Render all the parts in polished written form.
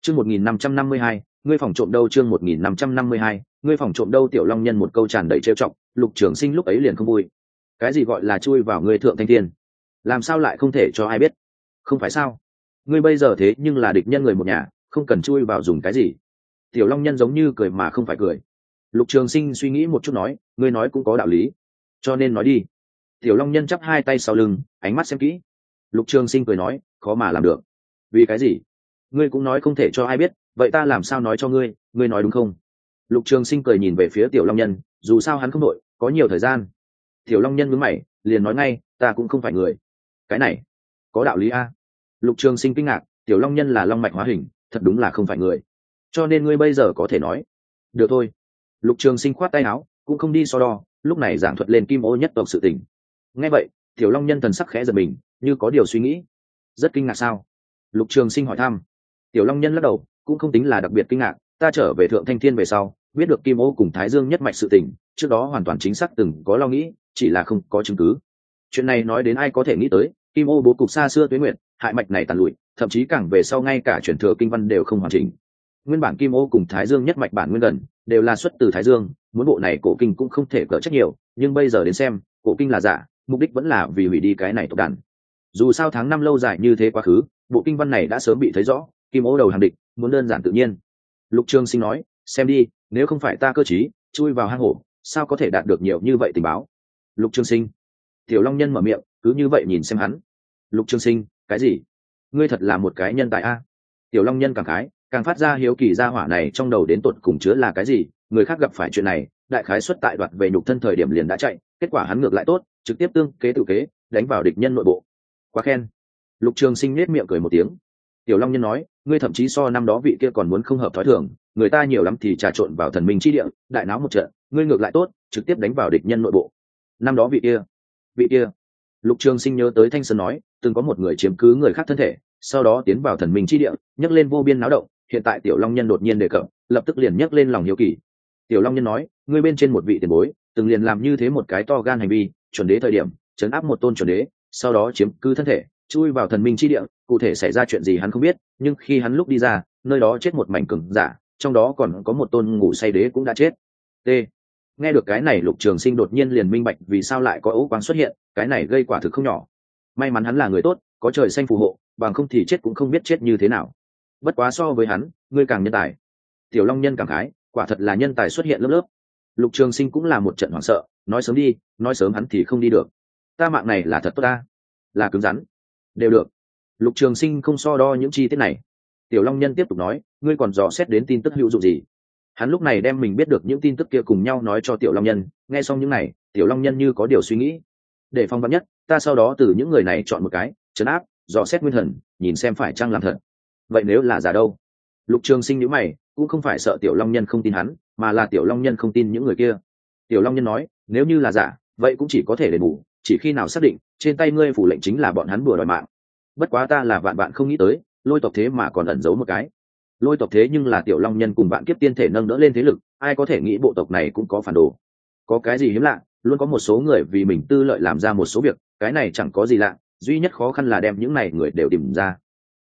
Chương 1552, ngươi phòng trộm đâu? Chương 1552, ngươi phòng trộm đâu? Tiểu Long Nhân một câu tràn đầy trêu chọc, Lục Trường Sinh lúc ấy liền không vui. Cái gì gọi là chui vào ngươi thượng thanh thiên? Làm sao lại không thể cho ai biết? Không phải sao? Ngươi bây giờ thế nhưng là địch nhân người một nhà, không cần chui vào dùng cái gì? Tiểu Long Nhân giống như cười mà không phải cười. Lục Trường Sinh suy nghĩ một chút nói, ngươi nói cũng có đạo lý, cho nên nói đi. Tiểu Long Nhân chắp hai tay sau lưng, ánh mắt xem kỹ. Lục Trường Sinh cười nói, khó mà làm được. Vì cái gì? Ngươi cũng nói không thể cho ai biết, vậy ta làm sao nói cho ngươi, ngươi nói đúng không? Lục Trường Sinh cười nhìn về phía Tiểu Long Nhân, dù sao hắn không đội, có nhiều thời gian. Tiểu Long Nhân nhướng mày, liền nói ngay, ta cũng không phải người. Cái này có đạo lý a. Lục Trường Sinh kinh ngạc, Tiểu Long Nhân là long mạch hóa hình, thật đúng là không phải người, cho nên ngươi bây giờ có thể nói. Được thôi. Lục Trường Sinh khoát tay áo, cũng không đi so đo, lúc này giảng thuật lên Kim Ô nhất tộc sự tình. Nghe vậy, Tiểu Long Nhân thần sắc khẽ giật mình, như có điều suy nghĩ. Rất kinh ngạc sao? Lục Trường Sinh hỏi thăm. Tiểu Long Nhân lắc đầu, cũng không tính là đặc biệt kinh ngạc, ta trở về Thượng Thanh Thiên về sau, biết được Kim Ô cùng Thái Dương nhất mạch sự tình, trước đó hoàn toàn chính xác từng có lo nghĩ, chỉ là không có chứng cứ. Chuyện này nói đến ai có thể nghĩ tới, Kim Ô bố cục xa xưa tuế nguyệt, hại mạch này tàn lụi, thậm chí càng về sau ngay cả truyền thừa kinh văn đều không hoàn chỉnh. Nguyên bản Kim Ô cùng Thái Dương nhất mạch bản nguyên gần, đều là xuất từ Thái Dương, muốn bộ này cổ kinh cũng không thể cỡ trách nhiều, nhưng bây giờ đến xem, cổ kinh là giả, mục đích vẫn là vì hủy đi cái này tộc đàn. Dù sao tháng năm lâu dài như thế quá khứ, bộ kinh văn này đã sớm bị thấy rõ, Kim Ô đầu hàng địch, muốn đơn giản tự nhiên. Lục Trường Sinh nói, xem đi, nếu không phải ta cơ trí, chui vào hang hổ, sao có thể đạt được nhiều như vậy tình báo? Lục Trường Sinh. Tiểu Long Nhân mở miệng, cứ như vậy nhìn xem hắn. Lục Trường Sinh, cái gì? Ngươi thật là một cái nhân tài a. Tiểu Long Nhân cảm khái, càng phát ra hiếu kỳ, gia hỏa này trong đầu đến tột cùng chứa là cái gì? Người khác gặp phải chuyện này, đại khái xuất tại đoạt về nhục thân thời điểm liền đã chạy, kết quả hắn ngược lại tốt, trực tiếp tương kế tự kế, đánh vào địch nhân nội bộ. Quá khen. Lục Trường Sinh nét miệng cười một tiếng. Tiểu Long Nhân nói, ngươi thậm chí so năm đó vị kia còn muốn không hợp thói thường, người ta nhiều lắm thì trà trộn vào thần minh chi địa, đại náo một trận, ngươi ngược lại tốt, trực tiếp đánh vào địch nhân nội bộ. Năm đó vị kia. Lục Trường Sinh nhớ tới Thanh Sơn nói, từng có một người chiếm cứ người khác thân thể, sau đó tiến vào thần minh chi địa, nhấc lên vô biên náo động. Hiện tại Tiểu Long Nhân đột nhiên đề cập, lập tức liền nhấc lên lòng hiếu kỳ. Tiểu Long Nhân nói, ngươi bên trên một vị tiền bối, từng liền làm như thế một cái to gan hành vi, chuẩn đế thời điểm, trấn áp một tôn chuẩn đế, sau đó chiếm cứ thân thể, chui vào thần minh chi địa, cụ thể xảy ra chuyện gì hắn không biết, nhưng khi hắn lúc đi ra, nơi đó chết một mảnh cường giả, trong đó còn có một tôn ngủ say đế cũng đã chết. T. Nghe được cái này, Lục Trường Sinh đột nhiên liền minh bạch vì sao lại có ấu quang xuất hiện, cái này gây quả thực không nhỏ. May mắn hắn là người tốt, có trời xanh phù hộ, bằng không thì chết cũng không biết chết như thế nào. Bất quá so với hắn, ngươi càng nhân tài. Tiểu Long Nhân cảm khái, quả thật là nhân tài xuất hiện lớp lớp. Lục Trường Sinh cũng là một trận hoảng sợ, nói sớm đi, nói sớm hắn thì không đi được. Ta mạng này là thật tốt ta, là cứng rắn, đều được. Lục Trường Sinh không so đo những chi tiết này. Tiểu Long Nhân tiếp tục nói, ngươi còn dò xét đến tin tức hữu dụng gì? Hắn lúc này đem mình biết được những tin tức kia cùng nhau nói cho Tiểu Long Nhân. Nghe xong những này, Tiểu Long Nhân như có điều suy nghĩ. Để phòng vắn nhất, ta sau đó từ những người này chọn một cái, trấn áp, dò xét nguyên thần, nhìn xem phải chăng làm thật. Vậy nếu là giả đâu? Lục Trường Sinh nhíu mày, cũng không phải sợ Tiểu Long Nhân không tin hắn, mà là Tiểu Long Nhân không tin những người kia. Tiểu Long Nhân nói, nếu như là giả, vậy cũng chỉ có thể đền bù, chỉ khi nào xác định trên tay ngươi phủ lệnh chính là bọn hắn bừa đòi mạng. Bất quá ta là vạn không nghĩ tới, Lôi tộc thế mà còn ẩn giấu một cái. Lôi tộc thế nhưng là Tiểu Long Nhân cùng Vạn Kiếp tiên thể nâng đỡ lên thế lực, ai có thể nghĩ bộ tộc này cũng có phản đồ. Có cái gì hiếm lạ, luôn có một số người vì mình tư lợi làm ra một số việc, cái này chẳng có gì lạ, duy nhất khó khăn là đem những này người đều tìm ra.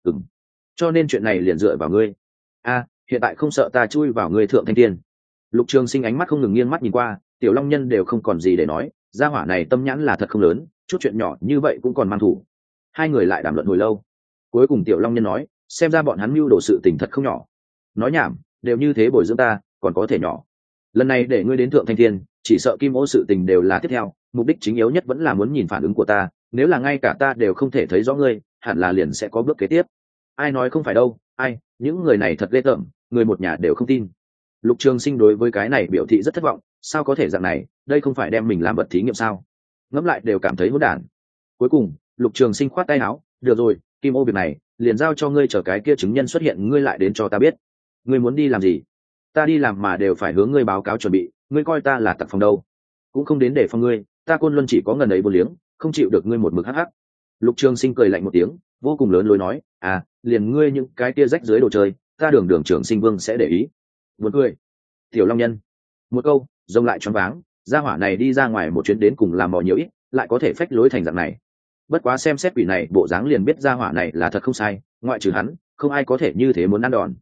Cho nên chuyện này liền dựa vào ngươi. Hiện tại không sợ ta chui vào ngươi Thượng Thanh Thiên? Lục Trường Sinh ánh mắt không ngừng nghiêng mắt nhìn qua, Tiểu Long Nhân đều không còn gì để nói, gia hỏa này tâm nhãn là thật không lớn, chút chuyện nhỏ như vậy cũng còn mang thủ. Hai người lại đàm luận hồi lâu, cuối cùng Tiểu Long Nhân nói, xem ra bọn hắn mưu đồ sự tình thật không nhỏ. Nói nhảm, đều như thế bồi dưỡng ta, còn có thể nhỏ. Lần này để ngươi đến Thượng Thanh Thiên, chỉ sợ Kim Ô sự tình đều là tiếp theo, mục đích chính yếu nhất vẫn là muốn nhìn phản ứng của ta, nếu là ngay cả ta đều không thể thấy rõ ngươi, hẳn là liền sẽ có bước kế tiếp. Ai nói không phải đâu, ai, những người này thật ghê tởm, người một nhà đều không tin. Lục Trường Sinh đối với cái này biểu thị rất thất vọng, sao có thể dạng này, đây không phải đem mình làm vật thí nghiệm sao? Ngẫm lại đều cảm thấy hỗn đản. Cuối cùng, Lục Trường Sinh khoát tay áo, được rồi, Kim Ô việc này, liền giao cho ngươi, chờ cái kia chứng nhân xuất hiện ngươi lại đến cho ta biết. Ngươi muốn đi làm gì? Ta đi làm mà đều phải hướng ngươi báo cáo chuẩn bị, ngươi coi ta là tặc phòng đâu? Cũng không đến để phòng ngươi, ta Côn Luân chỉ có ngần ấy vô liếng, không chịu được ngươi một mực hắc hắc. Lục Trường Sinh cười lạnh một tiếng, vô cùng lớn lối nói, liền ngươi những cái kia rách dưới đồ chơi, ta Đường Trường Sinh Vương sẽ để ý. Buồn cười. Tiểu Long Nhân một câu rông lại choáng váng, gia hỏa này đi ra ngoài một chuyến đến cùng làm mò nhiều ít, lại có thể phách lối thành dạng này. Bất quá xem xét quỷ này bộ dáng liền biết gia hỏa này là thật không sai, ngoại trừ hắn không ai có thể như thế muốn ăn đòn.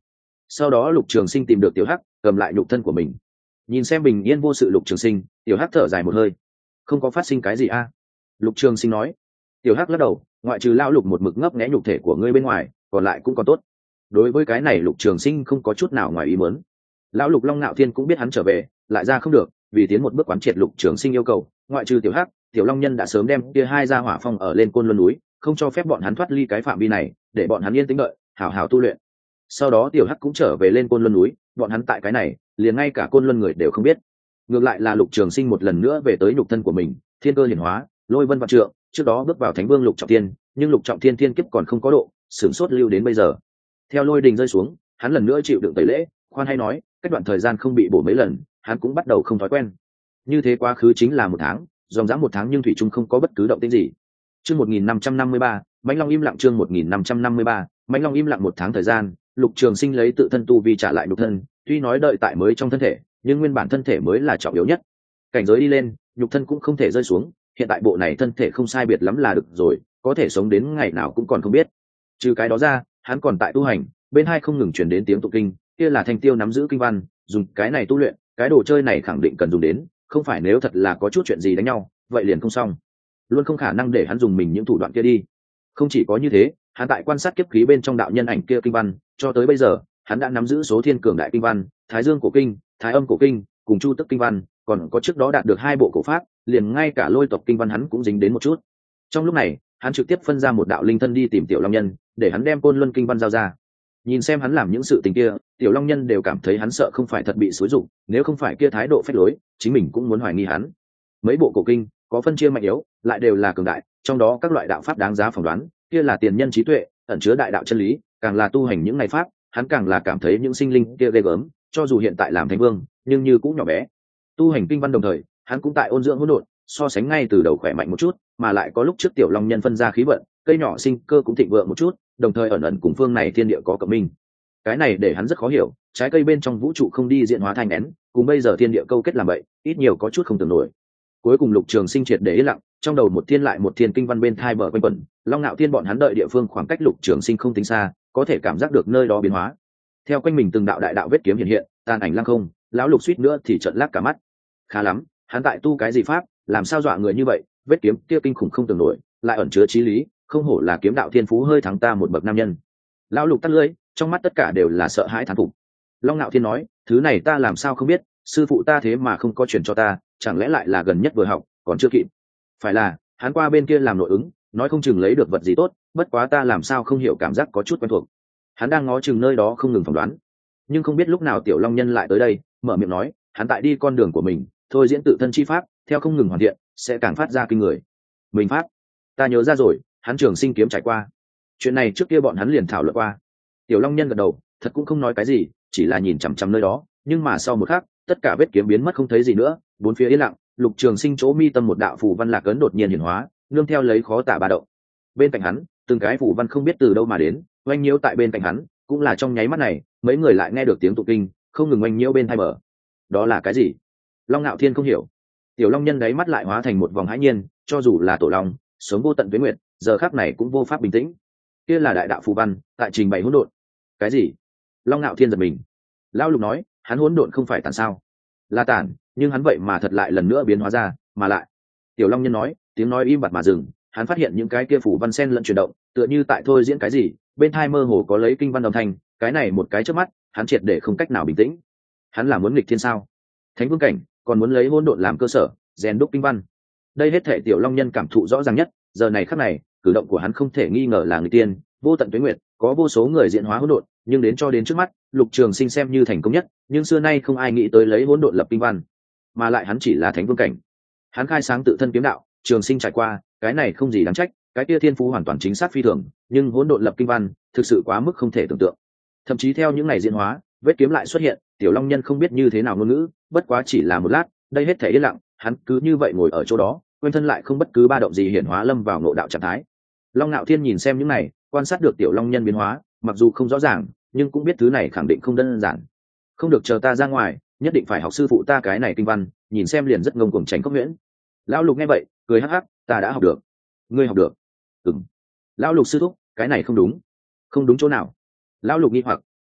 Sau đó Lục Trường Sinh tìm được Tiểu Hắc, cầm lại nhục thân của mình. Nhìn xem bình yên vô sự Lục Trường Sinh, Tiểu Hắc thở dài một hơi. Không có phát sinh cái gì a? Lục Trường Sinh nói. Tiểu Hắc lắc đầu, ngoại trừ lão Lục một mực ngấp nghé nhục thể của ngươi bên ngoài, còn lại cũng còn tốt. Đối với cái này Lục Trường Sinh không có chút nào ngoài ý muốn. Lão Lục Long Nạo Thiên cũng biết hắn trở về, lại ra không được, vì tiến một bước quán triệt Lục Trường Sinh yêu cầu, ngoại trừ Tiểu Hắc, Tiểu Long Nhân đã sớm đem kia hai gia hỏa phong ở lên Côn Luân núi, không cho phép bọn hắn thoát ly cái phạm vi này, để bọn hắn yên tĩnh đợi, hảo hảo tu luyện. Sau đó Tiểu Hắc cũng trở về lên Côn Luân núi, bọn hắn tại cái này, liền ngay cả Côn Luân người đều không biết. Ngược lại là Lục Trường Sinh một lần nữa về tới nhục thân của mình, thiên cơ hiển hóa, lôi vân vạn trượng, trước đó bước vào Thánh Vương Lục Trọng Thiên, nhưng Lục Trọng Thiên thiên kiếp còn không có độ, sửng sốt lưu đến bây giờ. Theo lôi đình rơi xuống, hắn lần nữa chịu đựng tẩy lễ, khoan hay nói, cách đoạn thời gian không bị bổ mấy lần, hắn cũng bắt đầu không thói quen. Như thế quá khứ chính là một tháng, dòng dã một tháng nhưng thủy trung không có bất cứ động tĩnh gì. Chương 1553, Mãnh Long im lặng chương 1553, Mãnh Long im lặng một tháng thời gian, Lục Trường Sinh lấy tự thân tu vi trả lại nhục thân, tuy nói đợi tại mới trong thân thể, nhưng nguyên bản thân thể mới là trọng yếu nhất. Cảnh giới đi lên, nhục thân cũng không thể rơi xuống, hiện tại bộ này thân thể không sai biệt lắm là được rồi, có thể sống đến ngày nào cũng còn không biết. Trừ cái đó ra, hắn còn tại tu hành, bên hai không ngừng truyền đến tiếng tụng kinh, kia là Thanh Tiêu nắm giữ kinh văn, dùng cái này tu luyện, cái đồ chơi này khẳng định cần dùng đến, không phải nếu thật là có chút chuyện gì đánh nhau, vậy liền không xong. Luôn không khả năng để hắn dùng mình những thủ đoạn kia đi. Không chỉ có như thế, hắn tại quan sát kiếp khí bên trong đạo nhân ảnh kia kinh văn, cho tới bây giờ, hắn đã nắm giữ số thiên cường đại kinh văn, Thái Dương cổ kinh, Thái Âm cổ kinh, cùng Chu Tức kinh văn, còn có trước đó đạt được hai bộ cổ pháp, liền ngay cả Lôi tộc kinh văn hắn cũng dính đến một chút. Trong lúc này, hắn trực tiếp phân ra một đạo linh thân đi tìm Tiểu Long Nhân, để hắn đem Côn Luân kinh văn giao ra. Nhìn xem hắn làm những sự tình kia, Tiểu Long Nhân đều cảm thấy hắn sợ không phải thật bị xúi dụng, nếu không phải kia thái độ phách lối, chính mình cũng muốn hoài nghi hắn. Mấy bộ cổ kinh có phân chia mạnh yếu, lại đều là cường đại, trong đó các loại đạo pháp đáng giá phỏng đoán, kia là tiền nhân trí tuệ, ẩn chứa đại đạo chân lý, càng là tu hành những ngày pháp, hắn càng là cảm thấy những sinh linh kia ghê gớm, cho dù hiện tại làm thánh vương, nhưng như cũng nhỏ bé. Tu hành kinh văn đồng thời, hắn cũng tại ôn dưỡng hỗn độn, so sánh ngay từ đầu khỏe mạnh một chút, mà lại có lúc trước Tiểu Long Nhân phân ra khí vận, cây nhỏ sinh cơ cũng thịnh vượng một chút, đồng thời ẩn ẩn cùng phương này thiên địa có cộng minh. Cái này để hắn rất khó hiểu, trái cây bên trong vũ trụ không đi diễn hóa thành nén, cùng bây giờ thiên địa câu kết làm vậy, ít nhiều có chút không tưởng nổi. Cuối cùng Lục Trường Sinh triệt để yên lặng, trong đầu một thiên lại một thiên kinh văn bên thai bờ quanh quẩn, Long Nạo Thiên bọn hắn đợi địa phương khoảng cách Lục Trường Sinh không tính xa, có thể cảm giác được nơi đó biến hóa. Theo quanh mình từng đạo đại đạo vết kiếm hiện hiện, tàn ảnh lăng không, lão Lục suýt nữa thì trợn lác cả mắt. Khá lắm, hắn tại tu cái gì pháp, làm sao dọa người như vậy, vết kiếm kia kinh khủng không tưởng nổi, lại ẩn chứa chí lý, không hổ là kiếm đạo thiên phú hơi thắng ta một bậc nam nhân. Lão Lục tắt lưỡi, trong mắt tất cả đều là sợ hãi thán phục. Long Nạo Thiên nói, thứ này ta làm sao không biết, sư phụ ta thế mà không có truyền cho ta, chẳng lẽ lại là gần nhất vừa học, còn chưa kịp. Phải là hắn qua bên kia làm nội ứng, nói không chừng lấy được vật gì tốt, bất quá ta làm sao không hiểu cảm giác có chút quen thuộc. Hắn đang ngó chừng nơi đó không ngừng phỏng đoán, nhưng không biết lúc nào Tiểu Long Nhân lại tới đây, mở miệng nói, hắn tại đi con đường của mình, thôi diễn tự thân chi pháp, theo không ngừng hoàn thiện, sẽ càng phát ra kinh người. Mình pháp, ta nhớ ra rồi, hắn Trường Sinh kiếm trải qua. Chuyện này trước kia bọn hắn liền thảo luận qua. Tiểu Long Nhân gật đầu, thật cũng không nói cái gì, chỉ là nhìn chằm chằm nơi đó, nhưng mà sau một khắc, tất cả vết kiếm biến mất không thấy gì nữa, bốn phía yên lặng. Lục Trường Sinh chỗ mi tâm một đạo phù văn lạc ấn đột nhiên hiển hóa, nương theo lấy khó tả ba động. Bên cạnh hắn, từng cái phù văn không biết từ đâu mà đến, oanh nhiễu tại bên cạnh hắn, cũng là trong nháy mắt này, mấy người lại nghe được tiếng tụng kinh, không ngừng oanh nhiễu bên tai bờ. Đó là cái gì? Long Nạo Thiên không hiểu. Tiểu Long Nhân đáy mắt lại hóa thành một vòng hãi nhiên, cho dù là tổ long, sống vô tận tuế nguyệt, giờ khắc này cũng vô pháp bình tĩnh. Kia là đại đạo phù văn, tại trình bày hỗn độn. Cái gì? Long Nạo Thiên giật mình. Lão Lục nói, hắn hỗn độn không phải tàn sao? Là tàn, nhưng hắn vậy mà thật lại lần nữa biến hóa ra, mà lại. Tiểu Long Nhân nói, tiếng nói im bặt mà dừng, hắn phát hiện những cái kia phù văn sen lẫn chuyển động, tựa như tại thôi diễn cái gì, bên tai mơ hồ có lấy kinh văn đồng thành, cái này một cái chớp mắt, hắn triệt để không cách nào bình tĩnh. Hắn là muốn nghịch thiên sao? Thánh vương cảnh, còn muốn lấy hỗn độn làm cơ sở, rèn đúc kinh văn. Đây hết thể Tiểu Long Nhân cảm thụ rõ ràng nhất, giờ này khắc này, cử động của hắn không thể nghi ngờ là người tiên, vô tận tuế nguyệt, có vô số người diễn hóa hỗn độn, nhưng đến cho đến trước mắt, Lục Trường Sinh xem như thành công nhất, nhưng xưa nay không ai nghĩ tới lấy hỗn độn lập kinh văn, mà lại hắn chỉ là thánh vương cảnh. Hắn khai sáng tự thân kiếm đạo, Trường Sinh trải qua, cái này không gì đáng trách, cái kia thiên phú hoàn toàn chính xác phi thường, nhưng hỗn độn lập kinh văn, thực sự quá mức không thể tưởng tượng. Thậm chí theo những ngày diễn hóa, vết kiếm lại xuất hiện, Tiểu Long Nhân không biết như thế nào ngôn ngữ, bất quá chỉ là một lát, đây hết thể yên lặng, hắn cứ như vậy ngồi ở chỗ đó, quanh thân lại không bất cứ ba động gì hiển hóa lâm vào ngộ đạo trạng thái. Long Nạo Thiên nhìn xem những này, quan sát được Tiểu Long Nhân biến hóa, mặc dù không rõ ràng, nhưng cũng biết thứ này khẳng định không đơn giản. Không được, chờ ta ra ngoài, nhất định phải học sư phụ ta cái này kinh văn, nhìn xem liền rất ngông cuồng tránh cốc nhuyễn. Lão Lục nghe vậy, cười hắc hắc, ta đã học được. Ngươi học được? Ừm. Lão Lục sư thúc, cái này không đúng. Không đúng chỗ nào? Lão Lục nghi hoặc.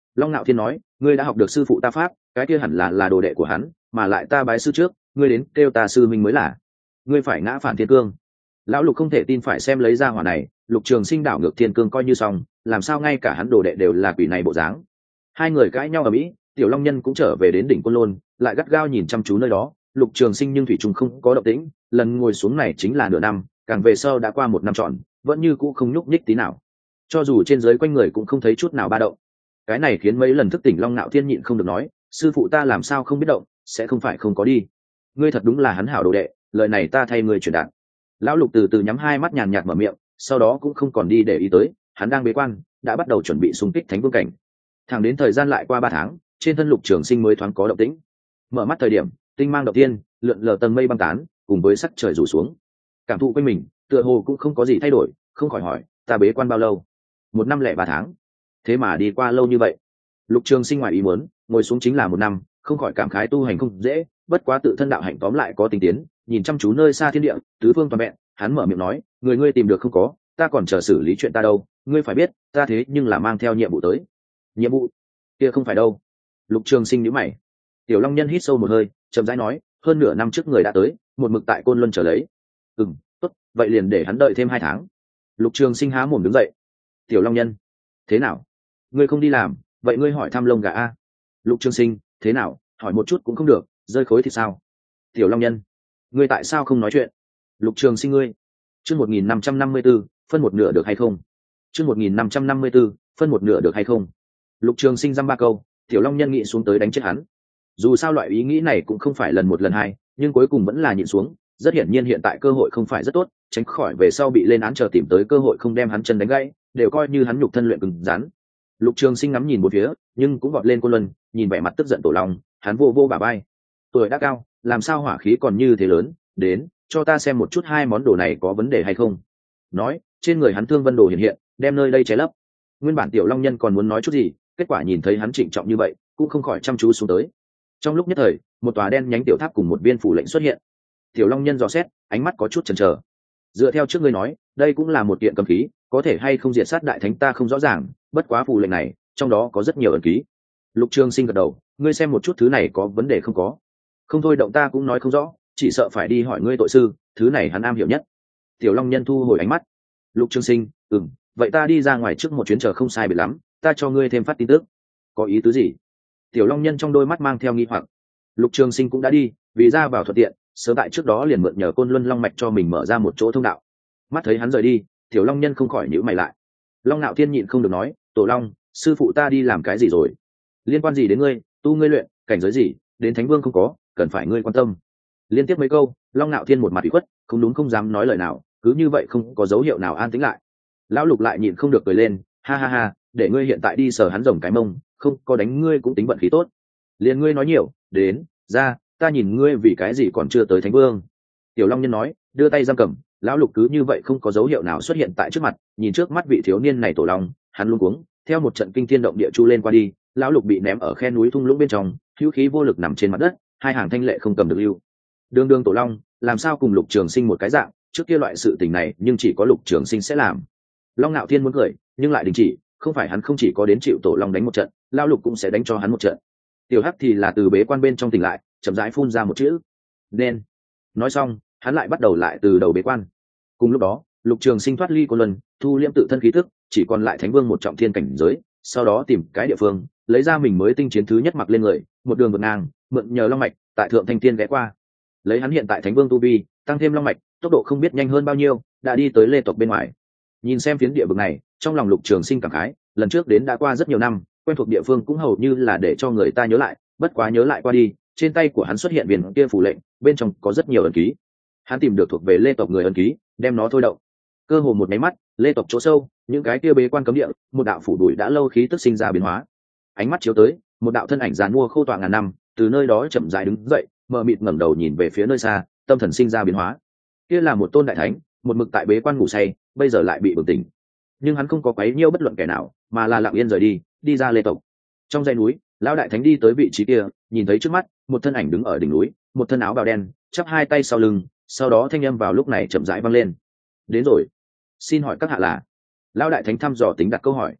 Long Nạo Thiên nói, ngươi đã học được sư phụ ta pháp, cái kia hẳn là đồ đệ của hắn, mà lại ta bái sư trước, ngươi đến kêu ta sư minh mới là. Ngươi phải ngã phản thiên cương. Lão Lục không thể tin phải xem lấy ra hỏa này, Lục Trường Sinh đảo ngược thiên cương coi như xong, làm sao ngay cả hắn đồ đệ đều là quỷ này bộ dáng. Hai người cãi nhau ở mỹ, Tiểu Long Nhân cũng trở về đến đỉnh Côn Lôn, lại gắt gao nhìn chăm chú nơi đó. Lục Trường Sinh nhưng thủy chung không có động tĩnh, lần ngồi xuống này chính là nửa năm, càng về sau đã qua một năm trọn, vẫn như cũ không nhúc nhích tí nào. Cho dù trên dưới quanh người cũng không thấy chút nào ba động. Cái này khiến mấy lần thức tỉnh Long Nạo Thiên nhịn không được nói, sư phụ ta làm sao không biết động, sẽ không phải không có đi. Ngươi thật đúng là hắn hảo đồ đệ, lời này ta thay ngươi truyền đạt. Lão Lục từ từ nhắm hai mắt nhàn nhạt mở miệng, sau đó cũng không còn đi để ý tới, hắn đang bế quan, đã bắt đầu chuẩn bị xung kích thánh vương cảnh. Thẳng đến thời gian lại qua 3 tháng, trên thân Lục Trường Sinh mới thoáng có động tĩnh. Mở mắt thời điểm, tinh mang động thiên, lượn lờ tầng mây băng tán, cùng với sắc trời rủ xuống. Cảm thụ quanh mình, tựa hồ cũng không có gì thay đổi, không khỏi hỏi, ta bế quan bao lâu? 1 năm lẻ 3 tháng. Thế mà đi qua lâu như vậy. Lục Trường Sinh ngoài ý muốn, ngồi xuống chính là 1 năm, không khỏi cảm khái tu hành không dễ, bất quá tự thân đạo hạnh tóm lại có tinh tiến, nhìn chăm chú nơi xa thiên địa, tứ phương toàn vẹn, hắn mở miệng nói, người ngươi tìm được không có, ta còn chờ xử lý chuyện ta đâu, ngươi phải biết, ta thế nhưng là mang theo nhiệm vụ tới. Nhiệm vụ? Kia không phải đâu. Lục Trường Sinh nhíu mày. Tiểu Long Nhân hít sâu một hơi, chậm rãi nói, hơn nửa năm trước người đã tới, một mực tại Côn Luân chờ lấy. Tốt, vậy liền để hắn đợi thêm 2 tháng. Lục Trường Sinh há mồm đứng dậy. Tiểu Long Nhân, thế nào? Ngươi không đi làm, vậy ngươi hỏi thăm lông gà a. Lục Trường Sinh, thế nào, hỏi một chút cũng không được, rơi khối thì sao? Tiểu Long Nhân, ngươi tại sao không nói chuyện? Lục Trường Sinh ngươi. Chương 1554, phân một nửa được hay không? Chương 1554, phân một nửa được hay không? Lục Trường Sinh dăm ba câu, Tiểu Long Nhân nghĩ xuống tới đánh chết hắn. Dù sao loại ý nghĩ này cũng không phải lần một lần hai, nhưng cuối cùng vẫn là nhịn xuống. Rất hiển nhiên hiện tại cơ hội không phải rất tốt, tránh khỏi về sau bị lên án chờ tìm tới cơ hội không đem hắn chân đánh gãy, đều coi như hắn nhục thân luyện cứng rắn. Lục Trường Sinh ngắm nhìn một phía, nhưng cũng vọt lên Côn Luân, nhìn vẻ mặt tức giận Tổ Long, hắn vô vô bả vai. Tuổi đã cao, làm sao hỏa khí còn như thế lớn, đến, cho ta xem một chút hai món đồ này có vấn đề hay không. Nói, trên người hắn thương vân đồ hiện hiện, đem nơi đây che lấp. Nguyên bản Tiểu Long Nhân còn muốn nói chút gì, kết quả nhìn thấy hắn trịnh trọng như vậy, cũng không khỏi chăm chú xuống tới. Trong lúc nhất thời, một tòa đen nhánh tiểu tháp cùng một viên phủ lệnh xuất hiện. Tiểu Long Nhân dò xét, ánh mắt có chút chần chờ. Dựa theo trước ngươi nói, đây cũng là một kiện cấm khí, có thể hay không diệt sát đại thánh ta không rõ ràng, bất quá phù lệnh này, trong đó có rất nhiều ẩn ký. Lục Trường Sinh gật đầu, ngươi xem một chút thứ này có vấn đề không có. Không thôi động ta cũng nói không rõ, chỉ sợ phải đi hỏi ngươi tội sư, thứ này hắn am hiểu nhất. Tiểu Long Nhân thu hồi ánh mắt. Lục Trường Sinh, vậy ta đi ra ngoài trước một chuyến chờ không sai biệt lắm, ta cho ngươi thêm phát tin tức. Có ý tứ gì? Tiểu Long Nhân trong đôi mắt mang theo nghi hoặc. Lục Trường Sinh cũng đã đi, vì ra vào thuận tiện, sớm tại trước đó liền mượn nhờ Côn Luân Long mạch cho mình mở ra một chỗ thông đạo. Mắt thấy hắn rời đi, Tiểu Long Nhân không khỏi nhíu mày lại. Long Nạo Thiên nhịn không được nói, Tổ Long, sư phụ ta đi làm cái gì rồi? Liên quan gì đến ngươi, tu ngươi luyện, cảnh giới gì, đến Thánh Vương không có, cần phải ngươi quan tâm. Liên tiếp mấy câu, Long Nạo Thiên một mặt ủy khuất, không đúng không dám nói lời nào, cứ như vậy không có dấu hiệu nào an tĩnh lại. Lão Lục lại nhịn không được cười lên, ha ha ha, để ngươi hiện tại đi sờ hắn rồng cái mông, không có đánh ngươi cũng tính vận khí tốt. Liên ngươi nói nhiều, đến, ra, ta nhìn ngươi vì cái gì còn chưa tới Thánh Vương. Tiểu Long Nhân nói, đưa tay giam cầm. Lão Lục cứ như vậy không có dấu hiệu nào xuất hiện tại trước mặt, nhìn trước mắt vị thiếu niên này Tổ Long, hắn luống cuống, theo một trận kinh thiên động địa chu lên qua đi. Lão Lục bị ném ở khe núi thung lũng bên trong, hữu khí vô lực nằm trên mặt đất, hai hàng thanh lệ không cầm được lưu. Đường đường Tổ Long, làm sao cùng Lục Trường Sinh một cái dạng, trước kia loại sự tình này nhưng chỉ có Lục Trường Sinh sẽ làm. Long Nạo Thiên muốn cười, nhưng lại đình chỉ, không phải hắn không chỉ có đến chịu Tổ Long đánh một trận, Lão Lục cũng sẽ đánh cho hắn một trận. Tiểu Hắc thì là từ bế quan bên trong tỉnh lại, chậm rãi phun ra một chữ, nên. Nói xong, hắn lại bắt đầu lại từ đầu bế quan. Cùng lúc đó, Lục Trường Sinh thoát ly Côn Luân, thu liễm tự thân khí tức, chỉ còn lại Thánh Vương một trọng thiên cảnh giới, sau đó tìm cái địa phương, lấy ra mình mới tinh chiến thứ nhất mặc lên người, một đường vượt ngang, mượn nhờ long mạch, tại thượng thanh thiên ghé qua. Lấy hắn hiện tại Thánh Vương tu vi, tăng thêm long mạch, tốc độ không biết nhanh hơn bao nhiêu, đã đi tới Lê tộc bên ngoài. Nhìn xem phiến địa vực này, trong lòng Lục Trường Sinh cảm khái, lần trước đến đã qua rất nhiều năm, quen thuộc địa phương cũng hầu như là để cho người ta nhớ lại, bất quá nhớ lại qua đi, trên tay của hắn xuất hiện viên kia phù lệnh, bên trong có rất nhiều ấn ký. Hắn tìm được thuộc về Lê tộc người ấn ký, đem nó thôi động. Cơ hồ một máy mắt, Lê tộc chỗ sâu, những cái kia bế quan cấm địa, một đạo phủ đuổi đã lâu khí tức sinh ra biến hóa. Ánh mắt chiếu tới, một đạo thân ảnh giàn mua khô tọa ngàn năm, từ nơi đó chậm rãi đứng dậy, mờ mịt ngẩng đầu nhìn về phía nơi xa, tâm thần sinh ra biến hóa. Kia là một tôn đại thánh, một mực tại bế quan ngủ say, bây giờ lại bị bừng tỉnh. Nhưng hắn không có quấy nhiễu bất luận kẻ nào, mà là lặng yên rời đi, đi ra Lê tộc. Trong dãy núi, lão đại thánh đi tới vị trí kia, nhìn thấy trước mắt một thân ảnh đứng ở đỉnh núi, một thân áo bào đen, chắp hai tay sau lưng, sau đó thanh âm vào lúc này chậm rãi vang lên. Đến rồi, xin hỏi các hạ là? Lão đại thánh thăm dò tính đặt câu hỏi.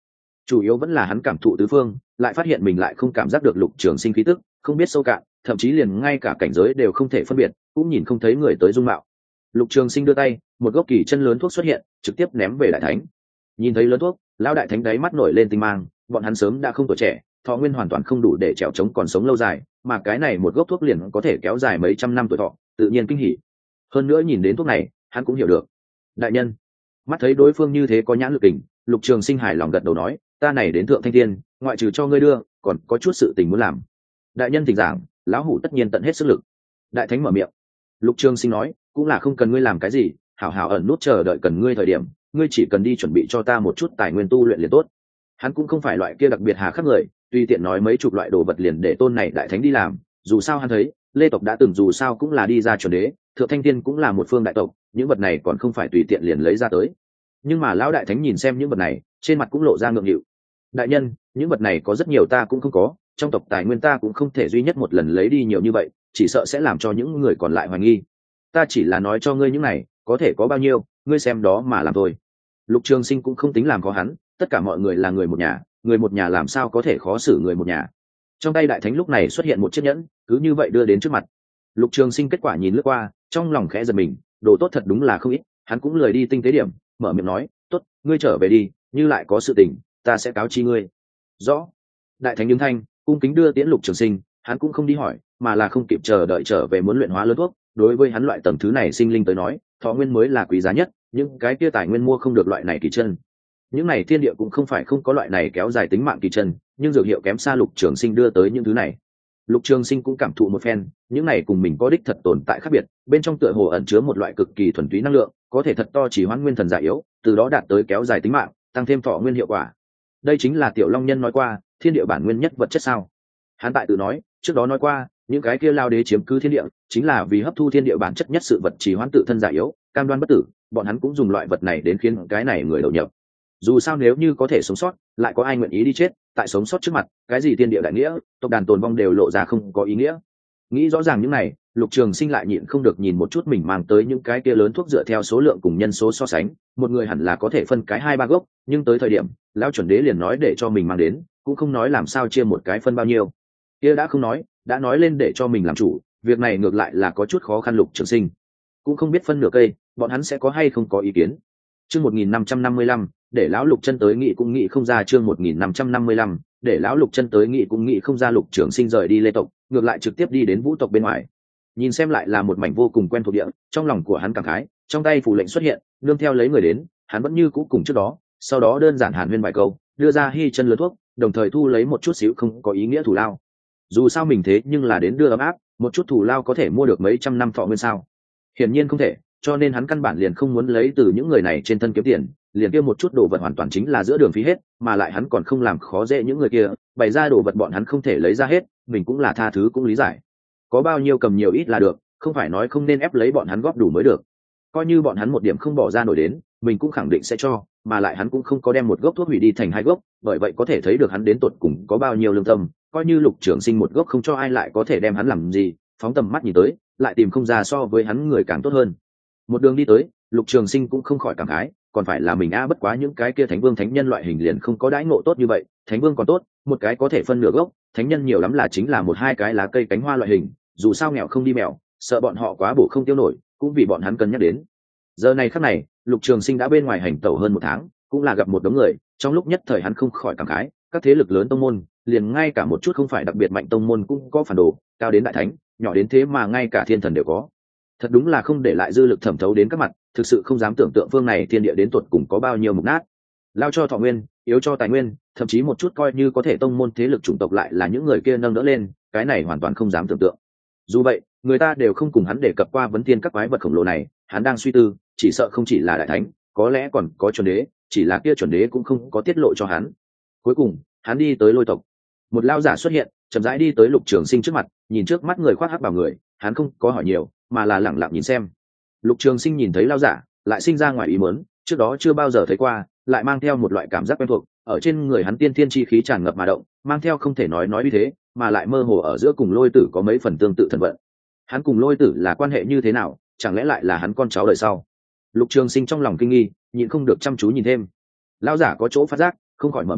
chủ yếu vẫn là hắn cảm thụ tứ phương, lại phát hiện mình lại không cảm giác được Lục Trường Sinh khí tức, không biết sâu cạn, thậm chí liền ngay cả cảnh giới đều không thể phân biệt, cũng nhìn không thấy người tới dung mạo. Lục Trường Sinh đưa tay, một gốc kỳ chân lớn thuốc xuất hiện, trực tiếp ném về đại thánh. Nhìn thấy lớn thuốc, lão đại thánh đáy mắt nổi lên tinh mang, bọn hắn sớm đã không tuổi trẻ, thọ nguyên hoàn toàn không đủ để trèo trống còn sống lâu dài, mà cái này một gốc thuốc liền có thể kéo dài mấy trăm năm tuổi thọ, tự nhiên kinh hỉ. Hơn nữa nhìn đến thuốc này, hắn cũng hiểu được. Đại nhân, mắt thấy đối phương như thế có nhãn lực kình, Lục Trường Sinh hài lòng gật đầu nói, ta này đến thượng thanh thiên, ngoại trừ cho ngươi đưa, còn có chút sự tình muốn làm. Đại nhân thỉnh giảng, lão hủ tất nhiên tận hết sức lực. Đại thánh mở miệng. Lục Trường Sinh nói, cũng là không cần ngươi làm cái gì, hảo hảo ẩn nút chờ đợi cần ngươi thời điểm, ngươi chỉ cần đi chuẩn bị cho ta một chút tài nguyên tu luyện liền tốt. Hắn cũng không phải loại kia đặc biệt hà khắc người, tùy tiện nói mấy chục loại đồ vật liền để tôn này đại thánh đi làm, dù sao hắn thấy Lê tộc đã từng dù sao cũng là đi ra chuẩn đế, Thượng Thanh Tiên cũng là một phương đại tộc, những vật này còn không phải tùy tiện liền lấy ra tới. Nhưng mà lão đại thánh nhìn xem những vật này, trên mặt cũng lộ ra ngượng nghịu. Đại nhân, những vật này có rất nhiều ta cũng không có, trong tộc tài nguyên ta cũng không thể duy nhất một lần lấy đi nhiều như vậy, chỉ sợ sẽ làm cho những người còn lại hoài nghi. Ta chỉ là nói cho ngươi những này, có thể có bao nhiêu, ngươi xem đó mà làm thôi. Lục Trường Sinh cũng không tính làm khó hắn, tất cả mọi người là người một nhà làm sao có thể khó xử người một nhà. Trong tay đại thánh lúc này xuất hiện một chiếc nhẫn, cứ như vậy đưa đến trước mặt. Lục Trường Sinh kết quả nhìn lướt qua, trong lòng khẽ giật mình, đồ tốt thật đúng là không ít, hắn cũng lười đi tinh tế điểm, mở miệng nói, tốt, ngươi trở về đi, như lại có sự tình, ta sẽ cáo chi ngươi. Rõ. Đại thánh đứng thanh, cung kính đưa tiễn Lục Trường Sinh, hắn cũng không đi hỏi, mà là không kịp chờ đợi trở về muốn luyện hóa lớn thuốc. Đối với hắn loại tầng thứ này sinh linh tới nói, thọ nguyên mới là quý giá nhất, những cái kia tài nguyên mua không được loại này kỳ chân. Những này thiên địa cũng không phải không có loại này kéo dài tính mạng kỳ chân, nhưng dược hiệu kém xa Lục Trường Sinh đưa tới những thứ này. Lục Trường Sinh cũng cảm thụ một phen, những này cùng mình có đích thật tồn tại khác biệt, bên trong tựa hồ ẩn chứa một loại cực kỳ thuần túy năng lượng, có thể thật to chỉ hoãn nguyên thần giả yếu, từ đó đạt tới kéo dài tính mạng, tăng thêm thọ nguyên hiệu quả. Đây chính là Tiểu Long Nhân nói qua, thiên địa bản nguyên nhất vật chất sao? Hắn tại tự nói, trước đó nói qua, những cái kia lao đế chiếm cứ thiên địa, chính là vì hấp thu thiên địa bản chất nhất sự vật chỉ hoãn tự thân giả yếu, cam đoan bất tử, bọn hắn cũng dùng loại vật này đến khiến cái này người đầu nhập. Dù sao nếu như có thể sống sót, lại có ai nguyện ý đi chết, tại sống sót trước mặt, cái gì thiên địa đại nghĩa, tộc đàn tồn vong đều lộ ra không có ý nghĩa. Nghĩ rõ ràng những này, Lục Trường Sinh lại nhịn không được nhìn một chút mình mang tới những cái kia lớn thuốc dựa theo số lượng cùng nhân số so sánh, một người hẳn là có thể phân cái 2-3 gốc, nhưng tới thời điểm, lão chuẩn đế liền nói để cho mình mang đến, cũng không nói làm sao chia một cái phân bao nhiêu. Kia đã không nói, đã nói lên để cho mình làm chủ, việc này ngược lại là có chút khó khăn. Lục Trường Sinh cũng không biết phân nửa cây, bọn hắn sẽ có hay không có ý kiến. Chương 1555, để lão Lục chân tới nghị cũng nghị không ra. Chương 1555, để lão Lục chân tới nghị cũng nghị không ra. Lục Trường Sinh rời đi Lê tộc, ngược lại trực tiếp đi đến Vũ tộc bên ngoài. Nhìn xem lại là một mảnh vô cùng quen thuộc địa, trong lòng của hắn cảm khái, trong tay phù lệnh xuất hiện, nương theo lấy người đến, hắn vẫn như cũ cùng trước đó, sau đó đơn giản hàn huyên vài câu, đưa ra hy chân lớn thuốc, đồng thời thu lấy một chút xíu không có ý nghĩa thù lao. Dù sao mình thế nhưng là đến đưa ấm áp, một chút thù lao có thể mua được mấy trăm năm thọ nguyên sao? Hiển nhiên không thể, cho nên hắn căn bản liền không muốn lấy từ những người này trên thân kiếm tiền, liền kia một chút đồ vật hoàn toàn chính là giữa đường phí hết, mà lại hắn còn không làm khó dễ những người kia, bày ra đồ vật bọn hắn không thể lấy ra hết, mình cũng là tha thứ cũng lý giải. Có bao nhiêu cầm nhiều ít là được, không phải nói không nên ép lấy bọn hắn góp đủ mới được. Coi như bọn hắn một điểm không bỏ ra nổi đến, mình cũng khẳng định sẽ cho, mà lại hắn cũng không có đem một gốc thuốc hủy đi thành 2 gốc, bởi vậy có thể thấy được hắn đến tột cùng có bao nhiêu lương tâm. Coi như Lục Trường Sinh một gốc không cho ai lại có thể đem hắn làm gì, phóng tầm mắt nhìn tới, lại tìm không ra so với hắn người càng tốt hơn. Một đường đi tới, Lục Trường Sinh cũng không khỏi cảm khái, còn phải là mình bất quá những cái kia thánh vương thánh nhân loại hình liền không có đãi ngộ tốt như vậy, thánh vương còn tốt, một cái có thể phân nửa gốc, thánh nhân nhiều lắm là chính là 1-2 cái lá cây cánh hoa loại hình, dù sao nghèo không đi mèo, sợ bọn họ quá bổ không tiêu nổi, cũng vì bọn hắn cân nhắc đến. Giờ này khắc này, Lục Trường Sinh đã bên ngoài hành tẩu hơn 1 tháng, cũng là gặp một đống người, trong lúc nhất thời hắn không khỏi cảm khái, các thế lực lớn tông môn, liền ngay cả một chút không phải đặc biệt mạnh tông môn cũng có phản đồ, cao đến đại thánh, nhỏ đến thế mà ngay cả thiên thần đều có. Thật đúng là không để lại dư lực thẩm thấu đến các mặt, thực sự không dám tưởng tượng phương này thiên địa đến tuột cùng có bao nhiêu mục nát. Lao cho thọ nguyên, yếu cho tài nguyên, thậm chí một chút coi như có thể tông môn thế lực chủng tộc lại là những người kia nâng đỡ lên, cái này hoàn toàn không dám tưởng tượng. Dù vậy, người ta đều không cùng hắn đề cập qua vấn thiên các quái vật khổng lồ này, hắn đang suy tư, chỉ sợ không chỉ là đại thánh, có lẽ còn có chuẩn đế, chỉ là kia chuẩn đế cũng không có tiết lộ cho hắn. Cuối cùng, hắn đi tới Lôi tộc. Một lao giả xuất hiện, chậm rãi đi tới Lục Trường Sinh trước mặt, nhìn trước mắt người khoác hắc bào người, hắn không có hỏi nhiều, mà là lẳng lặng nhìn xem. Lục Trường Sinh nhìn thấy lao giả, lại sinh ra ngoài ý muốn, trước đó chưa bao giờ thấy qua, lại mang theo một loại cảm giác quen thuộc, ở trên người hắn tiên thiên chi khí tràn ngập mà động, mang theo không thể nói như thế, mà lại mơ hồ ở giữa cùng Lôi Tử có mấy phần tương tự thần vận. Hắn cùng Lôi Tử là quan hệ như thế nào, chẳng lẽ lại là hắn con cháu đời sau? Lục Trường Sinh trong lòng kinh nghi, nhịn không được chăm chú nhìn thêm. Lão giả có chỗ phát giác, không khỏi mở miệng,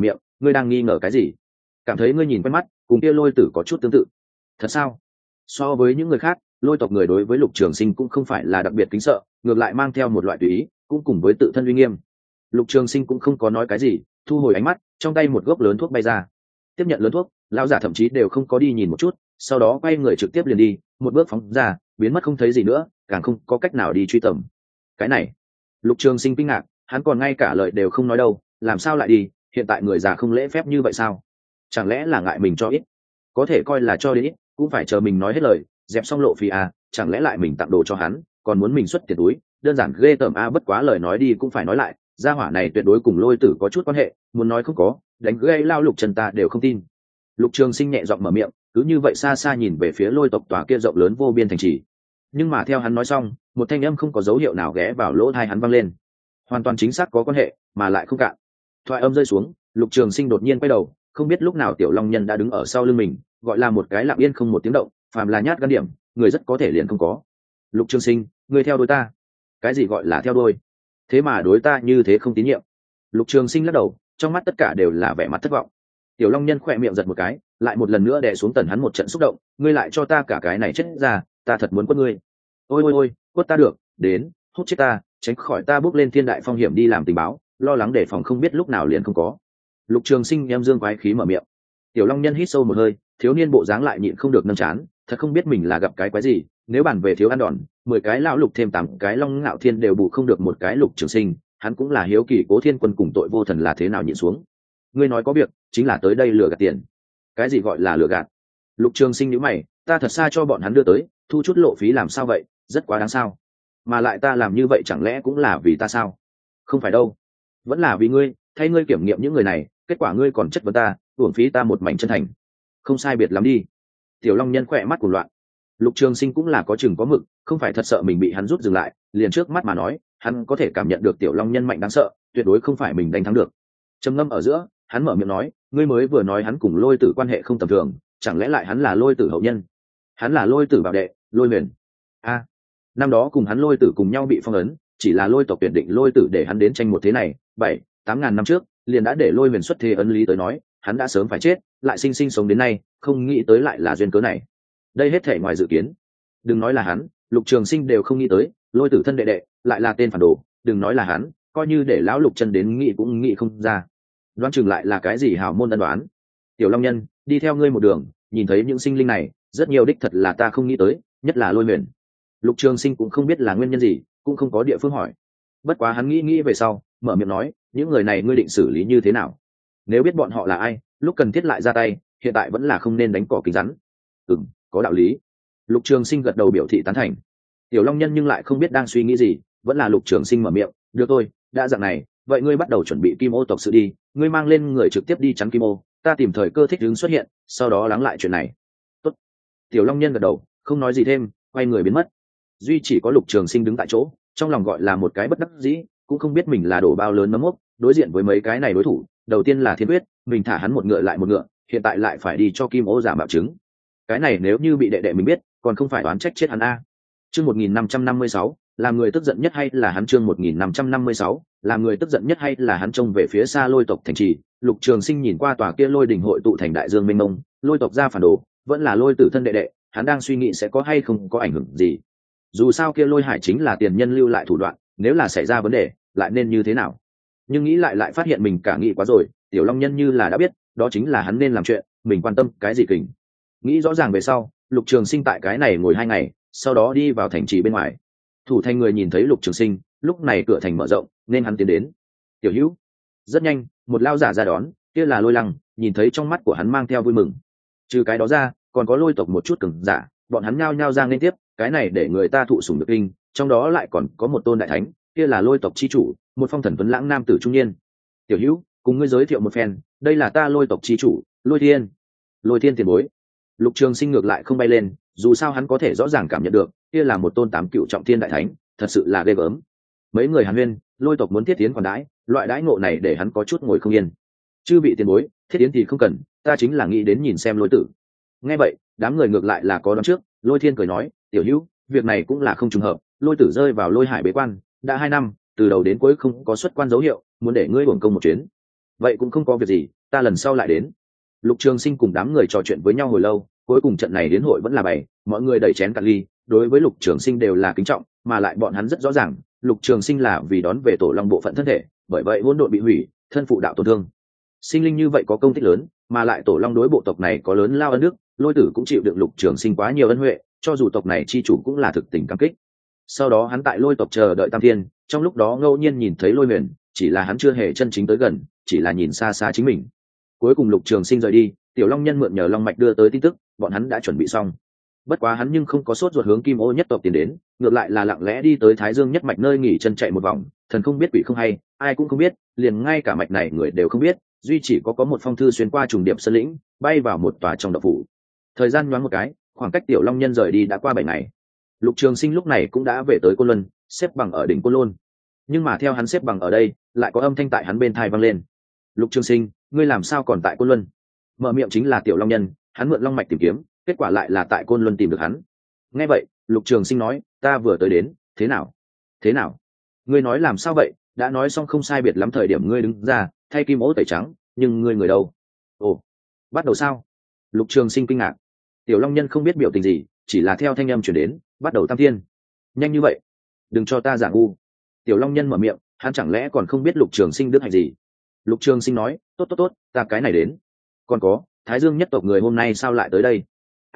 ngươi đang nghi ngờ cái gì? Cảm thấy ngươi nhìn quen mắt, cùng kia lôi tử có chút tương tự. Thật sao? So với những người khác, lôi tộc người đối với Lục Trường Sinh cũng không phải là đặc biệt kính sợ, ngược lại mang theo một loại tùy ý, cũng cùng với tự thân uy nghiêm. Lục Trường Sinh cũng không có nói cái gì, thu hồi ánh mắt, trong tay một gốc lớn thuốc bay ra. Tiếp nhận lớn thuốc, lão giả thậm chí đều không có đi nhìn một chút, sau đó quay người trực tiếp liền đi, một bước phóng ra, biến mất không thấy gì nữa, càng không có cách nào đi truy tầm. Cái này, Lục Trường Sinh kinh ngạc, hắn còn ngay cả lời đều không nói đâu, làm sao lại đi? Hiện tại người già không lễ phép như vậy sao? Chẳng lẽ là ngại mình cho ít? Có thể coi là cho đến ít, cũng phải chờ mình nói hết lời, dẹp xong lộ phí à? Chẳng lẽ lại mình tặng đồ cho hắn, còn muốn mình xuất tiền túi? Đơn giản ghê tởm a, bất quá lời nói đi cũng phải nói lại, gia hỏa này tuyệt đối cùng lôi tử có chút quan hệ, muốn nói không có, đánh gây lao Lục Trần ta đều không tin. Lục Trường Sinh nhẹ giọng mở miệng, cứ như vậy xa xa nhìn về phía lôi tộc tòa kia rộng lớn vô biên thành trì. Nhưng mà theo hắn nói xong, một thanh âm không có dấu hiệu nào ghé vào lỗ tai hắn vang lên. Hoàn toàn chính xác có quan hệ, mà lại không cạn. Thoại âm rơi xuống, Lục Trường Sinh đột nhiên quay đầu, không biết lúc nào Tiểu Long Nhân đã đứng ở sau lưng mình, gọi là một cái lặng yên không một tiếng động, phàm là nhát gan điểm, người rất có thể liền không có. Lục Trường Sinh, ngươi theo đuôi ta? Cái gì gọi là theo đuôi? Thế mà đối ta như thế không tín nhiệm? Lục Trường Sinh lắc đầu, trong mắt tất cả đều là vẻ mặt thất vọng. Tiểu Long Nhân khỏe miệng giật một cái, lại một lần nữa đè xuống tần hắn một trận xúc động, ngươi lại cho ta cả cái này chết ra, ta thật muốn quất ngươi. Ôi ôi ôi, quất ta được, đến, hút chết ta, tránh khỏi ta bước lên thiên đại phong hiểm đi làm tình báo, lo lắng đề phòng không biết lúc nào liền không có. Lục Trường Sinh em dương quái khí mở miệng. Tiểu Long Nhân hít sâu một hơi, thiếu niên bộ dáng lại nhịn không được nâng chán, thật không biết mình là gặp cái quái gì, nếu bàn về thiếu ăn đòn, 10 cái lão lục thêm 8 cái Long Ngạo Thiên đều bù không được một cái Lục Trường Sinh, hắn cũng là hiếu kỳ Cố Thiên Quân cùng tội vô thần là thế nào nhịn xuống. Ngươi nói có việc, chính là tới đây lừa gạt tiền. Cái gì gọi là lừa gạt? Lục Trường Sinh nhíu mày, ta thật xa cho bọn hắn đưa tới, thu chút lộ phí làm sao vậy, rất quá đáng sao? Mà lại ta làm như vậy chẳng lẽ cũng là vì ta sao? Không phải đâu, vẫn là vì ngươi, thay ngươi kiểm nghiệm những người này, kết quả ngươi còn chất vấn ta, uổng phí ta một mảnh chân thành. Không sai biệt lắm đi. Tiểu Long Nhân khỏe mắt của loạn. Lục Trường Sinh cũng là có chừng có mực, không phải thật sợ mình bị hắn rút dừng lại, liền trước mắt mà nói, hắn có thể cảm nhận được Tiểu Long Nhân mạnh đáng sợ, tuyệt đối không phải mình đánh thắng được. Trầm ngâm ở giữa, hắn mở miệng nói, ngươi mới vừa nói hắn cùng lôi tử quan hệ không tầm thường, chẳng lẽ lại hắn là lôi tử hậu nhân? Hắn là lôi tử bảo đệ, lôi huyền. A, năm đó cùng hắn lôi tử cùng nhau bị phong ấn, chỉ là lôi tộc tuyển định lôi tử để hắn đến tranh một thế này, 7-8 ngàn năm trước, liền đã để lôi huyền xuất thế ấn lý tới nói, hắn đã sớm phải chết, lại sinh sinh sống đến nay, không nghĩ tới lại là duyên cớ này. Đây hết thể ngoài dự kiến. Đừng nói là hắn, Lục Trường Sinh đều không nghĩ tới, lôi tử thân đệ đệ, lại là tên phản đồ, đừng nói là hắn, coi như để lão Lục Chân đến nghĩ cũng nghĩ không ra. Đoán chừng lại là cái gì hảo môn ân đoán. Tiểu Long Nhân, đi theo ngươi một đường, nhìn thấy những sinh linh này, rất nhiều đích thật là ta không nghĩ tới, nhất là lôi huyền. Lục Trường Sinh cũng không biết là nguyên nhân gì, cũng không có địa phương hỏi. Bất quá hắn nghĩ về sau, mở miệng nói, những người này ngươi định xử lý như thế nào? Nếu biết bọn họ là ai, lúc cần thiết lại ra tay, hiện tại vẫn là không nên đánh cỏ kính rắn. Có đạo lý. Lục Trường Sinh gật đầu biểu thị tán thành. Tiểu Long Nhân nhưng lại không biết đang suy nghĩ gì, vẫn là Lục Trường Sinh mở miệng, được thôi, đã dạng này, vậy ngươi bắt đầu chuẩn bị Kim Ô tộc sự đi, ngươi mang lên người trực tiếp đi chắn Kim Ô, ta tìm thời cơ thích ứng xuất hiện, sau đó lắng lại chuyện này. Tốt. Tiểu Long Nhân gật đầu, không nói gì thêm, quay người biến mất. Duy chỉ có Lục Trường Sinh đứng tại chỗ, trong lòng gọi là một cái bất đắc dĩ, cũng không biết mình là đổ bao lớn nấm mốc, đối diện với mấy cái này đối thủ, đầu tiên là Thiên Quyết, mình thả hắn một ngựa lại một ngựa, hiện tại lại phải đi cho Kim Ô giả mạo chứng. Cái này nếu như bị đệ đệ mình biết, còn không phải oán trách chết hắn a. Chương 1556, làm người tức giận nhất hay là hắn? Chương 1556, làm người tức giận nhất hay là hắn? Trông về phía xa lôi tộc thành trì, Lục Trường Sinh nhìn qua tòa kia lôi đỉnh hội tụ thành đại dương mênh mông, lôi tộc ra phản đồ, vẫn là lôi tử thân đệ đệ, hắn đang suy nghĩ sẽ có hay không có ảnh hưởng gì. Dù sao kia lôi hải chính là tiền nhân lưu lại thủ đoạn, nếu là xảy ra vấn đề, lại nên như thế nào? Nhưng nghĩ lại phát hiện mình cả nghĩ quá rồi, Tiểu Long Nhân như là đã biết, đó chính là hắn nên làm chuyện, mình quan tâm cái gì kình. Nghĩ rõ ràng về sau, Lục Trường Sinh tại cái này ngồi 2 ngày, sau đó đi vào thành trì bên ngoài. Thủ thành người nhìn thấy Lục Trường Sinh, lúc này cửa thành mở rộng, nên hắn tiến đến. Tiểu Hữu. Rất nhanh, một lao giả ra đón, kia là Lôi Lăng, nhìn thấy trong mắt của hắn mang theo vui mừng. Trừ cái đó ra, còn có lôi tộc một chút cường giả, bọn hắn nhao nhao ra nên tiếp, cái này để người ta thụ sủng được kinh, trong đó lại còn có một tôn đại thánh, kia là lôi tộc chi chủ, một phong thần tuấn lãng nam tử trung niên. Tiểu Hữu, cùng ngươi giới thiệu một phen, đây là ta lôi tộc chi chủ, Lôi Thiên. Lôi Thiên tiền bối. Lục Trường Sinh ngược lại không bay lên, dù sao hắn có thể rõ ràng cảm nhận được, kia là một tôn 8 cựu trọng thiên đại thánh, thật sự là ghê gớm. Mấy người Hàn Huyên, lôi tộc muốn thiết tiến còn đãi, loại đãi ngộ này để hắn có chút ngồi không yên. Chư vị tiền bối, thiết tiến thì không cần, ta chính là nghĩ đến nhìn xem lôi tử. Nghe vậy, đám người ngược lại là có đoán trước, Lôi Thiên cười nói, tiểu hữu, việc này cũng là không trùng hợp, lôi tử rơi vào lôi hải bế quan, đã 2 năm, từ đầu đến cuối không có xuất quan dấu hiệu, muốn để ngươi uổng công một chuyến. Vậy cũng không có việc gì, ta lần sau lại đến. Lục Trường Sinh cùng đám người trò chuyện với nhau hồi lâu, cuối cùng trận này đến hội vẫn là bày, mọi người đẩy chén cạn ly, đối với Lục Trường Sinh đều là kính trọng, mà lại bọn hắn rất rõ ràng, Lục Trường Sinh là vì đón về tổ long bộ phận thân thể, bởi vậy hỗn độn bị hủy, thân phụ đạo tổn thương. Sinh linh như vậy có công tích lớn, mà lại tổ long đối bộ tộc này có lớn lao ân đức, Lôi Tử cũng chịu đựng Lục Trường Sinh quá nhiều ân huệ, cho dù tộc này chi chủ cũng là thực tình cảm kích. Sau đó hắn tại Lôi tộc chờ đợi Tam Thiên, trong lúc đó ngẫu nhiên nhìn thấy Lôi Huyền, chỉ là hắn chưa hề chân chính tới gần, chỉ là nhìn xa xa chính mình. Cuối cùng Lục Trường Sinh rời đi, Tiểu Long Nhân mượn nhờ Long Mạch đưa tới tin tức, bọn hắn đã chuẩn bị xong. Bất quá hắn nhưng không có sốt ruột hướng Kim Ô nhất tộc tiến đến, ngược lại là lặng lẽ đi tới Thái Dương nhất mạch nơi nghỉ chân chạy một vòng, thần không biết quỷ không hay, ai cũng không biết, liền ngay cả mạch này người đều không biết, duy chỉ có một phong thư xuyên qua trùng điệp sơn lĩnh, bay vào một tòa trong động phủ. Thời gian nhoáng một cái, khoảng cách Tiểu Long Nhân rời đi đã qua 7 ngày. Lục Trường Sinh lúc này cũng đã về tới Côn Luân, xếp bằng ở đỉnh Côn Lôn. Nhưng mà theo hắn xếp bằng ở đây, lại có âm thanh tại hắn bên tai vang lên. "Lục Trường Sinh, ngươi làm sao còn tại Côn Luân?" Mở miệng chính là Tiểu Long Nhân, hắn mượn long mạch tìm kiếm, kết quả lại là tại Côn Luân tìm được hắn. Nghe vậy, Lục Trường Sinh nói, "Ta vừa tới đến, thế nào? Thế nào? Ngươi nói làm sao vậy? Đã nói xong không sai biệt lắm thời điểm ngươi đứng ra, thay Kim Ô tẩy trắng, nhưng ngươi người đâu?" "Ồ, bắt đầu sao?" Lục Trường Sinh kinh ngạc. Tiểu Long Nhân không biết biểu tình gì, chỉ là theo thanh âm truyền đến, "Bắt đầu Tam Thiên." "Nhanh như vậy? Đừng cho ta giả ngu." Tiểu Long Nhân mở miệng, hắn chẳng lẽ còn không biết Lục Trường Sinh đức hạnh gì? Lục Trường Sinh nói, "Tốt tốt tốt, ta cái này đến. Còn có, Thái Dương nhất tộc người hôm nay sao lại tới đây?"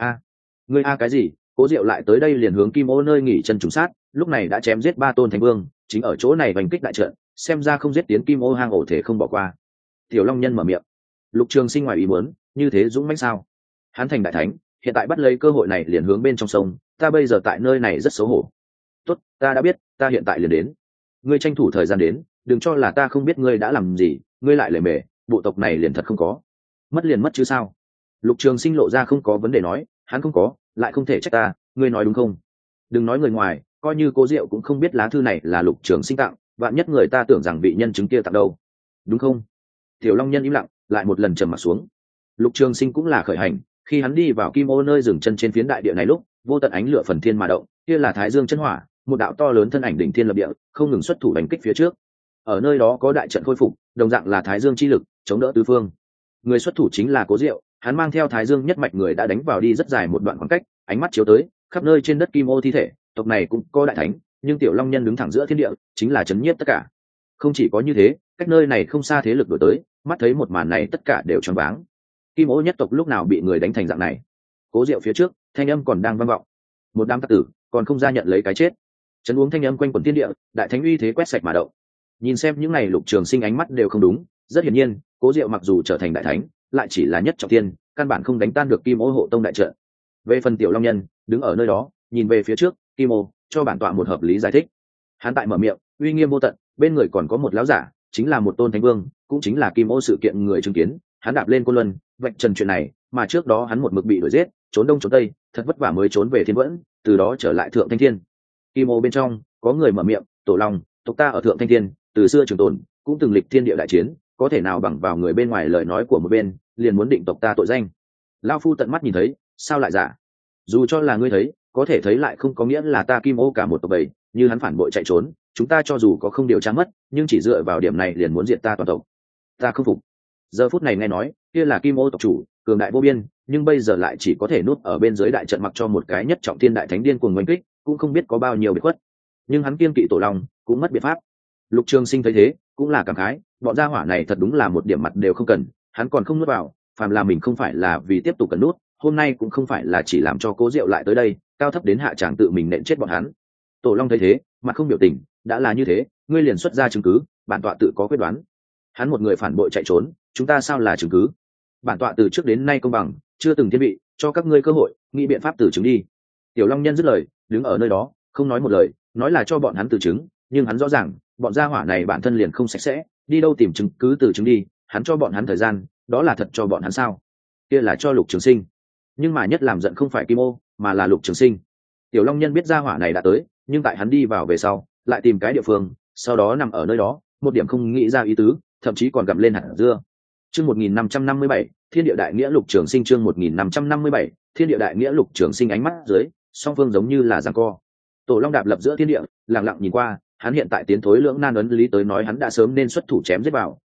Ngươi cái gì? Cố Diệu lại tới đây liền hướng Kim Ô nơi nghỉ chân trùng sát, lúc này đã chém giết 3 tôn thánh vương, chính ở chỗ này vành kích đại trận, xem ra không giết tiến Kim Ô hang ổ thể không bỏ qua. Tiểu Long Nhân mở miệng. Lục Trường Sinh ngoài ý muốn, như thế dũng mãnh sao? Hắn thành đại thánh, hiện tại bắt lấy cơ hội này liền hướng bên trong sông, ta bây giờ tại nơi này rất xấu hổ. Tốt, ta đã biết, ta hiện tại liền đến. Ngươi tranh thủ thời gian đến, đừng cho là ta không biết ngươi đã làm gì, ngươi lại lề mề, bộ tộc này liền thật không có. Mất liền mất chứ sao? Lục Trường Sinh lộ ra không có vấn đề nói, hắn không có, lại không thể trách ta, ngươi nói đúng không? Đừng nói người ngoài, coi như Cố Diệu cũng không biết lá thư này là Lục Trường Sinh tặng, vạn nhất người ta tưởng rằng vị nhân chứng kia tặng đâu, đúng không? Tiểu Long Nhân im lặng, lại một lần trầm mặt xuống. Lục Trường Sinh cũng là khởi hành, khi hắn đi vào Kim Ô nơi dừng chân trên phiến đại địa này lúc, vô tận ánh lửa phần thiên mà động, kia là Thái Dương chân hỏa, một đạo to lớn thân ảnh đỉnh thiên lập địa, không ngừng xuất thủ đánh kích phía trước. Ở nơi đó có đại trận khôi phục, đồng dạng là Thái Dương chi lực, chống đỡ tứ phương. Người xuất thủ chính là Cố Diệu, hắn mang theo Thái Dương nhất mạch người đã đánh vào đi rất dài một đoạn khoảng cách, ánh mắt chiếu tới, khắp nơi trên đất Kim Ô thi thể, tộc này cũng có đại thánh, nhưng Tiểu Long Nhân đứng thẳng giữa thiên địa, chính là chấn nhiếp tất cả. Không chỉ có như thế, cách nơi này không xa thế lực đuổi tới, mắt thấy một màn này tất cả đều choáng váng. Kim Ô nhất tộc lúc nào bị người đánh thành dạng này? Cố Diệu phía trước, thanh âm còn đang vang vọng. Một đám tặc tử, còn không ra nhận lấy cái chết. Chấn uống thanh âm quanh quẩn thiên địa, đại thánh uy thế quét sạch mà động. Nhìn xem những này Lục Trường Sinh ánh mắt đều không đúng, rất hiển nhiên, Cố Diệu mặc dù trở thành đại thánh, lại chỉ là nhất trọng thiên, căn bản không đánh tan được Kim Ô hộ tông đại trận. Về phần Tiểu Long Nhân, đứng ở nơi đó, nhìn về phía trước, Kim Ô cho bản tọa một hợp lý giải thích. Hắn tại mở miệng, uy nghiêm vô tận, bên người còn có một lão giả, chính là một tôn thánh vương, cũng chính là Kim Ô sự kiện người chứng kiến. Hắn đạp lên Côn Luân, vạch trần chuyện này, mà trước đó hắn một mực bị đuổi giết, trốn đông trốn tây, thật vất vả mới trốn về Thiên Vẫn, từ đó trở lại Thượng Thanh Thiên. Kim Ô bên trong, có người mở miệng, "Tổ Long, tộc ta ở Thượng Thanh Thiên, từ xưa trường tồn, cũng từng lịch thiên địa đại chiến, có thể nào bằng vào người bên ngoài lời nói của một bên, liền muốn định tộc ta tội danh?" Lão phu tận mắt nhìn thấy, sao lại giả? Dù cho là ngươi thấy, có thể thấy lại không có nghĩa là ta Kim Ô cả một tộc bầy, như hắn phản bội chạy trốn, chúng ta cho dù có không điều tra mất, nhưng chỉ dựa vào điểm này liền muốn diệt ta toàn tộc. Ta không phục. Giờ phút này nghe nói, kia là Kim Ô tộc chủ, cường đại vô biên, nhưng bây giờ lại chỉ có thể nuốt ở bên dưới đại trận mặc cho một cái nhất trọng thiên đại thánh điên cuồng oanh kích, cũng không biết có bao nhiêu biệt khuất. Nhưng hắn kiêng kỵ Tổ Long, cũng mất biện pháp. Lục Trường Sinh thấy thế, cũng là cảm khái, bọn gia hỏa này thật đúng là một điểm mặt đều không cần, hắn còn không nuốt vào, phàm là mình không phải là vì tiếp tục cần nuốt, hôm nay cũng không phải là chỉ làm cho Cố Diệu lại tới đây, cao thấp đến hạ tràng tự mình nện chết bọn hắn. Tổ Long thấy thế, mặt không biểu tình, đã là như thế, ngươi liền xuất ra chứng cứ, bản tọa tự có quyết đoán. Hắn một người phản bội chạy trốn, chúng ta sao là chứng cứ? Bản tọa từ trước đến nay công bằng, chưa từng thiên vị, cho các ngươi cơ hội, nghĩ biện pháp từ chứng đi. Tiểu Long Nhân dứt lời, đứng ở nơi đó, không nói một lời, nói là cho bọn hắn từ chứng, nhưng hắn rõ ràng, bọn gia hỏa này bản thân liền không sạch sẽ, đi đâu tìm chứng cứ từ chứng đi, hắn cho bọn hắn thời gian, đó là thật cho bọn hắn sao? Kia là cho Lục Trường Sinh. Nhưng mà nhất làm giận không phải Kim Ô, mà là Lục Trường Sinh. Tiểu Long Nhân biết gia hỏa này đã tới, nhưng tại hắn đi vào về sau, lại tìm cái địa phương, sau đó nằm ở nơi đó, một điểm không nghĩ ra ý tứ, thậm chí còn gặm lên hạt dưa. Chương 1557, Thiên Địa Đại Nghĩa Lục Trường Sinh chương 1557, Thiên Địa Đại Nghĩa Lục Trường Sinh ánh mắt dưới, song phương giống như là giằng co. Tổ Long đạp lập giữa thiên địa, lặng lặng nhìn qua, hắn hiện tại tiến thối lưỡng nan ấn lý tới nói hắn đã sớm nên xuất thủ chém giết vào,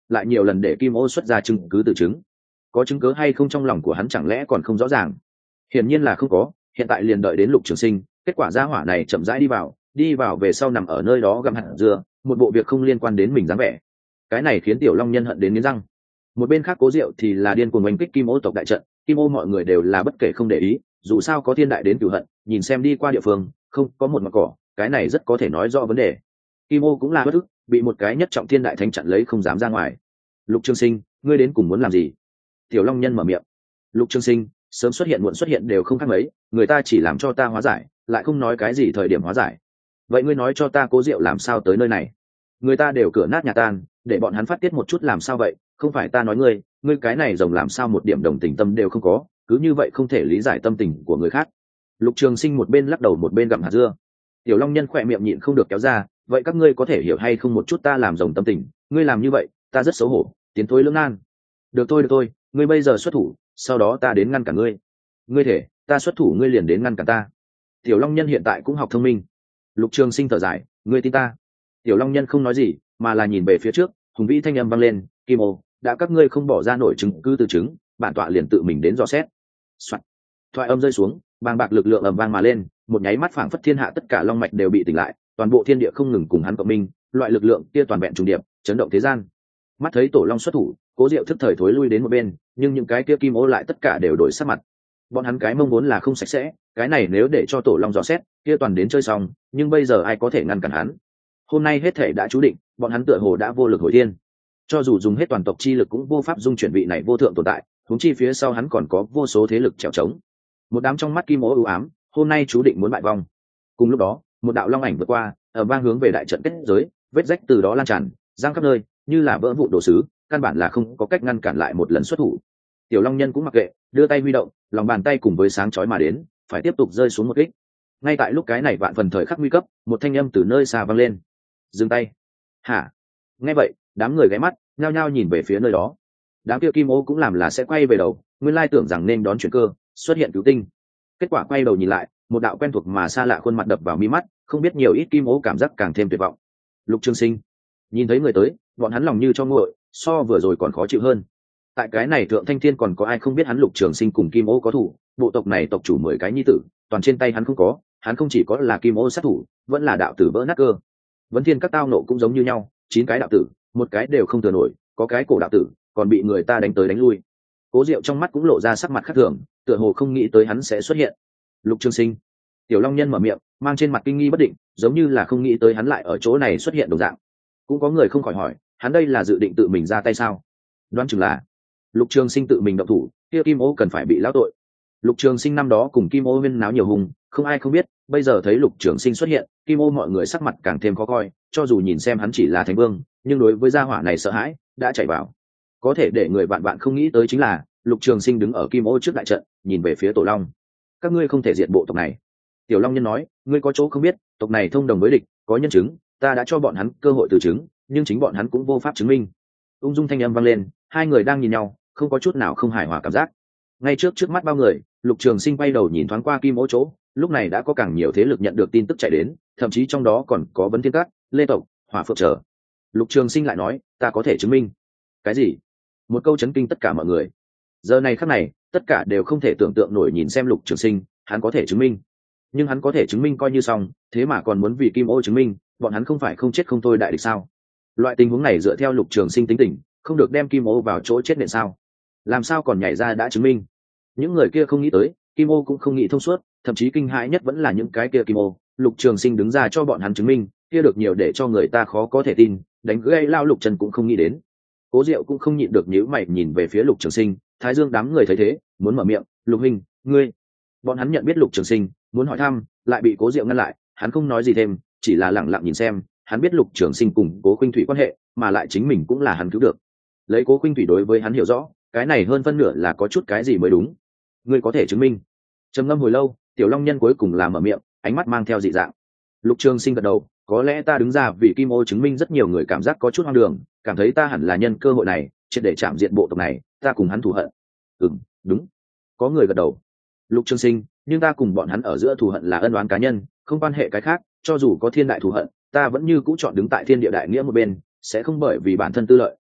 lại nhiều lần để Kim Ô xuất ra chứng cứ từ chứng. Có chứng cứ hay không trong lòng của hắn chẳng lẽ còn không rõ ràng? Hiển nhiên là không có, hiện tại liền đợi đến Lục Trường Sinh, kết quả gia hỏa này chậm rãi đi vào về sau nằm ở nơi đó gặm hạt dưa, một bộ việc không liên quan đến mình dáng vẻ. Cái này khiến Tiểu Long Nhân hận đến nghiến răng. Một bên khác Cố Diệu thì là điên cuồng oanh kích Kim Ô tộc đại trận, Kim Ô mọi người đều là bất kể không để ý, dù sao có thiên đại đến cửu hận, nhìn xem đi qua địa phương, không có một mặt cỏ, cái này rất có thể nói rõ vấn đề. Kim Ô cũng là bất ức, bị một cái nhất trọng thiên đại thánh chặn lấy không dám ra ngoài. Lục Trường Sinh, ngươi đến cùng muốn làm gì? Tiểu Long Nhân mở miệng. Lục Trường Sinh, sớm xuất hiện muộn xuất hiện đều không khác mấy, người ta chỉ làm cho ta hóa giải, lại không nói cái gì thời điểm hóa giải. Vậy ngươi nói cho ta Cố Diệu làm sao tới nơi này? Người ta đều cửa nát nhà tan, để bọn hắn phát tiết một chút làm sao vậy? Không phải ta nói ngươi cái này rồng làm sao một điểm đồng tình tâm đều không có, cứ như vậy không thể lý giải tâm tình của người khác. Lục Trường Sinh một bên lắc đầu một bên gặm hạt dưa. Tiểu Long Nhân khỏe miệng nhịn không được kéo ra, vậy các ngươi có thể hiểu hay không một chút ta làm rồng tâm tình, ngươi làm như vậy ta rất xấu hổ, tiến thối lưỡng nan. Được thôi, ngươi bây giờ xuất thủ, sau đó ta đến ngăn cản ngươi. Ngươi thể ta xuất thủ ngươi liền đến ngăn cản ta. Tiểu Long Nhân hiện tại cũng học thông minh. Lục Trường Sinh thở dài, ngươi tin ta? Tiểu Long Nhân không nói gì, mà là nhìn về phía trước, hùng vĩ thanh âm vang lên, Kim Ô, đã các ngươi không bỏ ra nổi chứng cứ từ chứng, bản tọa liền tự mình đến dò xét. Soạn. Thoại âm rơi xuống, bàng bạc lực lượng ầm vang mà lên, một nháy mắt phảng phất thiên hạ tất cả long mạch đều bị tỉnh lại, toàn bộ thiên địa không ngừng cùng hắn cộng minh, loại lực lượng kia toàn vẹn trùng điệp, chấn động thế gian. Mắt thấy Tổ Long xuất thủ, Cố Diệu thức thời thối lui đến một bên, nhưng những cái kia Kim Ô lại tất cả đều đổi sắc mặt. Bọn hắn cái mông vốn là không sạch sẽ, cái này nếu để cho Tổ Long dò xét, kia toàn đến chơi xong, nhưng bây giờ ai có thể ngăn cản hắn? Hôm nay hết thể đã chú định, bọn hắn tựa hồ đã vô lực hồi thiên. Cho dù dùng hết toàn tộc chi lực cũng vô pháp dung chuyển vị này vô thượng tồn tại, huống chi phía sau hắn còn có vô số thế lực trèo trống. Một đám trong mắt Kim Ô u ám, hôm nay chú định muốn bại vong. Cùng lúc đó, một đạo long ảnh vượt qua, ở vang hướng về đại trận kết giới, vết rách từ đó lan tràn, giang khắp nơi, như là vỡ vụn đồ sứ, căn bản là không có cách ngăn cản lại một lần xuất thủ. Tiểu Long Nhân cũng mặc kệ, đưa tay huy động, lòng bàn tay cùng với sáng chói mà đến, phải tiếp tục rơi xuống một kích. Ngay tại lúc cái này vạn phần thời khắc nguy cấp, một thanh âm từ nơi xa vang lên. Dừng tay. Hả? Nghe vậy, đám người ghé mắt, nhao nhao nhìn về phía nơi đó. Đám kia Kim Ô cũng làm là sẽ quay về đầu, nguyên lai tưởng rằng nên đón chuyển cơ, xuất hiện cứu tinh. Kết quả quay đầu nhìn lại, một đạo quen thuộc mà xa lạ khuôn mặt đập vào mi mắt, không biết nhiều ít Kim Ô cảm giác càng thêm tuyệt vọng. Lục Trường Sinh. Nhìn thấy người tới, bọn hắn lòng như cho nguội, so vừa rồi còn khó chịu hơn. Tại cái này Thượng Thanh Thiên còn có ai không biết hắn Lục Trường Sinh cùng Kim Ô có thủ, bộ tộc này tộc chủ 10 cái nhi tử, toàn trên tay hắn không có, hắn không chỉ có là Kim Ô sát thủ, vẫn là đạo tử vỡ nát cơ. Vấn Thiên các tao nộ cũng giống như nhau, 9 cái đạo tử, một cái đều không thừa nổi, có cái cổ đạo tử, còn bị người ta đánh tới đánh lui. Cố Diệu trong mắt cũng lộ ra sắc mặt khác thường, tựa hồ không nghĩ tới hắn sẽ xuất hiện. Lục Trường Sinh. Tiểu Long Nhân mở miệng, mang trên mặt kinh nghi bất định, giống như là không nghĩ tới hắn lại ở chỗ này xuất hiện đồng dạng. Cũng có người không khỏi hỏi, hắn đây là dự định tự mình ra tay sao? Đoán chừng là Lục Trường Sinh tự mình động thủ, kia Kim Ô cần phải bị lão tội. Lục Trường Sinh năm đó cùng Kim Ô huyên náo nhiều hùng, không ai không biết, bây giờ thấy Lục Trường Sinh xuất hiện, Kim Ô mọi người sắc mặt càng thêm khó coi, cho dù nhìn xem hắn chỉ là thánh vương, nhưng đối với gia hỏa này sợ hãi, đã chạy vào. Có thể để người bạn bạn không nghĩ tới chính là, Lục Trường Sinh đứng ở Kim Ô trước đại trận, nhìn về phía Tổ Long. Các ngươi không thể diệt bộ tộc này. Tiểu Long Nhân nói, ngươi có chỗ không biết, tộc này thông đồng với địch, có nhân chứng, ta đã cho bọn hắn cơ hội từ chứng, nhưng chính bọn hắn cũng vô pháp chứng minh. Ung dung thanh âm vang lên, hai người đang nhìn nhau, không có chút nào không hài hòa cảm giác. Ngay trước mắt bao người, Lục Trường Sinh quay đầu nhìn thoáng qua Kim Ô chỗ, lúc này đã có càng nhiều thế lực nhận được tin tức chạy đến, thậm chí trong đó còn có Vấn Thiên Các, Lê tộc, Hỏa Phượng trở. Lục Trường Sinh lại nói, ta có thể chứng minh. Cái gì? Một câu chấn kinh tất cả mọi người. Giờ này khắc này, tất cả đều không thể tưởng tượng nổi nhìn xem Lục Trường Sinh, hắn có thể chứng minh. Nhưng hắn có thể chứng minh coi như xong, thế mà còn muốn vì Kim Ô chứng minh, bọn hắn không phải không chết không thôi đại địch sao? Loại tình huống này dựa theo Lục Trường Sinh tính tình, không được đem Kim Ô vào chỗ chết nện sao? Làm sao còn nhảy ra đã chứng minh? Những người kia không nghĩ tới, Kim Ô cũng không nghĩ thông suốt, thậm chí kinh hãi nhất vẫn là những cái kia Kim Ô. Lục Trường Sinh đứng ra cho bọn hắn chứng minh, kia được nhiều để cho người ta khó có thể tin, đánh gây lao Lục Trần cũng không nghĩ đến. Cố Diệu cũng không nhịn được nhíu mày nhìn về phía Lục Trường Sinh, Thái Dương đám người thấy thế, muốn mở miệng, "Lục huynh, ngươi..." Bọn hắn nhận biết Lục Trường Sinh, muốn hỏi thăm, lại bị Cố Diệu ngăn lại, hắn không nói gì thêm, chỉ là lặng lặng nhìn xem, hắn biết Lục Trường Sinh cùng Cố Khuynh Thủy quan hệ, mà lại chính mình cũng là hắn cứu được. Lấy Cố Khuynh Thủy đối với hắn hiểu rõ, cái này hơn phân nửa là có chút cái gì mới đúng. Ngươi có thể chứng minh? Trầm ngâm hồi lâu, Tiểu Long Nhân cuối cùng là mở miệng, ánh mắt mang theo dị dạng. Lục Trường Sinh gật đầu, có lẽ ta đứng ra vì Kim Ô chứng minh rất nhiều người cảm giác có chút hoang đường, cảm thấy ta hẳn là nhân cơ hội này, triệt để chạm diện bộ tộc này, ta cùng hắn thù hận. Đúng. Có người gật đầu. Lục Trường Sinh, nhưng ta cùng bọn hắn ở giữa thù hận là ân oán cá nhân, không quan hệ cái khác, cho dù có thiên đại thù hận, ta vẫn như cũ chọn đứng tại thiên địa đại nghĩa một bên, sẽ không bởi vì bản thân tư lợi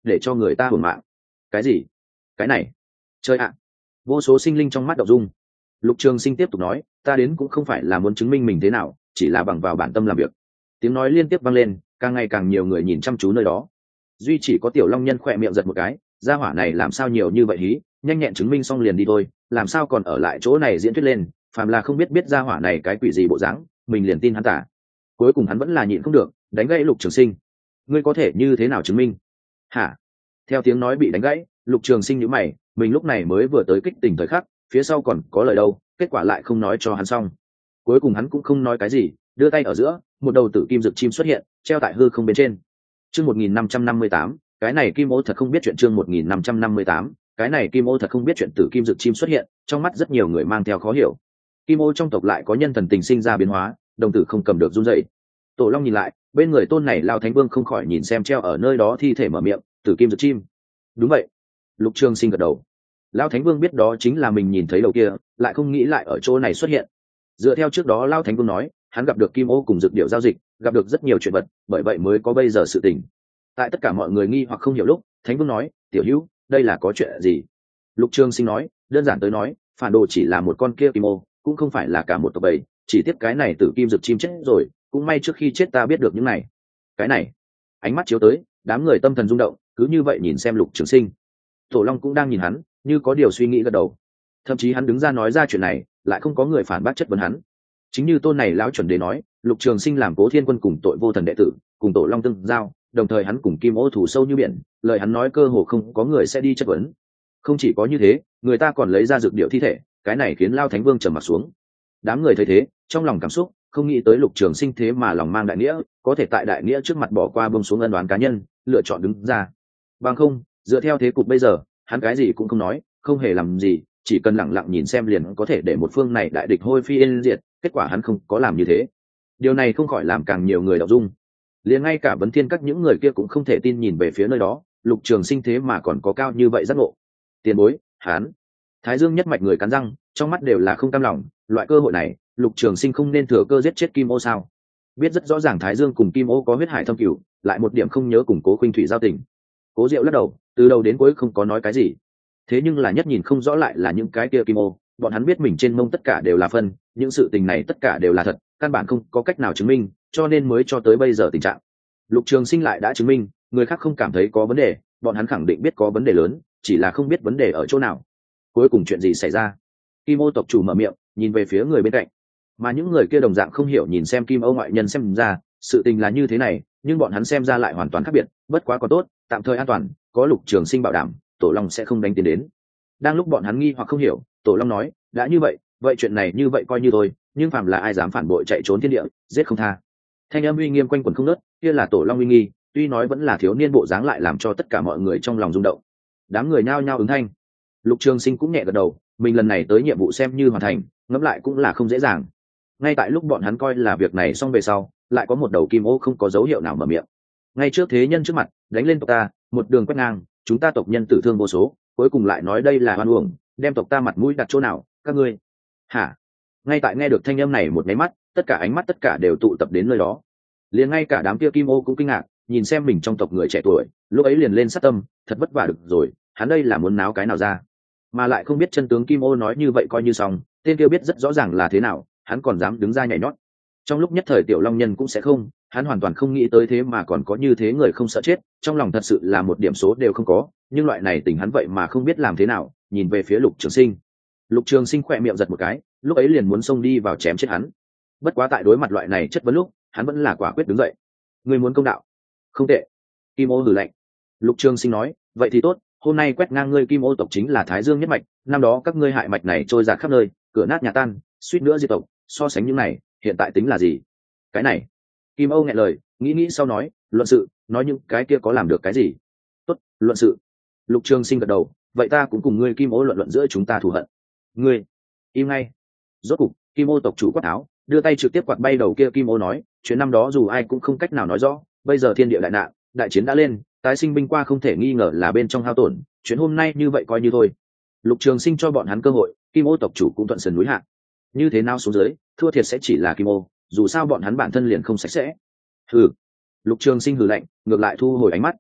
để cho người ta hưởng mạng. Cái gì? Cái này? Chơi ạ! Vô số sinh linh trong mắt động dung. Lục Trường Sinh tiếp tục nói, ta đến cũng không phải là muốn chứng minh mình thế nào, chỉ là bằng vào bản tâm làm việc. Tiếng nói liên tiếp vang lên, càng ngày càng nhiều người nhìn chăm chú nơi đó. Duy chỉ có Tiểu Long Nhân khỏe miệng giật một cái, gia hỏa này làm sao nhiều như vậy hí, nhanh nhẹn chứng minh xong liền đi thôi, làm sao còn ở lại chỗ này diễn thuyết lên, phàm là không biết gia hỏa này cái quỷ gì bộ dáng, mình liền tin hắn tả. Cuối cùng hắn vẫn là nhịn không được, đánh gãy Lục Trường Sinh. Ngươi có thể như thế nào chứng minh? Hả? Theo tiếng nói bị đánh gãy, Lục Trường Sinh nhíu mày, mình lúc này mới vừa tới kích tình thời khắc, phía sau còn có lời đâu, kết quả lại không nói cho hắn xong. Cuối cùng hắn cũng không nói cái gì, đưa tay ở giữa, một đầu tử kim dược chim xuất hiện, treo tại hư không bên trên. Chương 1558, cái này Kim Ô thật không biết chuyện. Chương 1558, cái này Kim Ô thật không biết chuyện. Tử kim dược chim xuất hiện, trong mắt rất nhiều người mang theo khó hiểu. Kim Ô trong tộc lại có nhân thần tình sinh ra biến hóa, đồng tử không cầm được run rẩy. Tổ Long nhìn lại, bên người tôn này Lão Thánh Vương không khỏi nhìn xem treo ở nơi đó thi thể mở miệng, tử kim dược chim. Đúng vậy. Lục Trường Sinh gật đầu. Lão Thánh Vương biết đó chính là mình nhìn thấy đầu kia, lại không nghĩ lại ở chỗ này xuất hiện. Dựa theo trước đó Lão Thánh Vương nói, hắn gặp được Kim Ô cùng dược điệu giao dịch, gặp được rất nhiều chuyện vật, bởi vậy mới có bây giờ sự tình. Tại tất cả mọi người nghi hoặc không hiểu lúc, Thánh Vương nói, tiểu hữu, đây là có chuyện gì? Lục Trường Sinh nói, đơn giản tới nói, phản đồ chỉ là một con kia Kim Ô, cũng không phải là cả một tộc bầy, chỉ tiếc cái này tử kim dược chim chết rồi, cũng may trước khi chết ta biết được những này. Cái này, ánh mắt chiếu tới, đám người tâm thần rung động, cứ như vậy nhìn xem Lục Trường Sinh. Tổ Long cũng đang nhìn hắn, như có điều suy nghĩ gật đầu. Thậm chí hắn đứng ra nói ra chuyện này, lại không có người phản bác chất vấn hắn. Chính như tôn này lão chuẩn đế nói, Lục Trường Sinh làm Cố Thiên Quân cùng tội vô thần đệ tử, cùng Tổ Long tương giao, đồng thời hắn cùng Kim Ô thủ sâu như biển, lời hắn nói cơ hồ không có người sẽ đi chất vấn. Không chỉ có như thế, người ta còn lấy ra dược điệu thi thể, cái này khiến Lão Thánh Vương trầm mặt xuống. Đám người thấy thế, trong lòng cảm xúc, không nghĩ tới Lục Trường Sinh thế mà lòng mang đại nghĩa, có thể tại đại nghĩa trước mặt bỏ qua buông xuống ân oán cá nhân, lựa chọn đứng ra. Bằng không, dựa theo thế cục bây giờ, hắn cái gì cũng không nói, không hề làm gì, chỉ cần lặng lặng nhìn xem liền có thể để một phương này đại địch hôi phi yên diệt. Kết quả hắn không có làm như thế, điều này không khỏi làm càng nhiều người động dung. Liền ngay cả Vấn Thiên các những người kia cũng không thể tin nhìn về phía nơi đó, Lục Trường Sinh thế mà còn có cao như vậy giác ngộ. Tiền bối, hắn. Thái Dương nhất mạch người cắn răng, trong mắt đều là không cam lòng, loại cơ hội này, Lục Trường Sinh không nên thừa cơ giết chết Kim Ô sao? Biết rất rõ ràng Thái Dương cùng Kim Ô có huyết hải thâm cửu, lại một điểm không nhớ cùng Cố Khuynh Thủy giao tình. Cố Diệu lắc đầu, từ đầu đến cuối không có nói cái gì. Thế nhưng là nhất nhìn không rõ lại là những cái kia Kim Ô, bọn hắn biết mình trên mông tất cả đều là phân, những sự tình này tất cả đều là thật, căn bản không có cách nào chứng minh, cho nên mới cho tới bây giờ tình trạng. Lục Trường Sinh lại đã chứng minh, người khác không cảm thấy có vấn đề, bọn hắn khẳng định biết có vấn đề lớn, chỉ là không biết vấn đề ở chỗ nào. Cuối cùng chuyện gì xảy ra? Kim Ô tộc chủ mở miệng, nhìn về phía người bên cạnh, mà những người kia đồng dạng không hiểu nhìn xem Kim Ô ngoại nhân xem ra, sự tình là như thế này, nhưng bọn hắn xem ra lại hoàn toàn khác biệt, bất quá có tốt, tạm thời an toàn, có Lục Trường Sinh bảo đảm, Tổ Long sẽ không đánh tiến đến. Đang lúc bọn hắn nghi hoặc không hiểu, Tổ Long nói, đã như vậy, vậy chuyện này như vậy coi như thôi, nhưng phàm là ai dám phản bội chạy trốn thiên địa, giết không tha. Thanh âm uy nghiêm quanh quẩn không ngớt, kia là Tổ Long uy nghi, tuy nói vẫn là thiếu niên bộ dáng lại làm cho tất cả mọi người trong lòng rung động. Đám người nhao nhao ứng thanh. Lục Trường Sinh cũng nhẹ gật đầu, mình lần này tới nhiệm vụ xem như hoàn thành, ngẫm lại cũng là không dễ dàng. Ngay tại lúc bọn hắn coi là việc này xong về sau, lại có một đầu Kim Ô không có dấu hiệu nào mở miệng. Ngay trước thế nhân trước mặt, đánh lên tộc ta, một đường quét ngang, chúng ta tộc nhân tử thương vô số, cuối cùng lại nói đây là oan uổng, đem tộc ta mặt mũi đặt chỗ nào, các ngươi? Hả? Ngay tại nghe được thanh âm này một máy mắt, tất cả ánh mắt tất cả đều tụ tập đến nơi đó. Liền ngay cả đám kia Kim Ô cũng kinh ngạc, nhìn xem mình trong tộc người trẻ tuổi, lúc ấy liền lên sát tâm, thật vất vả được rồi, hắn đây là muốn náo cái nào ra? Mà lại không biết chân tướng Kim Ô nói như vậy coi như xong, tên kia biết rất rõ ràng là thế nào, hắn còn dám đứng ra nhảy nhót. Trong lúc nhất thời Tiểu Long Nhân cũng sẽ không, hắn hoàn toàn không nghĩ tới thế mà còn có như thế người không sợ chết, trong lòng thật sự là một điểm số đều không có, nhưng loại này tình hắn vậy mà không biết làm thế nào, nhìn về phía Lục Trường Sinh. Lục Trường Sinh khỏe miệng giật một cái, lúc ấy liền muốn xông đi vào chém chết hắn. Bất quá tại đối mặt loại này chất vấn lúc, hắn vẫn là quả quyết đứng dậy. Ngươi muốn công đạo? Không tệ. Kim Ô hừ lạnh. Lục Trường Sinh nói, vậy thì tốt, hôm nay quét ngang ngươi Kim Ô tộc chính là Thái Dương nhất mạch, năm đó các ngươi hại mạch này trôi dạt khắp nơi, cửa nát nhà tan, suýt nữa diệt tộc, so sánh những này, hiện tại tính là gì? Cái này. Kim Ô nghẹn lời, nghĩ sau nói, luận sự, nói những cái kia có làm được cái gì? Tốt, luận sự. Lục Trường Sinh gật đầu, vậy ta cũng cùng ngươi Kim Ô luận giữa chúng ta thù hận. Ngươi, im ngay. Rốt cục, Kim Ô tộc chủ quát tháo, đưa tay trực tiếp quạt bay đầu kia Kim Ô nói, chuyện năm đó dù ai cũng không cách nào nói rõ, bây giờ thiên địa đại nạn, đại chiến đã lên, tái sinh binh qua không thể nghi ngờ là bên trong hao tổn, chuyện hôm nay như vậy coi như thôi. Lục Trường Sinh cho bọn hắn cơ hội, Kim Ô tộc chủ cũng thuận sườn núi hạ. Như thế nào xuống dưới, thua thiệt sẽ chỉ là Kim Ô, dù sao bọn hắn bản thân liền không sạch sẽ. Hừ. Lục Trường Sinh hừ lạnh, ngược lại thu hồi ánh mắt.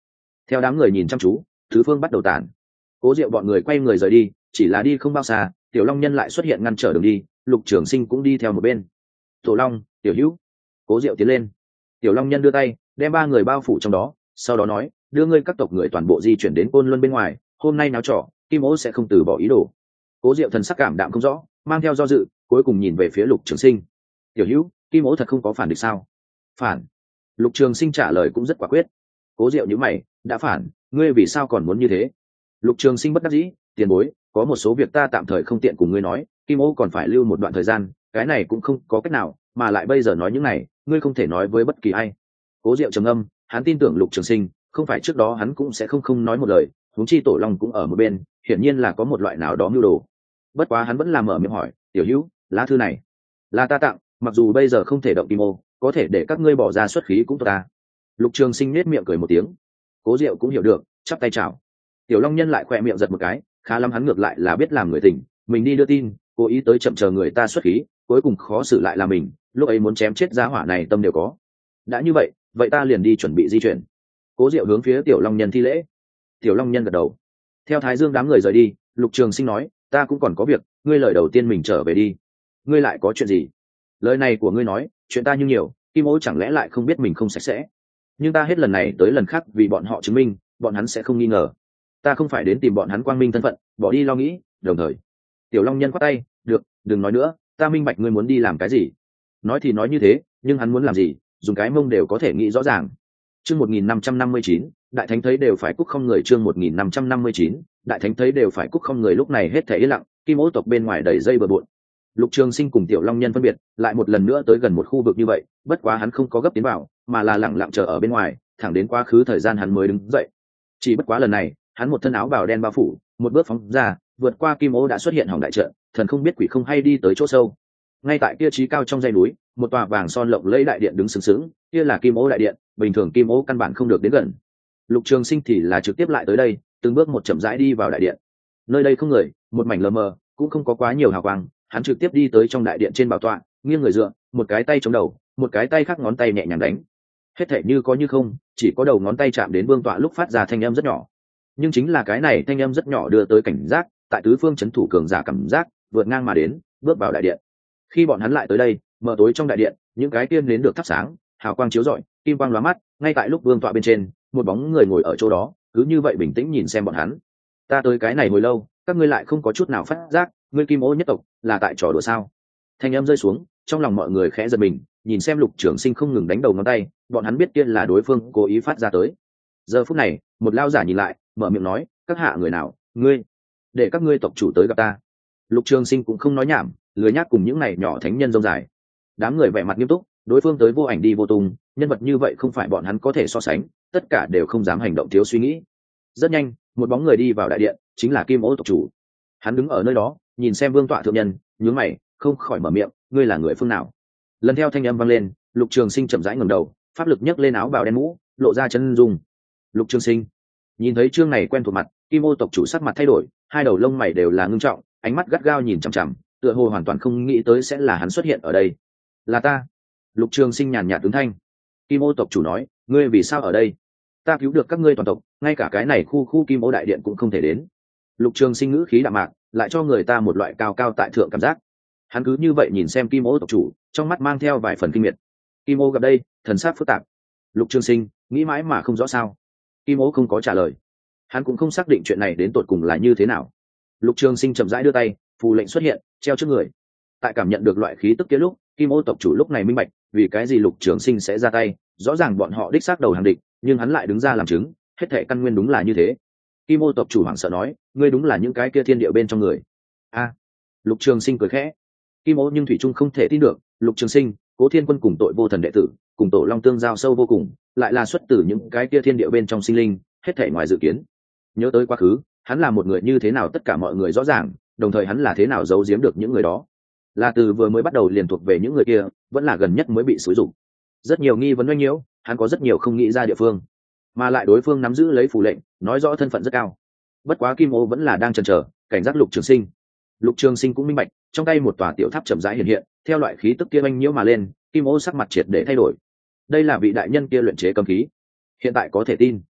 Theo đám người nhìn chăm chú, tứ phương bắt đầu tản. Cố Diệu bọn người quay người rời đi, chỉ là đi không bao xa, Tiểu Long Nhân lại xuất hiện ngăn trở đường đi, Lục Trường Sinh cũng đi theo một bên. Tổ Long, Tiểu Hữu. Cố Diệu tiến lên. Tiểu Long Nhân đưa tay, đem ba người bao phủ trong đó, sau đó nói, đưa ngươi các tộc người toàn bộ di chuyển đến Côn Luân bên ngoài, hôm nay náo trò, Kim Ô sẽ không từ bỏ ý đồ. Cố Diệu thần sắc cảm đạm không rõ, mang theo do dự, cuối cùng nhìn về phía Lục Trường Sinh. Tiểu Hữu, Kim Ô thật không có phản địch sao? Phản. Lục Trường Sinh trả lời cũng rất quả quyết. Cố Diệu nhíu mày, đã phản, ngươi vì sao còn muốn như thế? Lục Trường Sinh bất đắc dĩ, tiền bối, có một số việc ta tạm thời không tiện cùng ngươi nói, Kim Ô còn phải lưu một đoạn thời gian, cái này cũng không có cách nào, mà lại bây giờ nói những này, ngươi không thể nói với bất kỳ ai. Cố Diệu trầm ngâm, hắn tin tưởng Lục Trường Sinh, không phải trước đó hắn cũng sẽ không nói một lời, huống chi Tổ Long cũng ở một bên, hiển nhiên là có một loại nào đó mưu đồ. Bất quá hắn vẫn làm mở miệng hỏi, Tiểu Hữu, lá thư này là ta tặng, mặc dù bây giờ không thể động Kim Ô, có thể để các ngươi bỏ ra xuất khí cũng tốt ta. Lục Trường Sinh nét miệng cười một tiếng. Cố Diệu cũng hiểu được, chắp tay chào. Tiểu Long Nhân lại khỏe miệng giật một cái, khá lắm hắn ngược lại là biết làm người tình, mình đi đưa tin, cố ý tới chậm chờ người ta xuất khí, cuối cùng khó xử lại là mình, lúc ấy muốn chém chết giá hỏa này tâm đều có. Đã như vậy, vậy ta liền đi chuẩn bị di chuyển. Cố Diệu hướng phía Tiểu Long Nhân thi lễ. Tiểu Long Nhân gật đầu. Theo Thái Dương đám người rời đi, Lục Trường Sinh nói, ta cũng còn có việc, ngươi lời đầu tiên mình trở về đi. Ngươi lại có chuyện gì? Lời này của ngươi nói, chuyện ta như nhiều, Kim Ô chẳng lẽ lại không biết mình không sạch sẽ? Nhưng ta hết lần này tới lần khác vì bọn họ chứng minh, bọn hắn sẽ không nghi ngờ. Ta không phải đến tìm bọn hắn quang minh thân phận, bỏ đi lo nghĩ, đồng thời. Tiểu Long Nhân quát tay, được, đừng nói nữa, ta minh bạch ngươi muốn đi làm cái gì. Nói thì nói như thế, nhưng hắn muốn làm gì, dùng cái mông đều có thể nghĩ rõ ràng. Chương 1559, đại thánh thấy đều phải cúc không người. Chương 1559, đại thánh thấy đều phải cúc không người. Lúc này hết thảy yên lặng, Kim Ô tộc bên ngoài đầy dây bừa bộn. Lục Trường Sinh cùng Tiểu Long Nhân phân biệt, lại một lần nữa tới gần một khu vực như vậy, bất quá hắn không có gấp tiến vào, mà là lặng lặng chờ ở bên ngoài, thẳng đến quá khứ thời gian hắn mới đứng dậy. Chỉ bất quá lần này, hắn một thân áo bào đen bao phủ, một bước phóng ra, vượt qua Kim Ô đã xuất hiện hỏng đại trận, thần không biết quỷ không hay đi tới chỗ sâu. Ngay tại kia trí cao trong dãy núi, một tòa vàng son lộng lẫy đại điện đứng sừng sững, kia là Kim Ô đại điện, bình thường Kim Ô căn bản không được đến gần. Lục Trường Sinh thì là trực tiếp lại tới đây, từng bước một chậm rãi đi vào đại điện. Nơi đây không người, một mảnh lờ mờ, cũng không có quá nhiều hào quang, hắn trực tiếp đi tới trong đại điện trên bảo tọa, nghiêng người dựa, một cái tay chống đầu, một cái tay khác ngón tay nhẹ nhàng đánh. Hết thảy như có như không, chỉ có đầu ngón tay chạm đến vương tọa lúc phát ra thanh âm rất nhỏ. Nhưng chính là cái này thanh âm rất nhỏ đưa tới cảnh giác, tại tứ phương chấn thủ cường giả cảm giác, vượt ngang mà đến, bước vào đại điện. Khi bọn hắn lại tới đây, mở tối trong đại điện, những cái tiên đến được thắp sáng, hào quang chiếu rọi, kim quang lóa mắt, ngay tại lúc vương tọa bên trên, một bóng người ngồi ở chỗ đó, cứ như vậy bình tĩnh nhìn xem bọn hắn. Ta tới cái này hồi lâu, các ngươi lại không có chút nào phát giác, ngươi Kim Ô nhất tộc là tại trò đùa sao? Thanh âm rơi xuống, trong lòng mọi người khẽ giật mình, nhìn xem Lục Trường Sinh không ngừng đánh đầu ngón tay, bọn hắn biết kia là đối phương cố ý phát ra tới. Giờ phút này, một lao giả nhìn lại, mở miệng nói, các hạ người nào, ngươi, để các ngươi tộc chủ tới gặp ta. Lục Trường Sinh cũng không nói nhảm, lười nhác cùng những này nhỏ thánh nhân rông dài. Đám người vẻ mặt nghiêm túc, đối phương tới vô ảnh đi vô tung, nhân vật như vậy không phải bọn hắn có thể so sánh, tất cả đều không dám hành động thiếu suy nghĩ. Rất nhanh, một bóng người đi vào đại điện, chính là Kim Ô tộc chủ. Hắn đứng ở nơi đó, nhìn xem vương tọa thượng nhân, nhướng mày, không khỏi mở miệng, ngươi là người phương nào? Lần theo thanh âm vang lên, Lục Trường Sinh chậm rãi ngẩng đầu, pháp lực nhấc lên áo bào đen mũ, lộ ra chân dung. Lục Trường Sinh nhìn thấy chương này quen thuộc mặt, Kim Ô tộc chủ sắc mặt thay đổi, hai đầu lông mày đều là ngưng trọng, ánh mắt gắt gao nhìn chằm chằm, tựa hồ hoàn toàn không nghĩ tới sẽ là hắn xuất hiện ở đây. Là ta. Lục Trường Sinh nhàn nhạt ứng thanh. Kim Ô tộc chủ nói, ngươi vì sao ở đây? Ta cứu được các ngươi toàn tộc, ngay cả cái này khu Kim Ô đại điện cũng không thể đến. Lục Trường Sinh ngữ khí đạm mạc, lại cho người ta một loại cao cao tại thượng cảm giác. Hắn cứ như vậy nhìn xem Kim Ô tộc chủ, trong mắt mang theo vài phần kinh miệt. Kim Ô gặp đây, thần sắc phức tạp. Lục Trường Sinh nghĩ mãi mà không rõ sao. Kim Ô không có trả lời, hắn cũng không xác định chuyện này đến tột cùng là như thế nào. Lục Trường Sinh chậm rãi đưa tay, phù lệnh xuất hiện, treo trước người. Tại cảm nhận được loại khí tức kia lúc, Kim Ô tộc chủ lúc này minh bạch, vì cái gì Lục Trường Sinh sẽ ra tay. Rõ ràng bọn họ đích xác đầu hàng địch, nhưng hắn lại đứng ra làm chứng, hết thảy căn nguyên đúng là như thế. Kim Ô tộc chủ hoảng sợ nói, ngươi đúng là những cái kia thiên địa bên trong người. A. Lục Trường Sinh cười khẽ. Kim Ô nhưng thủy trung không thể tin được, Lục Trường Sinh, Cố Thiên Quân cùng tội vô thần đệ tử, cùng Tổ Long tương giao sâu vô cùng, lại là xuất từ những cái kia thiên địa bên trong sinh linh, hết thảy ngoài dự kiến. Nhớ tới quá khứ, hắn là một người như thế nào tất cả mọi người rõ ràng, đồng thời hắn là thế nào giấu giếm được những người đó. Là từ vừa mới bắt đầu liền thuộc về những người kia, vẫn là gần nhất mới bị xúi dục. Rất nhiều nghi vấn oanh nhiễu, hắn có rất nhiều không nghĩ ra địa phương, mà lại đối phương nắm giữ lấy phù lệnh, nói rõ thân phận rất cao. Bất quá Kim Ô vẫn là đang chần chờ, cảnh giác Lục Trường Sinh. Lục Trường Sinh cũng minh bạch, trong tay một tòa tiểu tháp chậm rãi hiện hiện, theo loại khí tức kia oanh nhiễu mà lên, Kim Ô sắc mặt triệt để thay đổi. Đây là vị đại nhân kia luyện chế cấm khí, hiện tại có thể tin.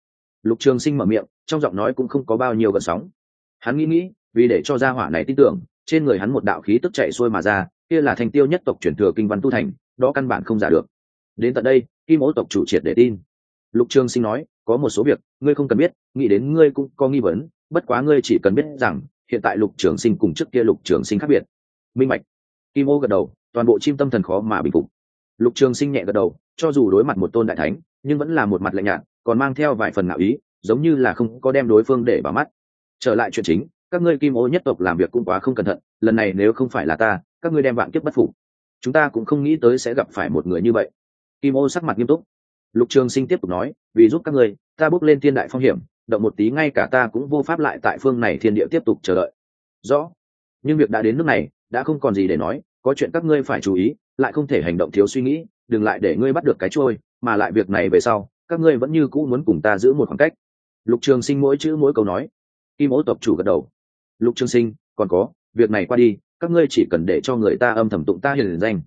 Lục Trường Sinh mở miệng, trong giọng nói cũng không có bao nhiêu gợn sóng. Hắn nghĩ, vì để cho gia hỏa này tin tưởng, trên người hắn một đạo khí tức chạy xuôi mà ra, kia là Thanh Tiêu nhất tộc truyền thừa kinh văn tu thành, đó căn bản không giả được. Đến tận đây, Kim Ô tộc chủ triệt để tin. Lục Trường Sinh nói, có một số việc ngươi không cần biết, nghĩ đến ngươi cũng có nghi vấn, bất quá ngươi chỉ cần biết rằng hiện tại Lục Trường Sinh cùng trước kia Lục Trường Sinh khác biệt. Minh bạch. Kim Ô gật đầu, toàn bộ chim tâm thần khó mà bình phục. Lục Trường Sinh nhẹ gật đầu, cho dù đối mặt một tôn đại thánh, nhưng vẫn là một mặt lạnh nhạt, còn mang theo vài phần ngạo ý, giống như là không có đem đối phương để vào mắt. Trở lại chuyện chính, các ngươi Kim Ô nhất tộc làm việc cũng quá không cẩn thận, lần này nếu không phải là ta, các ngươi đem vạn kiếp bất phục. Chúng ta cũng không nghĩ tới sẽ gặp phải một người như vậy. Kim Ô sắc mặt nghiêm túc. Lục Trường Sinh tiếp tục nói, vì giúp các ngươi, ta bước lên thiên đại phong hiểm, động một tí ngay cả ta cũng vô pháp lại tại phương này thiên địa tiếp tục chờ đợi. Rõ. Nhưng việc đã đến nước này, đã không còn gì để nói, có chuyện các ngươi phải chú ý, lại không thể hành động thiếu suy nghĩ, đừng lại để ngươi bắt được cái trôi, mà lại việc này về sau, các ngươi vẫn như cũ muốn cùng ta giữ một khoảng cách. Lục Trường Sinh mỗi chữ mỗi câu nói. Kim Ô tộc chủ gật đầu. Lục Trường Sinh, còn có, việc này qua đi, các ngươi chỉ cần để cho người ta âm thầm tụng ta hiển danh.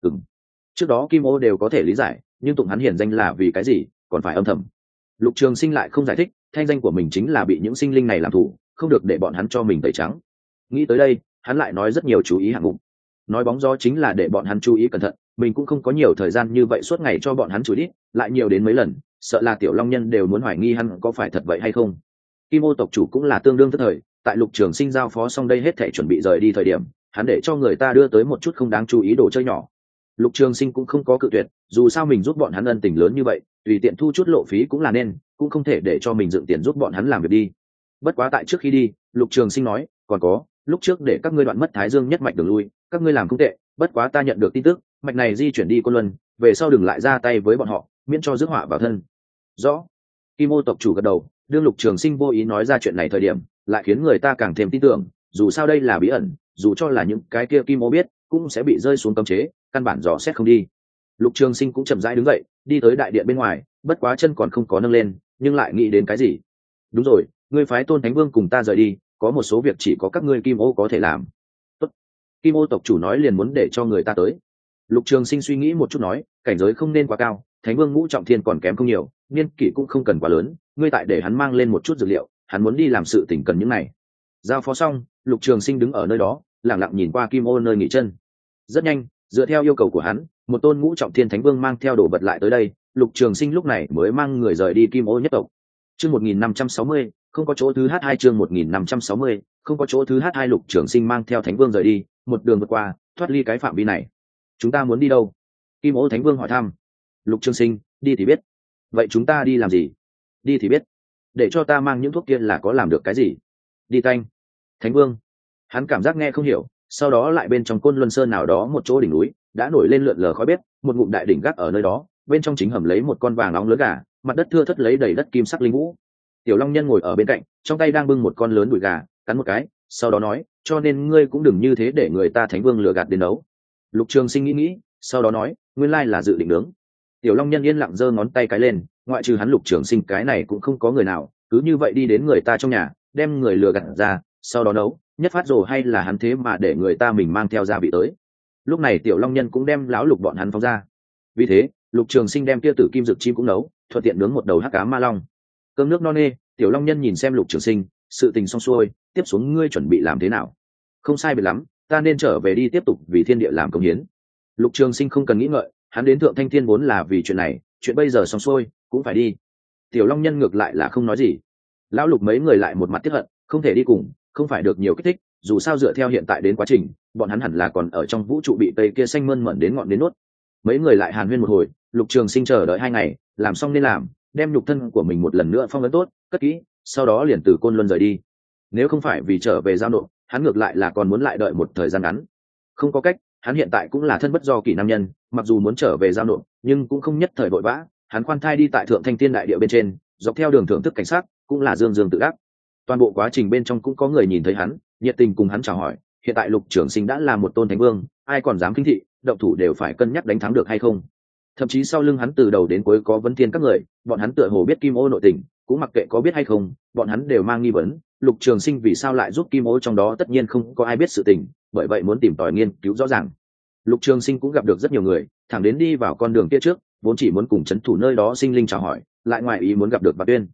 Trước đó Kim Ô đều có thể lý giải, nhưng tụng hắn hiển danh là vì cái gì, còn phải âm thầm. Lục Trường Sinh lại không giải thích, thanh danh của mình chính là bị những sinh linh này làm thủ, không được để bọn hắn cho mình tẩy trắng. Nghĩ tới đây, hắn lại nói rất nhiều chú ý hạng mục. Nói bóng gió chính là để bọn hắn chú ý cẩn thận, mình cũng không có nhiều thời gian như vậy suốt ngày cho bọn hắn chú ý, lại nhiều đến mấy lần, sợ là tiểu long nhân đều muốn hoài nghi hắn có phải thật vậy hay không. Kim Ô tộc chủ cũng là tương đương tức thời, tại Lục Trường Sinh giao phó xong đây hết thảy chuẩn bị rời đi thời điểm, hắn để cho người ta đưa tới một chút không đáng chú ý đồ chơi nhỏ. Lục Trường Sinh cũng không có cự tuyệt, dù sao mình giúp bọn hắn ân tình lớn như vậy, tùy tiện thu chút lộ phí cũng là nên, cũng không thể để cho mình dựng tiền giúp bọn hắn làm việc đi. Bất quá tại trước khi đi, Lục Trường Sinh nói, còn có, lúc trước để các ngươi đoạn mất Thái Dương nhất mạch đường lui, các ngươi làm không tệ, bất quá ta nhận được tin tức, mạch này di chuyển đi Côn Luân, về sau đừng lại ra tay với bọn họ, miễn cho rước họa vào thân. Rõ. Kim Ô tộc chủ gật đầu, đương Lục Trường Sinh vô ý nói ra chuyện này thời điểm, lại khiến người ta càng thêm tin tưởng, dù sao đây là bí ẩn, dù cho là những cái kia Kim Ô biết, cũng sẽ bị rơi xuống cấm chế, căn bản dò xét không đi. Lục Trường Sinh cũng chậm rãi đứng dậy, đi tới đại điện bên ngoài, bất quá chân còn không có nâng lên, nhưng lại nghĩ đến cái gì. Đúng rồi, ngươi phái Tôn Thánh Vương cùng ta rời đi, có một số việc chỉ có các ngươi Kim Ô có thể làm. Tốt. Kim Ô tộc chủ nói liền muốn để cho người ta tới. Lục Trường Sinh suy nghĩ một chút nói, cảnh giới không nên quá cao, Thánh Vương ngũ trọng thiên còn kém không nhiều, niên kỷ cũng không cần quá lớn, ngươi tại để hắn mang lên một chút dược liệu, hắn muốn đi làm sự tình cần những này. Giao phó xong, Lục Trường Sinh đứng ở nơi đó, lặng lặng nhìn qua Kim Ô nơi nghỉ chân. Rất nhanh, dựa theo yêu cầu của hắn, một tôn ngũ trọng thiên thánh vương mang theo đồ vật lại tới đây, Lục Trường Sinh lúc này mới mang người rời đi Kim Ô nhất tộc. Chương 1560, không có chỗ thứ H2 chương 1560, không có chỗ thứ H2 Lục Trường Sinh mang theo thánh vương rời đi, một đường vượt qua, thoát ly cái phạm vi này. Chúng ta muốn đi đâu? Kim Ô thánh vương hỏi thăm. Lục Trường Sinh, đi thì biết. Vậy chúng ta đi làm gì? Đi thì biết. Để cho ta mang những thuốc kia là có làm được cái gì? Đi tanh. Thánh vương. Hắn cảm giác nghe không hiểu, sau đó lại bên trong Côn Luân Sơn nào đó một chỗ đỉnh núi đã nổi lên lượn lờ khói bếp, một ngụm đại đỉnh gác ở nơi đó, bên trong chính hầm lấy một con vàng nóng lớn gà, mặt đất thưa thớt lấy đầy đất kim sắc linh vũ. Tiểu Long Nhân ngồi ở bên cạnh, trong tay đang bưng một con lớn đùi gà, cắn một cái, sau đó nói, cho nên ngươi cũng đừng như thế để người ta thánh vương lừa gạt đến đấu. Lục Trường Sinh nghĩ, sau đó nói, nguyên lai là dự định nướng. Tiểu Long Nhân yên lặng giơ ngón tay cái lên, ngoại trừ hắn Lục Trường Sinh cái này cũng không có người nào, cứ như vậy đi đến người ta trong nhà, đem người lừa gạt ra, sau đó nấu, nhất phát rồ hay là hắn thế mà để người ta mình mang theo gia vị tới. Lúc này Tiểu Long Nhân cũng đem lão Lục bọn hắn phóng ra. Vì thế, Lục Trường Sinh đem kia tử kim dược chim cũng nấu, thuận tiện nướng một đầu hắc cá ma long. Cơm nước no nê, Tiểu Long Nhân nhìn xem Lục Trường Sinh, sự tình xong xuôi, tiếp xuống ngươi chuẩn bị làm thế nào? Không sai biệt lắm, ta nên trở về đi tiếp tục vì thiên địa làm công hiến. Lục Trường Sinh không cần nghĩ ngợi, hắn đến Thượng Thanh Thiên vốn là vì chuyện này, chuyện bây giờ xong xuôi, cũng phải đi. Tiểu Long Nhân ngược lại là không nói gì. Lão Lục mấy người lại một mặt tiếc hận, không thể đi cùng, không phải được nhiều kích thích, dù sao dựa theo hiện tại đến quá trình, bọn hắn hẳn là còn ở trong vũ trụ bị tây kia xanh mơn mởn đến ngọn đến nốt. Mấy người lại hàn huyên một hồi, Lục Trường Sinh chờ đợi 2 ngày, làm xong nên làm, đem nhục thân của mình một lần nữa phong ấn tốt, cất kỹ, sau đó liền từ Côn Luân rời đi. Nếu không phải vì trở về giao nộp, hắn ngược lại là còn muốn lại đợi một thời gian ngắn. Không có cách, hắn hiện tại cũng là thân bất do kỷ nam nhân, mặc dù muốn trở về giao nộp, nhưng cũng không nhất thời vội vã. Hắn khoan thai đi tại Thượng Thanh Thiên đại địa bên trên, dọc theo đường thưởng thức cảnh sát, cũng là dương dương tự đắc. Toàn bộ quá trình bên trong cũng có người nhìn thấy hắn, nhiệt tình cùng hắn chào hỏi. Hiện tại Lục Trường Sinh đã là một tôn thánh vương, ai còn dám khinh thị, động thủ đều phải cân nhắc đánh thắng được hay không. Thậm chí sau lưng hắn từ đầu đến cuối có vấn thiên các người, bọn hắn tựa hồ biết Kim Ô nội tình, cũng mặc kệ có biết hay không, bọn hắn đều mang nghi vấn. Lục Trường Sinh vì sao lại giúp Kim Ô, trong đó tất nhiên không có ai biết sự tình, bởi vậy muốn tìm tòi nghiên cứu rõ ràng. Lục Trường Sinh cũng gặp được rất nhiều người, thẳng đến đi vào con đường kia trước, vốn chỉ muốn cùng trấn thủ nơi đó sinh linh chào hỏi, lại ngoài ý muốn gặp được Bạc Tuyên.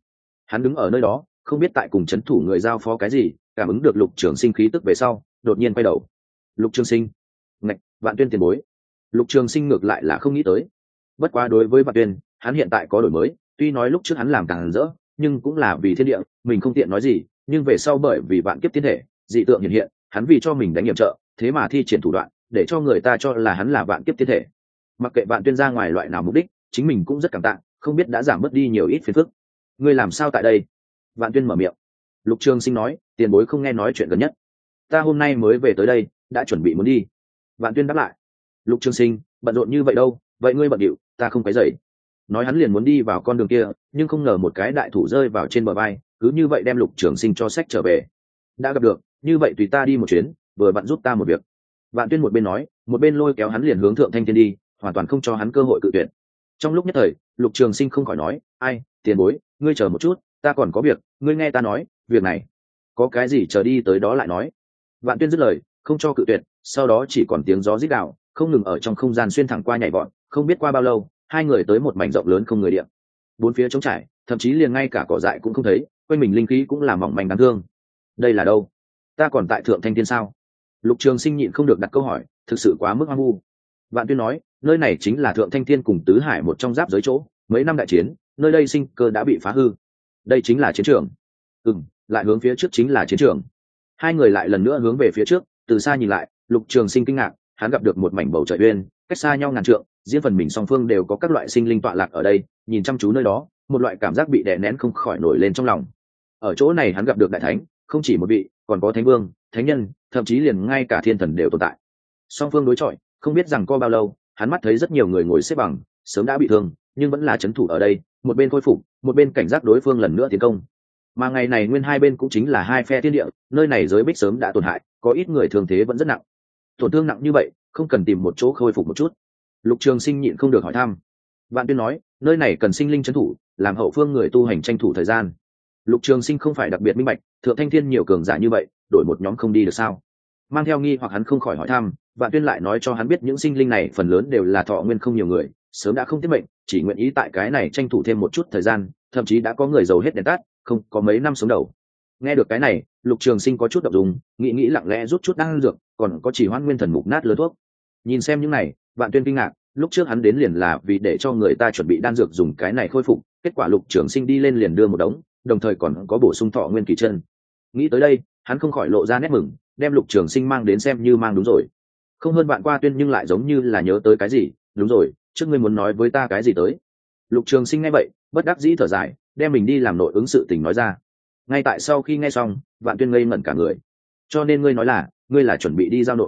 Hắn đứng ở nơi đó không biết tại cùng c h ấ n thủ người giao phó cái gì, cảm ứng được Lục Trường Sinh khí tức về sau đột nhiên quay đầu. Lục Trường Sinh, ngạch, Vạn Tuyên tiền bối. Lục Trường Sinh ngược lại là không nghĩ tới, bất quá đối với Vạn Tuyên hắn hiện tại có đổi mới, tuy nói lúc trước hắn làm càng rỡ nhưng cũng là vì thiên địa, mình không tiện nói gì, nhưng về sau bởi vì vạn kiếp tiên thể dị tượng hiện hiện, hắn vì cho mình đánh nhiệm trợ, thế mà thi triển thủ đoạn để cho người ta cho là hắn là vạn kiếp tiên thể. Mặc kệ Vạn Tuyên ra ngoài loại nào mục đích, chính mình cũng rất cảm tạ, không biết đã giảm bớt đi nhiều ít phiền phức. Ngươi làm sao tại đây? Vạn Tuyên mở miệng. Lục Trường Sinh nói, tiền bối không nghe nói chuyện gần nhất, ta hôm nay mới về tới đây, đã chuẩn bị muốn đi. Vạn Tuyên đáp lại. Lục Trường Sinh, bận rộn như vậy đâu, vậy ngươi bận điệu, ta không quấy rầy. Nói hắn liền muốn đi vào con đường kia, nhưng không ngờ một cái đại thủ rơi vào trên bờ vai, cứ như vậy đem Lục Trường Sinh cho xách trở về. Đã gặp được, như vậy tùy ta đi một chuyến, vừa vặn giúp ta một việc. Vạn Tuyên một bên nói, một bên lôi kéo hắn liền hướng Thượng Thanh Thiên đi, hoàn toàn không cho hắn cơ hội cự tuyệt. Trong lúc nhất thời, Lục Trường Sinh không khỏi nói, ai, tiền bối, ngươi chờ một chút, ta còn có việc, ngươi nghe ta nói, việc này có cái gì chờ đi tới đó lại nói. Vạn Tuyên dứt lời, không cho cự tuyệt, sau đó chỉ còn tiếng gió rít gào, không ngừng ở trong không gian xuyên thẳng qua nhảy vọt, không biết qua bao lâu, hai người tới một mảnh rộng lớn không người điện. Bốn phía trống trải, thậm chí liền ngay cả cỏ dại cũng không thấy, quanh mình linh khí cũng là mỏng manh đáng thương. Đây là đâu? Ta còn tại Thượng Thanh Thiên sao? Lục Trường Sinh nhịn không được đặt câu hỏi, thực sự quá mức hoang vu. Vạn Tuyên nói, nơi này chính là Thượng Thanh Thiên cùng Tứ Hải một trong giáp giới chỗ, mấy năm đại chiến, nơi đây sinh cơ đã bị phá hư. Đây chính là chiến trường. Lại hướng phía trước chính là chiến trường. Hai người lại lần nữa hướng về phía trước, từ xa nhìn lại, Lục Trường Sinh kinh ngạc, hắn gặp được một mảnh bầu trời uyên, cách xa nhau ngàn trượng, riêng phần mình song phương đều có các loại sinh linh tọa lạc ở đây, nhìn chăm chú nơi đó, một loại cảm giác bị đè nén không khỏi nổi lên trong lòng. Ở chỗ này hắn gặp được đại thánh, không chỉ một vị, còn có thánh vương, thánh nhân, thậm chí liền ngay cả thiên thần đều tồn tại. Song phương đối chọi, không biết rằng có bao lâu, hắn mắt thấy rất nhiều người ngồi xếp bằng, sớm đã bị thương, nhưng vẫn là trấn thủ ở đây, một bên khôi phục, một bên cảnh giác đối phương lần nữa tiến công. Mà ngày này nguyên hai bên cũng chính là hai phe thiên địa, nơi này giới bích sớm đã tổn hại, có ít người thương thế vẫn rất nặng. Tổn thương nặng như vậy, không cần tìm một chỗ khôi phục một chút? Lục Trường Sinh nhịn không được hỏi thăm. Vạn Tuyên nói, nơi này cần sinh linh trấn thủ, làm hậu phương người tu hành tranh thủ thời gian. Lục Trường Sinh không phải đặc biệt minh bạch, Thượng Thanh Thiên nhiều cường giả như vậy, đổi một nhóm không đi được sao? Mang theo nghi hoặc hắn không khỏi hỏi thăm, Vạn Tuyên lại nói cho hắn biết những sinh linh này phần lớn đều là thọ nguyên không nhiều người, sớm đã không tiết mệnh, chỉ nguyện ý tại cái này tranh thủ thêm một chút thời gian, thậm chí đã có người giàu hết đèn tắt, không có mấy năm sống đầu. Nghe được cái này, Lục Trường Sinh có chút động dung, nghĩ lặng lẽ rút chút đan dược, còn có chỉ hoãn nguyên thần mục nát lớn thuốc. Nhìn xem những này, Vạn Tuyên kinh ngạc, lúc trước hắn đến liền là vì để cho người ta chuẩn bị đan dược dùng cái này khôi phục, kết quả Lục Trường Sinh đi lên liền đưa một đống, đồng thời còn có bổ sung thọ nguyên kỳ chân. Nghĩ tới đây, hắn không khỏi lộ ra nét mừng, đem Lục Trường Sinh mang đến xem như mang đúng rồi. Không hơn Vạn Qua Tuyên nhưng lại giống như là nhớ tới cái gì, đúng rồi, trước ngươi muốn nói với ta cái gì tới? Lục Trường Sinh nghe vậy, bất đắc dĩ thở dài, đem mình đi làm nội ứng sự tình nói ra. Ngay tại sau khi nghe xong, Vạn Tuyên ngây ngẩn cả người. Cho nên ngươi là chuẩn bị đi giao nộp?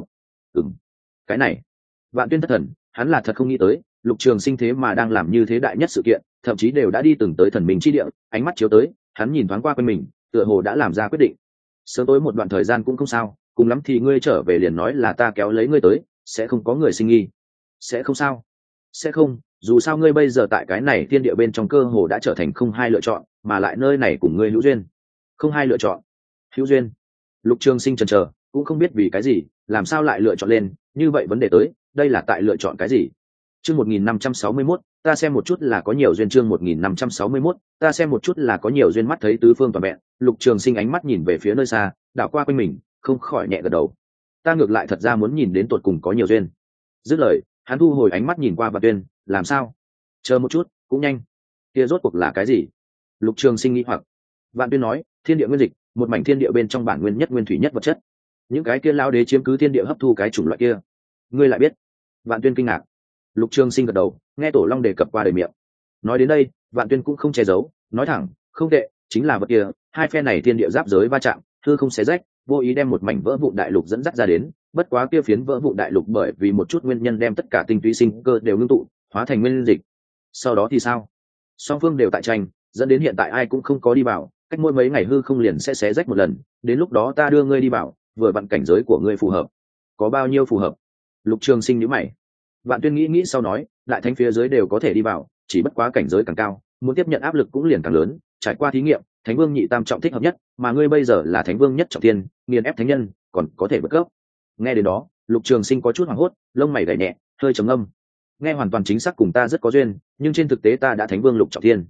Cái này, Vạn Tuyên thất thần, hắn là thật không nghĩ tới, Lục Trường Sinh thế mà đang làm như thế đại nhất sự kiện, thậm chí đều đã đi từng tới thần minh chi địa, ánh mắt chiếu tới, hắn nhìn thoáng qua quanh mình, tựa hồ đã làm ra quyết định. Sớm tối một đoạn thời gian cũng không sao, cùng lắm thì ngươi trở về liền nói là ta kéo lấy ngươi tới, sẽ không có người sinh nghi. Sẽ không sao? Sẽ không, dù sao ngươi bây giờ tại cái này thiên địa bên trong cơ hồ đã trở thành không hai lựa chọn, mà lại nơi này cùng ngươi hữu duyên. Không hai lựa chọn, hữu duyên. Lục Trường Sinh chần chờ, cũng không biết vì cái gì, làm sao lại lựa chọn lên, như vậy vấn đề tới, đây là tại lựa chọn cái gì? Chương 1561, ta xem một chút là có nhiều duyên. Chương 1561, ta xem một chút là có nhiều duyên. Mắt thấy tứ phương toàn vẹn, Lục Trường Sinh ánh mắt nhìn về phía nơi xa, đảo qua quanh mình, không khỏi nhẹ gật đầu. Ta ngược lại thật ra muốn nhìn đến tột cùng có nhiều duyên. Dứt lời, hắn thu hồi ánh mắt nhìn qua Vạn Tuyên, làm sao? Chờ một chút, cũng nhanh. Kia rốt cuộc là cái gì? Lục Trường Sinh nghĩ hoặc. Vạn Tuyên nói, thiên địa nguyên dịch, một mảnh thiên địa bên trong bản nguyên nhất nguyên thủy nhất vật chất. Những cái kia lão đế chiếm cứ thiên địa hấp thu cái chủng loại kia. Ngươi lại biết? Vạn Tuyên kinh ngạc. Lục Trường Sinh gật đầu, nghe Tổ Long đề cập qua đời miệng. Nói đến đây, Vạn Tuyên cũng không che giấu, nói thẳng, không tệ, chính là vật kia, hai phe này thiên địa giáp giới va chạm, hư không xé rách, vô ý đem một mảnh vỡ vụn đại lục dẫn dắt ra đến, bất quá kia phiến vỡ vụn đại lục bởi vì một chút nguyên nhân đem tất cả tinh túy sinh cơ đều ngưng tụ, hóa thành nguyên dịch. Sau đó thì sao? Song phương đều tại tranh, dẫn đến hiện tại ai cũng không có đi vào, cách mỗi mấy ngày hư không liền sẽ xé rách một lần, đến lúc đó ta đưa ngươi đi vào, vừa vặn cảnh giới của ngươi phù hợp. Có bao nhiêu phù hợp? Lục Trường Sinh nhíu mày. Vạn Tuyên nghĩ sau nói, đại thánh phía dưới đều có thể đi vào, chỉ bất quá cảnh giới càng cao, muốn tiếp nhận áp lực cũng liền càng lớn, trải qua thí nghiệm, thánh vương nhị tam trọng thích hợp nhất, mà ngươi bây giờ là thánh vương nhất trọng thiên, nghiền ép thánh nhân, còn có thể vượt cấp. Nghe đến đó, Lục Trường Sinh có chút hoảng hốt, lông mày gảy nhẹ, hơi trầm ngâm. Nghe hoàn toàn chính xác cùng ta rất có duyên, nhưng trên thực tế ta đã thánh vương lục trọng thiên.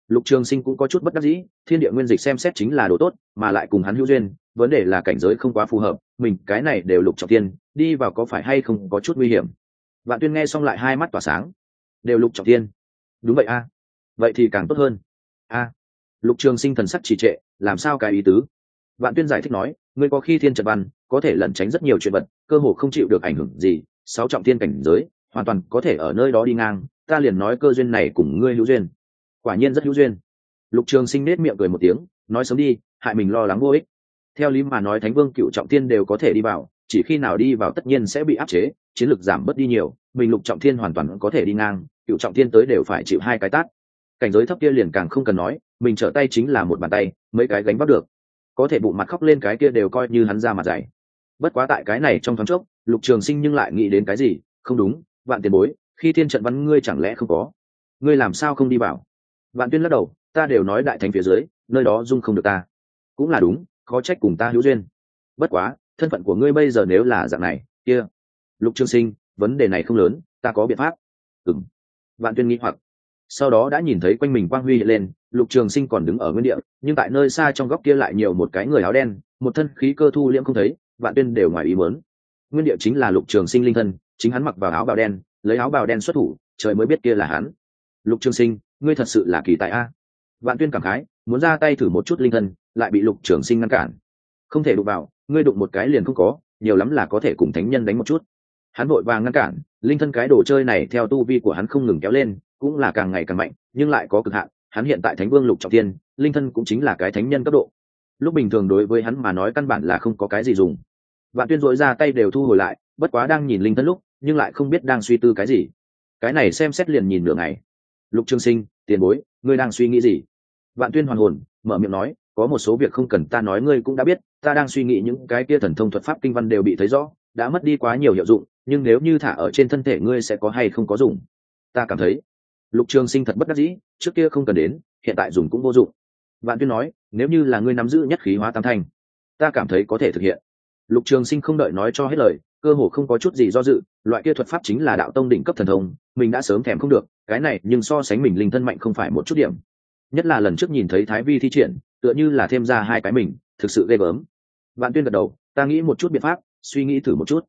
Lục Trường Sinh cũng có chút bất đắc dĩ, thiên địa nguyên dịch xem xét chính là đồ tốt, mà lại cùng hắn hữu duyên, vấn đề là cảnh giới không quá phù hợp, mình cái này đều lục trọng thiên, đi vào có phải hay không có chút nguy hiểm. Vạn Tuyên nghe xong lại hai mắt tỏa sáng, đều lục trọng thiên. Đúng vậy a, vậy thì càng tốt hơn. A. Lục Trường Sinh thần sắc trì trệ, làm sao cái ý tứ? Vạn Tuyên giải thích nói, ngươi có khi thiên trật văn, có thể lẩn tránh rất nhiều chuyện vật, cơ hồ không chịu được ảnh hưởng gì, sáu trọng thiên cảnh giới, hoàn toàn có thể ở nơi đó đi ngang, ta liền nói cơ duyên này cùng ngươi hữu duyên. Quả nhiên rất hữu duyên. Lục Trường Sinh nết miệng cười một tiếng, nói sớm đi, hại mình lo lắng vô ích. Theo lý mà nói Thánh Vương cựu trọng thiên đều có thể đi vào, chỉ khi nào đi vào tất nhiên sẽ bị áp chế, chiến lực giảm bớt đi nhiều, mình lục trọng thiên hoàn toàn có thể đi ngang, cựu trọng thiên tới đều phải chịu hai cái tát. Cảnh giới thấp kia liền càng không cần nói, mình trở tay chính là một bàn tay, mấy cái gánh vác được. Có thể bụng mặt khóc lên cái kia đều coi như hắn ra mặt dày. Bất quá tại cái này trong thoáng chốc, Lục Trường Sinh nhưng lại nghĩ đến cái gì, không đúng, Vạn tiền bối, khi thiên trận văn ngươi chẳng lẽ không có? Ngươi làm sao không đi vào? Vạn Tuyên lắc đầu, ta đều nói đại thánh phía dưới, nơi đó dung không được ta. Cũng là đúng, khó trách cùng ta hữu duyên. Bất quá, thân phận của ngươi bây giờ nếu là dạng này, kia. Lục Trường Sinh, vấn đề này không lớn, ta có biện pháp. Ừm. Vạn Tuyên nghĩ hoặc, sau đó đã nhìn thấy quanh mình quang huy hiện lên, Lục Trường Sinh còn đứng ở nguyên địa, nhưng tại nơi xa trong góc kia lại nhiều một cái người áo đen, một thân khí cơ thu liễm không thấy, Vạn Tuyên đều ngoài ý muốn. Nguyên địa chính là Lục Trường Sinh linh thân, chính hắn mặc vào áo bào đen, lấy áo bào đen xuất thủ, trời mới biết kia là hắn. Lục Trường Sinh, ngươi thật sự là kỳ tài a. Vạn Tuyên cảm khái, muốn ra tay thử một chút linh thân, lại bị Lục Trường Sinh ngăn cản. Không thể đụng vào, ngươi đụng một cái liền không có, nhiều lắm là có thể cùng thánh nhân đánh một chút. Hắn vội vàng ngăn cản, linh thân cái đồ chơi này theo tu vi của hắn không ngừng kéo lên, cũng là càng ngày càng mạnh, nhưng lại có cực hạn. Hắn hiện tại Thánh Vương lục trọng thiên, linh thân cũng chính là cái thánh nhân cấp độ. Lúc bình thường đối với hắn mà nói căn bản là không có cái gì dùng. Vạn Tuyên rỗi ra tay đều thu hồi lại, bất quá đang nhìn linh thân lúc, nhưng lại không biết đang suy tư cái gì. Cái này xem xét liền nhìn nửa ngày. Lục Trường Sinh, tiền bối, ngươi đang suy nghĩ gì? Vạn Tuyên hoàn hồn, mở miệng nói, có một số việc không cần ta nói ngươi cũng đã biết, ta đang suy nghĩ những cái kia thần thông thuật pháp kinh văn đều bị thấy rõ, đã mất đi quá nhiều hiệu dụng, nhưng nếu như thả ở trên thân thể ngươi sẽ có hay không có dùng. Ta cảm thấy. Lục Trường Sinh thật bất đắc dĩ, trước kia không cần đến, hiện tại dùng cũng vô dụng. Vạn Tuyên nói, nếu như là ngươi nắm giữ nhất khí hóa tam thanh, ta cảm thấy có thể thực hiện. Lục Trường Sinh không đợi nói cho hết lời, cơ hồ không có chút gì do dự, loại kia thuật pháp chính là đạo tông đỉnh cấp thần thông, mình đã sớm thèm không được, cái này nhưng so sánh mình linh thân mạnh không phải một chút điểm. Nhất là lần trước nhìn thấy Thái Vi thi triển, tựa như là thêm ra hai cái mình, thực sự ghê gớm. Vạn Tuyên gật đầu, ta nghĩ một chút biện pháp, suy nghĩ thử một chút.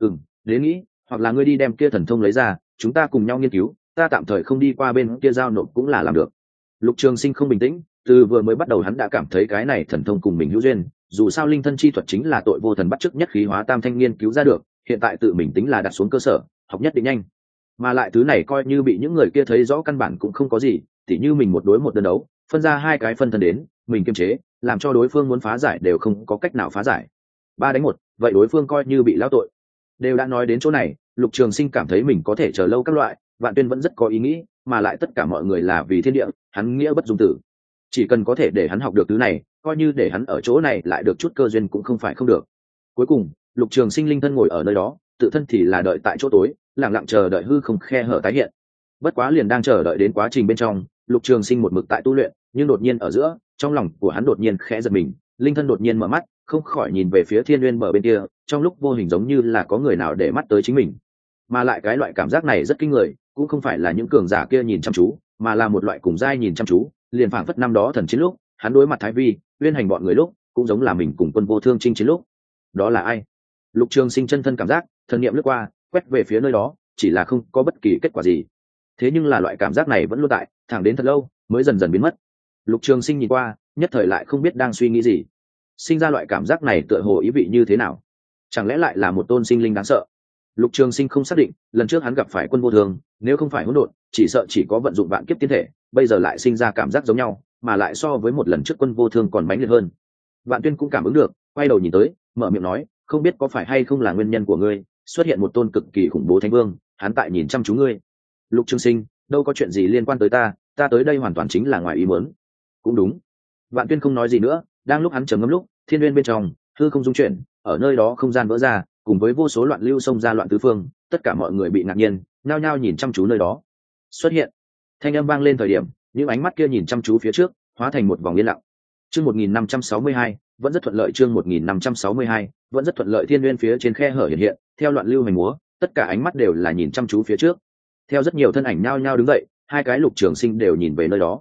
Đến nghĩ, hoặc là ngươi đi đem kia thần thông lấy ra, chúng ta cùng nhau nghiên cứu, ta tạm thời không đi qua bên kia giao nộp cũng là làm được. Lục Trường Sinh không bình tĩnh, từ vừa mới bắt đầu hắn đã cảm thấy cái này thần thông cùng mình hữu duyên, dù sao linh thân chi thuật chính là tội vô thần bắt chước nhất khí hóa tam thanh nghiên cứu ra được, hiện tại tự mình tính là đặt xuống cơ sở, học nhất định nhanh. Mà lại thứ này coi như bị những người kia thấy rõ căn bản cũng không có gì, tỉ như mình một đối một đơn đấu, phân ra hai cái phân thân đến, mình kiềm chế, làm cho đối phương muốn phá giải đều không có cách nào phá giải. 3-1, vậy đối phương coi như bị lão tội. Đều đã nói đến chỗ này, Lục Trường Sinh cảm thấy mình có thể chờ lâu các loại, Vạn Tuyên vẫn rất có ý nghĩ, mà lại tất cả mọi người là vì thiên địa, hắn nghĩa bất dung tử. Chỉ cần có thể để hắn học được thứ này, coi như để hắn ở chỗ này lại được chút cơ duyên cũng không phải không được. Cuối cùng, Lục Trường Sinh linh thân ngồi ở nơi đó, tự thân thì là đợi tại chỗ tối, lặng lặng chờ đợi hư không khe hở tái hiện. Bất quá liền đang chờ đợi đến quá trình bên trong, Lục Trường Sinh một mực tại tu luyện, nhưng đột nhiên ở giữa, trong lòng của hắn đột nhiên khẽ giật mình, linh thân đột nhiên mở mắt, không khỏi nhìn về phía thiên nguyên bờ bên kia, trong lúc vô hình giống như là có người nào để mắt tới chính mình. Mà lại cái loại cảm giác này rất kinh người, cũng không phải là những cường giả kia nhìn chăm chú, mà là một loại cùng giai nhìn chăm chú, liền phảng phất năm đó thần chiến lúc, hắn đối mặt Thái Vi, Uyên Hành bọn người lúc, cũng giống là mình cùng Quân Vô Thương chinh chiến lúc. Đó là ai? Lục Trường Sinh chân thân cảm giác, thần niệm lướt qua, quét về phía nơi đó, chỉ là không có bất kỳ kết quả gì. Thế nhưng là loại cảm giác này vẫn luôn tại, thẳng đến thật lâu mới dần dần biến mất. Lục Trường Sinh nhìn qua, nhất thời lại không biết đang suy nghĩ gì. Sinh ra loại cảm giác này tựa hồ ý vị như thế nào? Chẳng lẽ lại là một tôn sinh linh đáng sợ? Lục Trường Sinh không xác định, lần trước hắn gặp phải Quân Vô Thương, nếu không phải hỗn độn, chỉ sợ chỉ có vận dụng vạn kiếp tiên thể, bây giờ lại sinh ra cảm giác giống nhau, mà lại so với một lần trước Quân Vô Thương còn mãnh liệt hơn. Vạn Tuyên cũng cảm ứng được, quay đầu nhìn tới, mở miệng nói, không biết có phải hay không là nguyên nhân của ngươi, xuất hiện một tôn cực kỳ khủng bố thánh vương, hắn tại nhìn chăm chú ngươi. Lục Trường Sinh, đâu có chuyện gì liên quan tới ta, ta tới đây hoàn toàn chính là ngoài ý muốn. Cũng đúng. Vạn Tuyên không nói gì nữa, đang lúc hắn trầm ngâm lúc, thiên nguyên bên trong hư không dung chuyển, ở nơi đó không gian vỡ ra, cùng với vô số loạn lưu xông ra loạn tứ phương, tất cả mọi người bị ngạc nhiên, nhao nhao nhìn chăm chú nơi đó. Xuất hiện. Thanh âm vang lên thời điểm, những ánh mắt kia nhìn chăm chú phía trước, hóa thành một vòng yên lặng. Chương 1562, vẫn rất thuận lợi. Chương 1562, vẫn rất thuận lợi. Thiên nguyên phía trên khe hở hiện hiện, theo loạn lưu hành múa, tất cả ánh mắt đều là nhìn chăm chú phía trước. Theo rất nhiều thân ảnh nhao nhao đứng dậy, hai cái Lục Trường Sinh đều nhìn về nơi đó.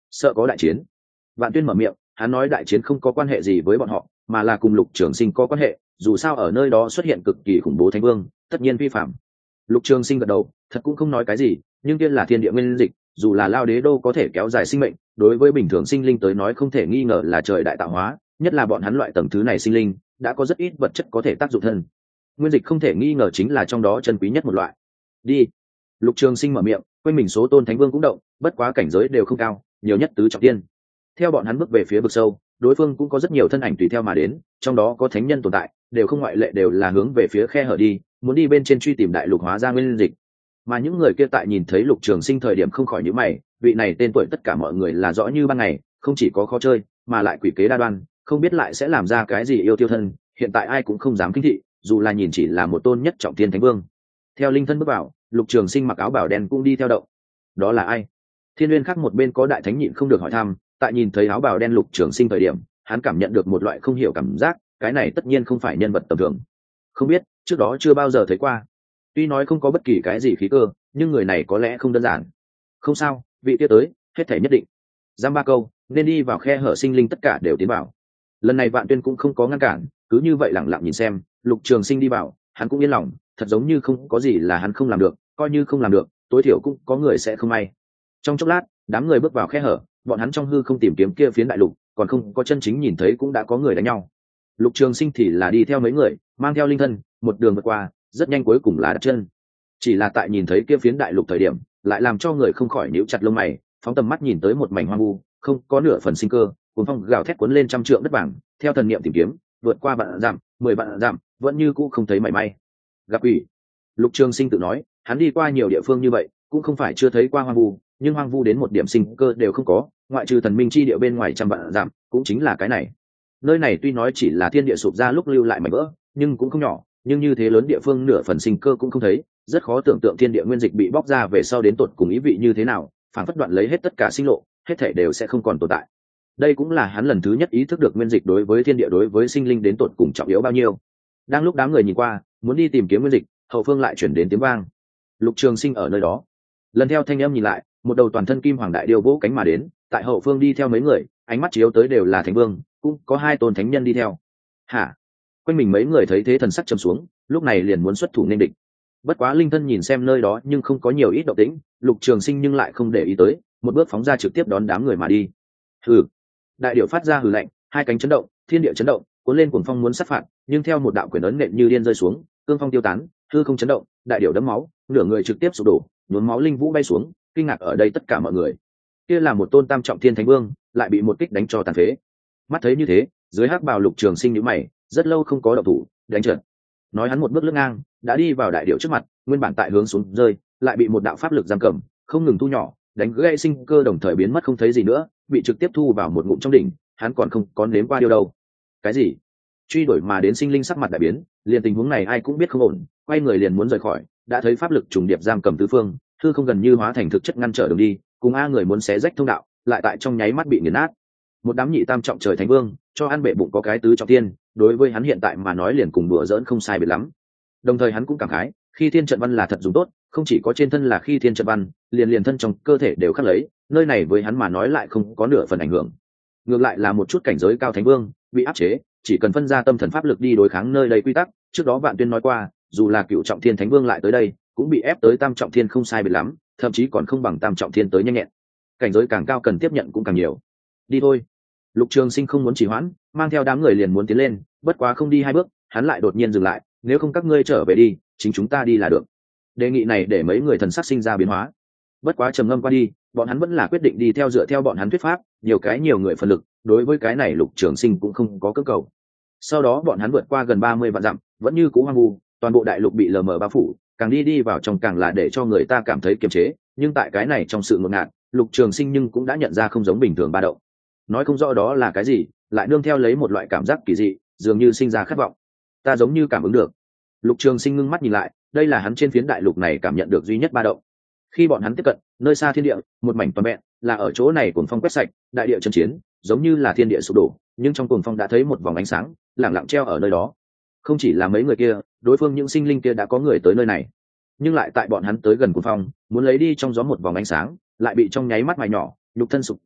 sợ có đại chiến. Vạn Tuyên mở miệng, hắn nói đại chiến không có quan hệ gì với bọn họ, mà là cùng Lục Trường Sinh có quan hệ, dù sao ở nơi đó xuất hiện cực kỳ khủng bố thánh vương, tất nhiên vi phạm. Lục Trường Sinh gật đầu, thật cũng không nói cái gì, nhưng tiên là thiên địa nguyên dịch, dù là lao đế đô có thể kéo dài sinh mệnh, đối với bình thường sinh linh tới nói không thể nghi ngờ là trời đại tạo hóa, nhất là bọn hắn loại tầng thứ này sinh linh, đã có rất ít vật chất có thể tác dụng thân. Nguyên dịch không thể nghi ngờ chính là trong đó chân quý nhất một loại. Đi. Lục Trường Sinh mở miệng, quanh mình số tôn thánh vương cũng động, bất quá cảnh giới đều không cao, nhiều nhất tứ trọng tiên. Theo bọn hắn bước về phía vực sâu, đối phương cũng có rất nhiều thân ảnh tùy theo mà đến, trong đó có thánh nhân tồn tại, đều không ngoại lệ đều là hướng về phía khe hở đi, muốn đi bên trên truy tìm đại lục hóa ra nguyên dịch. Mà những người kia tại nhìn thấy Lục Trường Sinh thời điểm không khỏi nhíu mày, vị này tên tuổi tất cả mọi người là rõ như ban ngày, không chỉ có khó chơi, mà lại quỷ kế đa đoan, không biết lại sẽ làm ra cái gì yêu tiêu thân, hiện tại ai cũng không dám kinh thị, dù là nhìn chỉ là một tôn nhất trọng thiên thánh vương. Theo linh thân bước vào, Lục Trường Sinh mặc áo bào đen cũng đi theo động. Đó là ai? Thiên Nguyên khác một bên có đại thánh nhịn không được hỏi thăm, tại nhìn thấy áo bào đen Lục Trường Sinh thời điểm, hắn cảm nhận được một loại không hiểu cảm giác, cái này tất nhiên không phải nhân vật tầm thường. Không biết, trước đó chưa bao giờ thấy qua. Tuy nói không có bất kỳ cái gì khí cơ, nhưng người này có lẽ không đơn giản. Không sao, vị kia tới, hết thể nhất định. Giam ba câu, nên đi vào khe hở sinh linh tất cả đều tiến vào. Lần này Vạn Tuyên cũng không có ngăn cản, cứ như vậy lặng lặng nhìn xem, Lục Trường Sinh đi vào, hắn cũng yên lòng, thật giống như không có gì là hắn không làm được, coi như không làm được, tối thiểu cũng có người sẽ không may. Trong chốc lát, đám người bước vào khe hở, bọn hắn trong hư không tìm kiếm kia phiến đại lục, còn không có chân chính nhìn thấy cũng đã có người đánh nhau. Lục Trường Sinh thì là đi theo mấy người, mang theo linh thân, một đường vượt qua, rất nhanh cuối cùng là đặt chân. Chỉ là tại nhìn thấy kia phiến đại lục thời điểm, lại làm cho người không khỏi nhíu chặt lông mày, phóng tầm mắt nhìn tới một mảnh hoang vu, không có nửa phần sinh cơ, cuồng phong gào thét cuốn lên trăm trượng đất vàng, theo thần niệm tìm kiếm, vượt qua vạn dặm, 10 vạn dặm, vẫn như cũ không thấy mảy may. Gặp ủy. Lục Trường Sinh tự nói, hắn đi qua nhiều địa phương như vậy, cũng không phải chưa thấy qua hoang vu, nhưng hoang vu đến một điểm sinh cơ đều không có, ngoại trừ thần minh chi địa bên ngoài trăm vạn dặm, cũng chính là cái này. Nơi này tuy nói chỉ là thiên địa sụp ra lúc lưu lại mảnh vỡ, nhưng cũng không nhỏ, nhưng như thế lớn địa phương nửa phần sinh cơ cũng không thấy, rất khó tưởng tượng thiên địa nguyên dịch bị bóc ra về sau đến tột cùng ý vị như thế nào, phản phất đoạn lấy hết tất cả sinh lộ, hết thể đều sẽ không còn tồn tại. Đây cũng là hắn lần thứ nhất ý thức được nguyên dịch đối với thiên địa đối với sinh linh đến tột cùng trọng yếu bao nhiêu. Đang lúc đám người nhìn qua, muốn đi tìm kiếm nguyên dịch, hậu phương lại chuyển đến tiếng vang. Lục Trường Sinh ở nơi đó. Lần theo thanh âm nhìn lại, một đầu toàn thân kim hoàng đại điêu vỗ cánh mà đến, tại hậu phương đi theo mấy người, ánh mắt chiếu tới đều là thánh vương, cũng có 2 tôn thánh nhân đi theo. Hả? Quanh mình mấy người thấy thế thần sắc trầm xuống, lúc này liền muốn xuất thủ nên địch. Bất quá linh thân nhìn xem nơi đó nhưng không có nhiều ít động tĩnh, Lục Trường Sinh nhưng lại không để ý tới, một bước phóng ra trực tiếp đón đám người mà đi. Hừ. Đại điểu phát ra hừ lạnh, 2 cánh chấn động, thiên địa chấn động, cuốn lên cuồng phong muốn sát phạt, nhưng theo một đạo quyền ấn nện như điên rơi xuống, cương phong tiêu tán, hư không chấn động, đại điểu đẫm máu, nửa người trực tiếp sụp đổ, nhuốm máu linh vũ bay xuống, kinh ngạc ở đây tất cả mọi người. Kia là một tôn tam trọng thiên thánh vương, lại bị một kích đánh cho tàn phế. Mắt thấy như thế, dưới hắc bào Lục Trường Sinh nhíu mày, rất lâu không có động thủ, đánh trượt. Nói hắn một bước lướt ngang, đã đi vào đại điểu trước mặt, nguyên bản tại hướng xuống rơi, lại bị một đạo pháp lực giam cầm, không ngừng thu nhỏ, đánh gãy sinh cơ đồng thời biến mất không thấy gì nữa, bị trực tiếp thu vào một ngụm trong đỉnh, hắn còn không có nếm qua điều đâu. Cái gì? Truy đuổi mà đến sinh linh sắc mặt đại biến, liền tình huống này ai cũng biết không ổn, quay người liền muốn rời khỏi, đã thấy pháp lực trùng điệp giam cầm tứ phương, hư không gần như hóa thành thực chất ngăn trở đường đi, cùng a người muốn xé rách thông đạo, lại tại trong nháy mắt bị nghiền nát. Một đám nhị tam trọng trời thánh vương, cho ăn bệ bụng có cái tứ trọng tiên, đối với hắn hiện tại mà nói liền cùng đùa giỡn không sai biệt lắm. Đồng thời hắn cũng cảm khái, khi thiên trận văn là thật dùng tốt, không chỉ có trên thân là khi thiên trận văn, liền thân trong cơ thể đều khắc lấy, nơi này với hắn mà nói lại không có nửa phần ảnh hưởng. Ngược lại là một chút cảnh giới cao thánh vương bị áp chế, chỉ cần phân ra tâm thần pháp lực đi đối kháng nơi đây quy tắc, trước đó Vạn Tuyên nói qua, dù là cựu trọng thiên thánh vương lại tới đây, cũng bị ép tới tam trọng thiên không sai biệt lắm, thậm chí còn không bằng tam trọng thiên tới nhanh nhẹn. Cảnh giới càng cao cần tiếp nhận cũng càng nhiều. Đi thôi. Lục Trường Sinh không muốn trì hoãn, mang theo đám người liền muốn tiến lên, bất quá không đi 2 bước, hắn lại đột nhiên dừng lại, nếu không các ngươi trở về đi, chính chúng ta đi là được. Đề nghị này để mấy người thần sắc sinh ra biến hóa. Bất quá trầm ngâm qua đi, bọn hắn vẫn là quyết định đi theo dựa theo bọn hắn thuyết pháp, nhiều người phần lực, đối với cái này Lục Trường Sinh cũng không có cưỡng cầu. Sau đó bọn hắn vượt qua gần 30 vạn dặm, vẫn như cũ hoang vu, toàn bộ đại lục bị lờ mờ bao phủ, càng đi vào trong càng là để cho người ta cảm thấy kiềm chế, nhưng tại cái này trong sự ngột ngạt, Lục Trường Sinh nhưng cũng đã nhận ra không giống bình thường ba động. Nói không rõ đó là cái gì, lại nương theo lấy một loại cảm giác kỳ dị, dường như sinh ra khát vọng. Ta giống như cảm ứng được. Lục Trường Sinh ngưng mắt nhìn lại, đây là hắn trên phiến đại lục này cảm nhận được duy nhất ba động. Khi bọn hắn tiếp cận nơi xa thiên địa, một mảnh toàn vẹn, là ở chỗ này cuồng phong quét sạch, đại địa chân chiến, giống như là thiên địa sụp đổ, nhưng trong cuồng phong đã thấy một vòng ánh sáng lẳng lặng treo ở nơi đó. Không chỉ là mấy người kia, đối phương những sinh linh kia đã có người tới nơi này, nhưng lại tại bọn hắn tới gần cuồng phong, muốn lấy đi trong gió một vòng ánh sáng, lại bị trong nháy mắt mài nhỏ, nhục thân sụp ra,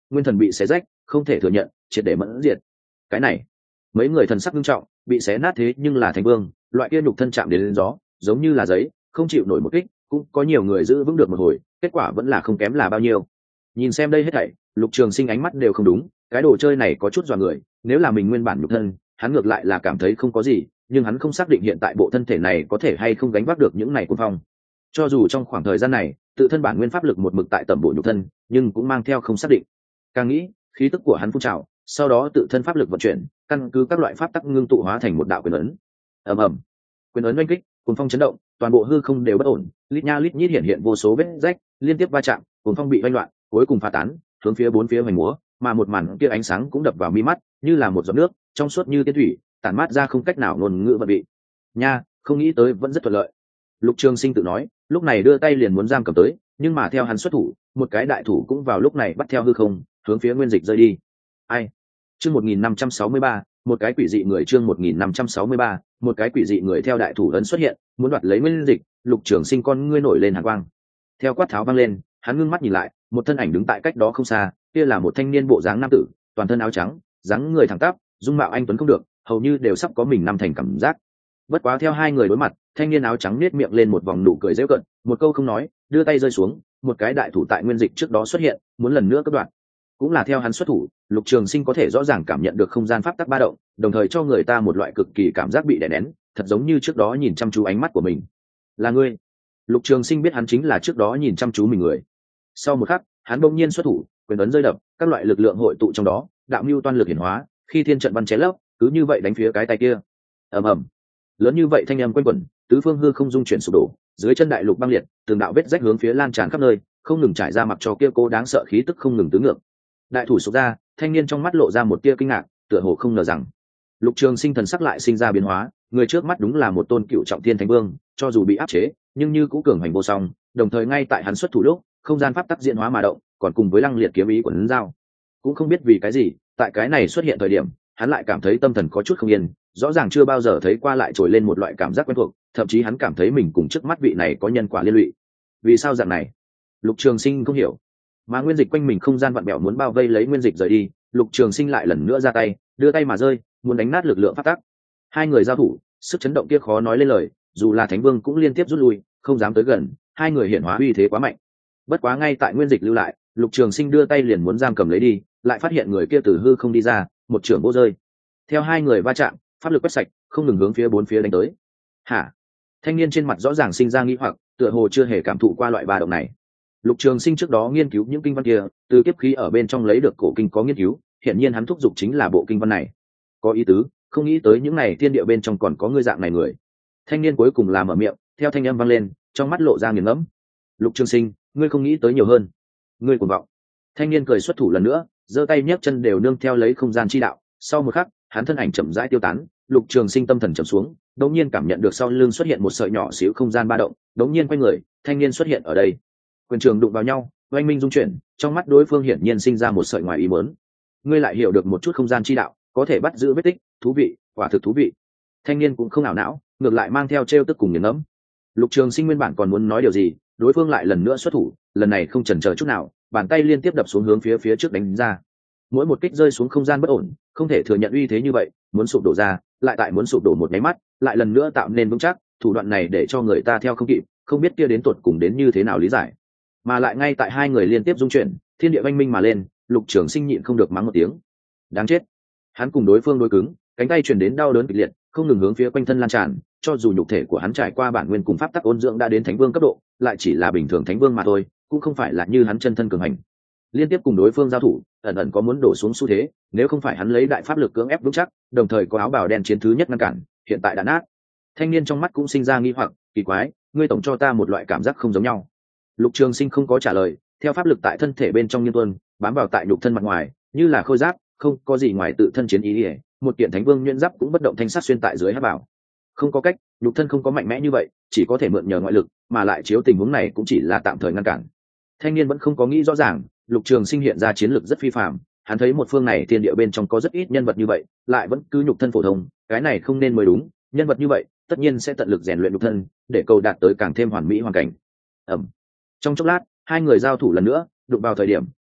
nguyên thần bị xé rách, không thể thừa nhận, triệt để mẫn diệt. Cái này, mấy người thần sắc nghiêm trọng, bị xé nát thế nhưng là thánh vương, loại kia nhục thân chạm đến gió, giống như là giấy, không chịu nổi một kích, cũng có nhiều người giữ vững được một hồi, kết quả vẫn là không kém là bao nhiêu. Nhìn xem đây hết thảy, Lục Trường Sinh ánh mắt đều không đúng, cái đồ chơi này có chút dọa người, nếu là mình nguyên bản nhục thân, hắn ngược lại là cảm thấy không có gì, nhưng hắn không xác định hiện tại bộ thân thể này có thể hay không gánh vác được những này cuồng phong. Cho dù trong khoảng thời gian này, tự thân bản nguyên pháp lực một mực tại tầm bộ nhục thân, nhưng cũng mang theo không xác định. Càng nghĩ, khí tức của hắn phun trào, sau đó tự thân pháp lực vận chuyển, căn cứ các loại pháp tắc ngưng tụ hóa thành một đạo quyền ấn. Ầm ầm, quyền ấn oanh kích, cuồng phong chấn động, toàn bộ hư không đều bất ổn, lít nha lít nhít hiện hiện vô số vết rách, liên tiếp va chạm, cuồng phong bị oanh loạn, cuối cùng phá tán, hướng phía bốn phía hoành múa, mà một màn kia ánh sáng cũng đập vào mi mắt, như là một giọt nước, trong suốt như tiên thủy, tản mát ra không cách nào ngôn ngữ vật vị. Nha, không nghĩ tới vẫn rất thuận lợi. Lục Trường Sinh tự nói, lúc này đưa tay liền muốn giam cầm tới, nhưng mà theo hắn xuất thủ, một cái đại thủ cũng vào lúc này bắt theo hư không, hướng phía nguyên dịch rơi đi. Ai? Chương 1563, một cái quỷ dị người. Chương 1563, một cái quỷ dị người. Theo đại thủ ấn xuất hiện, muốn đoạt lấy nguyên dịch, Lục Trường Sinh con ngươi nổi lên hàn quang. Theo quát tháo vang lên, hắn ngưng mắt nhìn lại, một thân ảnh đứng tại cách đó không xa, kia là một thanh niên bộ dáng nam tử, toàn thân áo trắng, dáng người thẳng tắp, dung mạo anh tuấn không được, hầu như đều sắp có mình năm thành cảm giác. Bất quá theo hai người đối mặt, thanh niên áo trắng nết miệng lên một vòng nụ cười giễu cợt, một câu không nói, đưa tay rơi xuống, một cái đại thủ tại nguyên dịch trước đó xuất hiện, muốn lần nữa cắt đoạn. Cũng là theo hắn xuất thủ, Lục Trường Sinh có thể rõ ràng cảm nhận được không gian pháp tắc ba động, đồng thời cho người ta một loại cực kỳ cảm giác bị đè nén, thật giống như trước đó nhìn chăm chú ánh mắt của mình. Là ngươi? Lục Trường Sinh biết hắn chính là trước đó nhìn chăm chú mình người. Sau một khắc, hắn bỗng nhiên xuất thủ, quyền ấn rơi đập, các loại lực lượng hội tụ trong đó, đạo mưu toan lực hiển hóa, khi thiên trận văn chém lấp, cứ như vậy đánh phía cái tay kia. Ầm ầm. Lớn như vậy thanh âm quanh quẩn, tứ phương hư không dung chuyển sụp đổ, dưới chân đại lục băng liệt, từng đạo vết rách hướng phía lan tràn khắp nơi, không ngừng trải ra mặc cho kia cố đáng sợ khí tức không ngừng tứ ngược. Đại thủ sụp ra, thanh niên trong mắt lộ ra một tia kinh ngạc, tựa hồ không ngờ rằng Lục Trường Sinh thần sắc lại sinh ra biến hóa, người trước mắt đúng là một tôn cựu trọng thiên thánh vương, cho dù bị áp chế, nhưng như cũng cường hành vô song, đồng thời ngay tại hắn xuất thủ lúc, không gian pháp tắc diễn hóa mà động, còn cùng với lăng liệt kiếm ý của ấn dao. Cũng không biết vì cái gì, tại cái này xuất hiện thời điểm, hắn lại cảm thấy tâm thần có chút không yên, rõ ràng chưa bao giờ thấy qua lại trồi lên một loại cảm giác quen thuộc, thậm chí hắn cảm thấy mình cùng trước mắt vị này có nhân quả liên lụy. Vì sao dạng này? Lục Trường Sinh không hiểu. Mà nguyên dịch quanh mình không gian vặn bẹo muốn bao vây lấy nguyên dịch rời đi, Lục Trường Sinh lại lần nữa ra tay, đưa tay mà rơi, muốn đánh nát lực lượng pháp tắc. Hai người giao thủ, sức chấn động kia khó nói lên lời, dù là thánh vương cũng liên tiếp rút lui, không dám tới gần, hai người hiển hóa uy thế quá mạnh. Bất quá ngay tại nguyên dịch lưu lại, Lục Trường Sinh đưa tay liền muốn giam cầm lấy đi, lại phát hiện người kia từ hư không đi ra, một chưởng vô rơi. Theo hai người va chạm, pháp lực quét sạch, không ngừng hướng phía bốn phía đánh tới. Hả? Thanh niên trên mặt rõ ràng sinh ra nghi hoặc, tựa hồ chưa hề cảm thụ qua loại ba động này. Lục Trường Sinh trước đó nghiên cứu những kinh văn kia, từ kiếp khí ở bên trong lấy được cổ kinh có nghiên cứu, hiện nhiên hắn thúc giục chính là bộ kinh văn này. Có ý tứ, không nghĩ tới những này thiên địa bên trong còn có ngươi dạng này người. Thanh niên cuối cùng là mở miệng, theo thanh âm vang lên, trong mắt lộ ra nghiền ngẫm. Lục Trường Sinh, ngươi không nghĩ tới nhiều hơn. Ngươi cuồng vọng. Thanh niên cười xuất thủ lần nữa, giơ tay nhấc chân đều nương theo lấy không gian chi đạo. Sau một khắc, hắn thân ảnh chậm rãi tiêu tán, Lục Trường Sinh tâm thần trầm xuống, đột nhiên cảm nhận được sau lưng xuất hiện một sợi nhỏ xíu không gian ba động, đột nhiên quay người, thanh niên xuất hiện ở đây. Quyền trường đụng vào nhau, oanh minh dung chuyển, trong mắt đối phương hiển nhiên sinh ra một sợi ngoài ý muốn. Ngươi lại hiểu được một chút không gian chi đạo, có thể bắt giữ vết tích, thú vị, quả thực thú vị. Thanh niên cũng không ảo não, ngược lại mang theo trêu tức cùng nghiền ngẫm. Lục Trường Sinh nguyên bản còn muốn nói điều gì, đối phương lại lần nữa xuất thủ, lần này không chần chờ chút nào, bàn tay liên tiếp đập xuống hướng phía trước đánh ra. Mỗi một kích rơi xuống không gian bất ổn, không thể thừa nhận uy thế như vậy, muốn sụp đổ ra, lại tại muốn sụp đổ một cái mắt, lại lần nữa tạo nên vững chắc, thủ đoạn này để cho người ta theo không kịp, không biết kia đến tuột cùng đến như thế nào lý giải. Mà lại ngay tại hai người liên tiếp dung chuyển, thiên địa oanh minh mà lên, Lục Trường Sinh nhịn không được mắng một tiếng. Đáng chết. Hắn cùng đối phương đối cứng, cánh tay truyền đến đau đớn kịch liệt, không ngừng hướng phía quanh thân lan tràn, cho dù nhục thể của hắn trải qua bản nguyên cùng pháp tắc ôn dưỡng đã đến thánh vương cấp độ, lại chỉ là bình thường thánh vương mà thôi, cũng không phải là như hắn chân thân cường hành. Liên tiếp cùng đối phương giao thủ, ẩn ẩn có muốn đổ xuống xu thế, nếu không phải hắn lấy đại pháp lực cưỡng ép vững chắc, đồng thời có áo bào đen chiến thứ nhất ngăn cản, hiện tại đã nát. Thanh niên trong mắt cũng sinh ra nghi hoặc, kỳ quái, ngươi tổng cho ta một loại cảm giác không giống nhau. Lục Trường Sinh không có trả lời, theo pháp lực tại thân thể bên trong nghiêng tuôn, bám vào tại nhục thân mặt ngoài, như là khôi giáp, không có gì ngoài tự thân chiến ý ỉa, một kiện thánh vương nhuyễn giáp cũng bất động thanh sát xuyên tại dưới hắc bảo. Không có cách, nhục thân không có mạnh mẽ như vậy, chỉ có thể mượn nhờ ngoại lực, mà lại chiếu tình huống này cũng chỉ là tạm thời ngăn cản. Thanh niên vẫn không có nghĩ rõ ràng, Lục Trường Sinh hiện ra chiến lược rất phi phàm, hắn thấy một phương này thiên địa bên trong có rất ít nhân vật như vậy, lại vẫn cứ nhục thân phổ thông, cái này không nên mới đúng, nhân vật như vậy, tất nhiên sẽ tận lực rèn luyện nhục thân, để cầu đạt tới càng thêm hoàn mỹ hoàn cảnh. Ầm. Trong chốc lát, hai người giao thủ lần nữa, đụng vào thời điểm,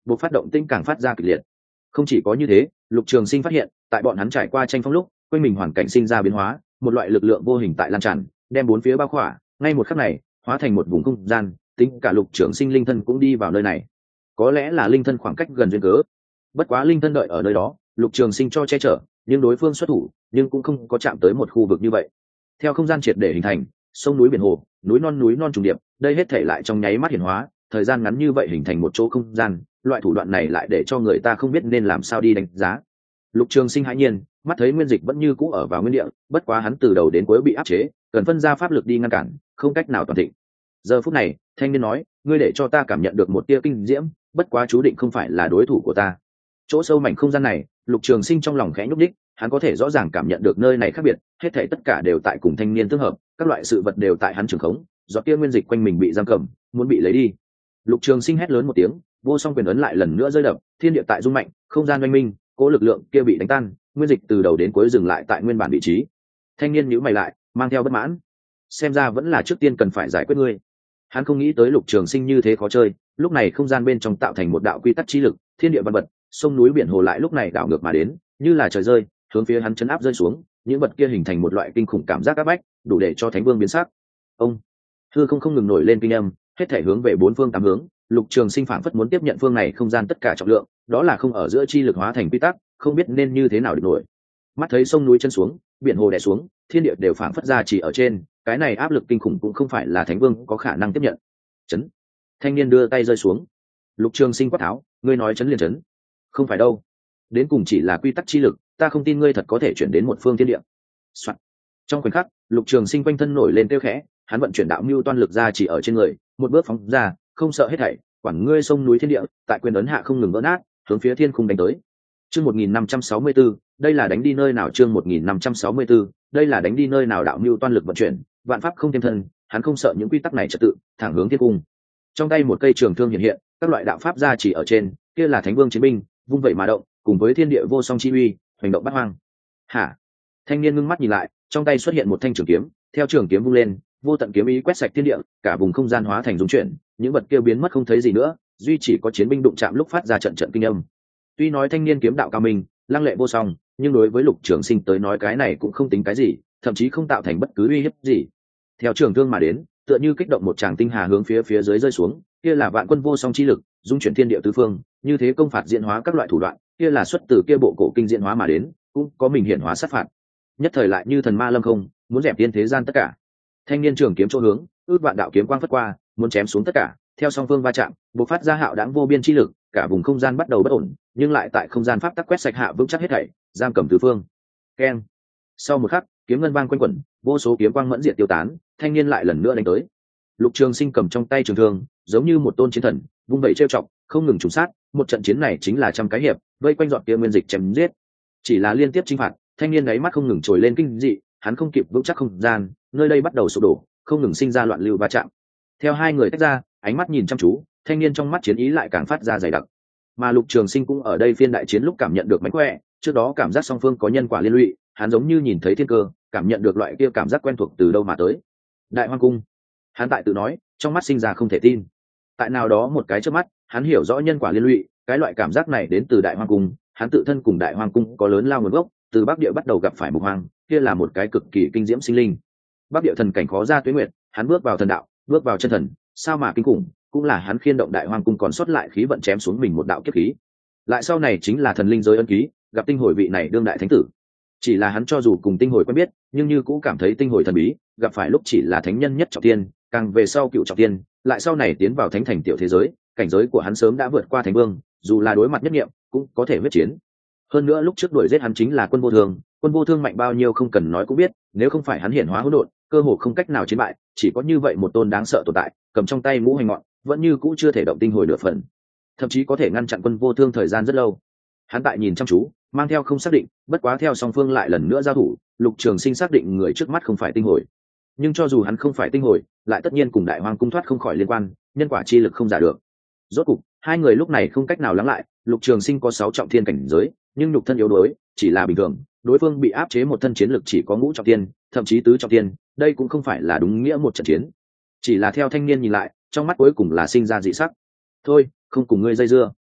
buộc phát động tinh càng phát ra kịch liệt. Không chỉ có như thế, Lục Trường Sinh phát hiện tại bọn hắn trải qua tranh phong lúc quanh mình hoàn cảnh sinh ra biến hóa, một loại lực lượng vô hình tại lan tràn đem bốn phía bao khỏa, ngay một khắc này hóa thành một vùng không gian, tính cả Lục Trường Sinh linh thân cũng đi vào nơi này. Có lẽ là linh thân khoảng cách gần duyên cớ, bất quá linh thân đợi ở nơi đó, Lục Trường Sinh cho che chở, nhưng đối phương xuất thủ nhưng cũng không có chạm tới một khu vực như vậy. Theo không gian triệt để hình thành, sông núi biển hồ, núi non trùng điệp, đây hết thể lại trong nháy mắt hiển hóa, thời gian ngắn như vậy hình thành một chỗ không gian, loại thủ đoạn này lại để cho người ta không biết nên làm sao đi đánh giá. Lục Trường Sinh hãi nhiên, mắt thấy nguyên dịch vẫn như cũ ở vào nguyên địa, bất quá hắn từ đầu đến cuối bị áp chế, cần phân ra pháp lực đi ngăn cản, không cách nào toàn thịnh. Giờ phút này, thanh niên nói, ngươi để cho ta cảm nhận được một tia kinh diễm, bất quá chú định không phải là đối thủ của ta. Chỗ sâu mảnh không gian này, Lục Trường Sinh trong lòng khẽ nhúc nhích, hắn có thể rõ ràng cảm nhận được nơi này khác biệt, hết thảy tất cả đều tại cùng thanh niên tương hợp, các loại sự vật đều tại hắn trường khống, giọt kia nguyên dịch quanh mình bị giam cầm, muốn bị lấy đi. Lục Trường Sinh hét lớn một tiếng, vô song quyền ấn lại lần nữa rơi đập, thiên địa tại rung mạnh, không gian oanh minh, cố lực lượng kia bị đánh tan, nguyên dịch từ đầu đến cuối dừng lại tại nguyên bản vị trí. Thanh niên nhíu mày lại, mang theo bất mãn, xem ra vẫn là trước tiên cần phải giải quyết ngươi. Hắn không nghĩ tới Lục Trường Sinh như thế khó chơi, lúc này không gian bên trong tạo thành một đạo quy tắc chi lực, thiên địa văn vật, sông núi biển hồ lại lúc này đảo ngược mà đến, như là trời rơi, hướng phía hắn chấn áp rơi xuống, những vật kia hình thành một loại kinh khủng cảm giác áp bách, đủ để cho Thánh Vương biến sắc. Ông hư không ngừng nổi lên kinh âm, hết thể hướng về bốn phương tám hướng. Lục Trường Sinh phảng phất muốn tiếp nhận phương này không gian tất cả trọng lượng, đó là không ở giữa chi lực hóa thành quy tắc, không biết nên như thế nào được nổi. Mắt thấy sông núi chân xuống, biển hồ đè xuống, thiên địa đều phảng phất ra chỉ ở trên, cái này áp lực kinh khủng cũng không phải là Thánh Vương có khả năng tiếp nhận. Chấn. Thanh niên đưa tay rơi xuống. Lục Trường Sinh quát tháo, ngươi nói chấn liền chấn. Không phải đâu, đến cùng chỉ là quy tắc chi lực, ta không tin ngươi thật có thể chuyển đến một phương thiên địa. Soạn. Trong khoảnh khắc, Lục Trường Sinh quanh thân nổi lên tiêu khẽ, hắn vận chuyển đạo mưu toan lực ra chỉ ở trên người, một bước phóng ra, không sợ hết thảy, quản ngươi sông núi thiên địa, tại quyền ấn hạ không ngừng vỡ nát, hướng phía thiên khung đánh tới. Chương 1564, đây là đánh đi nơi nào? Chương 1564, đây là đánh đi nơi nào? Đạo mưu toan lực vận chuyển, vạn pháp không thêm thân, hắn không sợ những quy tắc này trật tự, thẳng hướng thiên cung. Trong tay một cây trường thương hiện hiện, các loại đạo pháp ra chỉ ở trên, kia là Thánh Vương chiến binh, vung vậy mà động, cùng với thiên địa vô song chi uy, hành động bát hoang. Hả? Thanh niên ngưng mắt nhìn lại, trong tay xuất hiện một thanh trường kiếm, theo trường kiếm vung lên, vô tận kiếm ý quét sạch thiên địa, cả vùng không gian hóa thành dung chuyển, những vật kia biến mất không thấy gì nữa, duy chỉ có chiến binh đụng chạm lúc phát ra trận trận kinh âm. Tuy nói thanh niên kiếm đạo cao minh, lăng lệ vô song, nhưng đối với Lục Trường Sinh tới nói cái này cũng không tính cái gì, thậm chí không tạo thành bất cứ uy hiếp gì. Theo trường thương mà đến, tựa như kích động một tràng tinh hà hướng phía dưới rơi xuống, kia là vạn quân vô song chi lực, dung chuyển thiên địa tứ phương, như thế công phạt diễn hóa các loại thủ đoạn, kia là xuất từ kia bộ cổ kinh diễn hóa mà đến, cũng có mình hiển hóa sát phạt. Nhất thời lại như thần ma lâm không, muốn dẹp tiên thế gian tất cả. Thanh niên trường kiếm chỗ hướng, ước vạn đạo kiếm quang phất qua, muốn chém xuống tất cả, theo song phương va chạm, bộc phát ra hạo đãng vô biên chi lực, cả vùng không gian bắt đầu bất ổn, nhưng lại tại không gian pháp tắc quét sạch hạ vững chắc hết thảy, giam cầm tứ phương. Keng. Sau một khắc, kiếm ngân vang quanh quẩn, vô số kiếm quang mẫn diệt tiêu tán, thanh niên lại lần nữa đánh tới. Lục Trường Sinh cầm trong tay trường thương, giống như một tôn chiến thần, vung vẩy trêu chọc, không ngừng trùng sát, một trận chiến này chính là trăm cái hiệp, vây quanh dọn kia nguyên dịch chém giết. Chỉ là liên tiếp chinh phạt, thanh niên đáy mắt không ngừng trồi lên kinh dị, hắn không kịp vững chắc không gian, nơi đây bắt đầu sụp đổ, không ngừng sinh ra loạn lưu va chạm. Theo hai người tách ra, ánh mắt nhìn chăm chú, thanh niên trong mắt chiến ý lại càng phát ra dày đặc. Mà Lục Trường Sinh cũng ở đây phiên đại chiến lúc cảm nhận được mánh khỏe, trước đó cảm giác song phương có nhân quả liên lụy, hắn giống như nhìn thấy thiên cơ, cảm nhận được loại kia cảm giác quen thuộc từ đâu mà tới. Đại Hoang Cung, hắn tại tự nói, trong mắt sinh ra không thể tin. Tại nào đó một cái trước mắt, hắn hiểu rõ nhân quả liên lụy, cái loại cảm giác này đến từ Đại Hoang Cung, hắn tự thân cùng Đại Hoang Cung có lớn lao nguồn gốc, từ Bắc Địa bắt đầu gặp phải Mục Hoang, kia là một cái cực kỳ kinh diễm sinh linh. Bắc Địa thần cảnh khó ra tuế nguyệt, hắn bước vào thần đạo, bước vào chân thần, sao mà kinh khủng, cũng là hắn khiên động Đại Hoang Cung còn sót lại khí vận chém xuống mình một đạo kiếp khí. Lại sau này chính là thần linh giới ân ký, gặp tinh hồi vị này đương đại thánh tử. Chỉ là hắn cho dù cùng tinh hồi quen biết, nhưng như cũng cảm thấy tinh hồi thần bí, gặp phải lúc chỉ là thánh nhân nhất trọng thiên, càng về sau cựu trọng thiên, lại sau này tiến vào thánh thành tiểu thế giới, cảnh giới của hắn sớm đã vượt qua thánh vương, dù là đối mặt nhất nghiệm, cũng có thể huyết chiến. Hơn nữa lúc trước đuổi giết hắn chính là Quân Vô Thương mạnh bao nhiêu không cần nói cũng biết, nếu không phải hắn hiển hóa hỗn độn, cơ hồ không cách nào chiến bại, chỉ có như vậy một tôn đáng sợ tồn tại, cầm trong tay ngũ hành ngọn, vẫn như cũ chưa thể động tinh hồi nửa phần, thậm chí có thể ngăn chặn Quân Vô Thương thời gian rất lâu. Hắn tại nhìn chăm chú, mang theo không xác định, bất quá theo song phương lại lần nữa giao thủ, Lục Trường Sinh xác định người trước mắt không phải tinh hồi. Nhưng cho dù hắn không phải tinh hồi, lại tất nhiên cùng Đại Hoang Cung thoát không khỏi liên quan, nhân quả chi lực không giả được. Rốt cục, hai người lúc này không cách nào lắng lại, Lục Trường Sinh có 6 trọng thiên cảnh giới, nhưng nhục thân yếu đuối, chỉ là bình thường, đối phương bị áp chế một thân chiến lực chỉ có ngũ trọng thiên, thậm chí tứ trọng thiên, đây cũng không phải là đúng nghĩa một trận chiến. Chỉ là theo thanh niên nhìn lại, trong mắt cuối cùng là sinh ra dị sắc. Thôi, không cùng ngươi dây dưa.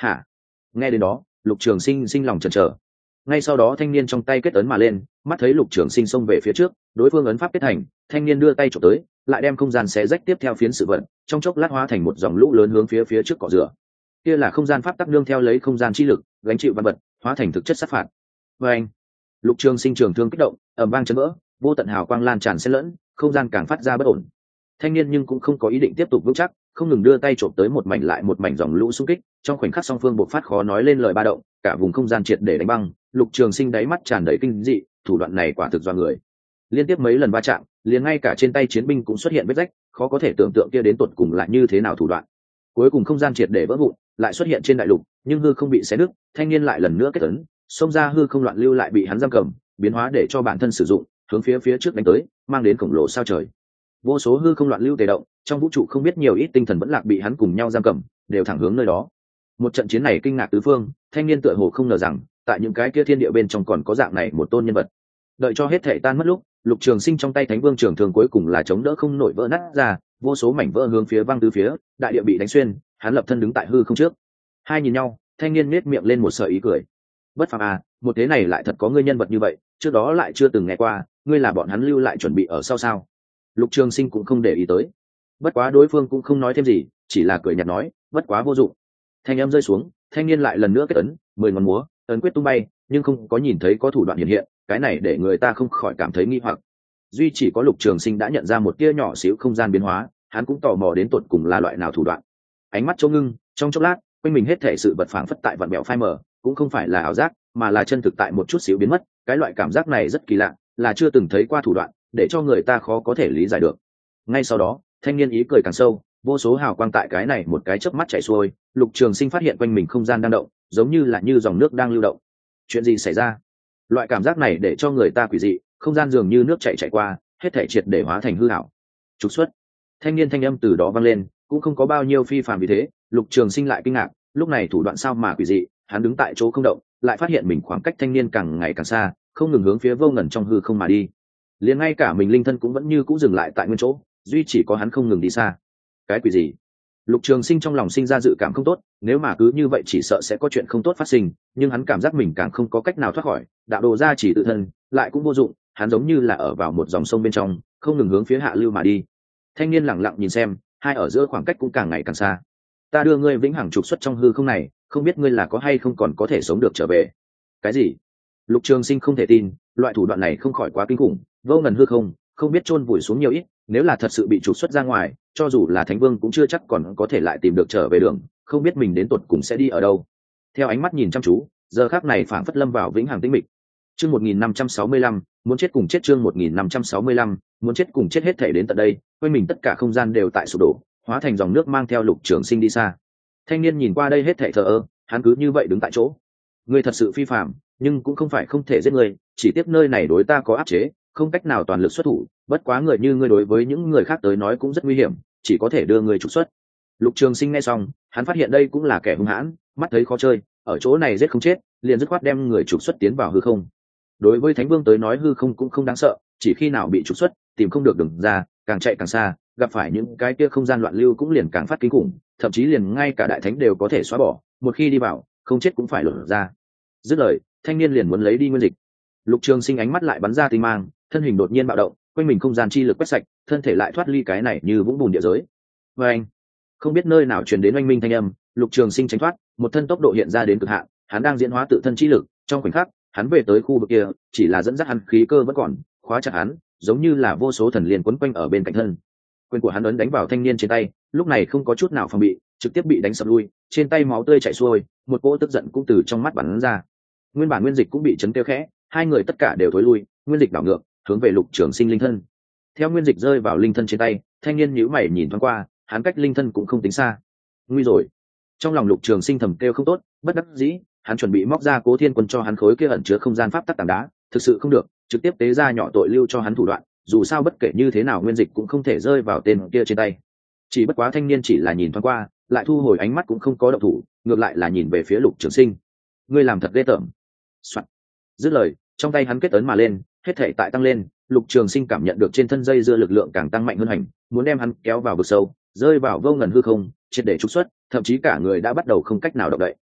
hả? Nghe đến đó Lục Trường Sinh sinh lòng chần chờ. Ngay sau đó thanh niên trong tay kết ấn mà lên, mắt thấy Lục Trường Sinh xông về phía trước, đối phương ấn pháp kết thành, thanh niên đưa tay chụp tới, lại đem không gian xé rách tiếp theo phiến sự vận, trong chốc lát hóa thành một dòng lũ lớn hướng phía trước cọ rửa. Kia là không gian pháp tắc nương theo lấy không gian chi lực, gánh chịu văn vật, hóa thành thực chất sát phạt. Và anh, Lục Trường Sinh trường thương kích động, ầm vang chấn vỡ, vô tận hào quang lan tràn xen lẫn, không gian càng phát ra bất ổn. Thanh niên nhưng cũng không có ý định tiếp tục vững chắc, không ngừng đưa tay trộm tới một mảnh lại một mảnh dòng lũ xung kích, trong khoảnh khắc song phương bộc phát khó nói lên lời ba động, cả vùng không gian triệt để đánh băng. Lục Trường Sinh đáy mắt tràn đầy kinh dị, thủ đoạn này quả thực do người. Liên tiếp mấy lần va chạm, liền ngay cả trên tay chiến binh cũng xuất hiện vết rách, khó có thể tưởng tượng kia đến tột cùng lại như thế nào thủ đoạn. Cuối cùng không gian triệt để vỡ vụn, lại xuất hiện trên đại lục, nhưng hư không bị xé nứt, thanh niên lại lần nữa kết ấn, xông ra hư không loạn lưu lại bị hắn giam cầm, biến hóa để cho bản thân sử dụng, hướng phía trước đánh tới, mang đến khổng lồ sao trời. Vô số hư không loạn lưu tề động, trong vũ trụ không biết nhiều ít tinh thần vẫn lạc bị hắn cùng nhau giam cầm, đều thẳng hướng nơi đó. Một trận chiến này kinh ngạc tứ phương, thanh niên tựa hồ không ngờ rằng, tại những cái kia thiên địa bên trong còn có dạng này một tôn nhân vật. Đợi cho hết thể tan mất lúc, Lục Trường Sinh trong tay Thánh Vương trường thường cuối cùng là chống đỡ không nổi vỡ nát ra, vô số mảnh vỡ hướng phía văng tứ phía, đại địa bị đánh xuyên, hắn lập thân đứng tại hư không trước. Hai nhìn nhau, thanh niên nhếch miệng lên một sợi ý cười. Bất phàm à, một thế này lại thật có ngươi nhân vật như vậy, trước đó lại chưa từng nghe qua, ngươi là bọn hắn lưu lại chuẩn bị ở sau sao? Lục Trường Sinh cũng không để ý tới. Bất quá đối phương cũng không nói thêm gì, chỉ là cười nhạt nói, bất quá vô dụng. Thanh âm rơi xuống, thanh niên lại lần nữa kết ấn, 10 ngón múa, ấn quyết tung bay, nhưng không có nhìn thấy có thủ đoạn hiện hiện, cái này để người ta không khỏi cảm thấy nghi hoặc. Duy chỉ có Lục Trường Sinh đã nhận ra một tia nhỏ xíu không gian biến hóa, hắn cũng tò mò đến tột cùng là loại nào thủ đoạn. Ánh mắt trông ngưng, trong chốc lát, quanh mình hết thảy sự vật phảng phất tại vặn bẹo phai mờ, cũng không phải là ảo giác, mà là chân thực tại một chút xíu biến mất. Cái loại cảm giác này rất kỳ lạ, là chưa từng thấy qua thủ đoạn, để cho người ta khó có thể lý giải được. Ngay sau đó, thanh niên ý cười càng sâu, vô số hào quang tại cái này một cái chớp mắt chảy xuôi, Lục Trường Sinh phát hiện quanh mình không gian đang động, giống như là như dòng nước đang lưu động. Chuyện gì xảy ra? Loại cảm giác này để cho người ta quỷ dị, không gian dường như nước chảy qua, hết thảy triệt để hóa thành hư ảo. Trục xuất. Thanh niên thanh âm từ đó vang lên, cũng không có bao nhiêu phi phàm vì thế, Lục Trường Sinh lại kinh ngạc, lúc này thủ đoạn sao mà quỷ dị, hắn đứng tại chỗ không động, lại phát hiện mình khoảng cách thanh niên càng ngày càng xa, không ngừng hướng phía vô ngần trong hư không mà đi. Liền ngay cả mình linh thân cũng vẫn như cũ dừng lại tại nguyên chỗ, duy chỉ có hắn không ngừng đi xa. Cái quỷ gì? Lục Trường Sinh trong lòng sinh ra dự cảm không tốt, nếu mà cứ như vậy chỉ sợ sẽ có chuyện không tốt phát sinh, nhưng hắn cảm giác mình càng không có cách nào thoát khỏi, đạo đồ ra chỉ tự thân, lại cũng vô dụng, hắn giống như là ở vào một dòng sông bên trong, không ngừng hướng phía hạ lưu mà đi. Thanh niên lặng lặng nhìn xem, hai ở giữa khoảng cách cũng càng ngày càng xa. Ta đưa ngươi vĩnh hằng trục xuất trong hư không này, không biết ngươi là có hay không còn có thể sống được trở về. Cái gì? Lục Trường Sinh không thể tin, loại thủ đoạn này không khỏi quá kinh khủng, vô ngần hư không, không biết chôn vùi xuống nhiều ít, nếu là thật sự bị trục xuất ra ngoài, cho dù là Thánh Vương cũng chưa chắc còn có thể lại tìm được trở về đường, không biết mình đến tột cùng sẽ đi ở đâu. Theo ánh mắt nhìn chăm chú, giờ khắc này phảng phất lâm vào vĩnh hằng tĩnh mịch. Chương 1565, muốn chết cùng chết. Chương 1565, muốn chết cùng chết. Hết thể đến tận đây, quanh mình tất cả không gian đều tại sụp đổ, hóa thành dòng nước mang theo Lục Trường Sinh đi xa. Thanh niên nhìn qua đây hết thể thờ ơ, hắn cứ như vậy đứng tại chỗ. Ngươi thật sự phi phàm, nhưng cũng không phải không thể giết ngươi, chỉ tiếc nơi này đối ta có áp chế, không cách nào toàn lực xuất thủ, bất quá người như ngươi đối với những người khác tới nói cũng rất nguy hiểm, chỉ có thể đưa ngươi trục xuất. Lục Trường Sinh nghe xong, hắn phát hiện đây cũng là kẻ hung hãn, mắt thấy khó chơi, ở chỗ này giết không chết, liền dứt khoát đem người trục xuất tiến vào hư không. Đối với Thánh Vương tới nói hư không cũng không đáng sợ, chỉ khi nào bị trục xuất, tìm không được đường ra, càng chạy càng xa, gặp phải những cái kia không gian loạn lưu cũng liền càng phát kinh khủng, thậm chí liền ngay cả đại thánh đều có thể xóa bỏ, một khi đi vào, không chết cũng phải lột ra. Dứt lời, thanh niên liền muốn lấy đi nguyên dịch. Lục Trường Sinh ánh mắt lại bắn ra tinh mang, thân hình đột nhiên bạo động, quanh mình không gian chi lực quét sạch, thân thể lại thoát ly cái này như vũng bùn địa giới. Và anh, không biết nơi nào truyền đến oanh minh thanh âm, Lục Trường Sinh tránh thoát, một thân tốc độ hiện ra đến cực hạn, hắn đang diễn hóa tự thân chi lực, trong khoảnh khắc, hắn về tới khu vực kia, chỉ là dẫn dắt hắn khí cơ vẫn còn, khóa chặt hắn, giống như là vô số thần liên quấn quanh ở bên cạnh thân. Quyền của hắn ấn đánh vào thanh niên trên tay, lúc này không có chút nào phòng bị, trực tiếp bị đánh sập lui, trên tay máu tươi chảy xuôi, một cỗ tức giận cũng từ trong mắt bắn ra. Nguyên bản nguyên dịch cũng bị chấn tiêu khẽ, hai người tất cả đều thối lui, nguyên dịch đảo ngược, hướng về Lục Trường Sinh linh thân. Theo nguyên dịch rơi vào linh thân trên tay, thanh niên nhíu mày nhìn thoáng qua, hắn cách linh thân cũng không tính xa. Nguy rồi. Trong lòng Lục Trường Sinh thầm kêu không tốt, bất đắc dĩ, hắn chuẩn bị móc ra Cố Thiên Quân cho hắn khối kia ẩn chứa không gian pháp tắc tảng đá, thực sự không được, trực tiếp tế ra nhỏ tội lưu cho hắn thủ đoạn, dù sao bất kể như thế nào nguyên dịch cũng không thể rơi vào tên kia trên tay. Chỉ bất quá thanh niên chỉ là nhìn thoáng qua, lại thu hồi ánh mắt cũng không có động thủ, ngược lại là nhìn về phía Lục Trường Sinh. Ngươi làm thật ghê tởm. Soạn. Dứt lời, trong tay hắn kết ấn mà lên, hết thể tại tăng lên, Lục Trường Sinh cảm nhận được trên thân dây dưa lực lượng càng tăng mạnh hơn hành, muốn đem hắn kéo vào vực sâu, rơi vào vô ngần hư không, triệt để trục xuất, thậm chí cả người đã bắt đầu không cách nào động đậy.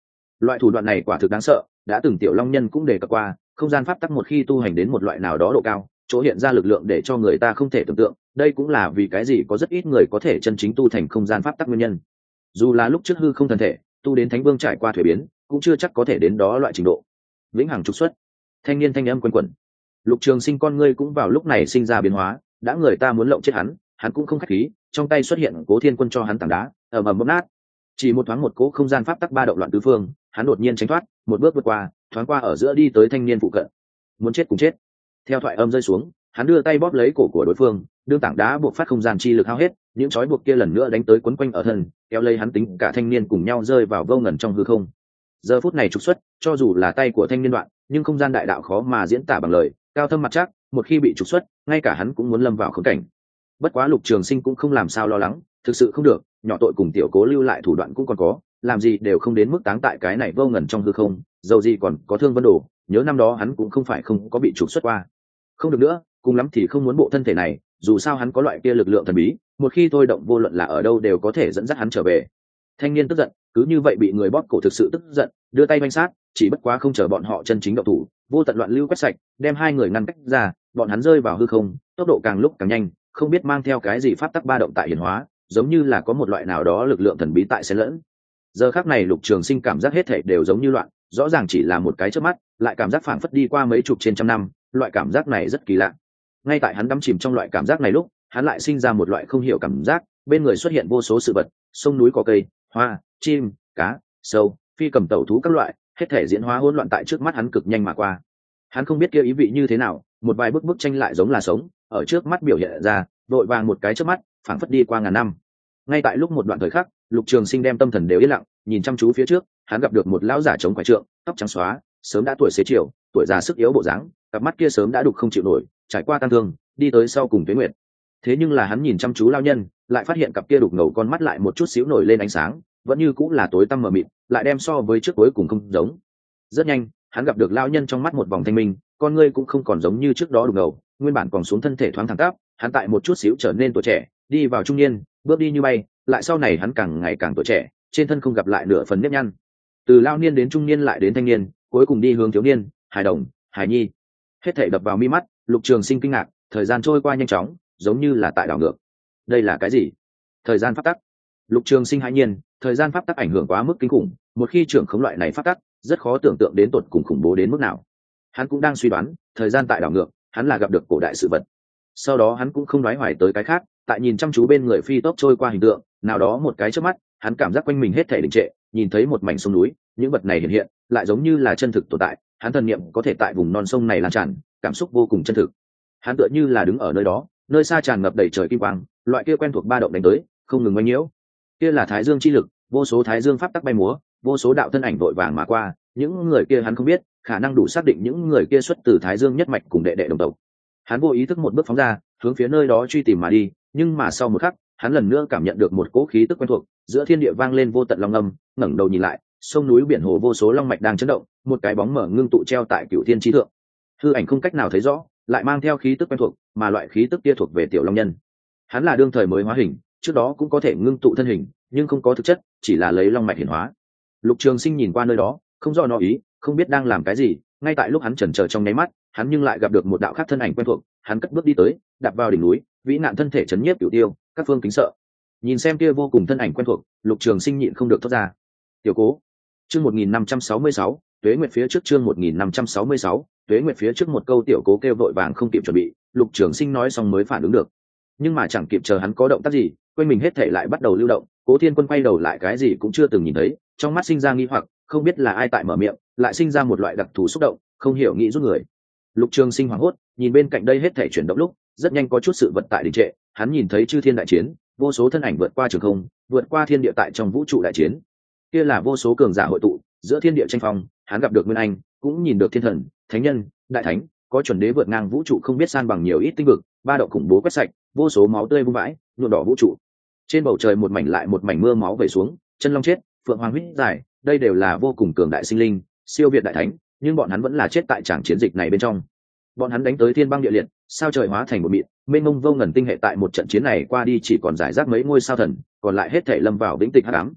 Loại thủ đoạn này quả thực đáng sợ, đã từng Tiểu Long Nhân cũng đề cập qua, không gian pháp tắc một khi tu hành đến một loại nào đó độ cao, chỗ hiện ra lực lượng để cho người ta không thể tưởng tượng, đây cũng là vì cái gì có rất ít người có thể chân chính tu thành không gian pháp tắc nguyên nhân. Dù là lúc trước hư không thần thể, tu đến thánh vương trải qua thuế biến, cũng chưa chắc có thể đến đó loại trình độ. Vĩnh hằng trục xuất, thanh niên thanh âm quanh quẩn. Lục Trường Sinh con ngươi cũng vào lúc này sinh ra biến hóa, đã người ta muốn lộng chết hắn, hắn cũng không khách khí, trong tay xuất hiện Cố Thiên Quân cho hắn tảng đá, ầm ầm bóp nát. Chỉ một thoáng một cỗ không gian pháp tắc ba động loạn tứ phương, hắn đột nhiên tránh thoát, một bước vượt qua, thoáng qua ở giữa đi tới thanh niên phụ cận. Muốn chết cùng chết. Theo thoại âm rơi xuống, hắn đưa tay bóp lấy cổ của đối phương, đương tảng đá buộc phát không gian chi lực hao hết, những chói buộc kia lần nữa đánh tới quấn quanh ở thân, kéo lấy hắn tính cả thanh niên cùng nhau rơi vào vô ngần trong hư không. Giờ phút này trục xuất, cho dù là tay của thanh niên đoạn, nhưng không gian đại đạo khó mà diễn tả bằng lời, cao thâm mặt chắc, một khi bị trục xuất, ngay cả hắn cũng muốn lâm vào khốn cảnh. Bất quá Lục Trường Sinh cũng không làm sao lo lắng, thực sự không được, nhỏ tội cùng tiểu cố lưu lại thủ đoạn cũng còn có, làm gì đều không đến mức táng tại cái này vô ngần trong hư không, dầu gì còn có Thương Vân Đồ, nhớ năm đó hắn cũng không phải không có bị trục xuất qua. Không được nữa, cùng lắm thì không muốn bộ thân thể này, dù sao hắn có loại kia lực lượng thần bí, một khi thôi động vô luận là ở đâu đều có thể dẫn dắt hắn trở về. Thanh niên tức giận, cứ như vậy bị người bóp cổ thực sự tức giận, đưa tay vanh sát, chỉ bất quá không chờ bọn họ chân chính động thủ, vô tận loạn lưu quét sạch, đem hai người ngăn cách ra, bọn hắn rơi vào hư không, tốc độ càng lúc càng nhanh, không biết mang theo cái gì pháp tắc ba động tại hiển hóa, giống như là có một loại nào đó lực lượng thần bí tại xen lẫn. Giờ khắc này Lục Trường Sinh cảm giác hết thảy đều giống như loạn, rõ ràng chỉ là một cái chớp mắt, lại cảm giác phảng phất đi qua mấy chục trên trăm năm, loại cảm giác này rất kỳ lạ. Ngay tại hắn đắm chìm trong loại cảm giác này lúc, hắn lại sinh ra một loại không hiểu cảm giác, bên người xuất hiện vô số sự vật, sông núi có cây, hoa, chim, cá, sâu, phi cầm tẩu thú các loại, hết thể diễn hóa hỗn loạn tại trước mắt hắn cực nhanh mà qua. Hắn không biết kia ý vị như thế nào, một vài bức tranh lại giống là sống, ở trước mắt biểu hiện ra, vội vàng một cái chớp mắt, phảng phất đi qua ngàn năm. Ngay tại lúc một đoạn thời khắc, Lục Trường Sinh đem tâm thần đều yên lặng, nhìn chăm chú phía trước, hắn gặp được một lão giả chống quải trượng, tóc trắng xóa, sớm đã tuổi xế chiều, tuổi già sức yếu bộ dáng, cặp mắt kia sớm đã đục không chịu nổi, trải qua tăng thương, đi tới sau cùng tuế nguyệt. Thế nhưng là hắn nhìn chăm chú lão nhân, lại phát hiện cặp kia đục ngầu con mắt lại một chút xíu nổi lên ánh sáng, vẫn như cũng là tối tăm mờ mịt, lại đem so với trước cuối cùng không giống. Rất nhanh, hắn gặp được lão nhân trong mắt một vòng thanh minh, con ngươi cũng không còn giống như trước đó đục ngầu, nguyên bản còn xuống thân thể thoáng thẳng tắp, hắn tại một chút xíu trở nên tuổi trẻ, đi vào trung niên, bước đi như bay, lại sau này hắn càng ngày càng tuổi trẻ, trên thân không gặp lại nửa phần nếp nhăn. Từ lão niên đến trung niên lại đến thanh niên, cuối cùng đi hướng thiếu niên, hài đồng, hài nhi. Hết thảy đập vào mi mắt, Lục Trường Sinh kinh ngạc, thời gian trôi qua nhanh chóng, giống như là tại đảo ngược. Đây là cái gì? Thời gian pháp tắc. Lục Trường Sinh hãi nhiên, thời gian pháp tắc ảnh hưởng quá mức kinh khủng, một khi trưởng khống loại này pháp tắc, rất khó tưởng tượng đến tột cùng khủng bố đến mức nào. Hắn cũng đang suy đoán, thời gian tại đảo ngược, hắn là gặp được cổ đại sự vật. Sau đó hắn cũng không nói hoài tới cái khác, tại nhìn chăm chú bên người phi tốc trôi qua hình tượng, nào đó một cái chớp mắt, hắn cảm giác quanh mình hết thảy đình trệ, nhìn thấy một mảnh sông núi, những vật này hiện hiện, lại giống như là chân thực tồn tại, hắn thần niệm có thể tại vùng non sông này lan tràn, cảm xúc vô cùng chân thực. Hắn tựa như là đứng ở nơi đó, nơi xa tràn ngập đầy trời kim quang, loại kia quen thuộc ba động đánh tới, không ngừng oanh nhiễu. Kia là Thái Dương chi lực, vô số Thái Dương pháp tắc bay múa, vô số đạo thân ảnh vội vàng mà qua, những người kia hắn không biết, khả năng đủ xác định những người kia xuất từ Thái Dương nhất mạch cùng đệ đệ đồng tộc. Hắn vô ý thức một bước phóng ra, hướng phía nơi đó truy tìm mà đi, nhưng mà sau một khắc, hắn lần nữa cảm nhận được một cỗ khí tức quen thuộc, giữa thiên địa vang lên vô tận long âm, ngẩng đầu nhìn lại, sông núi biển hồ vô số long mạch đang chấn động, một cái bóng mở ngưng tụ treo tại Cửu Thiên chi thượng. Hư ảnh không cách nào thấy rõ, lại mang theo khí tức quen thuộc, mà loại khí tức kia thuộc về Tiểu Long Nhân. Hắn là đương thời mới hóa hình, trước đó cũng có thể ngưng tụ thân hình, nhưng không có thực chất, chỉ là lấy long mạch hiển hóa. Lục Trường Sinh nhìn qua nơi đó, không rõ nó ý, không biết đang làm cái gì, ngay tại lúc hắn chần chờ trong nháy mắt, hắn nhưng lại gặp được một đạo khác thân ảnh quen thuộc, hắn cất bước đi tới, đạp vào đỉnh núi, vĩ nạn thân thể chấn nhiếp Cửu Tiêu, các phương kính sợ. Nhìn xem kia vô cùng thân ảnh quen thuộc, Lục Trường Sinh nhịn không được thốt ra: "Tiểu Cố." Chương 1566, Tuế Nguyệt phía trước chương 1566, Tuế Nguyệt phía trước một câu Tiểu Cố kêu vội vàng không kịp chuẩn bị, Lục Trường Sinh nói xong mới phản ứng được. Nhưng mà chẳng kịp chờ hắn có động tác gì, quanh mình hết thảy lại bắt đầu lưu động, Cố Thiên Quân quay đầu lại cái gì cũng chưa từng nhìn thấy, trong mắt sinh ra nghi hoặc, không biết là ai tại mở miệng, lại sinh ra một loại đặc thù xúc động, không hiểu nghĩ rút người. Lục Trường Sinh hoảng hốt, nhìn bên cạnh đây hết thảy chuyển động lúc, rất nhanh có chút sự vật tại đình trệ, hắn nhìn thấy chư thiên đại chiến, vô số thân ảnh vượt qua trường không, vượt qua thiên địa tại trong vũ trụ đại chiến. Kia là vô số cường giả hội tụ, giữa thiên địa tranh phong, hắn gặp được Nguyên Anh, cũng nhìn được thiên thần, thánh nhân, đại thánh, có chuẩn đế vượt ngang vũ trụ không biết san bằng nhiều ít tinh vực, ba động khủng bố quét sạch, vô số máu tươi vung vãi, nhuộm đỏ vũ trụ. Trên bầu trời một mảnh lại một mảnh mưa máu về xuống, chân long chết, phượng hoàng huyết dài, đây đều là vô cùng cường đại sinh linh, siêu việt đại thánh, nhưng bọn hắn vẫn là chết tại tràng chiến dịch này bên trong. Bọn hắn đánh tới thiên băng địa liệt, sao trời hóa thành một mịn, mênh mông vô ngần tinh hệ tại một trận chiến này qua đi chỉ còn giải rác mấy ngôi sao thần, còn lại hết thể lâm vào vĩnh tịch hắc ám.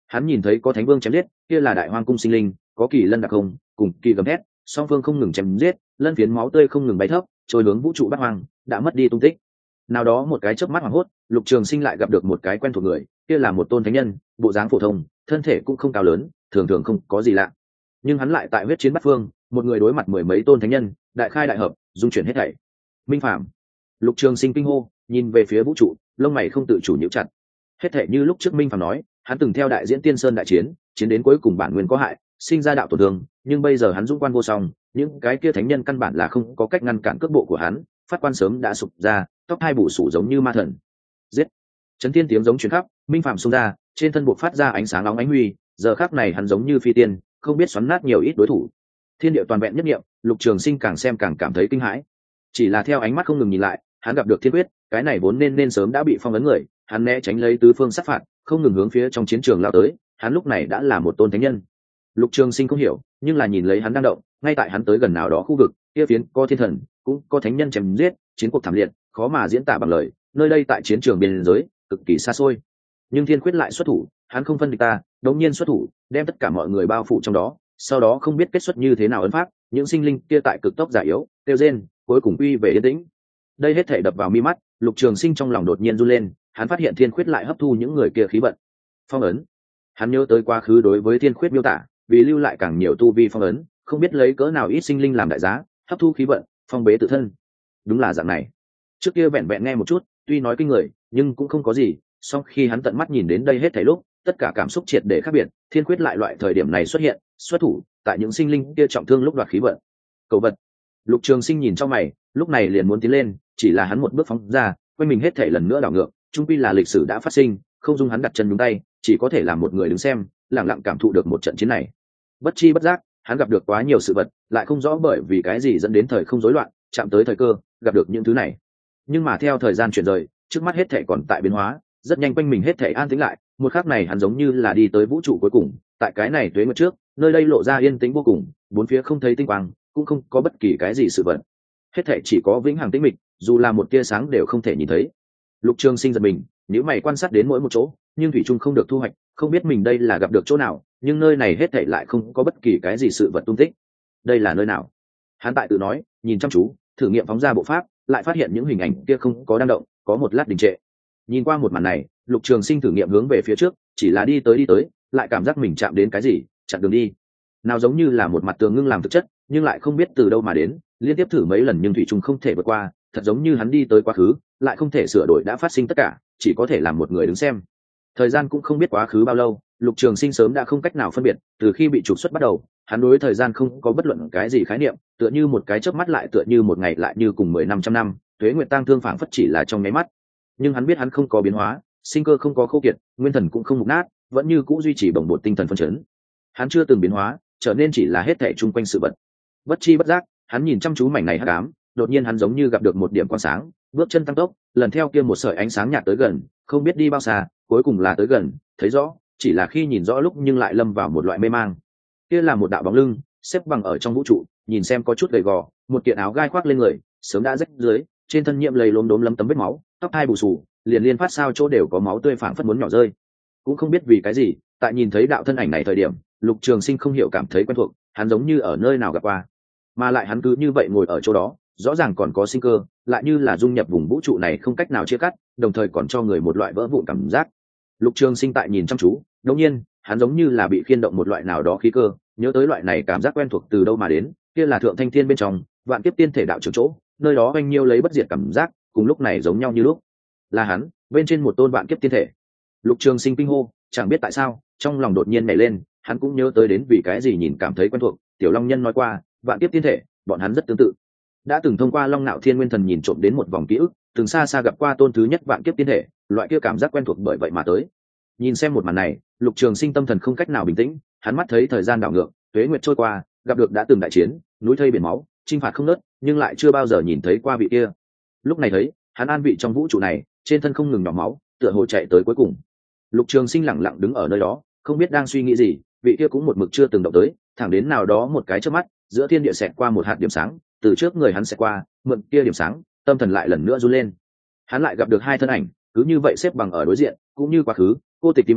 Hắn nhìn thấy có thánh vương chém giết, kia là đại hoang cung sinh linh, có kỳ lân đặc không cùng kỳ gầm thét, song phương không ngừng chém giết, lân phiến máu tươi không ngừng bay thấp trôi hướng vũ trụ bát hoang, đã mất đi tung tích. Nào đó một cái chớp mắt hoảng hốt, Lục Trường Sinh lại gặp được một cái quen thuộc người, kia là một tôn thánh nhân, bộ dáng phổ thông, thân thể cũng không cao lớn, thường thường không có gì lạ. Nhưng hắn lại tại huyết chiến bát phương, một người đối mặt mười mấy tôn thánh nhân, đại khai đại hợp, dung chuyển hết thảy. Minh Phạm. Lục Trường Sinh kinh hô, nhìn về phía vũ trụ, lông mày không tự chủ nhíu chặt. Hết thảy như lúc trước Minh Phạm nói, hắn từng theo đại diễn Tiên Sơn đại chiến, chiến đến cuối cùng bản nguyên có hại, sinh ra đạo tổn thương, nhưng bây giờ hắn dũng quan vô song, những cái kia thánh nhân căn bản là không có cách ngăn cản cước bộ của hắn, phát quan sớm đã sụp ra, tóc hai bù sủ giống như ma thần. Giết! Chấn thiên tiếng giống truyền khắp, Minh Phạm xông ra, trên thân buộc phát ra ánh sáng nóng ánh huy, giờ khắc này hắn giống như phi tiên, không biết xoắn nát nhiều ít đối thủ. Thiên địa toàn vẹn nhất niệm, Lục Trường Sinh càng xem càng cảm thấy kinh hãi. Chỉ là theo ánh mắt không ngừng nhìn lại, hắn gặp được thiên quyết, cái này vốn nên sớm đã bị phong ấn người, hắn né tránh lấy tứ phương sát phạt, không ngừng hướng phía trong chiến trường lao tới, hắn lúc này đã là một tôn thánh nhân. Lục Trường Sinh không hiểu, nhưng là nhìn lấy hắn đang động, ngay tại hắn tới gần nào đó khu vực, kia phiến có thiên thần, cũng có thánh nhân chém giết, chiến cuộc thảm liệt, khó mà diễn tả bằng lời, nơi đây tại chiến trường biên giới, cực kỳ xa xôi. Nhưng thiên quyết lại xuất thủ, hắn không phân địch ta, đống nhiên xuất thủ, đem tất cả mọi người bao phủ trong đó, sau đó không biết kết xuất như thế nào ấn pháp, những sinh linh kia tại cực tốc già yếu, tiêu rên, cuối cùng quy về yên tĩnh. Đây hết thể đập vào mi mắt, Lục Trường Sinh trong lòng đột nhiên run lên, hắn phát hiện thiên quyết lại hấp thu những người kia khí vận. Phong ấn. Hắn nhớ tới quá khứ đối với thiên quyết miêu tả, vì lưu lại càng nhiều tu vi phong ấn, không biết lấy cỡ nào ít sinh linh làm đại giá, hấp thu khí vận, phong bế tự thân. Đúng là dạng này. Trước kia vẹn vẹn nghe một chút, tuy nói kinh người, nhưng cũng không có gì, song khi hắn tận mắt nhìn đến đây hết thảy lúc, tất cả cảm xúc triệt để khác biệt, thiên quyết lại loại thời điểm này xuất hiện, xuất thủ, tại những sinh linh kia trọng thương lúc đoạt khí vận. Cầu vật. Lục Trường Sinh nhìn trong mày, lúc này liền muốn tiến lên, chỉ là hắn một bước phóng ra, quanh mình hết thảy lần nữa đảo ngược, chung quy là lịch sử đã phát sinh, không dung hắn đặt chân nhúng tay, chỉ có thể làm một người đứng xem, lặng lặng cảm thụ được một trận chiến này. Bất chi bất giác, hắn gặp được quá nhiều sự vật, lại không rõ bởi vì cái gì dẫn đến thời không rối loạn, chạm tới thời cơ, gặp được những thứ này. Nhưng mà theo thời gian chuyển rời, trước mắt hết thảy còn tại biến hóa, rất nhanh quanh mình hết thảy an tĩnh lại, một khắc này hắn giống như là đi tới vũ trụ cuối cùng, tại cái này tuế nguyệt trước, nơi đây lộ ra yên tĩnh vô cùng, bốn phía không thấy tinh quang, cũng không có bất kỳ cái gì sự vật. Hết thảy chỉ có vĩnh hằng tĩnh mịch, dù là một tia sáng đều không thể nhìn thấy. Lục Trường Sinh giật mình, nếu mày quan sát đến mỗi một chỗ, nhưng thủy chung không được thu hoạch, không biết mình đây là gặp được chỗ nào, nhưng nơi này hết thảy lại không có bất kỳ cái gì sự vật tung tích. Đây là nơi nào? Hắn tại tự nói, nhìn chăm chú, thử nghiệm phóng ra bộ pháp, lại phát hiện những hình ảnh kia không có đang động, có một lát đình trệ. Nhìn qua một màn này, Lục Trường Sinh thử nghiệm hướng về phía trước, chỉ là đi tới, lại cảm giác mình chạm đến cái gì, chặn đường đi. Nào giống như là một mặt tường ngưng làm thực chất, nhưng lại không biết từ đâu mà đến, liên tiếp thử mấy lần nhưng thủy chung không thể vượt qua, thật giống như hắn đi tới quá khứ, lại không thể sửa đổi đã phát sinh tất cả, chỉ có thể làm một người đứng xem. Thời gian cũng không biết quá khứ bao lâu, Lục Trường Sinh sớm đã không cách nào phân biệt, từ khi bị trục xuất bắt đầu, hắn đối thời gian không có bất luận cái gì khái niệm, tựa như một cái chớp mắt lại tựa như một ngày lại như cùng 10 năm, tuế nguyệt tang thương phảng phất chỉ là trong nháy mắt. Nhưng hắn biết hắn không có biến hóa, sinh cơ không có khô kiệt, nguyên thần cũng không mục nát, vẫn như cũ duy trì bồng bột tinh thần phấn chấn. Hắn chưa từng biến hóa, trở nên chỉ là hết thảy chung quanh sự vật. Bất chi bất giác, hắn nhìn chăm chú mảnh này hắc ám, đột nhiên hắn giống như gặp được một điểm quang sáng, bước chân tăng tốc, lần theo kia một sợi ánh sáng nhạt tới gần, không biết đi bao xa, cuối cùng là tới gần, thấy rõ, chỉ là khi nhìn rõ lúc nhưng lại lâm vào một loại mê mang. Kia là một đạo bóng lưng, xếp bằng ở trong vũ trụ, nhìn xem có chút gầy gò, một kiện áo gai khoác lên người, sớm đã rách dưới, trên thân nhiễm lầy lốm đốm lấm tấm vết máu, tóc hai bù xù, liền liên phát sao chỗ đều có máu tươi phảng phất muốn nhỏ rơi. Cũng không biết vì cái gì, tại nhìn thấy đạo thân ảnh này thời điểm, Lục Trường Sinh không hiểu cảm thấy quen thuộc, hắn giống như ở nơi nào gặp qua, mà lại hắn cứ như vậy ngồi ở chỗ đó, rõ ràng còn có sinh cơ, lại như là dung nhập vùng vũ trụ này không cách nào chia cắt, đồng thời còn cho người một loại vỡ vụn cảm giác. Lục Trường Sinh tại nhìn chăm chú, đột nhiên, hắn giống như là bị khiên động một loại nào đó khí cơ, nhớ tới loại này cảm giác quen thuộc từ đâu mà đến, kia là thượng thanh thiên bên trong, vạn kiếp tiên thể đạo trưởng chỗ, nơi đó anh nhiêu lấy bất diệt cảm giác, cùng lúc này giống nhau như lúc. Là hắn, bên trên một tôn vạn kiếp tiên thể. Lục Trường Sinh kinh hô, chẳng biết tại sao, trong lòng đột nhiên nhảy lên, hắn cũng nhớ tới đến vì cái gì nhìn cảm thấy quen thuộc, Tiểu Long Nhân nói qua, vạn kiếp tiên thể, bọn hắn rất tương tự. Đã từng thông qua Long Nạo Thiên Nguyên Thần nhìn trộm đến một vòng ký ức, từng xa xa gặp qua tôn thứ nhất vạn kiếp tiên thể, loại kia cảm giác quen thuộc bởi vậy mà tới. Nhìn xem một màn này, Lục Trường Sinh tâm thần không cách nào bình tĩnh, hắn mắt thấy thời gian đảo ngược, tuế nguyệt trôi qua, gặp được đã từng đại chiến, núi thây biển máu, chinh phạt không nớt, nhưng lại chưa bao giờ nhìn thấy qua vị kia. Lúc này thấy, hắn an vị trong vũ trụ này, trên thân không ngừng nhỏ máu, tựa hồ chạy tới cuối cùng. Lục Trường Sinh lặng lặng đứng ở nơi đó, không biết đang suy nghĩ gì, vị kia cũng một mực chưa từng động tới, thẳng đến nào đó một cái chớp mắt, giữa thiên địa xẹt qua một hạt điểm sáng, từ trước người hắn xẹt qua, mượn kia điểm sáng, tâm thần lại lần nữa run lên. Hắn lại gặp được hai thân ảnh, cứ như vậy xếp bằng ở đối diện, cũng như quá khứ, cô tịch tí mắng,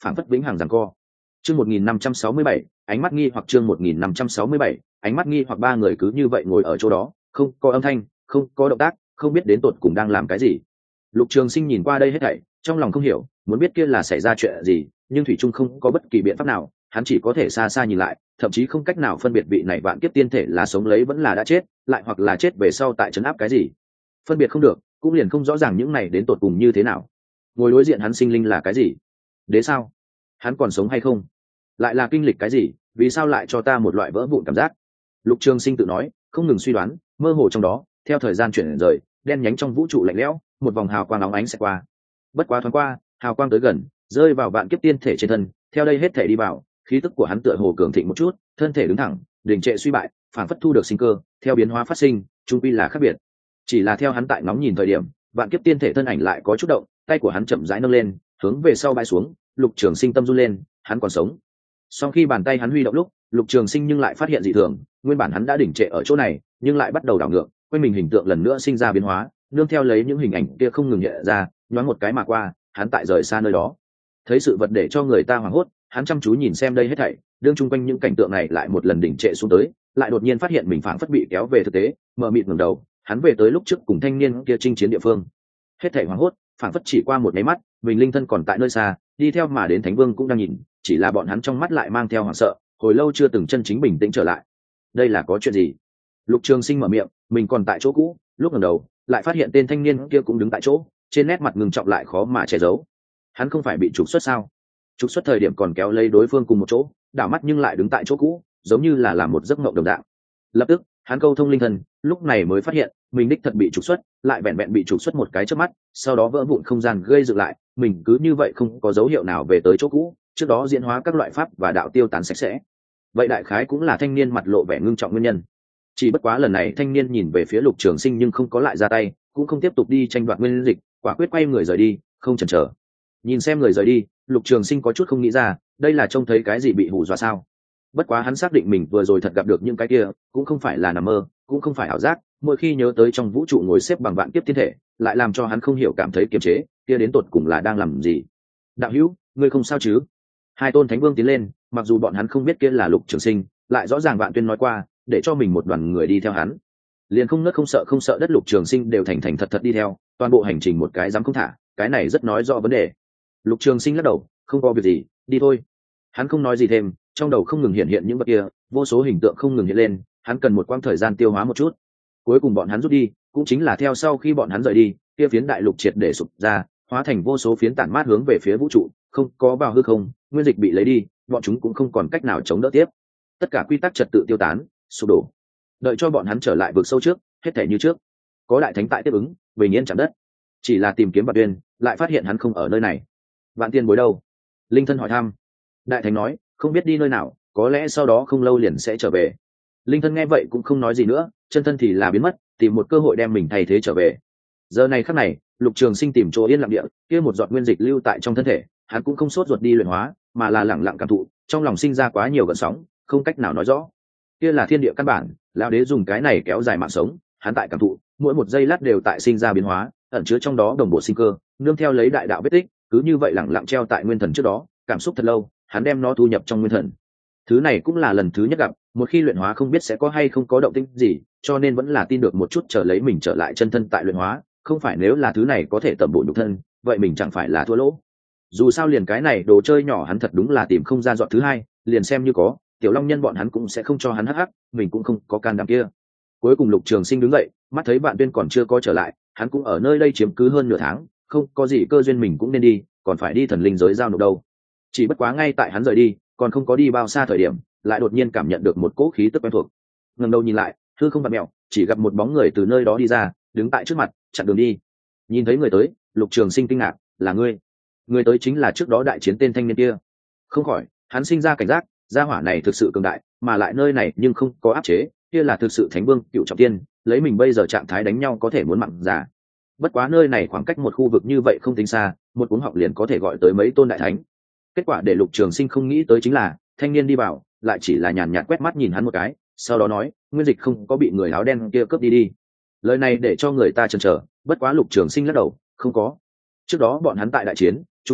phảng phất vĩnh hằng giằng co. Chương 1567, ánh mắt nghi hoặc chương 1567, ánh mắt nghi hoặc ba người cứ như vậy ngồi ở chỗ đó, không có âm thanh, không có động tác, không biết đến tột cùng đang làm cái gì. Lục Trường Sinh nhìn qua đây hết thảy, trong lòng không hiểu, muốn biết kia là xảy ra chuyện gì, nhưng thủy trung không có bất kỳ biện pháp nào, hắn chỉ có thể xa xa nhìn lại, thậm chí không cách nào phân biệt vị này vạn kiếp tiên thể là sống lấy vẫn là đã chết, lại hoặc là chết về sau tại trấn áp cái gì. Phân biệt không được, cũng liền không rõ ràng những này đến tột cùng như thế nào. Ngồi đối diện hắn sinh linh là cái gì? Đế sao? Hắn còn sống hay không? Lại là kinh lịch cái gì? Vì sao lại cho ta một loại vỡ vụn cảm giác? Lục Trường Sinh tự nói, không ngừng suy đoán, mơ hồ trong đó, theo thời gian chuyển rời, đen nhánh trong vũ trụ lạnh lẽo, một vòng hào quang óng ánh sẽ qua. Bất quá thoáng qua, hào quang tới gần, rơi vào vạn kiếp tiên thể trên thân, theo đây hết thể đi vào, khí tức của hắn tựa hồ cường thịnh một chút, thân thể đứng thẳng, đình trệ suy bại, phản phất thu được sinh cơ, theo biến hóa phát sinh, chung quy là khác biệt. Chỉ là theo hắn tại ngóng nhìn thời điểm, vạn kiếp tiên thể thân ảnh lại có chút động, tay của hắn chậm rãi nâng lên, hướng về sau bay xuống. Lục Trường Sinh tâm run lên, hắn còn sống. Sau khi bàn tay hắn huy động lúc, Lục Trường Sinh nhưng lại phát hiện dị thường, nguyên bản hắn đã đỉnh trệ ở chỗ này, nhưng lại bắt đầu đảo ngược, quanh mình hình tượng lần nữa sinh ra biến hóa, nương theo lấy những hình ảnh kia không ngừng hiện ra, nhoáng một cái mà qua, hắn tại rời xa nơi đó. Thấy sự vật để cho người ta hoảng hốt, hắn chăm chú nhìn xem đây hết thảy, đương chung quanh những cảnh tượng này lại một lần đỉnh trệ xuống tới, lại đột nhiên phát hiện mình phảng phất bị kéo về thực tế, mờ mịt ngẩng đầu, hắn về tới lúc trước cùng thanh niên kia chinh chiến địa phương. Hết thảy hoảng hốt, phảng phất chỉ qua một cái mắt, mình linh thân còn tại nơi xa, đi theo mà đến Thánh Vương cũng đang nhìn, chỉ là bọn hắn trong mắt lại mang theo hoảng sợ, hồi lâu chưa từng chân chính bình tĩnh trở lại. Đây là có chuyện gì? Lục Trường Sinh mở miệng, mình còn tại chỗ cũ, lúc ngẩng đầu, lại phát hiện tên thanh niên kia cũng đứng tại chỗ, trên nét mặt ngưng trọng lại khó mà che giấu. Hắn không phải bị trục xuất sao? Trục xuất thời điểm còn kéo lấy đối phương cùng một chỗ, đảo mắt nhưng lại đứng tại chỗ cũ, giống như là làm một giấc mộng đồng dạng. Lập tức, hắn câu thông linh thần, lúc này mới phát hiện mình đích thật bị trục xuất, lại vẹn vẹn bị trục xuất một cái chớp mắt, sau đó vỡ vụn không gian gây dựng lại, mình cứ như vậy không có dấu hiệu nào về tới chỗ cũ, trước đó diễn hóa các loại pháp và đạo tiêu tán sạch sẽ. Vậy đại khái cũng là thanh niên mặt lộ vẻ ngưng trọng nguyên nhân. Chỉ bất quá lần này thanh niên nhìn về phía Lục Trường Sinh nhưng không có lại ra tay, cũng không tiếp tục đi tranh đoạt nguyên dịch, quả quyết quay người rời đi, không chần chờ. Nhìn xem người rời đi, Lục Trường Sinh có chút không nghĩ ra, đây là trông thấy cái gì bị hù dọa sao? Bất quá hắn xác định mình vừa rồi thật gặp được những cái kia, cũng không phải là nằm mơ, cũng không phải ảo giác, mỗi khi nhớ tới trong vũ trụ ngồi xếp bằng vạn kiếp thiên thể, lại làm cho hắn không hiểu cảm thấy kiềm chế, kia đến tột cùng là đang làm gì. Đạo hữu, ngươi không sao chứ? Hai tôn thánh vương tiến lên, mặc dù bọn hắn không biết kia là Lục Trường Sinh, lại rõ ràng Vạn Tuyên nói qua, để cho mình một đoàn người đi theo hắn. Liền không nớt không sợ đất Lục Trường Sinh đều thành thành thật thật đi theo, toàn bộ hành trình một cái dám không thả, cái này rất nói rõ vấn đề. Lục Trường Sinh lắc đầu, không có việc gì, đi thôi. Hắn không nói gì thêm, trong đầu không ngừng hiện hiện những vật kia, vô số hình tượng không ngừng hiện lên, hắn cần một quãng thời gian tiêu hóa một chút. Cuối cùng bọn hắn rút đi, cũng chính là theo sau khi bọn hắn rời đi, kia phiến đại lục triệt để sụp ra, hóa thành vô số phiến tản mát hướng về phía vũ trụ, không có vào hư không, nguyên dịch bị lấy đi, bọn chúng cũng không còn cách nào chống đỡ tiếp. Tất cả quy tắc trật tự tiêu tán, sụp đổ. Đợi cho bọn hắn trở lại vực sâu trước, hết thảy như trước. Có đại thánh tại tiếp ứng, bình yên chạm đất. Chỉ là tìm kiếm Vạn Tuyên, lại phát hiện hắn không ở nơi này. Vạn Tiên bối đâu? Linh thân hỏi thăm. Đại thánh nói, không biết đi nơi nào, có lẽ sau đó không lâu liền sẽ trở về. Linh thân nghe vậy cũng không nói gì nữa, chân thân thì là biến mất, tìm một cơ hội đem mình thay thế trở về. Giờ này khắc này, Lục Trường Sinh tìm chỗ yên lặng địa, kia một giọt nguyên dịch lưu tại trong thân thể, hắn cũng không sốt ruột đi luyện hóa, mà là lặng lặng cảm thụ, trong lòng sinh ra quá nhiều gợn sóng, không cách nào nói rõ. Kia là thiên địa căn bản, lão đế dùng cái này kéo dài mạng sống, hắn tại cảm thụ, mỗi một giây lát đều tại sinh ra biến hóa, ẩn chứa trong đó đồng bộ sinh cơ, nương theo lấy đại đạo vết tích, cứ như vậy lặng lặng treo tại nguyên thần trước đó, cảm xúc thật lâu, hắn đem nó thu nhập trong nguyên thần. Thứ này cũng là lần thứ nhất gặp, một khi luyện hóa không biết sẽ có hay không có động tĩnh gì, cho nên vẫn là tin được một chút, chờ lấy mình trở lại chân thân tại luyện hóa, không phải nếu là thứ này có thể tẩm bổ nhục thân, vậy mình chẳng phải là thua lỗ. Dù sao liền cái này đồ chơi nhỏ hắn thật đúng là tìm không ra dọn thứ hai, liền xem như có, Tiểu Long Nhân bọn hắn cũng sẽ không cho hắn hắc hắc, mình cũng không có can đảm kia. Cuối cùng Lục Trường Sinh đứng dậy, mắt thấy Vạn Tuyên còn chưa có trở lại, hắn cũng ở nơi đây chiếm cứ hơn nửa tháng, không có gì cơ duyên mình cũng nên đi, còn phải đi thần linh giới giao nộp đâu. Chỉ bất quá ngay tại hắn rời đi, còn không có đi bao xa thời điểm, lại đột nhiên cảm nhận được một cỗ khí tức quen thuộc. Ngẩng đầu nhìn lại, hư không vặn mèo, chỉ gặp một bóng người từ nơi đó đi ra, đứng tại trước mặt, chặn đường đi. Nhìn thấy người tới, Lục Trường Sinh kinh ngạc, là ngươi? Người tới chính là trước đó đại chiến tên thanh niên kia. Không khỏi, hắn sinh ra cảnh giác, gia hỏa này thực sự cường đại, mà lại nơi này nhưng không có áp chế, kia là thực sự thánh vương cựu trọng tiên, lấy mình bây giờ trạng thái đánh nhau có thể muốn mặn già. Bất quá nơi này khoảng cách một khu vực như vậy không tính xa, một cuốn học liền có thể gọi tới mấy tôn đại thánh. Kết quả để Lục Trường Sinh không nghĩ tới chính là, thanh niên đi vào, lại chỉ là nhàn nhạt quét mắt nhìn hắn một cái, sau đó nói, nguyên dịch không có bị người áo đen kia cướp đi đi. Lời này để cho người ta chần chờ, bất quá Lục Trường Sinh lắc đầu, không có. Trước đó bọn hắn tại đại chiến, trục xuất lúc,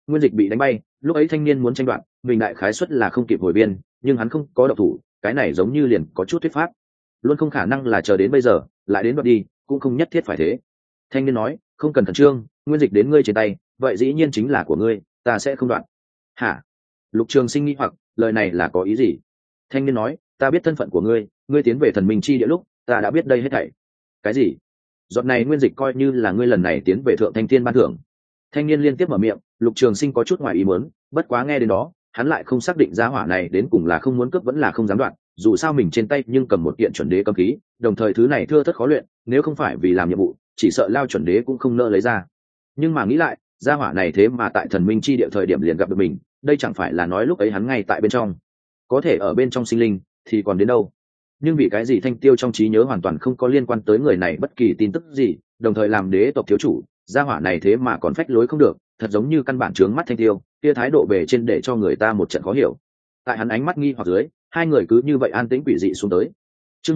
Nguyên Dịch bị đánh bay, lúc ấy thanh niên muốn tranh đoạt, mình đại khái suất là không kịp hồi biên, nhưng hắn không có động thủ, cái này giống như liền có chút thuyết pháp. Luôn không khả năng là chờ đến bây giờ lại đến đoạt đi, cũng không nhất thiết phải thế. Thanh niên nói, không cần khẩn trương, Nguyên Dịch đến ngươi trên tay, vậy dĩ nhiên chính là của ngươi, ta sẽ không đoạt. Hả? Lục Trường Sinh nghi hoặc, lời này là có ý gì? Thanh niên nói, ta biết thân phận của ngươi, ngươi tiến về thần minh chi địa lúc, ta đã biết đây hết thảy. Cái gì? Giọt này Nguyên Dịch coi như là ngươi lần này tiến về thượng thanh thiên ban thưởng. Thanh niên liên tiếp mở miệng, Lục Trường Sinh có chút ngoài ý muốn, bất quá nghe đến đó, hắn lại không xác định giá hỏa này đến cùng là không muốn cướp vẫn là không dám đoạt, dù sao mình trên tay nhưng cầm một kiện chuẩn đế cấm khí, đồng thời thứ này thưa thớt khó luyện, nếu không phải vì làm nhiệm vụ, chỉ sợ lao chuẩn đế cũng không nỡ lấy ra. Nhưng mà nghĩ lại, giá hỏa này thế mà tại thần minh chi địa thời điểm liền gặp được mình, đây chẳng phải là nói lúc ấy hắn ngay tại bên trong, có thể ở bên trong sinh linh thì còn đến đâu. Nhưng vì cái gì Thanh Tiêu trong trí nhớ hoàn toàn không có liên quan tới người này bất kỳ tin tức gì, đồng thời làm đế tộc thiếu chủ, gia hỏa này thế mà còn phách lối không được, thật giống như căn bản trướng mắt Thanh Tiêu, kia thái độ bề trên để cho người ta một trận khó hiểu. Tại hắn ánh mắt nghi hoặc dưới, hai người cứ như vậy an tĩnh quỷ dị xuống tới. Chương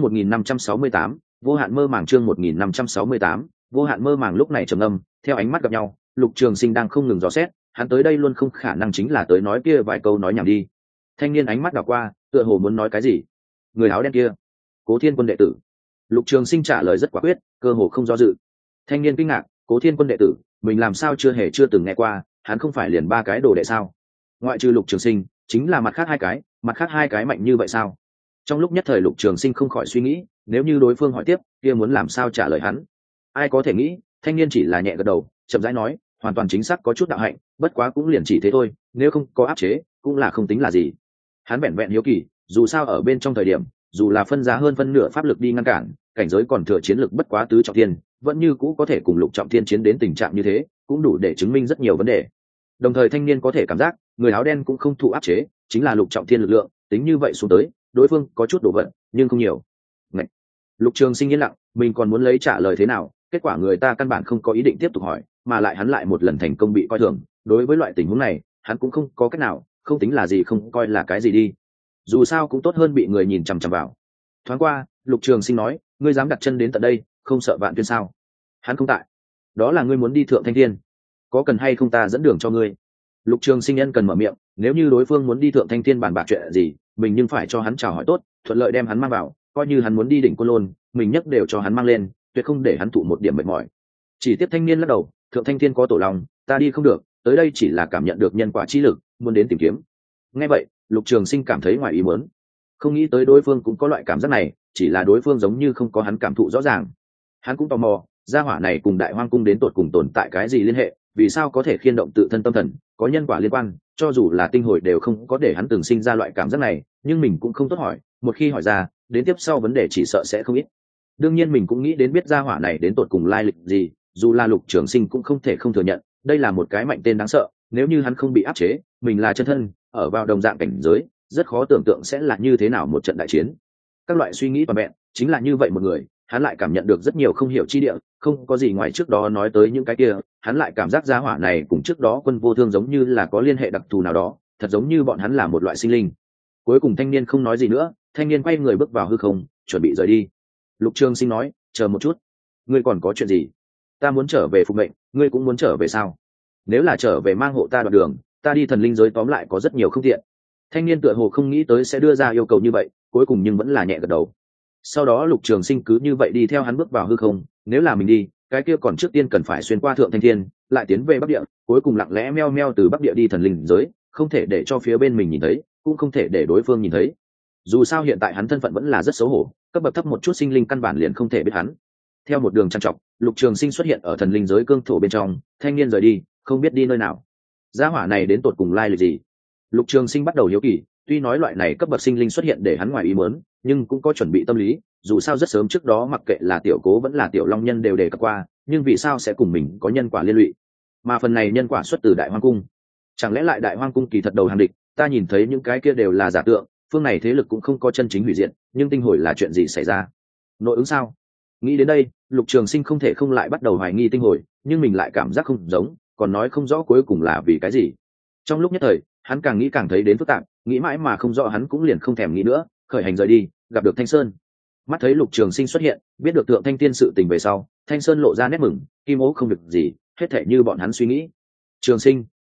1568, vô hạn mơ màng. Chương 1568, vô hạn mơ màng. Lúc này trầm âm, theo ánh mắt gặp nhau, Lục Trường Sinh đang không ngừng dò xét, hắn tới đây luôn không khả năng chính là tới nói kia vài câu nói nhảm đi. Thanh niên ánh mắt đảo qua, tựa hồ muốn nói cái gì. Người áo đen kia, Cố Thiên Quân đệ tử. Lục Trường Sinh trả lời rất quả quyết, cơ hồ không do dự. Thanh niên kinh ngạc, Cố Thiên Quân đệ tử, mình làm sao chưa từng nghe qua, hắn không phải liền ba cái đồ đệ sao? Ngoại trừ Lục Trường Sinh, chính là mặt khác hai cái mạnh như vậy sao? Trong lúc nhất thời Lục Trường Sinh không khỏi suy nghĩ, nếu như đối phương hỏi tiếp, kia muốn làm sao trả lời hắn? Ai có thể nghĩ, thanh niên chỉ là nhẹ gật đầu, chậm rãi nói, hoàn toàn chính xác có chút đạo hạnh, bất quá cũng liền chỉ thế thôi, nếu không có áp chế, cũng là không tính là gì. Hắn vẹn vẹn hiếu kỳ, dù sao ở bên trong thời điểm, dù là phân giá hơn phân nửa pháp lực đi ngăn cản, cảnh giới còn thừa chiến lực bất quá tứ trọng thiên, vẫn như cũ có thể cùng lục trọng thiên chiến đến tình trạng như thế, cũng đủ để chứng minh rất nhiều vấn đề. Đồng thời thanh niên có thể cảm giác, người áo đen cũng không thụ áp chế, chính là lục trọng thiên lực lượng, tính như vậy xuống tới, đối phương có chút đổ vận, nhưng không nhiều. Ngậy. Lục Trường Sinh yên lặng, mình còn muốn lấy trả lời thế nào, kết quả người ta căn bản không có ý định tiếp tục hỏi, mà lại hắn lại một lần thành công bị coi thường, đối với loại tình huống này, hắn cũng không có cách nào, không tính là gì không coi là cái gì đi. Dù sao cũng tốt hơn bị người nhìn chằm chằm vào. Thoáng qua, Lục Trường Sinh nói, ngươi dám đặt chân đến tận đây, không sợ vạn tuyên sao? Hắn không tại. Đó là ngươi muốn đi thượng thanh thiên, có cần hay không ta dẫn đường cho ngươi? Lục Trường Sinh nhân cần mở miệng, nếu như đối phương muốn đi thượng thanh thiên bàn bạc chuyện gì, mình nhưng phải cho hắn chào hỏi tốt, thuận lợi đem hắn mang vào, coi như hắn muốn đi đỉnh Côn Lôn, mình nhất đều cho hắn mang lên, tuyệt không để hắn thụ một điểm mệt mỏi. Chỉ tiếp thanh niên lắc đầu, thượng thanh thiên có tổ lòng, ta đi không được, tới đây chỉ là cảm nhận được nhân quả chi lực, muốn đến tìm kiếm. Nghe vậy, Lục Trường Sinh cảm thấy ngoài ý muốn, không nghĩ tới đối phương cũng có loại cảm giác này, chỉ là đối phương giống như không có hắn cảm thụ rõ ràng. Hắn cũng tò mò, gia hỏa này cùng Đại Hoang cung đến tột cùng tồn tại cái gì liên hệ, vì sao có thể khiên động tự thân tâm thần, có nhân quả liên quan, cho dù là tinh hồi đều không có để hắn từng sinh ra loại cảm giác này, nhưng mình cũng không tốt hỏi, một khi hỏi ra, đến tiếp sau vấn đề chỉ sợ sẽ không ít. Đương nhiên mình cũng nghĩ đến biết gia hỏa này đến tột cùng lai lịch gì, dù là Lục Trường Sinh cũng không thể không thừa nhận, đây là một cái mạnh tên đáng sợ, nếu như hắn không bị áp chế, mình là chân thân, ở vào đồng dạng cảnh giới, rất khó tưởng tượng sẽ là như thế nào một trận đại chiến. Các loại suy nghĩ toàn vẹn, chính là như vậy một người, hắn lại cảm nhận được rất nhiều không hiểu chi địa, không có gì ngoài trước đó nói tới những cái kia, hắn lại cảm giác gia hỏa này cùng trước đó Quân Vô Thương giống như là có liên hệ đặc thù nào đó, thật giống như bọn hắn là một loại sinh linh. Cuối cùng thanh niên không nói gì nữa, thanh niên quay người bước vào hư không, chuẩn bị rời đi. Lục Trường Sinh nói, chờ một chút, ngươi còn có chuyện gì? Ta muốn trở về phục mệnh, ngươi cũng muốn trở về sao? Nếu là trở về mang hộ ta đoạn đường, ta đi thần linh giới tóm lại có rất nhiều không tiện. Thanh niên tựa hồ không nghĩ tới sẽ đưa ra yêu cầu như vậy, cuối cùng nhưng vẫn là nhẹ gật đầu. Sau đó Lục Trường Sinh cứ như vậy đi theo hắn bước vào hư không, nếu là mình đi, cái kia còn trước tiên cần phải xuyên qua thượng thanh thiên, lại tiến về bắc địa, cuối cùng lặng lẽ meo meo từ bắc địa đi thần linh giới, không thể để cho phía bên mình nhìn thấy, cũng không thể để đối phương nhìn thấy. Dù sao hiện tại hắn thân phận vẫn là rất xấu hổ, cấp bậc thấp một chút sinh linh căn bản liền không thể biết hắn. Theo một đường trang trọng, Lục Trường Sinh xuất hiện ở thần linh giới cương thổ bên trong, thanh niên rời đi, không biết đi nơi nào. Gia hỏa này đến tột cùng lai lịch gì? Lục Trường Sinh bắt đầu hiếu kỳ, tuy nói loại này cấp bậc sinh linh xuất hiện để hắn ngoài ý muốn, nhưng cũng có chuẩn bị tâm lý, dù sao rất sớm trước đó mặc kệ là Tiểu Cố vẫn là Tiểu Long Nhân đều đề cập qua, nhưng vì sao sẽ cùng mình có nhân quả liên lụy? Mà phần này nhân quả xuất từ Đại Hoang cung. Chẳng lẽ lại Đại Hoang cung kỳ thật đầu hàng địch, ta nhìn thấy những cái kia đều là giả tượng, phương này thế lực cũng không có chân chính hủy diệt, nhưng tinh hồi là chuyện gì xảy ra? Nội ứng sao? Nghĩ đến đây, Lục Trường Sinh không thể không lại bắt đầu hoài nghi tinh hồi, nhưng mình lại cảm giác không giống, còn nói không rõ cuối cùng là vì cái gì. Trong lúc nhất thời, hắn càng nghĩ càng thấy đến phức tạp, nghĩ mãi mà không rõ, hắn cũng liền không thèm nghĩ nữa, khởi hành rời đi, gặp được Thanh Sơn. Mắt thấy Lục Trường Sinh xuất hiện, biết được Thượng Thanh Tiên sự tình về sau, Thanh Sơn lộ ra nét mừng, Kim Ô không việc gì, hết thảy như bọn hắn suy nghĩ. Trường Sinh,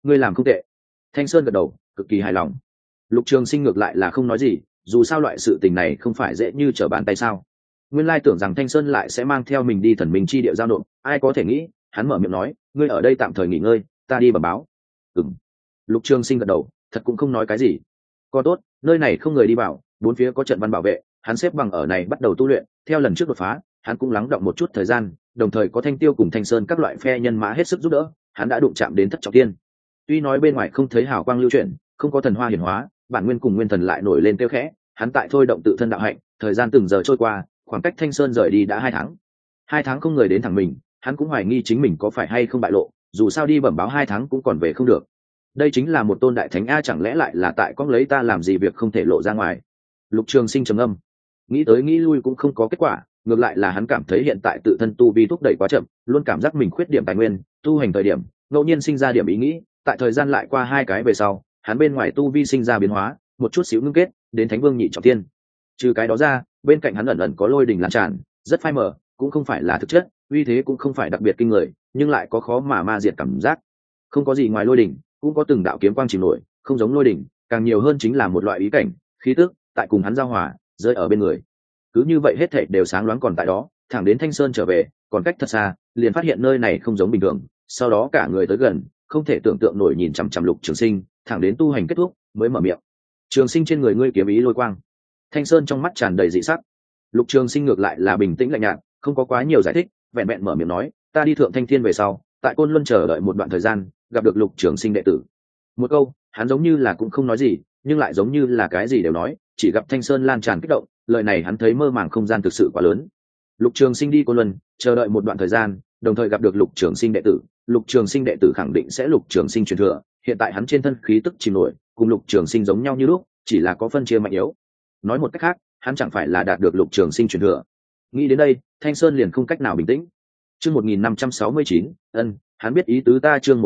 ngươi làm không tệ. Thanh Sơn gật đầu, cực kỳ hài lòng. Lục Trường Sinh ngược lại là không nói gì, dù sao loại sự tình này không phải dễ như trở bàn tay sao. Nguyên lai tưởng rằng Thanh Sơn lại sẽ mang theo mình đi thần minh chi địa giao nộp, ai có thể nghĩ, hắn mở miệng nói, ngươi ở đây tạm thời nghỉ ngơi, ta đi bẩm báo. Ừm. Lục Trường Sinh gật đầu, thật cũng không nói cái gì. Còn tốt, nơi này không người đi vào, bốn phía có trận văn bảo vệ, hắn xếp bằng ở này bắt đầu tu luyện, theo lần trước đột phá, hắn cũng lắng đọng một chút thời gian, đồng thời có Thanh Tiêu cùng Thanh Sơn các loại phe nhân mã hết sức giúp đỡ, hắn đã đụng chạm đến thất trọng thiên. Tuy nói bên ngoài không thấy hào quang lưu chuyển, không có thần hoa hiển hóa, bản nguyên cùng nguyên thần lại nổi lên tiêu khẽ, hắn tại thôi động tự thân đạo hạnh, thời gian từng giờ trôi qua, khoảng cách Thanh Sơn rời đi đã 2 tháng. 2 tháng không người đến thẳng mình, hắn cũng hoài nghi chính mình có phải hay không bại lộ, dù sao đi bẩm báo 2 tháng cũng còn về không được. Đây chính là một tôn đại thánh a, chẳng lẽ lại là tại con lấy ta làm gì việc không thể lộ ra ngoài. Lục Trường Sinh trầm âm, nghĩ tới nghĩ lui cũng không có kết quả, ngược lại là hắn cảm thấy hiện tại tự thân tu vi thúc đẩy quá chậm, luôn cảm giác mình khuyết điểm tài nguyên, tu hành thời điểm ngẫu nhiên sinh ra điểm ý nghĩ, tại thời gian lại qua 2 cái về sau, hắn bên ngoài tu vi sinh ra biến hóa, một chút xíu ngưng kết đến thánh vương nhị trọng thiên. Trừ cái đó ra, bên cạnh hắn ẩn ẩn có lôi đình lan tràn, rất phai mờ, cũng không phải là thực chất, uy thế cũng không phải đặc biệt kinh người, nhưng lại có khó mà ma diệt cảm giác. Không có gì ngoài lôi đình, cũng có từng đạo kiếm quang chìm nổi, không giống lôi đỉnh, càng nhiều hơn chính là một loại ý cảnh, khí tức, tại cùng hắn giao hòa, rơi ở bên người. Cứ như vậy hết thảy đều sáng loáng còn tại đó, thẳng đến Thanh Sơn trở về, còn cách thật xa, liền phát hiện nơi này không giống bình thường, sau đó cả người tới gần, không thể tưởng tượng nổi nhìn chằm chằm Lục Trường Sinh, thẳng đến tu hành kết thúc, mới mở miệng. Trường Sinh, trên người ngươi kiếm ý lôi quang. Thanh Sơn trong mắt tràn đầy dị sắc. Lục Trường Sinh ngược lại là bình tĩnh lạnh nhạt, không có quá nhiều giải thích, vẹn vẹn mở miệng nói, ta đi thượng Thanh Thiên về sau, tại Côn Luân chờ đợi một đoạn thời gian, gặp được Lục Trường Sinh đệ tử. Một câu, hắn giống như là cũng không nói gì, nhưng lại giống như là cái gì đều nói, chỉ gặp Thanh Sơn lan tràn kích động, lời này hắn thấy mơ màng không gian thực sự quá lớn. Lục Trường Sinh đi Côn Luân, chờ đợi một đoạn thời gian, đồng thời gặp được Lục Trường Sinh đệ tử, Lục Trường Sinh đệ tử khẳng định sẽ Lục Trường Sinh truyền thừa, hiện tại hắn trên thân khí tức chìm nổi, cùng Lục Trường Sinh giống nhau như lúc, chỉ là có phân chia mạnh yếu. Nói một cách khác, hắn chẳng phải là đạt được Lục Trường Sinh truyền thừa. Nghĩ đến đây, Thanh Sơn liền không cách nào bình tĩnh. Chương 1569, hắn biết ý tứ ta. Chương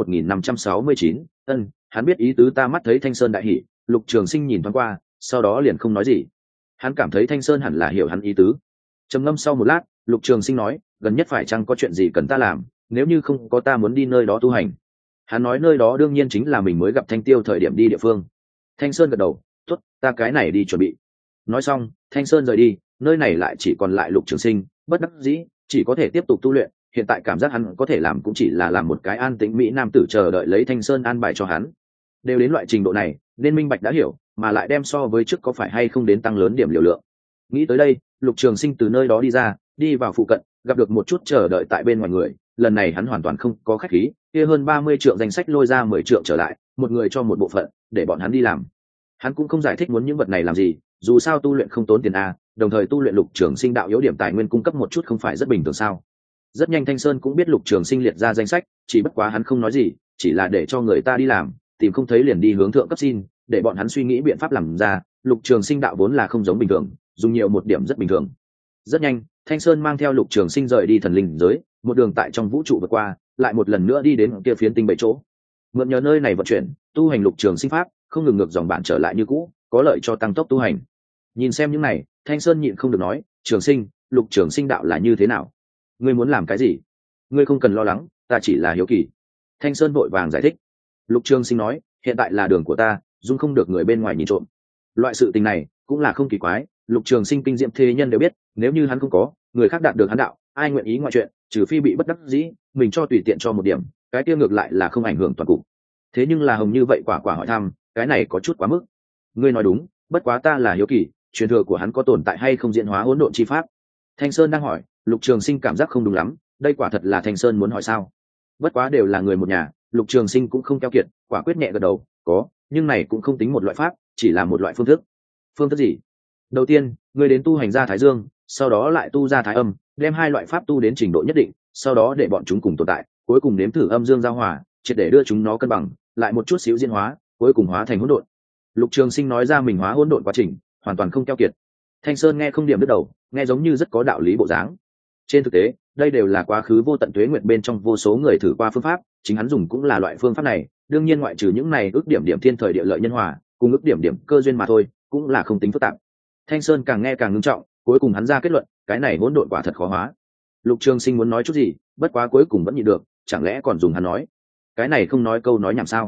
1569, hắn biết ý tứ ta. Mắt thấy Thanh Sơn đại hỉ, Lục Trường Sinh nhìn thoáng qua, sau đó liền không nói gì. Hắn cảm thấy Thanh Sơn hẳn là hiểu hắn ý tứ. Trầm ngâm sau một lát, Lục Trường Sinh nói, gần nhất phải chăng có chuyện gì cần ta làm, nếu như không có ta muốn đi nơi đó tu hành. Hắn nói nơi đó đương nhiên chính là mình mới gặp Thanh Tiêu thời điểm đi địa phương. Thanh Sơn gật đầu, tốt, ta cái này đi chuẩn bị. Nói xong, Thanh Sơn rời đi, nơi này lại chỉ còn lại Lục Trường Sinh, bất đắc dĩ, chỉ có thể tiếp tục tu luyện. Hiện tại cảm giác hắn có thể làm cũng chỉ là làm một cái an tĩnh mỹ nam tử chờ đợi lấy Thanh Sơn an bài cho hắn. Đều đến loại trình độ này, nên minh bạch đã hiểu, mà lại đem so với trước có phải hay không đến tăng lớn điểm liều lượng. Nghĩ tới đây, Lục Trường Sinh từ nơi đó đi ra, đi vào phụ cận, gặp được một chút chờ đợi tại bên ngoài người. Lần này hắn hoàn toàn không có khách khí, kia hơn 30 trượng danh sách lôi ra 10 trượng trở lại, một người cho một bộ phận, để bọn hắn đi làm. Hắn cũng không giải thích muốn những vật này làm gì, dù sao tu luyện không tốn tiền a, đồng thời tu luyện Lục Trường Sinh đạo yếu điểm tài nguyên cung cấp một chút không phải rất bình thường sao? Rất nhanh Thanh Sơn cũng biết Lục Trường Sinh liệt ra danh sách, chỉ bất quá hắn không nói gì, chỉ là để cho người ta đi làm, tìm không thấy liền đi hướng thượng cấp xin, để bọn hắn suy nghĩ biện pháp làm ra. Lục Trường Sinh đạo vốn là không giống bình thường, dùng nhiều một điểm rất bình thường. Rất nhanh, Thanh Sơn mang theo Lục Trường Sinh rời đi thần linh giới, một đường tại trong vũ trụ vượt qua, lại một lần nữa đi đến kia phiến tinh bảy chỗ. Mượn nhờ nơi này vận chuyển, tu hành Lục Trường Sinh pháp, không ngừng ngược dòng bản trở lại như cũ, có lợi cho tăng tốc tu hành. Nhìn xem những này, Thanh Sơn nhịn không được nói, Trường Sinh, Lục Trường Sinh đạo là như thế nào? Ngươi muốn làm cái gì? Ngươi không cần lo lắng, ta chỉ là hiếu kỳ. Thanh Sơn vội vàng giải thích. Lục Trường Sinh nói, hiện tại là đường của ta, dung không được người bên ngoài nhìn trộm. Loại sự tình này cũng là không kỳ quái, Lục Trường Sinh kinh diệm thế nhân đều biết, nếu như hắn không có, người khác đạt được hắn đạo, ai nguyện ý ngoại chuyện, trừ phi bị bất đắc dĩ, mình cho tùy tiện cho một điểm, cái kia ngược lại là không ảnh hưởng toàn cục. Thế nhưng là Hồng như vậy quả quả hỏi thăm, cái này có chút quá mức. Ngươi nói đúng, bất quá ta là hiếu kỳ, truyền thừa của hắn có tồn tại hay không diễn hóa hỗn độn chi pháp? Thanh Sơn đang hỏi. Lục Trường Sinh cảm giác không đúng lắm, đây quả thật là Thanh Sơn muốn hỏi sao? Bất quá đều là người một nhà, Lục Trường Sinh cũng không keo kiệt, quả quyết nhẹ gật đầu, có, nhưng này cũng không tính một loại pháp, chỉ là một loại phương thức. Phương thức gì? Đầu tiên, ngươi đến tu hành ra Thái Dương, sau đó lại tu ra Thái Âm, đem hai loại pháp tu đến trình độ nhất định, sau đó để bọn chúng cùng tồn tại, cuối cùng nếm thử âm dương giao hòa, triệt để đưa chúng nó cân bằng, lại một chút xíu diễn hóa, cuối cùng hóa thành hỗn độn. Lục Trường Sinh nói ra mình hóa hỗn độn quá trình, hoàn toàn không keo kiệt. Thanh Sơn nghe không điểm đứt đầu, nghe giống như rất có đạo lý bộ dáng. Trên thực tế, đây đều là quá khứ vô tận tuế nguyệt bên trong vô số người thử qua phương pháp, chính hắn dùng cũng là loại phương pháp này, đương nhiên ngoại trừ những này ước điểm điểm thiên thời địa lợi nhân hòa, cùng ước điểm điểm cơ duyên mà thôi, cũng là không tính phức tạp. Thanh Sơn càng nghe càng ngưng trọng, cuối cùng hắn ra kết luận, cái này hỗn độn quả thật khó hóa. Lục Trường Sinh muốn nói chút gì, bất quá cuối cùng vẫn nhịn được, chẳng lẽ còn dùng hắn nói, cái này không nói câu nói nhảm sao?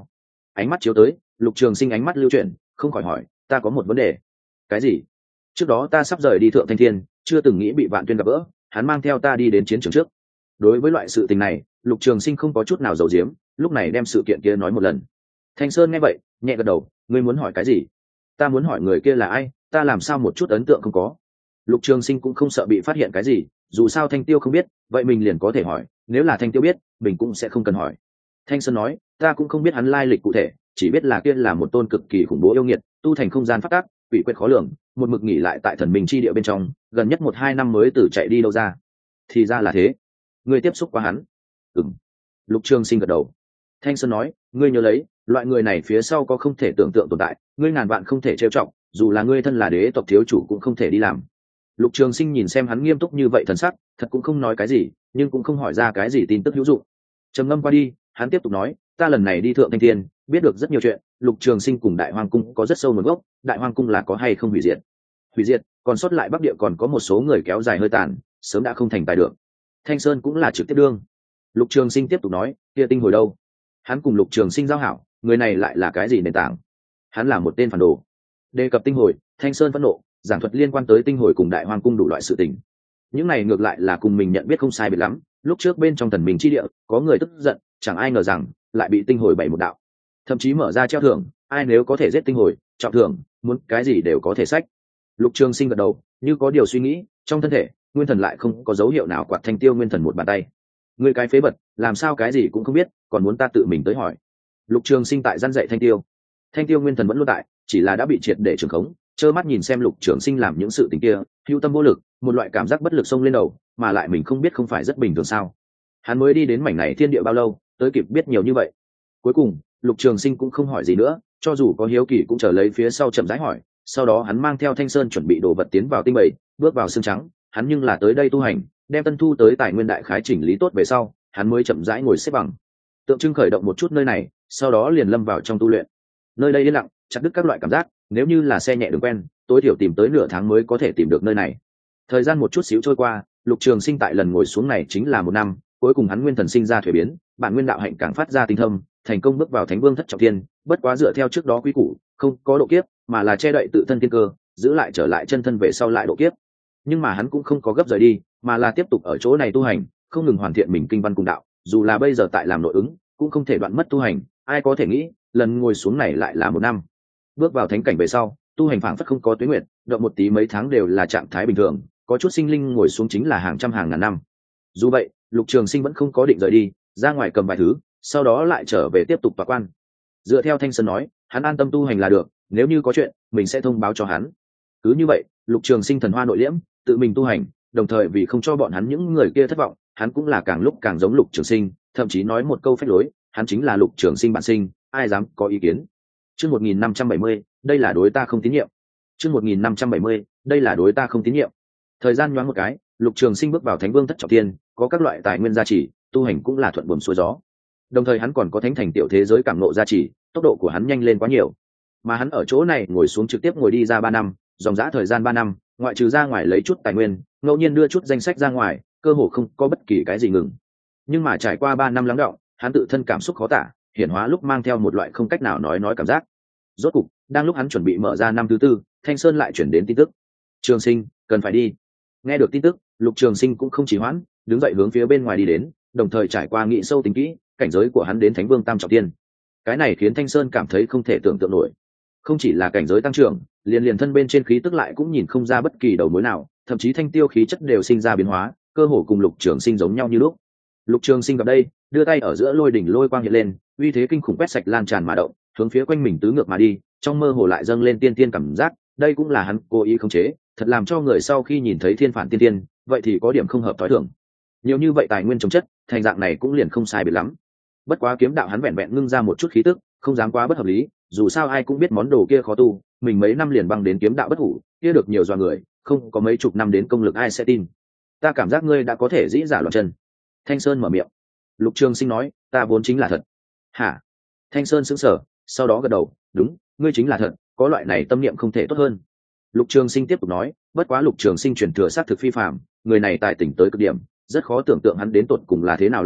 ánh mắt chiếu tới, Lục Trường Sinh ánh mắt lưu chuyển, không khỏi hỏi, ta có một vấn đề. Cái gì? Trước đó ta sắp rời đi Thượng Thanh Thiên, chưa từng nghĩ bị Vạn Tuyên gặp gỡ, hắn mang theo ta đi đến chiến trường trước. Đối với loại sự tình này, Lục Trường Sinh không có chút nào giấu giếm, lúc này đem sự kiện kia nói một lần. Thanh Sơn nghe vậy, nhẹ gật đầu, ngươi muốn hỏi cái gì? Ta muốn hỏi người kia là ai, ta làm sao một chút ấn tượng không có. Lục Trường Sinh cũng không sợ bị phát hiện cái gì, dù sao Thanh Tiêu không biết, vậy mình liền có thể hỏi, nếu là Thanh Tiêu biết, mình cũng sẽ không cần hỏi. Thanh Sơn nói, ta cũng không biết hắn lai lịch cụ thể, chỉ biết là kia là một tôn cực kỳ khủng bố yêu nghiệt, tu thành không gian phát tác, quỷ quyệt khó lường, một mực nghỉ lại tại Thần Minh chi địa bên trong, gần nhất 1-2 năm mới từ chạy đi đâu ra. Thì ra là thế, ngươi tiếp xúc qua hắn? Ừm. Lục Trường Sinh gật đầu. Thanh Sơn nói, ngươi nhớ lấy, loại người này phía sau có không thể tưởng tượng tồn tại, ngươi ngàn vạn không thể trêu chọc, dù là ngươi thân là đế tộc thiếu chủ cũng không thể đi làm. Lục Trường Sinh nhìn xem hắn nghiêm túc như vậy thần sắc, thật cũng không nói cái gì, nhưng cũng không hỏi ra cái gì tin tức hữu dụng. Trầm ngâm qua đi, hắn tiếp tục nói, ta lần này đi Thượng Thanh Thiên, biết được rất nhiều chuyện. Lục Trường Sinh cùng Đại Hoang Cung có rất sâu nguồn gốc, Đại Hoang Cung là có hay không hủy diệt? Hủy diệt, còn sót lại Bắc Địa còn có một số người kéo dài hơi tàn, sớm đã không thành tài được. Thanh Sơn cũng là trực tiếp đương. Lục Trường Sinh tiếp tục nói, kia tinh hồi đâu? Hắn cùng Lục Trường Sinh giao hảo, người này lại là cái gì nền tảng? Hắn là một tên phản đồ. Đề cập tinh hồi, Thanh Sơn phẫn nộ, giảng thuật liên quan tới tinh hồi cùng Đại Hoang Cung đủ loại sự tình. Những này ngược lại là cùng mình nhận biết không sai biệt lắm, lúc trước bên trong Thần Minh chi địa có người tức giận, chẳng ai ngờ rằng lại bị tinh hồi bày một đạo, thậm chí mở ra treo thưởng, ai nếu có thể giết tinh hồi, trọng thưởng, muốn cái gì đều có thể sách. Lục Trường Sinh gật đầu, như có điều suy nghĩ, trong thân thể nguyên thần lại không có dấu hiệu nào quạt Thanh Tiêu nguyên thần một bàn tay. Ngươi cái phế vật, làm sao cái gì cũng không biết, còn muốn ta tự mình tới hỏi? Lục Trường Sinh tại gian dạy Thanh Tiêu. Thanh Tiêu nguyên thần vẫn luôn tại, chỉ là đã bị triệt để trường khống, trơ mắt nhìn xem Lục Trường Sinh làm những sự tình kia, hữu tâm vô lực, một loại cảm giác bất lực xông lên đầu, mà lại mình không biết không phải rất bình thường sao? Hắn mới đi đến mảnh này thiên địa bao lâu, tới kịp biết nhiều như vậy? Cuối cùng, Lục Trường Sinh cũng không hỏi gì nữa, cho dù có hiếu kỳ cũng chờ lấy phía sau chậm rãi hỏi. Sau đó hắn mang theo Thanh Sơn chuẩn bị đồ vật tiến vào tinh bầy, bước vào xương trắng. Hắn nhưng là tới đây tu hành, đem tân thu tới tài nguyên đại khái chỉnh lý tốt về sau, hắn mới chậm rãi ngồi xếp bằng, tượng trưng khởi động một chút nơi này, sau đó liền lâm vào trong tu luyện. Nơi đây yên lặng, chặt đứt các loại cảm giác, nếu như là xe nhẹ đường quen, tối thiểu tìm tới nửa tháng mới có thể tìm được nơi này. Thời gian một chút xíu trôi qua, Lục Trường Sinh tại lần ngồi xuống này chính là 1 năm, cuối cùng hắn nguyên thần sinh ra thuế biến, bản nguyên đạo hạnh càng phát ra tinh thâm, thành công bước vào Thánh Vương thất trọng thiên, bất quá dựa theo trước đó quy củ, không có độ kiếp, mà là che đậy tự thân thiên cơ, giữ lại trở lại chân thân về sau lại độ kiếp. Nhưng mà hắn cũng không có gấp rời đi, mà là tiếp tục ở chỗ này tu hành, không ngừng hoàn thiện mình kinh văn cùng đạo, dù là bây giờ tại làm nội ứng, cũng không thể đoạn mất tu hành. Ai có thể nghĩ, lần ngồi xuống này lại là 1 năm. Bước vào thánh cảnh về sau, tu hành phảng phất không có tuế nguyệt, động một tí mấy tháng đều là trạng thái bình thường, có chút sinh linh ngồi xuống chính là hàng trăm hàng ngàn năm. Dù vậy, Lục Trường Sinh vẫn không có định rời đi, ra ngoài cầm vài thứ, sau đó lại trở về tiếp tục tọa quan. Dựa theo Thanh Sơn nói, hắn an tâm tu hành là được, nếu như có chuyện, mình sẽ thông báo cho hắn. Cứ như vậy, Lục Trường Sinh thần hoa nội liễm, tự mình tu hành, đồng thời vì không cho bọn hắn những người kia thất vọng, hắn cũng là càng lúc càng giống Lục Trường Sinh, thậm chí nói một câu phách lối, hắn chính là Lục Trường Sinh bản sinh, ai dám có ý kiến. Chương 1570, đây là đối ta không tín nhiệm. Chương 1570, đây là đối ta không tín nhiệm. Thời gian nhoáng một cái, Lục Trường Sinh bước vào Thánh Vương thất trọng thiên, có các loại tài nguyên gia trì, tu hành cũng là thuận buồm xuôi gió. Đồng thời hắn còn có thánh thành tiểu thế giới cảm ngộ gia trì, tốc độ của hắn nhanh lên quá nhiều. Mà hắn ở chỗ này ngồi xuống trực tiếp ngồi đi ra 3 năm, dòng dã thời gian 3 năm, ngoại trừ ra ngoài lấy chút tài nguyên, ngẫu nhiên đưa chút danh sách ra ngoài, cơ hồ không có bất kỳ cái gì ngừng. Nhưng mà trải qua 3 năm lắng đọng, hắn tự thân cảm xúc khó tả, hiển hóa lúc mang theo một loại không cách nào nói cảm giác. Rốt cục, đang lúc hắn chuẩn bị mở ra năm thứ 4, Thanh Sơn lại chuyển đến tin tức. Trường Sinh, cần phải đi. Nghe được tin tức, Lục Trường Sinh cũng không trì hoãn, đứng dậy hướng phía bên ngoài đi đến, đồng thời trải qua nghị sâu tính kỹ, cảnh giới của hắn đến Thánh Vương tam trọng thiên. Cái này khiến Thanh Sơn cảm thấy không thể tưởng tượng nổi. Không chỉ là cảnh giới tăng trưởng, liền thân bên trên khí tức lại cũng nhìn không ra bất kỳ đầu mối nào, thậm chí thanh tiêu khí chất đều sinh ra biến hóa, cơ hồ cùng Lục Trường Sinh giống nhau như lúc. Lục Trường Sinh gặp đây, đưa tay ở giữa lôi đỉnh lôi quang hiện lên, uy thế kinh khủng quét sạch lan tràn mà động, hướng phía quanh mình tứ ngược mà đi, trong mơ hồ lại dâng lên tiên tiên cảm giác, đây cũng là hắn cố ý khống chế, thật làm cho người sau khi nhìn thấy thiên phản tiên tiên, vậy thì có điểm không hợp thói thường. Nhiều như vậy tài nguyên chống chất, thành dạng này cũng liền không sai biệt lắm. Bất quá kiếm đạo hắn vẹn vẹn ngưng ra một chút khí tức, không dám quá bất hợp lý, dù sao ai cũng biết món đồ kia khó tu, mình mấy năm liền băng đến kiếm đạo bất hủ, kia được nhiều doa người, không có mấy chục năm đến công lực ai sẽ tin. Ta cảm giác ngươi đã có thể dĩ giả loạn chân. Thanh Sơn mở miệng. Lục Trường Sinh nói, ta vốn chính là thật. Hả? Thanh Sơn sững sờ, sau đó gật đầu, đúng, ngươi chính là thật, có loại này tâm niệm không thể tốt hơn. Lục Trường Sinh tiếp tục nói, bất quá Lục Trường Sinh truyền thừa sát thực phi phàm, người này tài tỉnh tới cực điểm, rất khó tưởng tượng hắn đến tột cùng là thế nào làm được,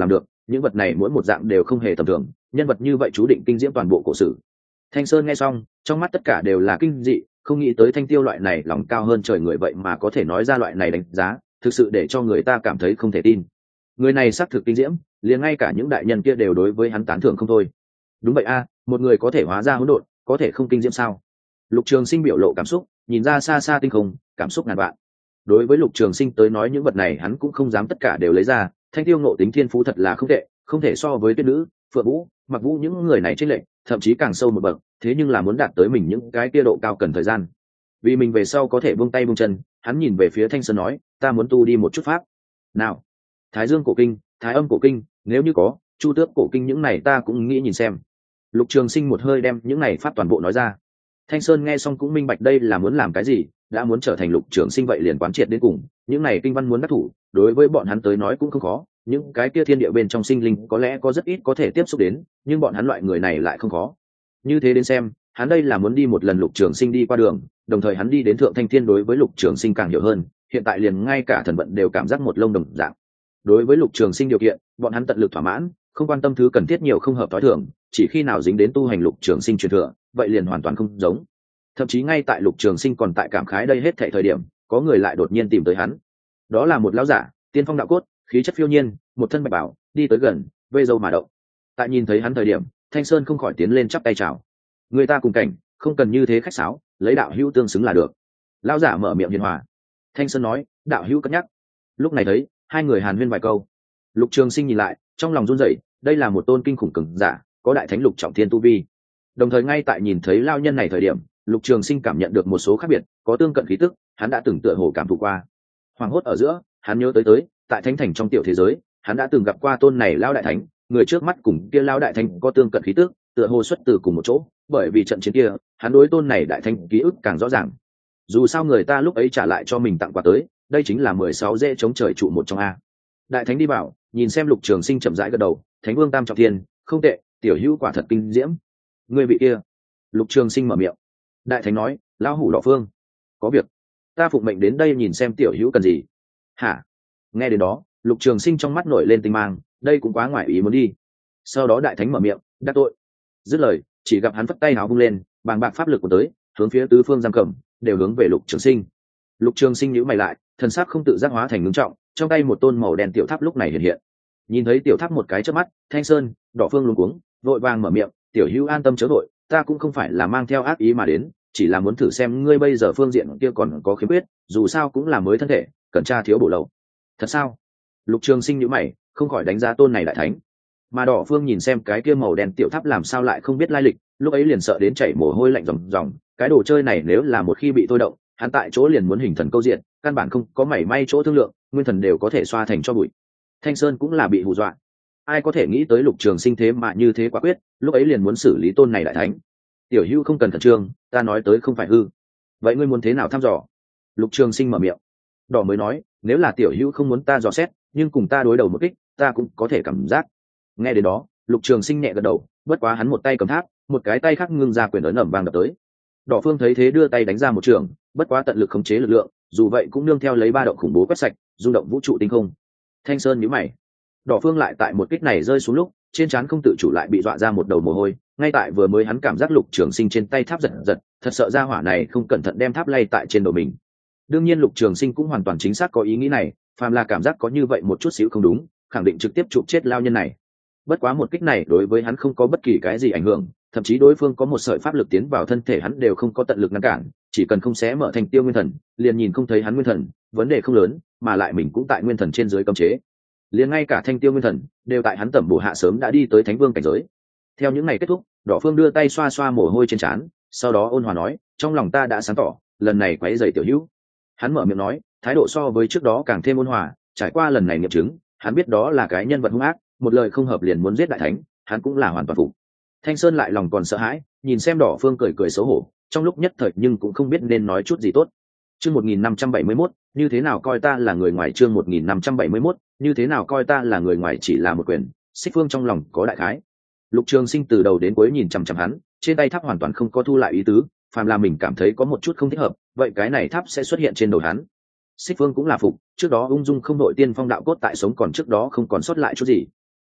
những vật này mỗi một dạng đều không hề tầm thường, nhân vật như vậy chú định kinh diễm toàn bộ cổ sử. Thanh Sơn nghe xong, trong mắt tất cả đều là kinh dị, không nghĩ tới Thanh Tiêu loại này lòng cao hơn trời người vậy mà có thể nói ra loại này đánh giá, thực sự để cho người ta cảm thấy không thể tin. Người này xác thực kinh diễm, liền ngay cả những đại nhân kia đều đối với hắn tán thưởng không thôi. Đúng vậy a, một người có thể hóa ra hỗn độn, có thể không kinh diễm sao? Lục Trường Sinh biểu lộ cảm xúc, nhìn ra xa xa tinh không, cảm xúc ngàn vạn. Đối với Lục Trường Sinh tới nói những vật này hắn cũng không dám tất cả đều lấy ra, Thanh Tiêu ngộ tính thiên phú thật là không tệ, không thể so với Tuyết Nữ, Phượng Vũ, Mặc Vũ những người này trên lệnh, thậm chí càng sâu một bậc, thế nhưng là muốn đạt tới mình những cái kia độ cao cần thời gian. Vì mình về sau có thể buông tay buông chân, hắn nhìn về phía Thanh Sơn nói, ta muốn tu đi một chút pháp. Nào, Thái Dương cổ kinh, Thái Âm cổ kinh, nếu như có, Chu Tước cổ kinh những này ta cũng nghĩ nhìn xem. Lục Trường Sinh một hơi đem những này pháp toàn bộ nói ra. Thanh Sơn nghe xong cũng minh bạch đây là muốn làm cái gì, đã muốn trở thành Lục Trường Sinh vậy liền quán triệt đến cùng, những này kinh văn muốn đắc thủ, đối với bọn hắn tới nói cũng không khó, những cái kia thiên địa bên trong sinh linh có lẽ có rất ít có thể tiếp xúc đến, nhưng bọn hắn loại người này lại không khó. Như thế đến xem, hắn đây là muốn đi một lần Lục Trường Sinh đi qua đường, đồng thời hắn đi đến Thượng Thanh Thiên đối với Lục Trường Sinh càng hiểu hơn, hiện tại liền ngay cả thần vận đều cảm giác một lông đồng dạng. Đối với Lục Trường Sinh điều kiện, bọn hắn tận lực thỏa mãn, không quan tâm thứ cần thiết nhiều không hợp tối thường, chỉ khi nào dính đến tu hành Lục Trường Sinh truyền thừa, vậy liền hoàn toàn không giống. Thậm chí ngay tại Lục Trường Sinh còn tại cảm khái đây hết thảy thời điểm, có người lại đột nhiên tìm tới hắn. Đó là một lão giả, tiên phong đạo cốt, khí chất phiêu nhiên, một thân bạch bảo, đi tới gần, vây dâu mà động. Tại nhìn thấy hắn thời điểm, Thanh Sơn không khỏi tiến lên chắp tay chào. Người ta cùng cảnh, không cần như thế khách sáo, lấy đạo hữu tương xứng là được. Lão giả mở miệng hiền hòa. Thanh Sơn nói, đạo hữu cất nhắc. Lúc này thấy hai người hàn huyên vài câu. Lục Trường Sinh nhìn lại, trong lòng run rẩy, đây là một tôn kinh khủng cường giả, có đại thánh lục trọng thiên tu vi. Đồng thời ngay tại nhìn thấy lao nhân này thời điểm, Lục Trường Sinh cảm nhận được một số khác biệt, có tương cận khí tức, hắn đã từng tựa hồ cảm thụ qua. Hoàng hốt ở giữa, hắn nhớ tới, tại thánh thành trong tiểu thế giới, hắn đã từng gặp qua tôn này lão đại thánh, người trước mắt cùng kia lão đại thánh có tương cận khí tức, tựa hồ xuất từ cùng một chỗ, bởi vì trận chiến kia, hắn đối tôn này đại thánh ký ức càng rõ ràng. Dù sao người ta lúc ấy trả lại cho mình tặng quà tới, đây chính là 16 dễ chống trời trụ một trong a. Đại thánh đi vào, nhìn xem Lục Trường Sinh chậm rãi gật đầu, Thánh Vương Tam Trọng Thiên, không tệ, tiểu hữu quả thật kinh diễm. Người vị kia. Lục Trường Sinh mở miệng. Đại thánh nói, lão hủ Đỏ Phương, có việc, ta phụng mệnh đến đây nhìn xem tiểu hữu cần gì. Hả? Nghe đến đó, Lục Trường Sinh trong mắt nổi lên tinh mang, đây cũng quá ngoài ý muốn đi. Sau đó đại thánh mở miệng, đắc tội. Dứt lời, chỉ gặp hắn phất tay áo vung lên, bàng bạc pháp lực của tới, hướng phía tứ phương giam cầm, đều hướng về Lục Trường Sinh. Lục Trường Sinh nhíu mày lại, thần sắc không tự giác hóa thành ngưng trọng, trong tay một tôn màu đen tiểu tháp lúc này hiện hiện. Nhìn thấy tiểu tháp một cái chớp mắt, Thanh Sơn, Đỏ Phương luống cuống, vội vàng mở miệng, tiểu hữu an tâm chớ vội, ta cũng không phải là mang theo ác ý mà đến, chỉ là muốn thử xem ngươi bây giờ phương diện kia còn có khiếm khuyết, dù sao cũng là mới thân thể, cần tra thiếu bổ lậu. Thật sao? Lục Trường Sinh nhíu mày, không khỏi đánh giá tôn này đại thánh. Mà Đỏ Phương nhìn xem cái kia màu đen tiểu tháp làm sao lại không biết lai lịch, lúc ấy liền sợ đến chảy mồ hôi lạnh ròng ròng, cái đồ chơi này nếu là một khi bị thôi động, hắn tại chỗ liền muốn hình thần câu diện, căn bản không có mảy may chỗ thương lượng, nguyên thần đều có thể xoa thành cho bụi. Thanh Sơn cũng là bị hù dọa. Ai có thể nghĩ tới Lục Trường Sinh thế mà như thế quả quyết, lúc ấy liền muốn xử lý tôn này đại thánh. Tiểu hữu không cần khẩn trương, ta nói tới không phải hư. Vậy ngươi muốn thế nào thăm dò? Lục Trường Sinh mở miệng. Đỏ mới nói, nếu là tiểu hữu không muốn ta dò xét, nhưng cùng ta đối đầu một kích, ta cũng có thể cảm giác. Nghe đến đó, Lục Trường Sinh nhẹ gật đầu, bất quá hắn một tay cầm tháp, một cái tay khác ngưng ra quyền ấn ầm vang đập tới. Đỏ Phương thấy thế đưa tay đánh ra một trường, bất quá tận lực khống chế lực lượng, dù vậy cũng nương theo lấy ba động khủng bố quét sạch, rung động vũ trụ tinh không. Thanh Sơn nhíu mày. Đỏ Phương lại tại một kích này rơi xuống lúc, trên trán không tự chủ lại bị dọa ra một đầu mồ hôi, ngay tại vừa mới hắn cảm giác Lục Trường Sinh trên tay tháp giật giật, thật sợ ra hỏa này không cẩn thận đem tháp lay tại trên đầu mình. Đương nhiên Lục Trường Sinh cũng hoàn toàn chính xác có ý nghĩ này, phàm là cảm giác có như vậy một chút xíu không đúng, khẳng định trực tiếp chụp chết lao nhân này. Bất quá một kích này đối với hắn không có bất kỳ cái gì ảnh hưởng, thậm chí đối phương có một sợi pháp lực tiến vào thân thể hắn đều không có tận lực ngăn cản, chỉ cần không xé mở thành tiêu nguyên thần, liền nhìn không thấy hắn nguyên thần, vấn đề không lớn, mà lại mình cũng tại nguyên thần trên dưới cấm chế. Liền ngay cả thanh tiêu nguyên thần đều tại hắn tẩm bổ hạ sớm đã đi tới thánh vương cảnh giới. Theo những ngày kết thúc, Đỏ Phương đưa tay xoa xoa mồ hôi trên trán, sau đó ôn hòa nói, trong lòng ta đã sáng tỏ, lần này quấy rầy tiểu hữu. Hắn mở miệng nói, thái độ so với trước đó càng thêm ôn hòa, trải qua lần này nghiệm chứng, hắn biết đó là cái nhân vật hung ác, một lời không hợp liền muốn giết đại thánh, hắn cũng là hoàn toàn phục. Thanh Sơn lại lòng còn sợ hãi, nhìn xem Đỏ Phương cười cười xấu hổ, trong lúc nhất thời nhưng cũng không biết nên nói chút gì tốt. Chương 1571, như thế nào coi ta là người ngoài, chương 1571, như thế nào coi ta là người ngoài chỉ là một quyền, Xích Phương trong lòng có đại khái. Lục Trường Sinh từ đầu đến cuối nhìn chằm chằm hắn, trên tay tháp hoàn toàn không có thu lại ý tứ, phàm là mình cảm thấy có một chút không thích hợp, vậy cái này tháp sẽ xuất hiện trên đầu hắn. Xích Phương cũng là phục, trước đó ung dung không đội tiên phong đạo cốt tại sống còn trước đó không còn sót lại chút gì.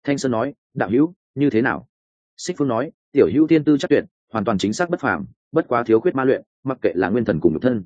Thanh Sơn nói, đạo hữu như thế nào? Xích Phương nói, tiểu hữu tiên tư chắc tuyệt, hoàn toàn chính xác bất phàm, bất quá thiếu khuyết ma luyện, mặc kệ là nguyên thần cùng nhục thân.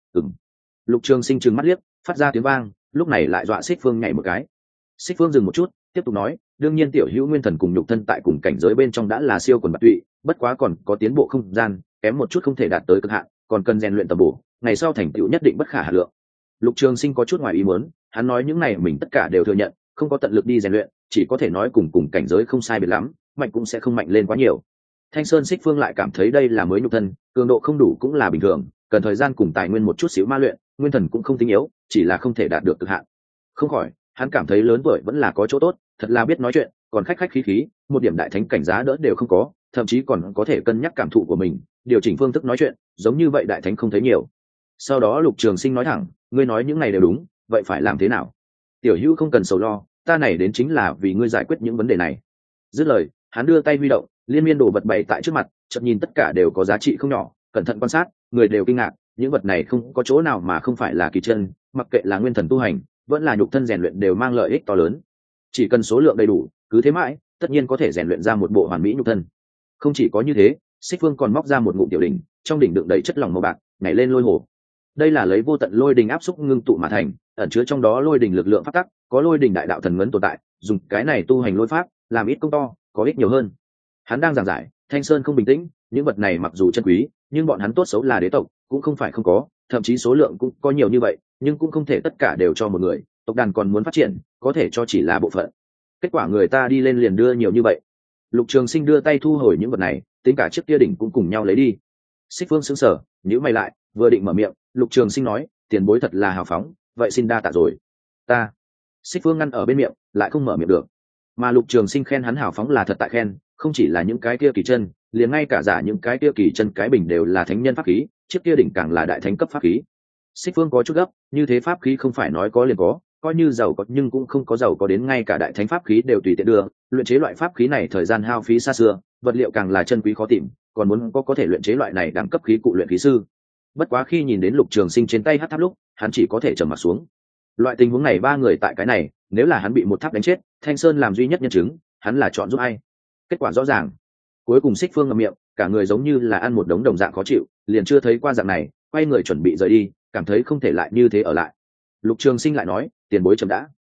Lục Trường Sinh trừng mắt liếc, phát ra tiếng vang, lúc này lại dọa Xích Phương nhảy một cái. Xích Phương dừng một chút, tiếp tục nói, đương nhiên tiểu hữu nguyên thần cùng nhục thân tại cùng cảnh giới bên trong đã là siêu quần bạc tụy, bất quá còn có tiến bộ không gian, kém một chút không thể đạt tới cực hạn, còn cần rèn luyện tầm bổ, ngày sau thành tựu nhất định bất khả hà lượng. Lục Trường Sinh có chút ngoài ý muốn, hắn nói những này mình tất cả đều thừa nhận, không có tận lực đi rèn luyện, chỉ có thể nói cùng cảnh giới không sai biệt lắm, mạnh cũng sẽ không mạnh lên quá nhiều. Thanh Sơn Xích Phương lại cảm thấy đây là mới nhục thân, cường độ không đủ cũng là bình thường, cần thời gian cùng tài nguyên một chút xíu ma luyện, nguyên thần cũng không tinh yếu, chỉ là không thể đạt được cực hạn. Không khỏi, hắn cảm thấy lớn tuổi vẫn là có chỗ tốt, thật là biết nói chuyện, còn khách khách khí khí, một điểm đại thánh cảnh giá đỡ đều không có, thậm chí còn có thể cân nhắc cảm thụ của mình, điều chỉnh phương thức nói chuyện, giống như vậy đại thánh không thấy nhiều. Sau đó Lục Trường Sinh nói thẳng, ngươi nói những này đều đúng, vậy phải làm thế nào? Tiểu Hữu không cần sầu lo, ta này đến chính là vì ngươi giải quyết những vấn đề này. Dứt lời, hắn đưa tay huy động, liên miên đồ vật bày tại trước mặt, chợt nhìn tất cả đều có giá trị không nhỏ, cẩn thận quan sát, người đều kinh ngạc, những vật này không có chỗ nào mà không phải là kỳ chân, mặc kệ là nguyên thần tu hành, vẫn là nhục thân rèn luyện đều mang lợi ích to lớn. Chỉ cần số lượng đầy đủ, cứ thế mãi, tất nhiên có thể rèn luyện ra một bộ hoàn mỹ nhục thân. Không chỉ có như thế, Xích Phương còn móc ra một ngụm tiểu đỉnh, trong đỉnh đựng đầy chất lỏng màu bạc, nhảy lên lôi hồ. Đây là lấy vô tận lôi đình áp xúc ngưng tụ mà thành, ẩn chứa trong đó lôi đình lực lượng pháp tắc, có lôi đình đại đạo thần ngấn tồn tại, dùng cái này tu hành lôi pháp, làm ít công to, có ích nhiều hơn. Hắn đang giảng giải, Thanh Sơn không bình tĩnh, những vật này mặc dù chân quý, nhưng bọn hắn tốt xấu là đế tộc, cũng không phải không có, thậm chí số lượng cũng có nhiều như vậy, nhưng cũng không thể tất cả đều cho một người, tộc đàn còn muốn phát triển, có thể cho chỉ là bộ phận. Kết quả người ta đi lên liền đưa nhiều như vậy. Lục Trường Sinh đưa tay thu hồi những vật này, tính cả chiếc kia đỉnh cũng cùng nhau lấy đi. Xích Phương sững sờ, nhíu mày lại, vừa định mở miệng, Lục Trường Sinh nói, tiền bối thật là hào phóng, vậy xin đa tạ rồi. Ta. Xích Phương ngăn ở bên miệng, lại không mở miệng được. Mà Lục Trường Sinh khen hắn hào phóng là thật tại khen, không chỉ là những cái kia kỳ chân, liền ngay cả giả những cái kia kỳ chân cái bình đều là thánh nhân pháp khí, chiếc kia đỉnh càng là đại thánh cấp pháp khí. Xích Phương có chút gấp, như thế pháp khí không phải nói có liền có, coi như giàu có nhưng cũng không có giàu có đến ngay cả đại thánh pháp khí đều tùy tiện đưa, luyện chế loại pháp khí này thời gian hao phí xa xưa, vật liệu càng là chân quý khó tìm, còn muốn có thể luyện chế loại này đẳng cấp khí cụ luyện khí sư. Bất quá khi nhìn đến Lục Trường Sinh trên tay hắc tháp lúc, hắn chỉ có thể trầm mặt xuống. Loại tình huống này ba người tại cái này, nếu là hắn bị một tháp đánh chết, Thanh Sơn làm duy nhất nhân chứng, hắn là chọn giúp ai? Kết quả rõ ràng. Cuối cùng Xích Phương ngậm miệng, cả người giống như là ăn một đống đồng dạng khó chịu, liền chưa thấy qua dạng này, quay người chuẩn bị rời đi, cảm thấy không thể lại như thế ở lại. Lục Trường Sinh lại nói, tiền bối chậm đã.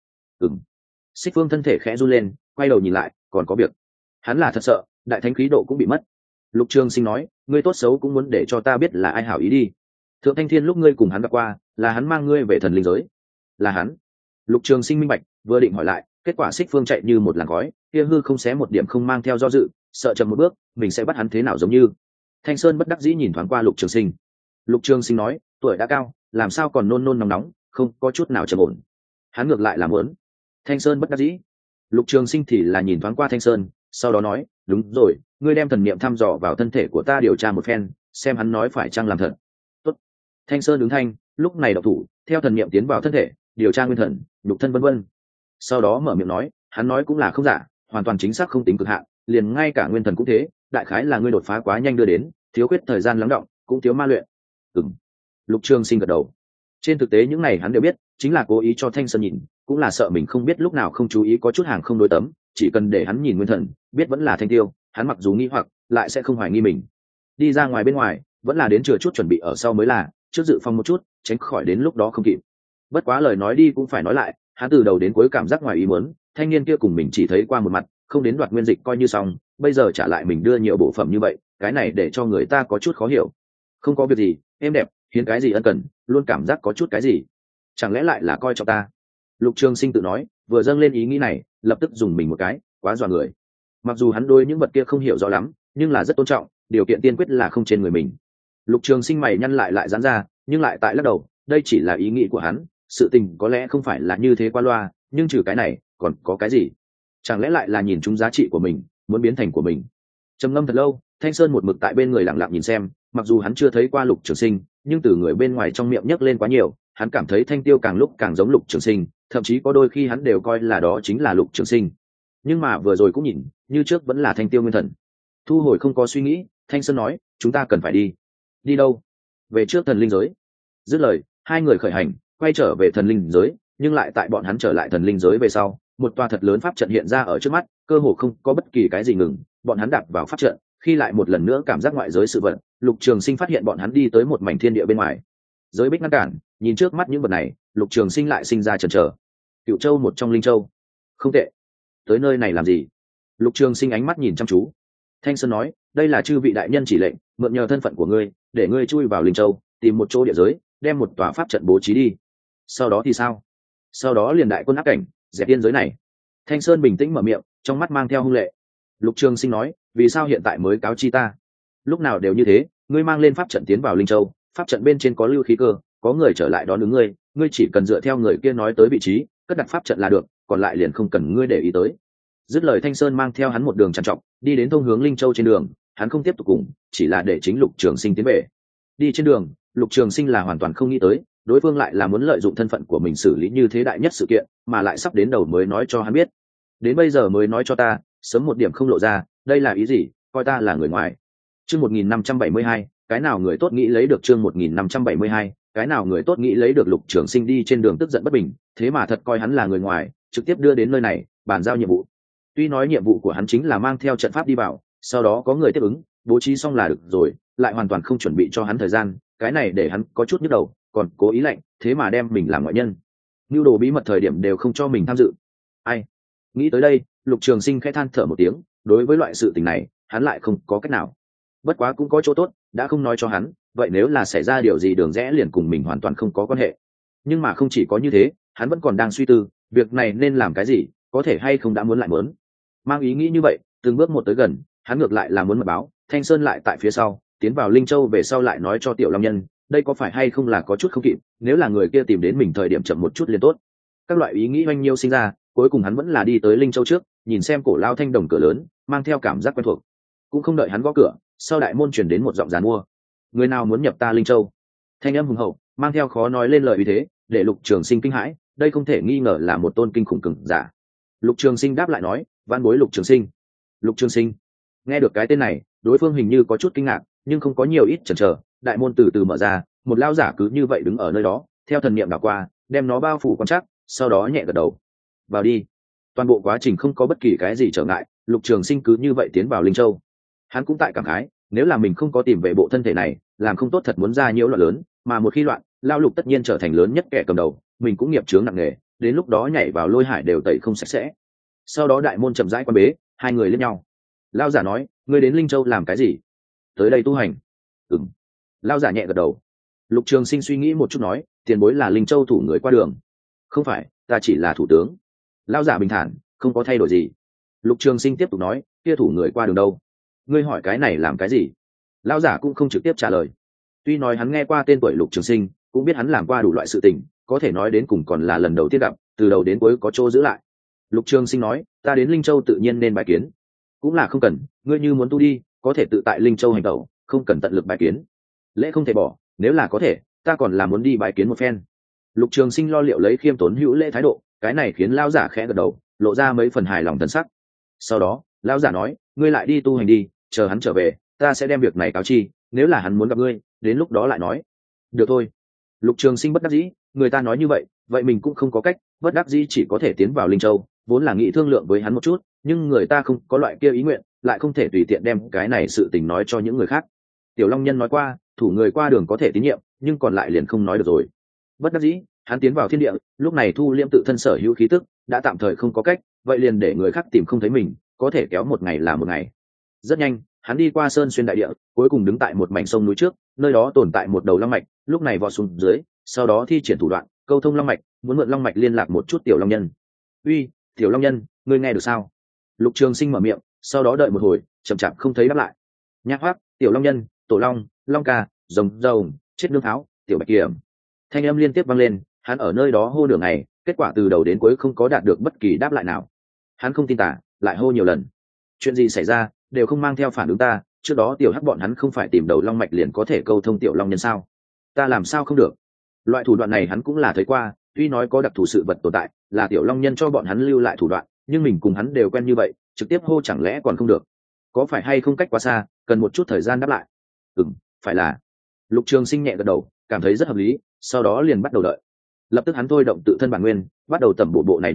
Xích Phương thân thể khẽ run lên, quay đầu nhìn lại, còn có việc. Hắn là thật sợ, đại thánh khí độ cũng bị mất. Lục Trường Sinh nói, ngươi tốt xấu cũng muốn để cho ta biết là ai hảo ý đi. Thượng Thanh Thiên lúc ngươi cùng hắn gặp qua, là hắn mang ngươi về thần linh giới. Là hắn. Lục Trường Sinh minh bạch, vừa định hỏi lại, kết quả Xích Phương chạy như một làn khói, kia hư không xé một điểm không mang theo do dự, sợ chậm một bước, mình sẽ bắt hắn thế nào giống như. Thanh Sơn bất đắc dĩ nhìn thoáng qua Lục Trường Sinh. Lục Trường Sinh nói, tuổi đã cao, làm sao còn nôn nôn nóng nóng, không có chút nào trầm ổn. Hắn ngược lại là muốn. Thanh Sơn bất đắc dĩ. Lục Trường Sinh thì là nhìn thoáng qua Thanh Sơn, sau đó nói, đúng rồi, ngươi đem thần niệm thăm dò vào thân thể của ta điều tra một phen, xem hắn nói phải chăng làm thật. Tốt. Thanh Sơn đứng thanh, lúc này độc thủ, theo thần niệm tiến vào thân thể, điều tra nguyên thần, nhục thân vân vân. Sau đó mở miệng nói, hắn nói cũng là không giả, hoàn toàn chính xác không tính cực hạn, liền ngay cả nguyên thần cũng thế, đại khái là ngươi đột phá quá nhanh đưa đến, thiếu khuyết thời gian lắng đọng, cũng thiếu ma luyện. Lục Trường Sinh gật đầu. Trên thực tế những này hắn đều biết, chính là cố ý cho Thanh Sơn nhìn, cũng là sợ mình không biết lúc nào không chú ý có chút hàng không đối tấm, chỉ cần để hắn nhìn nguyên thần, biết vẫn là Thanh Tiêu, hắn mặc dù nghi hoặc, lại sẽ không hoài nghi mình. Đi ra ngoài bên ngoài, vẫn là đến chừa chút chuẩn bị ở sau mới là, trước dự phòng một chút, tránh khỏi đến lúc đó không kịp. Bất quá lời nói đi cũng phải nói lại, hắn từ đầu đến cuối cảm giác ngoài ý muốn, thanh niên kia cùng mình chỉ thấy qua một mặt, không đến đoạt nguyên dịch coi như xong, bây giờ trả lại mình đưa nhiều bộ phẩm như vậy, cái này để cho người ta có chút khó hiểu. Không có việc gì, em đẹp, hiến cái gì ân cần, luôn cảm giác có chút cái gì, chẳng lẽ lại là coi trọng ta? Lục Trường Sinh tự nói, vừa dâng lên ý nghĩ này, lập tức dùng mình một cái, quá dọa người. Mặc dù hắn đối những vật kia không hiểu rõ lắm, nhưng là rất tôn trọng, điều kiện tiên quyết là không trên người mình. Lục Trường Sinh mày nhăn lại giãn ra, nhưng lại tại lắc đầu, đây chỉ là ý nghĩ của hắn, sự tình có lẽ không phải là như thế qua loa, nhưng trừ cái này, còn có cái gì? Chẳng lẽ lại là nhìn trúng giá trị của mình, muốn biến thành của mình? Trầm ngâm thật lâu, Thanh Sơn một mực tại bên người lặng lặng nhìn xem, mặc dù hắn chưa thấy qua Lục Trường Sinh, nhưng từ người bên ngoài trong miệng nhấc lên quá nhiều, hắn cảm thấy Thanh Tiêu càng lúc càng giống Lục Trường Sinh, thậm chí có đôi khi hắn đều coi là đó chính là Lục Trường Sinh. Nhưng mà vừa rồi cũng nhìn, như trước vẫn là Thanh Tiêu nguyên thần. Thu hồi không có suy nghĩ, Thanh Sơn nói, chúng ta cần phải đi. Đi đâu? Về trước thần linh giới. Dứt lời, hai người khởi hành, quay trở về thần linh giới, nhưng lại tại bọn hắn trở lại thần linh giới về sau, một tòa thật lớn pháp trận hiện ra ở trước mắt, cơ hồ không có bất kỳ cái gì ngừng. Bọn hắn đạp vào pháp trận, khi lại một lần nữa cảm giác ngoại giới sự vật, Lục Trường Sinh phát hiện bọn hắn đi tới một mảnh thiên địa bên ngoài. Giới bích ngăn cản, nhìn trước mắt những vật này, Lục Trường Sinh lại sinh ra chần chờ. Cựu Châu một trong Linh Châu, không tệ. Tới nơi này làm gì? Lục Trường Sinh ánh mắt nhìn chăm chú. Thanh Sơn nói, đây là chư vị đại nhân chỉ lệnh, mượn nhờ thân phận của ngươi, để ngươi chui vào Linh Châu, tìm một chỗ địa giới, đem một tòa pháp trận bố trí đi. Sau đó thì sao? Sau đó liền đại quân áp cảnh, dẹp biên giới này. Thanh Sơn bình tĩnh mở miệng, trong mắt mang theo hung lệ. Lục Trường Sinh nói, vì sao hiện tại mới cáo chi ta? Lúc nào đều như thế, ngươi mang lên pháp trận tiến vào Linh Châu, pháp trận bên trên có lưu khí cơ, có người trở lại đón ứng ngươi, ngươi chỉ cần dựa theo người kia nói tới vị trí, cất đặt pháp trận là được, còn lại liền không cần ngươi để ý tới. Dứt lời, Thanh Sơn mang theo hắn một đường trằn trọc, đi đến thông hướng Linh Châu trên đường, hắn không tiếp tục cùng, chỉ là để chính Lục Trường Sinh tiến về. Đi trên đường, Lục Trường Sinh là hoàn toàn không nghĩ tới, đối phương lại là muốn lợi dụng thân phận của mình xử lý như thế đại nhất sự kiện, mà lại sắp đến đầu mới nói cho hắn biết. Đến bây giờ mới nói cho ta, sớm một điểm không lộ ra, đây là ý gì? Coi ta là người ngoài. Chương 1572, cái nào người tốt nghĩ lấy được chương 1572, cái nào người tốt nghĩ lấy được. Lục Trường Sinh đi trên đường tức giận bất bình, thế mà thật coi hắn là người ngoài, trực tiếp đưa đến nơi này, bàn giao nhiệm vụ. Tuy nói nhiệm vụ của hắn chính là mang theo trận pháp đi vào, sau đó có người tiếp ứng, bố trí xong là được rồi, lại hoàn toàn không chuẩn bị cho hắn thời gian, cái này để hắn có chút nhức đầu, còn cố ý lạnh, thế mà đem mình làm ngoại nhân. Nưu đồ bí mật thời điểm đều không cho mình tham dự. Ai? Nghĩ tới đây, Lục Trường Sinh khẽ than thở một tiếng, đối với loại sự tình này, hắn lại không có cách nào. Bất quá cũng có chỗ tốt, đã không nói cho hắn, vậy nếu là xảy ra điều gì đường rẽ liền cùng mình hoàn toàn không có quan hệ. Nhưng mà không chỉ có như thế, hắn vẫn còn đang suy tư, việc này nên làm cái gì, có thể hay không đã muốn lại muốn. Mang ý nghĩ như vậy, từng bước một tới gần, hắn ngược lại là muốn mật báo, Thanh Sơn lại tại phía sau, tiến vào Linh Châu về sau lại nói cho Tiểu Long Nhân, đây có phải hay không là có chút không kịp, nếu là người kia tìm đến mình thời điểm chậm một chút liền tốt. Các loại ý nghĩ oanh nhiêu sinh ra, cuối cùng hắn vẫn là đi tới Linh Châu trước, nhìn xem cổ lao thanh đồng cửa lớn, mang theo cảm giác quen thuộc. Cũng không đợi hắn gõ cửa, sau đại môn truyền đến một giọng giàn mua: người nào muốn nhập ta Linh Châu? Thanh âm hùng hậu, mang theo khó nói lên lời uy thế, để Lục Trường Sinh kinh hãi, đây không thể nghi ngờ là một tôn kinh khủng cường giả. Lục Trường Sinh đáp lại nói, van bối Lục Trường Sinh. Lục Trường Sinh. Nghe được cái tên này, đối phương hình như có chút kinh ngạc, nhưng không có nhiều ít chần chờ, đại môn từ từ mở ra, một lão giả cứ như vậy đứng ở nơi đó, theo thần niệm đảo qua, đem nó bao phủ quan trắc, sau đó nhẹ gật đầu. Vào đi. Toàn bộ quá trình không có bất kỳ cái gì trở ngại, Lục Trường Sinh cứ như vậy tiến vào Linh Châu. Hắn cũng tại cảm khái, nếu là mình không có tìm về bộ thân thể này, làm không tốt thật muốn ra nhiễu loạn lớn, mà một khi loạn, Lao Lục tất nhiên trở thành lớn nhất kẻ cầm đầu, mình cũng nghiệp chướng nặng nề, đến lúc đó nhảy vào lôi hải đều tẩy không sạch sẽ. Sau đó đại môn chậm rãi quan bế, hai người liếc nhau. Lao giả nói, ngươi đến Linh Châu làm cái gì? Tới đây tu hành. Ừm. Lao giả nhẹ gật đầu. Lục Trường Sinh suy nghĩ một chút nói, tiền bối là Linh Châu thủ người qua đường. Không phải, ta chỉ là thủ tướng. Lao giả bình thản, không có thay đổi gì. Lục Trường Sinh tiếp tục nói, kia thủ người qua đường đâu? Ngươi hỏi cái này làm cái gì? Lao giả cũng không trực tiếp trả lời. Tuy nói hắn nghe qua tên tuổi Lục Trường Sinh, cũng biết hắn làm qua đủ loại sự tình, có thể nói đến cùng còn là lần đầu tiên gặp, từ đầu đến cuối có chỗ giữ lại. Lục Trường Sinh nói, ta đến Linh Châu tự nhiên nên bái kiến. Cũng là không cần, ngươi như muốn tu đi, có thể tự tại Linh Châu hành tẩu, không cần tận lực bái kiến. Lễ không thể bỏ, nếu là có thể, ta còn là muốn đi bái kiến một phen. Lục Trường Sinh lo liệu lấy khiêm tốn hữu lễ thái độ, cái này khiến lão giả khẽ gật đầu, lộ ra mấy phần hài lòng thần sắc. Sau đó, lão giả nói, ngươi lại đi tu hành đi, chờ hắn trở về, ta sẽ đem việc này cáo chi, nếu là hắn muốn gặp ngươi, đến lúc đó lại nói. Được thôi. Lục Trường Sinh bất đắc dĩ, người ta nói như vậy, vậy mình cũng không có cách, bất đắc dĩ chỉ có thể tiến vào Linh Châu, vốn là nghĩ thương lượng với hắn một chút, nhưng người ta không có loại kia ý nguyện, lại không thể tùy tiện đem cái này sự tình nói cho những người khác. Tiểu Long Nhân nói qua, thủ người qua đường có thể tín nhiệm, nhưng còn lại liền không nói được rồi. Bất đắc dĩ, hắn tiến vào thiên địa, lúc này thu liễm tự thân sở hữu khí tức, đã tạm thời không có cách, vậy liền để người khác tìm không thấy mình, có thể kéo một ngày là một ngày. Rất nhanh, hắn đi qua sơn xuyên đại địa, cuối cùng đứng tại một mảnh sông núi trước, nơi đó tồn tại một đầu long mạch, lúc này vọt xuống dưới, sau đó thi triển thủ đoạn, câu thông long mạch, muốn mượn long mạch liên lạc một chút Tiểu Long Nhân. Uy, Tiểu Long Nhân, ngươi nghe được sao? Lục Trường Sinh mở miệng, sau đó đợi một hồi, chậm chạp không thấy đáp lại. Nhạc Hoắc, Tiểu Long Nhân, Tổ Long, Long Ca, Rồng Rồng, Chết Nương Tháo, Tiểu Bạch Kiểm. Thanh âm liên tiếp vang lên, hắn ở nơi đó hô nửa ngày, kết quả từ đầu đến cuối không có đạt được bất kỳ đáp lại nào. Hắn không tin tả, lại hô nhiều lần. Chuyện gì xảy ra, đều không mang theo phản ứng ta, trước đó Tiểu Hắc bọn hắn không phải tìm đầu long mạch liền có thể câu thông Tiểu Long Nhân sao? Ta làm sao không được? Loại thủ đoạn này hắn cũng là thấy qua, tuy nói có đặc thù sự vật tồn tại, là Tiểu Long Nhân cho bọn hắn lưu lại thủ đoạn, nhưng mình cùng hắn đều quen như vậy, trực tiếp hô chẳng lẽ còn không được? Có phải hay không cách quá xa, cần một chút thời gian đáp lại? Phải là. Lục Trường Sinh nhẹ gật đầu, cảm thấy rất hợp lý, sau đó liền bắt đầu đợi. Lập tức hắn thôi động tự thân bản nguyên, bắt đầu tẩm bộ bộ này nhục thân,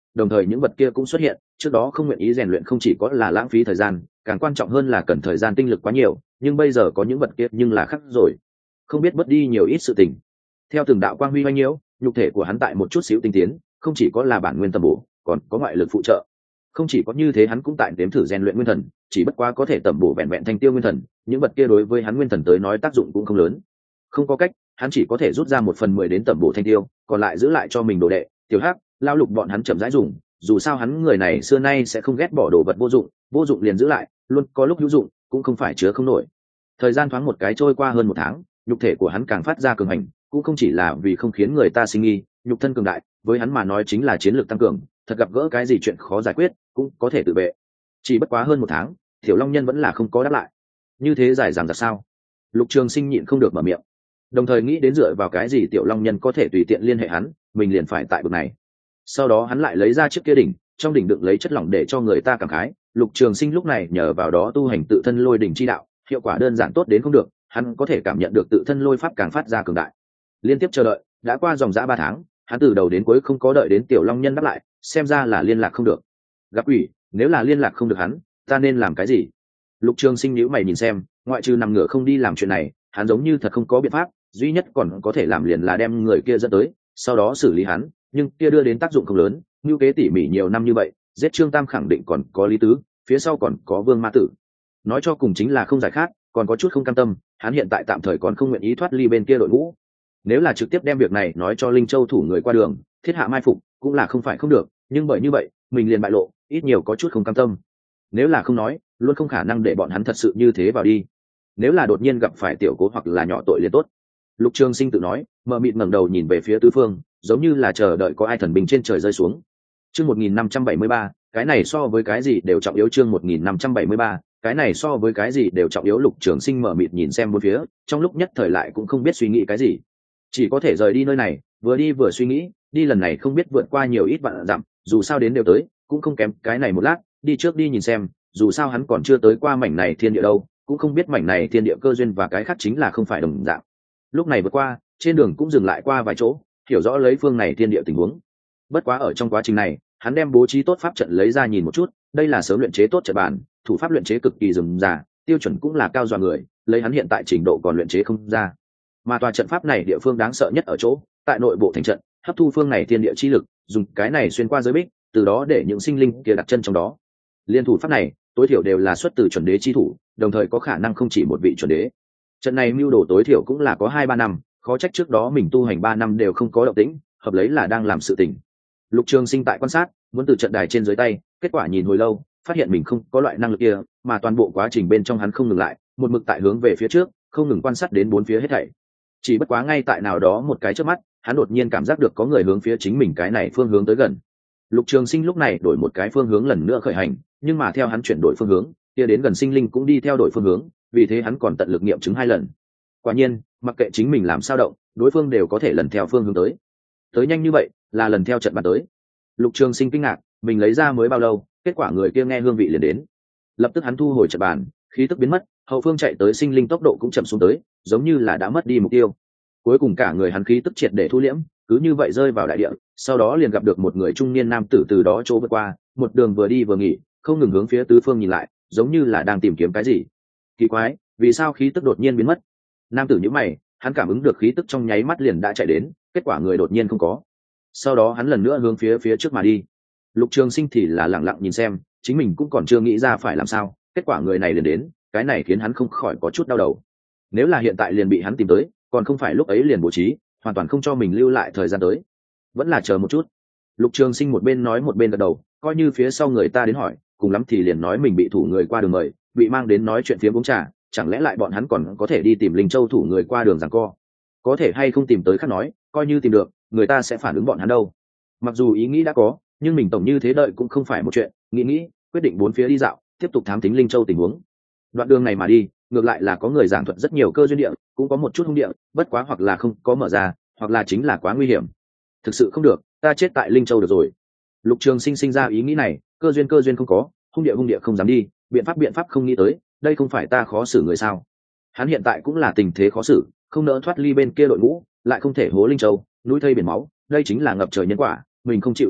đồng thời những vật kia cũng xuất hiện trước đó không nguyện ý rèn luyện không chỉ có là lãng phí thời gian, càng quan trọng hơn là cần thời gian tinh lực quá nhiều, nhưng bây giờ có những vật kia nhưng là khác rồi, không biết mất đi nhiều ít sự tình. Theo từng đạo quang huy oanh nhiễu, nhục thể của hắn tại một chút xíu tinh tiến, không chỉ có là bản nguyên tầm bổ, còn có ngoại lực phụ trợ. Không chỉ có như thế, hắn cũng tại nếm thử rèn luyện nguyên thần, chỉ bất quá có thể tầm bổ vẹn vẹn thanh tiêu nguyên thần, những vật kia đối với hắn nguyên thần tới nói tác dụng cũng không lớn. Không có cách, hắn chỉ có thể rút ra 1/10 đến tầm bổ thanh tiêu, còn lại giữ lại cho mình đồ đệ, tiểu hắc, lao lục bọn hắn chậm rãi dùng, dù sao hắn người này xưa nay sẽ không ghét bỏ đồ vật vô dụng liền giữ lại, luôn có lúc hữu dụng, cũng không phải chứa không nổi. Thời gian thoáng một cái trôi qua hơn 1 tháng, nhục thể của hắn càng phát ra cường hành, cũng không chỉ là vì không khiến người ta sinh nghi, nhục thân cường đại, với hắn mà nói chính là chiến lược tăng cường, thật gặp gỡ cái gì chuyện khó giải quyết, cũng có thể tự vệ. Chỉ bất quá hơn 1 tháng, Tiểu Long Nhân vẫn là không có đáp lại. Như thế dài dằng dặc sao? Lục Trường Sinh nhịn không được mở miệng, đồng thời nghĩ đến dựa vào cái gì Tiểu Long Nhân có thể tùy tiện liên hệ hắn, mình liền phải tại bực này. Sau đó hắn lại lấy ra chiếc kia đỉnh, trong đỉnh đựng lấy chất lỏng để cho người ta cảm khái. Lục Trường Sinh lúc này nhờ vào đó tu hành tự thân lôi đỉnh chi đạo, hiệu quả đơn giản tốt đến không được, hắn có thể cảm nhận được tự thân lôi pháp càng phát ra cường đại. Liên tiếp chờ đợi, đã qua dòng dã 3 tháng, hắn từ đầu đến cuối không có đợi đến Tiểu Long Nhân đáp lại, xem ra là liên lạc không được. Gặp ủy, nếu là liên lạc không được hắn, ta nên làm cái gì? Lục Trường Sinh nhíu mày nhìn xem, ngoại trừ nằm ngửa không đi làm chuyện này, hắn giống như thật không có biện pháp, duy nhất còn có thể làm liền là đem người kia dẫn tới, sau đó xử lý hắn, nhưng kia đưa đến tác dụng không lớn, như kế tỉ mỉ nhiều năm như vậy, giết Trương Tam khẳng định còn có lý tứ, phía sau còn có Vương Ma Tử. Nói cho cùng chính là không giải khát, còn có chút không cam tâm, hắn hiện tại tạm thời còn không nguyện ý thoát ly bên kia đội ngũ. Nếu là trực tiếp đem việc này nói cho Linh Châu thủ người qua đường, thiết hạ mai phục, cũng là không phải không được, nhưng bởi như vậy, mình liền bại lộ, ít nhiều có chút không cam tâm. Nếu là không nói, luôn không khả năng để bọn hắn thật sự như thế vào đi. Nếu là đột nhiên gặp phải tiểu cố hoặc là nhỏ tội liền tốt. Lục Trường Sinh tự nói, mờ mịt ngẩng đầu nhìn về phía tứ phương, giống như là chờ đợi có ai thần bình trên trời rơi xuống. Chương 1573, cái này so với cái gì đều trọng yếu. Chương 1573, cái này so với cái gì đều trọng yếu. Lục Trường Sinh mờ mịt nhìn xem bốn phía, trong lúc nhất thời lại cũng không biết suy nghĩ cái gì, chỉ có thể rời đi nơi này, vừa đi vừa suy nghĩ, đi lần này không biết vượt qua nhiều ít vạn dặm, dù sao đến đều tới, cũng không kém cái này một lát, đi trước đi nhìn xem, dù sao hắn còn chưa tới qua mảnh này thiên địa đâu, cũng không biết mảnh này thiên địa cơ duyên và cái khác chính là không phải đồng dạng. Lúc này vượt qua, trên đường cũng dừng lại qua vài chỗ, hiểu rõ lấy phương này thiên địa tình huống. Bất quá ở trong quá trình này, hắn đem bố trí tốt pháp trận lấy ra nhìn một chút, đây là sớm luyện chế tốt trận bàn, thủ pháp luyện chế cực kỳ rườm rà, tiêu chuẩn cũng là cao dọa người, lấy hắn hiện tại trình độ còn luyện chế không ra. Mà tòa trận pháp này địa phương đáng sợ nhất ở chỗ, tại nội bộ thành trận, hấp thu phương này thiên địa chi lực, dùng cái này xuyên qua giới bích, từ đó để những sinh linh kia đặt chân trong đó. Liên thủ pháp này, tối thiểu đều là xuất từ chuẩn đế chi thủ, đồng thời có khả năng không chỉ một vị chuẩn đế. Trận này mưu đồ tối thiểu cũng là có 2-3 năm, khó trách trước đó mình tu hành 3 năm đều không có động tĩnh, hợp lấy là đang làm sự tình. Lục Trường Sinh tại quan sát, muốn từ trận đài trên dưới tay, kết quả nhìn hồi lâu, phát hiện mình không có loại năng lực kia, mà toàn bộ quá trình bên trong hắn không ngừng lại, một mực tại hướng về phía trước, không ngừng quan sát đến bốn phía hết thảy. Chỉ bất quá ngay tại nào đó một cái chớp mắt, hắn đột nhiên cảm giác được có người hướng phía chính mình cái này phương hướng tới gần. Lục Trường Sinh lúc này đổi một cái phương hướng lần nữa khởi hành, nhưng mà theo hắn chuyển đổi phương hướng, kia đến gần sinh linh cũng đi theo đổi phương hướng, vì thế hắn còn tận lực nghiệm chứng 2 lần. Quả nhiên, mặc kệ chính mình làm sao động, đối phương đều có thể lần theo phương hướng tới. Tới nhanh như vậy, là lần theo trận bàn tới. Lục Trường Sinh kinh ngạc, mình lấy ra mới bao lâu, kết quả người kia nghe hương vị liền đến. Lập tức hắn thu hồi trận bàn, khí tức biến mất, hậu phương chạy tới sinh linh tốc độ cũng chậm xuống tới, giống như là đã mất đi mục tiêu. Cuối cùng cả người hắn khí tức triệt để thu liễm, cứ như vậy rơi vào đại địa, sau đó liền gặp được một người trung niên nam tử từ đó chỗ vượt qua, một đường vừa đi vừa nghỉ, không ngừng hướng phía tứ phương nhìn lại, giống như là đang tìm kiếm cái gì. Kỳ quái, vì sao khí tức đột nhiên biến mất? Nam tử nhíu mày, hắn cảm ứng được khí tức trong nháy mắt liền đã chạy đến, kết quả người đột nhiên không có. Sau đó hắn lần nữa hướng phía trước mà đi. Lục Trường Sinh thì là lặng lặng nhìn xem, chính mình cũng còn chưa nghĩ ra phải làm sao, kết quả người này liền đến, cái này khiến hắn không khỏi có chút đau đầu. Nếu là hiện tại liền bị hắn tìm tới, còn không phải lúc ấy liền bố trí, hoàn toàn không cho mình lưu lại thời gian tới. Vẫn là chờ một chút. Lục Trường Sinh một bên nói một bên gật đầu, coi như phía sau người ta đến hỏi, cùng lắm thì liền nói mình bị thủ người qua đường mời, bị mang đến nói chuyện phiếm uống trà, chẳng lẽ lại bọn hắn còn có thể đi tìm Linh Châu thủ người qua đường giằng co? Có thể hay không tìm tới khác nói, coi như tìm được, người ta sẽ phản ứng bọn hắn đâu. Mặc dù ý nghĩ đã có, nhưng mình tổng như thế đợi cũng không phải một chuyện, nghĩ, quyết định bốn phía đi dạo, tiếp tục thám thính Linh Châu tình huống. Đoạn đường này mà đi, ngược lại là có người giảng thuật rất nhiều cơ duyên địa, cũng có một chút hung địa, bất quá hoặc là không có mở ra, hoặc là chính là quá nguy hiểm. Thực sự không được, ta chết tại Linh Châu được rồi. Lục Trường Sinh sinh ra ý nghĩ này, cơ duyên không có, hung địa không dám đi, biện pháp không nghĩ tới, đây không phải ta khó xử người sao? Hắn hiện tại cũng là tình thế khó xử, không nỡ thoát ly bên kia đội ngũ, lại không thể hố Linh Châu, núi thây biển máu, đây chính là ngập trời nhân quả, mình không chịu được nổi,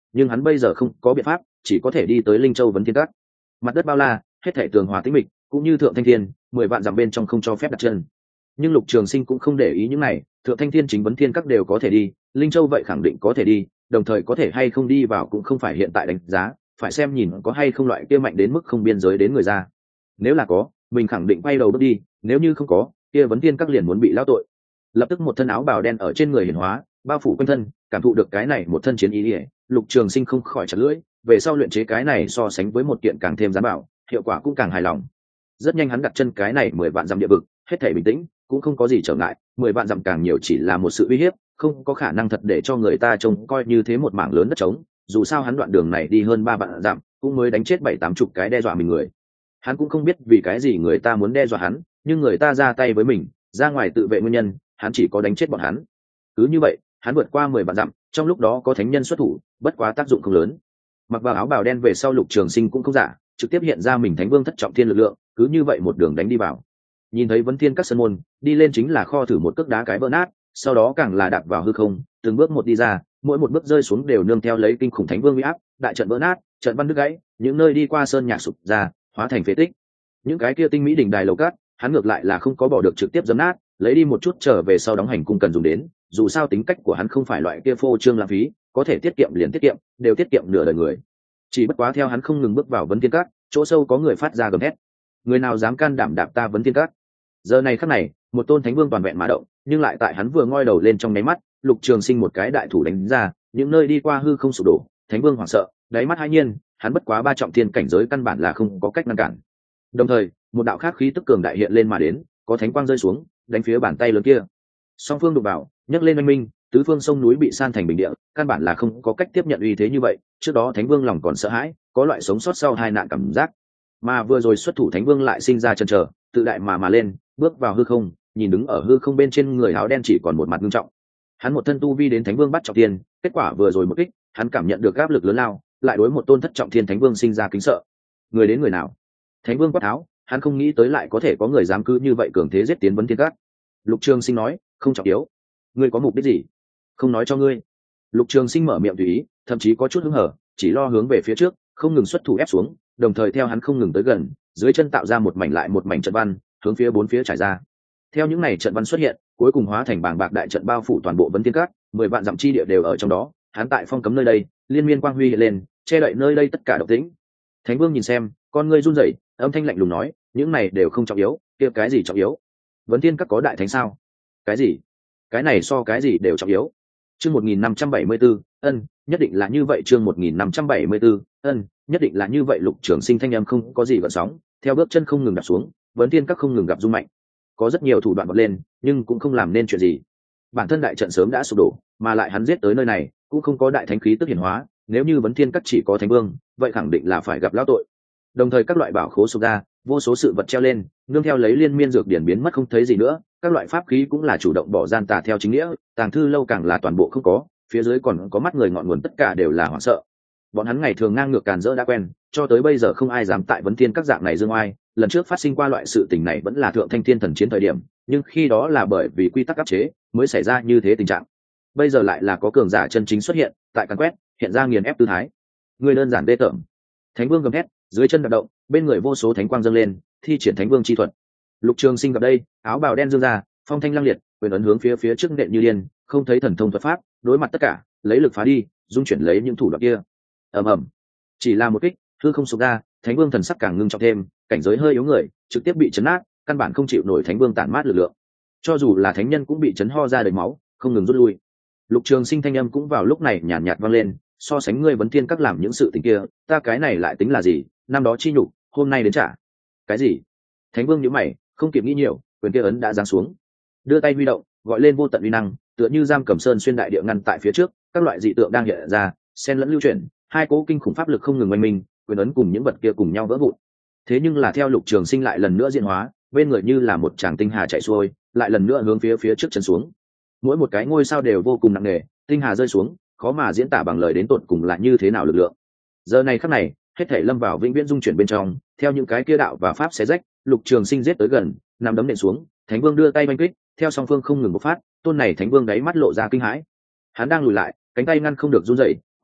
nhưng hắn bây giờ không có biện pháp, chỉ có thể đi tới Linh Châu Vấn Thiên Các. Mặt đất bao la, hết thảy tường hòa tĩnh mịch, cũng như thượng thanh thiên, 10 vạn dặm bên trong không cho phép đặt chân. Nhưng Lục Trường Sinh cũng không để ý những này, thượng thanh thiên chính Vấn Thiên Các đều có thể đi, Linh Châu vậy khẳng định có thể đi, đồng thời có thể hay không đi vào cũng không phải hiện tại đánh giá, phải xem nhìn có hay không loại kia mạnh đến mức không biên giới đến người ra. Nếu là có, mình khẳng định quay đầu bước đi, nếu như không có, kia Vấn Thiên Các liền muốn bị lao tội. Lập tức một thân áo bào đen ở trên người hiển hóa, bao phủ quanh thân, cảm thụ được cái này một thân chiến ý, Lục Trường Sinh không khỏi chặt lưỡi, về sau luyện chế cái này so sánh với một kiện càng thêm gián bảo, hiệu quả cũng càng hài lòng. Rất nhanh hắn đặt chân cái này 10 vạn dặm địa vực, hết thảy bình tĩnh, cũng không có gì trở ngại, 10 vạn dặm càng nhiều chỉ là một sự uy hiếp, không có khả năng thật để cho người ta trông coi như thế một mảng lớn đất trống, dù sao hắn đoạn đường này đi hơn 3 vạn dặm, cũng mới đánh chết 7-8 chục cái đe dọa mình người. Hắn cũng không biết vì cái gì người ta muốn đe dọa hắn, nhưng người ta ra tay với mình, ra ngoài tự vệ nguyên nhân, hắn chỉ có đánh chết bọn hắn. Cứ như vậy, hắn vượt qua 10 vạn dặm, trong lúc đó có thánh nhân xuất thủ, bất quá tác dụng không lớn. Mặc vào áo bào đen về sau Lục Trường Sinh cũng không giả, trực tiếp hiện ra mình Thánh Vương thất trọng thiên lực lượng, cứ như vậy một đường đánh đi vào. Nhìn thấy Vấn Thiên Các sơn môn, đi lên chính là kho thử một cước đá cái vỡ nát, sau đó càng là đạp vào hư không, từng bước một đi ra, mỗi một bước rơi xuống đều nương theo lấy kinh khủng Thánh Vương uy áp, đại trận vỡ nát, trận văn đứt gãy, những nơi đi qua sơn nhạc sụp ra, hóa thành phế tích. Những cái kia tinh mỹ đỉnh đài lầu cát, hắn ngược lại là không có bỏ được trực tiếp giấm nát, lấy đi một chút trở về sau đóng hành cung cần dùng đến, dù sao tính cách của hắn không phải loại kia phô trương lãng phí, có thể tiết kiệm liền tiết kiệm, đều tiết kiệm nửa đời người. Chỉ bất quá theo hắn không ngừng bước vào Vấn Thiên Các, chỗ sâu có người phát ra gầm thét: người nào dám can đảm đạp ta Vấn Thiên Các? Giờ này khắc này, một tôn thánh vương toàn vẹn mà động, nhưng lại tại hắn vừa ngoi đầu lên trong nháy mắt, Lục Trường Sinh một cái đại thủ đánh ra, những nơi đi qua hư không sụp đổ, thánh vương hoảng sợ, đáy mắt hãi nhiên, hắn bất quá 3 trọng thiên cảnh giới căn bản là không có cách ngăn cản. Đồng thời, một đạo khác khí tức cường đại hiện lên mà đến, có thánh quang rơi xuống, đánh phía bàn tay lớn kia. Song phương đụng vào, nhấc lên oanh minh, tứ phương sông núi bị san thành bình địa, căn bản là không có cách tiếp nhận uy thế như vậy. Trước đó Thánh Vương lòng còn sợ hãi, có loại sống sót sau hai nạn cảm giác, mà vừa rồi xuất thủ Thánh Vương lại sinh ra chần chờ, tự đại mà lên, bước vào hư không, nhìn đứng ở hư không bên trên người áo đen chỉ còn một mặt nghiêm trọng. Hắn một thân tu vi đến Thánh Vương bắt trọng thiên, kết quả vừa rồi một kích, hắn cảm nhận được áp lực lớn lao, lại đối một tôn thất trọng thiên Thánh Vương sinh ra kính sợ. Người đến người nào? Thánh Vương quát tháo, hắn không nghĩ tới lại có thể có người dám cứ như vậy cường thế giết tiến Vấn Thiên Các. Lục Trường Sinh nói, không trọng yếu. Ngươi có mục đích gì? Không nói cho ngươi. Lục Trường Sinh mở miệng tùy ý, thậm chí có chút hứng hở, chỉ lo hướng về phía trước, không ngừng xuất thủ ép xuống, đồng thời theo hắn không ngừng tới gần, dưới chân tạo ra một mảnh lại một mảnh trận văn, hướng phía bốn phía trải ra. Theo những này trận văn xuất hiện, cuối cùng hóa thành bảng bạc đại trận bao phủ toàn bộ Vấn Thiên Các, 10 vạn dặm chi địa đều ở trong đó. Hắn tại phong cấm nơi đây, liên miên quang huy hiện lên, che đậy nơi đây tất cả động tĩnh. Thánh Vương nhìn xem, con ngươi run rẩy, âm thanh lạnh lùng nói, những này đều không trọng yếu, kia cái gì trọng yếu? Vấn Thiên Các có đại thánh sao? Cái gì? Cái này so cái gì đều trọng yếu. Chương 1574, nhất định là như vậy. Chương 1574, nhất định là như vậy. Lục Trường Sinh thanh âm không có gì gợn sóng, theo bước chân không ngừng đạp xuống, Vấn Thiên Các không ngừng gặp rung mạnh. Có rất nhiều thủ đoạn bật lên, nhưng cũng không làm nên chuyện gì. Bản thân đại trận sớm đã sụp đổ, mà lại hắn giết tới nơi này, cũng không có đại thánh khí tức hiển hóa, nếu như Vấn Thiên Các chỉ có thánh vương, vậy khẳng định là phải gặp lão tội. Đồng thời các loại bảo khố sụp ra, vô số sự vật treo lên, nương theo lấy liên miên dược điển biến mất không thấy gì nữa, các loại pháp khí cũng là chủ động bỏ gian tà theo chính nghĩa, tàng thư lâu càng là toàn bộ không có, phía dưới còn có mắt người ngọn nguồn tất cả đều là hoảng sợ. Bọn hắn ngày thường ngang ngược càn rỡ đã quen, cho tới bây giờ không ai dám tại Vấn Thiên Các dạng này dương oai. Lần trước phát sinh qua loại sự tình này vẫn là thượng thanh thiên thần chiến thời điểm, nhưng khi đó là bởi vì quy tắc áp chế mới xảy ra như thế tình trạng. Bây giờ lại là có cường giả chân chính xuất hiện, tại càn quét, hiện ra nghiền ép tư thái. Người đơn giản đê tởm. Thánh Vương gầm thét, dưới chân đạp động, bên người vô số thánh quang dâng lên, thi triển Thánh Vương chi thuật. Lục Trường Sinh gặp đây, áo bào đen dương ra, phong thanh lăng liệt, quyền ấn hướng phía trước nện như điên, không thấy thần thông thuật pháp, đối mặt tất cả, lấy lực phá đi, dung chuyển lấy những thủ đoạn kia. Ầm ầm, chỉ là một kích, hư không sụp ra, Thánh Vương thần sắc càng ngưng trọng thêm, cảnh giới hơi yếu người, trực tiếp bị chấn nát, căn bản không chịu nổi Thánh Vương tản mát lực lượng. Cho dù là thánh nhân cũng bị chấn ho ra đầy máu, không ngừng rút lui. Lục Trường Sinh thanh âm cũng vào lúc này nhàn nhạt vang lên, so sánh ngươi Vấn Thiên Các làm những sự tình kia, ta cái này lại tính là gì, năm đó chi nhục, hôm nay đến trả. Cái gì? Thánh Vương nhíu mày, không kịp nghĩ nhiều, quyền kia ấn đã giáng xuống, đưa tay huy động, gọi lên vô tận uy năng, tựa như giam cầm sơn xuyên đại địa ngăn tại phía trước, các loại dị tượng đang hiện ra, xen lẫn lưu chuyển, hai cỗ kinh khủng pháp lực không ngừng oanh minh, quyền ấn cùng những vật kia cùng nhau vỡ vụn. Thế nhưng là theo Lục Trường Sinh lại lần nữa diễn hóa, bên người như là một tràng tinh hà chạy xuôi, lại lần nữa hướng phía trước chân xuống. Mỗi một cái ngôi sao đều vô cùng nặng nề, tinh hà rơi xuống, khó mà diễn tả bằng lời đến tột cùng là như thế nào lực lượng. Giờ này khắc này, hết thảy lâm vào vĩnh viễn dung chuyển bên trong, theo những cái kia đạo và pháp xé rách, Lục Trường Sinh giết tới gần, nắm đấm nện xuống, Thánh Vương đưa tay vây kích, theo song phương không ngừng bộc phát, tôn này Thánh Vương đáy mắt lộ ra kinh hãi. Hắn đang lùi lại, cánh tay ngăn không được run rẩy,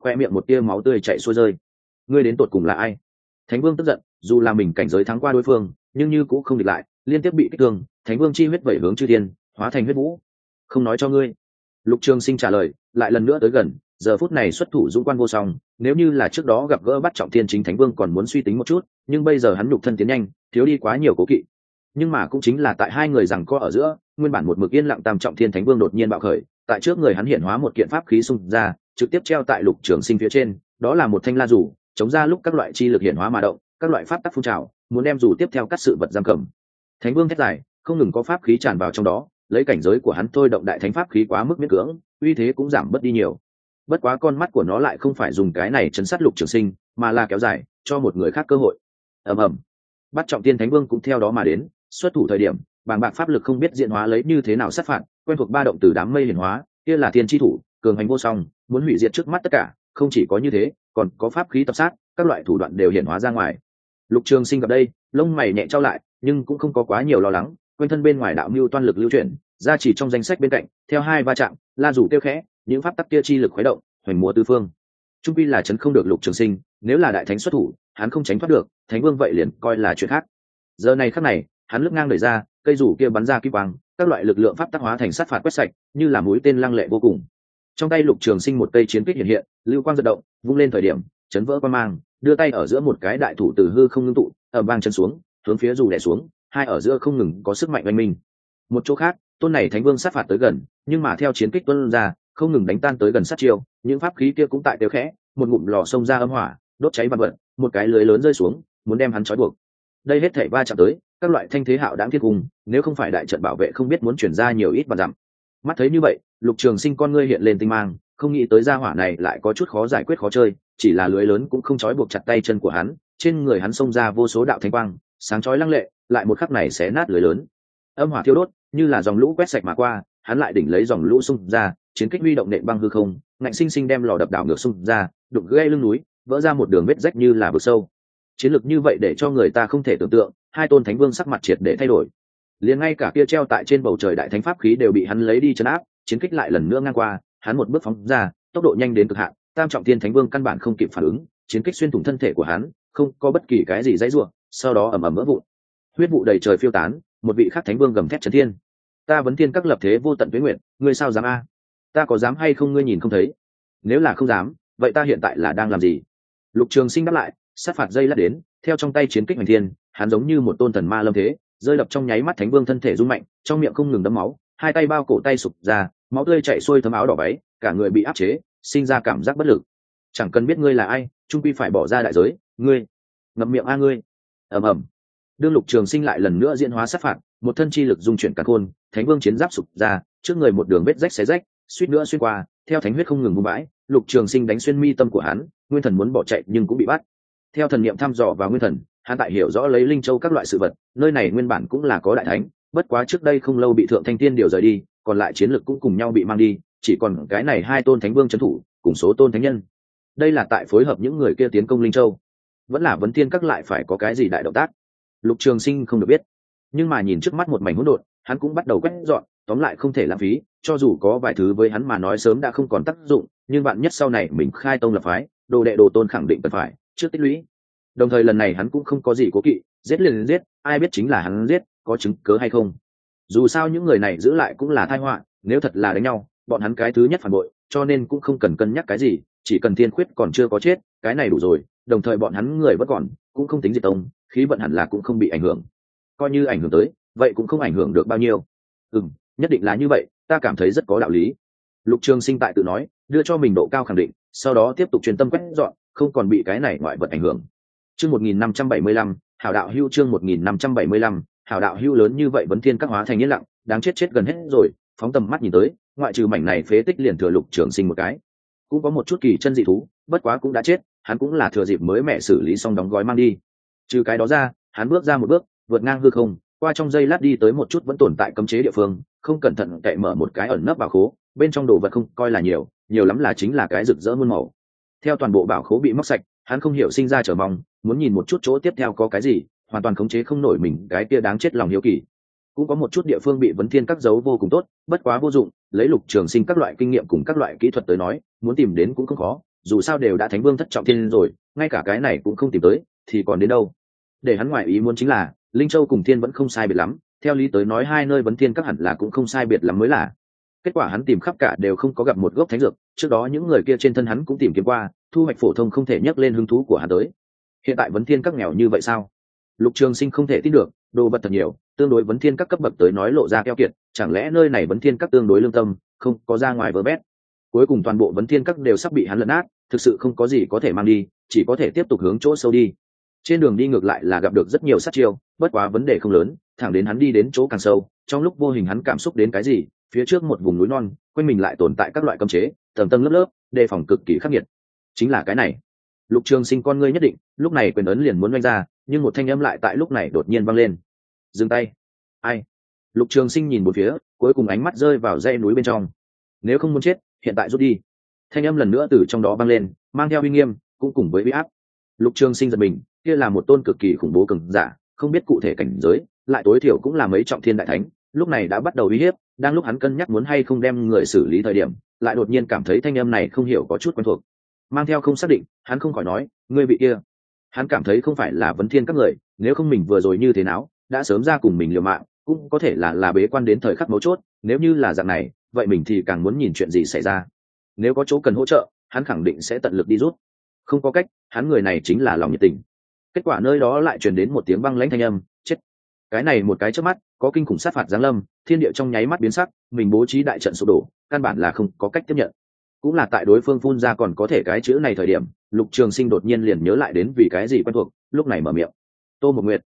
khoe miệng một tia máu tươi chảy xuôi rơi. Ngươi đến tột cùng là ai? Thánh Vương tức giận, dù là mình cảnh giới thắng qua đối phương, nhưng như cũng không địch lại, liên tiếp bị kích thương. Thánh Vương chi huyết vẩy hướng chư thiên, hóa thành huyết vũ. Không nói cho ngươi. Lục Trường Sinh trả lời, lại lần nữa tới gần. Giờ phút này xuất thủ dũng quan vô song, nếu như là trước đó gặp gỡ bắt trọng thiên chính Thánh Vương còn muốn suy tính một chút, nhưng bây giờ hắn nhục thân tiến nhanh, thiếu đi quá nhiều cố kỵ. Nhưng mà cũng chính là tại hai người giằng co ở giữa, nguyên bản một mực yên lặng tam trọng thiên Thánh Vương đột nhiên bạo khởi, tại trước người hắn hiện hóa một kiện pháp khí xung ra, trực tiếp treo tại Lục Trường Sinh phía trên, đó là một thanh la rủ, chống ra lúc các loại chi lực hiện hóa mà động, các loại pháp tắc phun trào, muốn đem rủ tiếp theo cắt sự vật giam cầm. Thánh Vương thét dài, không ngừng có pháp khí tràn vào trong đó, lấy cảnh giới của hắn thôi động đại thánh pháp khí quá mức miễn cưỡng, uy thế cũng giảm bớt đi nhiều. Bất quá con mắt của nó lại không phải dùng cái này chấn sát Lục Trường Sinh, mà là kéo dài, cho một người khác cơ hội. Ầm ầm. Bắt trọng tiên Thánh Vương cũng theo đó mà đến, xuất thủ thời điểm, bàng bạc pháp lực không biết diễn hóa lấy như thế nào sát phạt, quen thuộc ba động từ đám mây hiển hóa, kia là thiên chi thủ, cường hành vô song, muốn hủy diệt trước mắt tất cả. Không chỉ có như thế, còn có pháp khí tập sát, các loại thủ đoạn đều hiển hóa ra ngoài. Lục Trường Sinh gặp đây, lông mày nhẹ trao lại, nhưng cũng không có quá nhiều lo lắng, quanh thân bên ngoài đạo mưu toan lực lưu chuyển, ra chỉ trong danh sách bên cạnh, theo hai va chạm, la rủ kêu khẽ, những pháp tắc kia chi lực khuấy động, hoành múa tứ phương. Trung quy là chấn không được Lục Trường Sinh, nếu là đại thánh xuất thủ, hắn không tránh thoát được, Thánh Vương vậy liền coi là chuyện khác. Giờ này khắc này, hắn lướt ngang đẩy ra, cây rủ kia bắn ra kim quang, các loại lực lượng pháp tắc hóa thành sát phạt quét sạch, như là mũi tên lăng lệ vô cùng. Trong tay Lục Trường Sinh một cây chiến kích hiện hiện, lưu quang giật động, vung lên thời điểm, chấn vỡ quang mang, đưa tay ở giữa một cái đại thủ từ hư không ngưng tụ, ở bang chân xuống, hướng phía dù đè xuống, hai ở giữa không ngừng có sức mạnh oanh minh. Một chỗ khác, tôn này Thánh Vương sát phạt tới gần, nhưng mà theo chiến kích tuôn ra, không ngừng đánh tan tới gần sát chiêu, những pháp khí kia cũng tại tiêu khẽ, một ngụm lò xông ra âm hỏa, đốt cháy vạn vật, một cái lưới lớn rơi xuống, muốn đem hắn trói buộc. Đây hết thảy va chạm tới, các loại thanh thế hạo đãng thiên cung, nếu không phải đại trận bảo vệ không biết muốn chuyển ra nhiều ít và dặm. Mắt thấy như vậy, Lục Trường Sinh con ngươi hiện lên tinh mang, không nghĩ tới gia hỏa này lại có chút khó giải quyết khó chơi, chỉ là lưới lớn cũng không trói buộc chặt tay chân của hắn, trên người hắn xông ra vô số đạo thánh quang, sáng chói lăng lệ, lại một khắc này xé nát lưới lớn. Âm hỏa thiêu đốt, như là dòng lũ quét sạch mà qua, hắn lại đỉnh lấy dòng lũ xung ra, chiến kích huy động nện băng hư không, ngạnh sinh sinh đem lò đập đảo ngược xung ra, đục gãy lưng núi, vỡ ra một đường vết rách như là vực sâu. Chiến lực như vậy để cho người ta không thể tưởng tượng, hai tôn Thánh Vương sắc mặt triệt để thay đổi. Liền ngay cả kia treo tại trên bầu trời đại thánh pháp khí đều bị hắn lấy đi trấn áp, chiến kích lại lần nữa ngang qua, hắn một bước phóng ra, tốc độ nhanh đến cực hạn, tam trọng thiên Thánh Vương căn bản không kịp phản ứng, chiến kích xuyên thủng thân thể của hắn, không có bất kỳ cái gì dãy rủa, sau đó ầm ầm vỡ vụn. Huyết vụ đầy trời phiêu tán, một vị khác Thánh Vương gầm thét chấn thiên. Ta vấn thiên các lập thế vô tận tuế nguyện, ngươi sao dám a? Ta có dám hay không ngươi nhìn không thấy? Nếu là không dám, vậy ta hiện tại là đang làm gì? Lục Trường Sinh đáp lại, sát phạt dây lát đến, theo trong tay chiến kích hành thiên, hắn giống như một tôn thần ma lâm thế, rơi đập trong nháy mắt Thánh Vương thân thể rung mạnh, trong miệng không ngừng đấm máu, hai tay bao cổ tay sụp ra, máu tươi chảy xuôi thấm áo đỏ váy, cả người bị áp chế, sinh ra cảm giác bất lực. Chẳng cần biết ngươi là ai, trung quy phải bỏ ra đại giới, ngươi, ngậm miệng a ngươi. Ầm ầm. Đương Lục Trường Sinh lại lần nữa diễn hóa sát phạt, một thân chi lực dung chuyển càn khôn, Thánh Vương chiến giáp sụp ra, trước người một đường vết rách xé rách, suýt nữa xuyên qua, theo thánh huyết không ngừng vung vãi, Lục Trường Sinh đánh xuyên mi tâm của hắn, nguyên thần muốn bỏ chạy nhưng cũng bị bắt. Theo thần niệm thăm dò vào nguyên thần, hắn tại hiểu rõ lấy linh châu các loại sự vật, nơi này nguyên bản cũng là có đại thánh, bất quá trước đây không lâu bị thượng thanh tiên điều rời đi, còn lại chiến lực cũng cùng nhau bị mang đi, chỉ còn cái này hai tôn Thánh Vương trấn thủ, cùng số tôn thánh nhân. Đây là tại phối hợp những người kia tiến công linh châu, vẫn là vấn thiên các lại phải có cái gì đại động tác. Lục Trường Sinh không được biết, nhưng mà nhìn trước mắt một mảnh hỗn độn, hắn cũng bắt đầu quét dọn, tóm lại không thể lãng phí, cho dù có vài thứ với hắn mà nói sớm đã không còn tác dụng, nhưng bạn nhất sau này mình khai tông lập phái, đồ đệ đồ tôn khẳng định cần phải trước tích lũy. Đồng thời lần này hắn cũng không có gì cố kỵ, giết liền giết, ai biết chính là hắn giết, có chứng cớ hay không. Dù sao những người này giữ lại cũng là tai họa, nếu thật là đánh nhau, bọn hắn cái thứ nhất phản bội, cho nên cũng không cần cân nhắc cái gì, chỉ cần Thiên Khuyết còn chưa có chết, cái này đủ rồi. Đồng thời bọn hắn người vẫn còn, cũng không tính diệt tông, khí vận hẳn là cũng không bị ảnh hưởng. Coi như ảnh hưởng tới, vậy cũng không ảnh hưởng được bao nhiêu. Nhất định là như vậy, ta cảm thấy rất có đạo lý. Lục Trường Sinh tại tự nói, đưa cho mình độ cao khẳng định, sau đó tiếp tục truyền tâm quét dọn, không còn bị cái này ngoại vật ảnh hưởng. Chương 1575, Hảo đạo hưu chương 1575, Hảo đạo hưu lớn như vậy vấn thiên các hóa thành yên lặng, đáng chết chết gần hết rồi, phóng tầm mắt nhìn tới, ngoại trừ mảnh này phế tích liền thừa Lục Trường Sinh một cái. Cũng có một chút kỳ chân dị thú, bất quá cũng đã chết, hắn cũng là thừa dịp mới mẹ xử lý xong đóng gói mang đi. Trừ cái đó ra, hắn bước ra một bước, vượt ngang hư không, qua trong giây lát đi tới một chút vẫn tồn tại cấm chế địa phương, không cẩn thận cậy mở một cái ẩn nấp bảo khố, bên trong đồ vật không coi là nhiều, nhiều lắm là chính là cái rực rỡ muôn màu. Theo toàn bộ bảo khố bị móc sạch, hắn không hiểu sinh ra chờ mong, muốn nhìn một chút chỗ tiếp theo có cái gì, hoàn toàn khống chế không nổi mình cái kia đáng chết lòng hiếu kỳ. Cũng có một chút địa phương bị vấn thiên các giấu vô cùng tốt, bất quá vô dụng, lấy Lục Trường Sinh các loại kinh nghiệm cùng các loại kỹ thuật tới nói, muốn tìm đến cũng không khó, dù sao đều đã thánh vương thất trọng thiên rồi, ngay cả cái này cũng không tìm tới thì còn đến đâu. Để hắn ngoại ý muốn chính là linh châu cùng thiên vẫn không sai biệt lắm, theo lý tới nói hai nơi vấn thiên các hẳn là cũng không sai biệt lắm mới là. Kết quả hắn tìm khắp cả đều không có gặp một gốc thánh dược, trước đó những người kia trên thân hắn cũng tìm kiếm qua, thu hoạch phổ thông không thể nhắc lên hứng thú của hắn tới. Hiện tại vấn thiên các nghèo như vậy sao? Lục Trường Sinh không thể tin được, đồ vật thật nhiều, tương đối vấn thiên các cấp bậc tới nói lộ ra keo kiệt, chẳng lẽ nơi này vấn thiên các tương đối lương tâm, không có ra ngoài vơ vét. Cuối cùng toàn bộ vấn thiên các đều sắp bị hắn lấn át, thực sự không có gì có thể mang đi, chỉ có thể tiếp tục hướng chỗ sâu đi. Trên đường đi ngược lại là gặp được rất nhiều sát chiêu, bất quá vấn đề không lớn, thẳng đến hắn đi đến chỗ càng sâu, trong lúc vô hình hắn cảm xúc đến cái gì, phía trước một vùng núi non, quanh mình lại tồn tại các loại cấm chế, tầng tầng lớp lớp, đề phòng cực kỳ khắc nghiệt. Chính là cái này. Lục Trường Sinh con ngươi nhất định, lúc này quyền ấn liền muốn vung ra, nhưng một thanh âm lại tại lúc này đột nhiên vang lên. Dừng tay. Ai? Lục Trường Sinh nhìn một phía, cuối cùng ánh mắt rơi vào dãy núi bên trong. Nếu không muốn chết, hiện tại rút đi. Thanh âm lần nữa từ trong đó vang lên, mang theo uy nghiêm, cũng cùng với uy áp. Lục Trường Sinh giật mình, kia là một tôn cực kỳ khủng bố cường giả, không biết cụ thể cảnh giới, lại tối thiểu cũng là mấy trọng thiên đại thánh, lúc này đã bắt đầu uy hiếp. Đang lúc hắn cân nhắc muốn hay không đem người xử lý thời điểm, lại đột nhiên cảm thấy thanh âm này không hiểu có chút quen thuộc, mang theo không xác định, hắn không khỏi nói, ngươi vị kia. Hắn cảm thấy không phải là vấn thiên các người, nếu không mình vừa rồi như thế nào đã sớm ra cùng mình liều mạng, cũng có thể là bế quan đến thời khắc mấu chốt, nếu như là dạng này vậy mình thì càng muốn nhìn chuyện gì xảy ra. Nếu có chỗ cần hỗ trợ, hắn khẳng định sẽ tận lực đi rút. Không có cách, hắn người này chính là lòng nhiệt tình. Kết quả nơi đó lại truyền đến một tiếng băng lãnh thanh âm, chết. Cái này một cái chớp mắt, có kinh khủng sát phạt giáng lâm, thiên địa trong nháy mắt biến sắc, mình bố trí đại trận sụp đổ, căn bản là không có cách tiếp nhận. Cũng là tại đối phương phun ra còn có thể cái chữ này thời điểm, Lục Trường Sinh đột nhiên liền nhớ lại đến vì cái gì quen thuộc, lúc này mở miệng. Tô Một Nguyệt.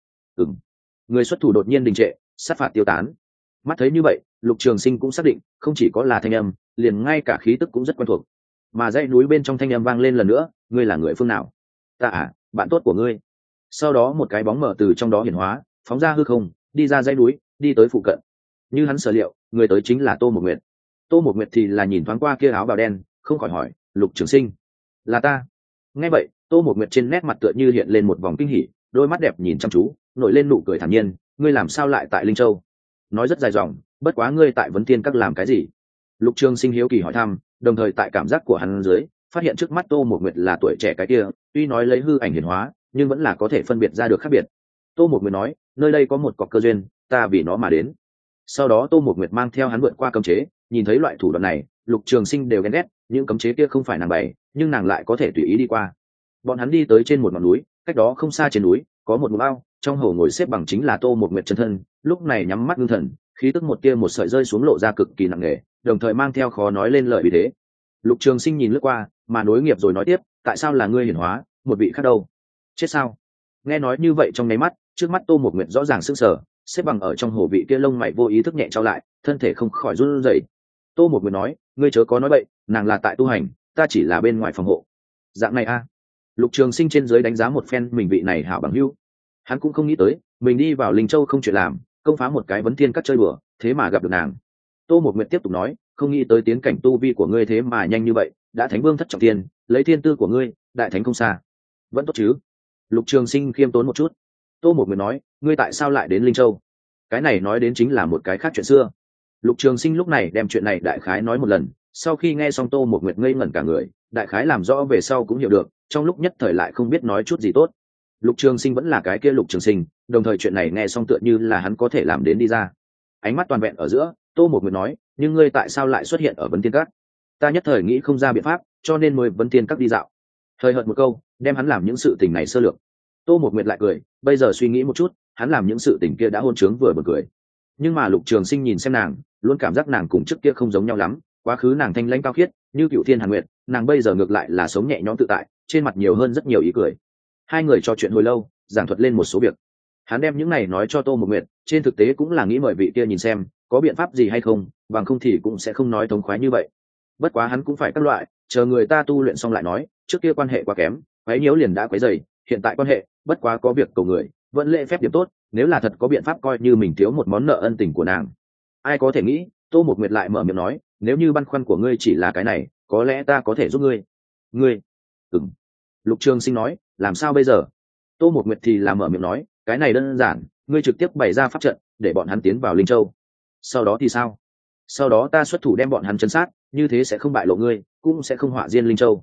Người xuất thủ đột nhiên đình trệ, sát phạt tiêu tán. Mắt thấy như vậy, Lục Trường Sinh cũng xác định, không chỉ có là thanh âm, liền ngay cả khí tức cũng rất quen thuộc. Mà dãy núi bên trong thanh âm vang lên lần nữa, ngươi là người phương nào? Ta à, bạn tốt của ngươi. Sau đó một cái bóng mở từ trong đó hiển hóa, phóng ra hư không, đi ra dãy núi, đi tới phụ cận. Như hắn sở liệu, người tới chính là Tô Một Nguyệt. Tô Một Nguyệt thì là nhìn thoáng qua kia áo bào đen, không khỏi hỏi, Lục Trường Sinh, là ta? Nghe vậy, Tô Một Nguyệt trên nét mặt tựa như hiện lên một vòng kinh hỉ, đôi mắt đẹp nhìn chăm chú, nổi lên nụ cười thản nhiên, ngươi làm sao lại tại Linh Châu? Nói rất dài dòng, bất quá ngươi tại Vấn Thiên Các làm cái gì? Lục Trường Sinh hiếu kỳ hỏi thăm, đồng thời tại cảm giác của hắn dưới, phát hiện trước mắt Tô Một Nguyệt là tuổi trẻ cái kia, tuy nói lấy hư ảnh hiển hóa, nhưng vẫn là có thể phân biệt ra được khác biệt. Tô Một Nguyệt nói, nơi đây có một cọc cơ duyên, ta vì nó mà đến. Sau đó Tô Một Nguyệt mang theo hắn vượt qua cấm chế, nhìn thấy loại thủ đoạn này, Lục Trường Sinh đều ghen ghét, những cấm chế kia không phải nàng bày, nhưng nàng lại có thể tùy ý đi qua. Bọn hắn đi tới trên một ngọn núi, cách đó không xa trên núi có một ngụm ao, trong hồ ngồi xếp bằng chính là Tô Một Nguyệt chân thân, lúc này nhắm mắt ngưng thần, khí tức một tia một sợi rơi xuống lộ ra cực kỳ nặng nề, đồng thời mang theo khó nói lên lời vì thế. Lục Trường Sinh nhìn lướt qua, mà nối nghiệp rồi nói tiếp, tại sao là ngươi hiển hóa, một vị khác đâu? Chết sao? Nghe nói như vậy trong nháy mắt, trước mắt Tô Một Nguyệt rõ ràng sững sờ, xếp bằng ở trong hồ vị kia lông mày vô ý thức nhẹ trao lại, thân thể không khỏi run rẩy. Tô Một Nguyệt nói, ngươi chớ có nói bậy, nàng là tại tu hành, ta chỉ là bên ngoài phòng hộ. Dạng này a? Lục Trường Sinh trên dưới đánh giá một phen mình vị này hảo bằng hữu, hắn cũng không nghĩ tới mình đi vào Linh Châu không chuyện làm, công phá một cái vấn thiên các chơi bừa, thế mà gặp được nàng. Tô Một Nguyệt tiếp tục nói, không nghĩ tới tiến cảnh tu vi của ngươi thế mà nhanh như vậy, đã thánh vương thất trọng thiên, lấy thiên tư của ngươi, đại thánh không xa, vẫn tốt chứ? Lục Trường Sinh khiêm tốn một chút. Tô Một Nguyệt nói, ngươi tại sao lại đến Linh Châu? Cái này nói đến chính là một cái khác chuyện xưa. Lục Trường Sinh lúc này đem chuyện này đại khái nói một lần, sau khi nghe xong Tô Một Nguyệt ngây ngẩn cả người, đại khái làm rõ về sau cũng hiểu được, trong lúc nhất thời lại không biết nói chút gì tốt. Lục Trường Sinh vẫn là cái kia Lục Trường Sinh, đồng thời chuyện này nghe xong tựa như là hắn có thể làm đến đi ra. Ánh mắt toàn vẹn ở giữa, Tô Một Nguyệt nói, nhưng ngươi tại sao lại xuất hiện ở Vấn Thiên Các? Ta nhất thời nghĩ không ra biện pháp, cho nên mới Vấn Thiên Các đi dạo. Hơi hợt một câu, đem hắn làm những sự tình này sơ lược. Tô Một Nguyệt lại cười, bây giờ suy nghĩ một chút, hắn làm những sự tình kia đã hôn trướng vừa bật cười. Nhưng mà Lục Trường Sinh nhìn xem nàng, luôn cảm giác nàng cùng trước kia không giống nhau lắm, quá khứ nàng thanh lãnh cao khiết, như cựu thiên hàn nguyệt, nàng bây giờ ngược lại là sống nhẹ nhõm tự tại, trên mặt nhiều hơn rất nhiều ý cười. Hai người trò chuyện hồi lâu, giảng thuật lên một số việc. Hắn đem những này nói cho Tô Một Nguyệt, trên thực tế cũng là nghĩ mời vị kia nhìn xem có biện pháp gì hay không, bằng không thì cũng sẽ không nói thống khoái như vậy. Bất quá hắn cũng phải các loại, chờ người ta tu luyện xong lại nói, trước kia quan hệ quá kém, quấy nhiễu liền đã quấy rầy, hiện tại quan hệ, bất quá có việc cầu người, vẫn lễ phép điểm tốt, nếu là thật có biện pháp coi như mình thiếu một món nợ ân tình của nàng. Ai có thể nghĩ, Tô Một Nguyệt lại mở miệng nói, nếu như băn khoăn của ngươi chỉ là cái này, có lẽ ta có thể giúp ngươi. Ngươi? Ừm. Lục Trường Sinh nói, làm sao bây giờ? Tô Một Nguyệt thì là mở miệng nói, cái này đơn giản, ngươi trực tiếp bày ra pháp trận, để bọn hắn tiến vào Linh Châu. Sau đó thì sao? Sau đó ta xuất thủ đem bọn hắn trấn sát, như thế sẽ không bại lộ ngươi, cũng sẽ không họa diên Linh Châu.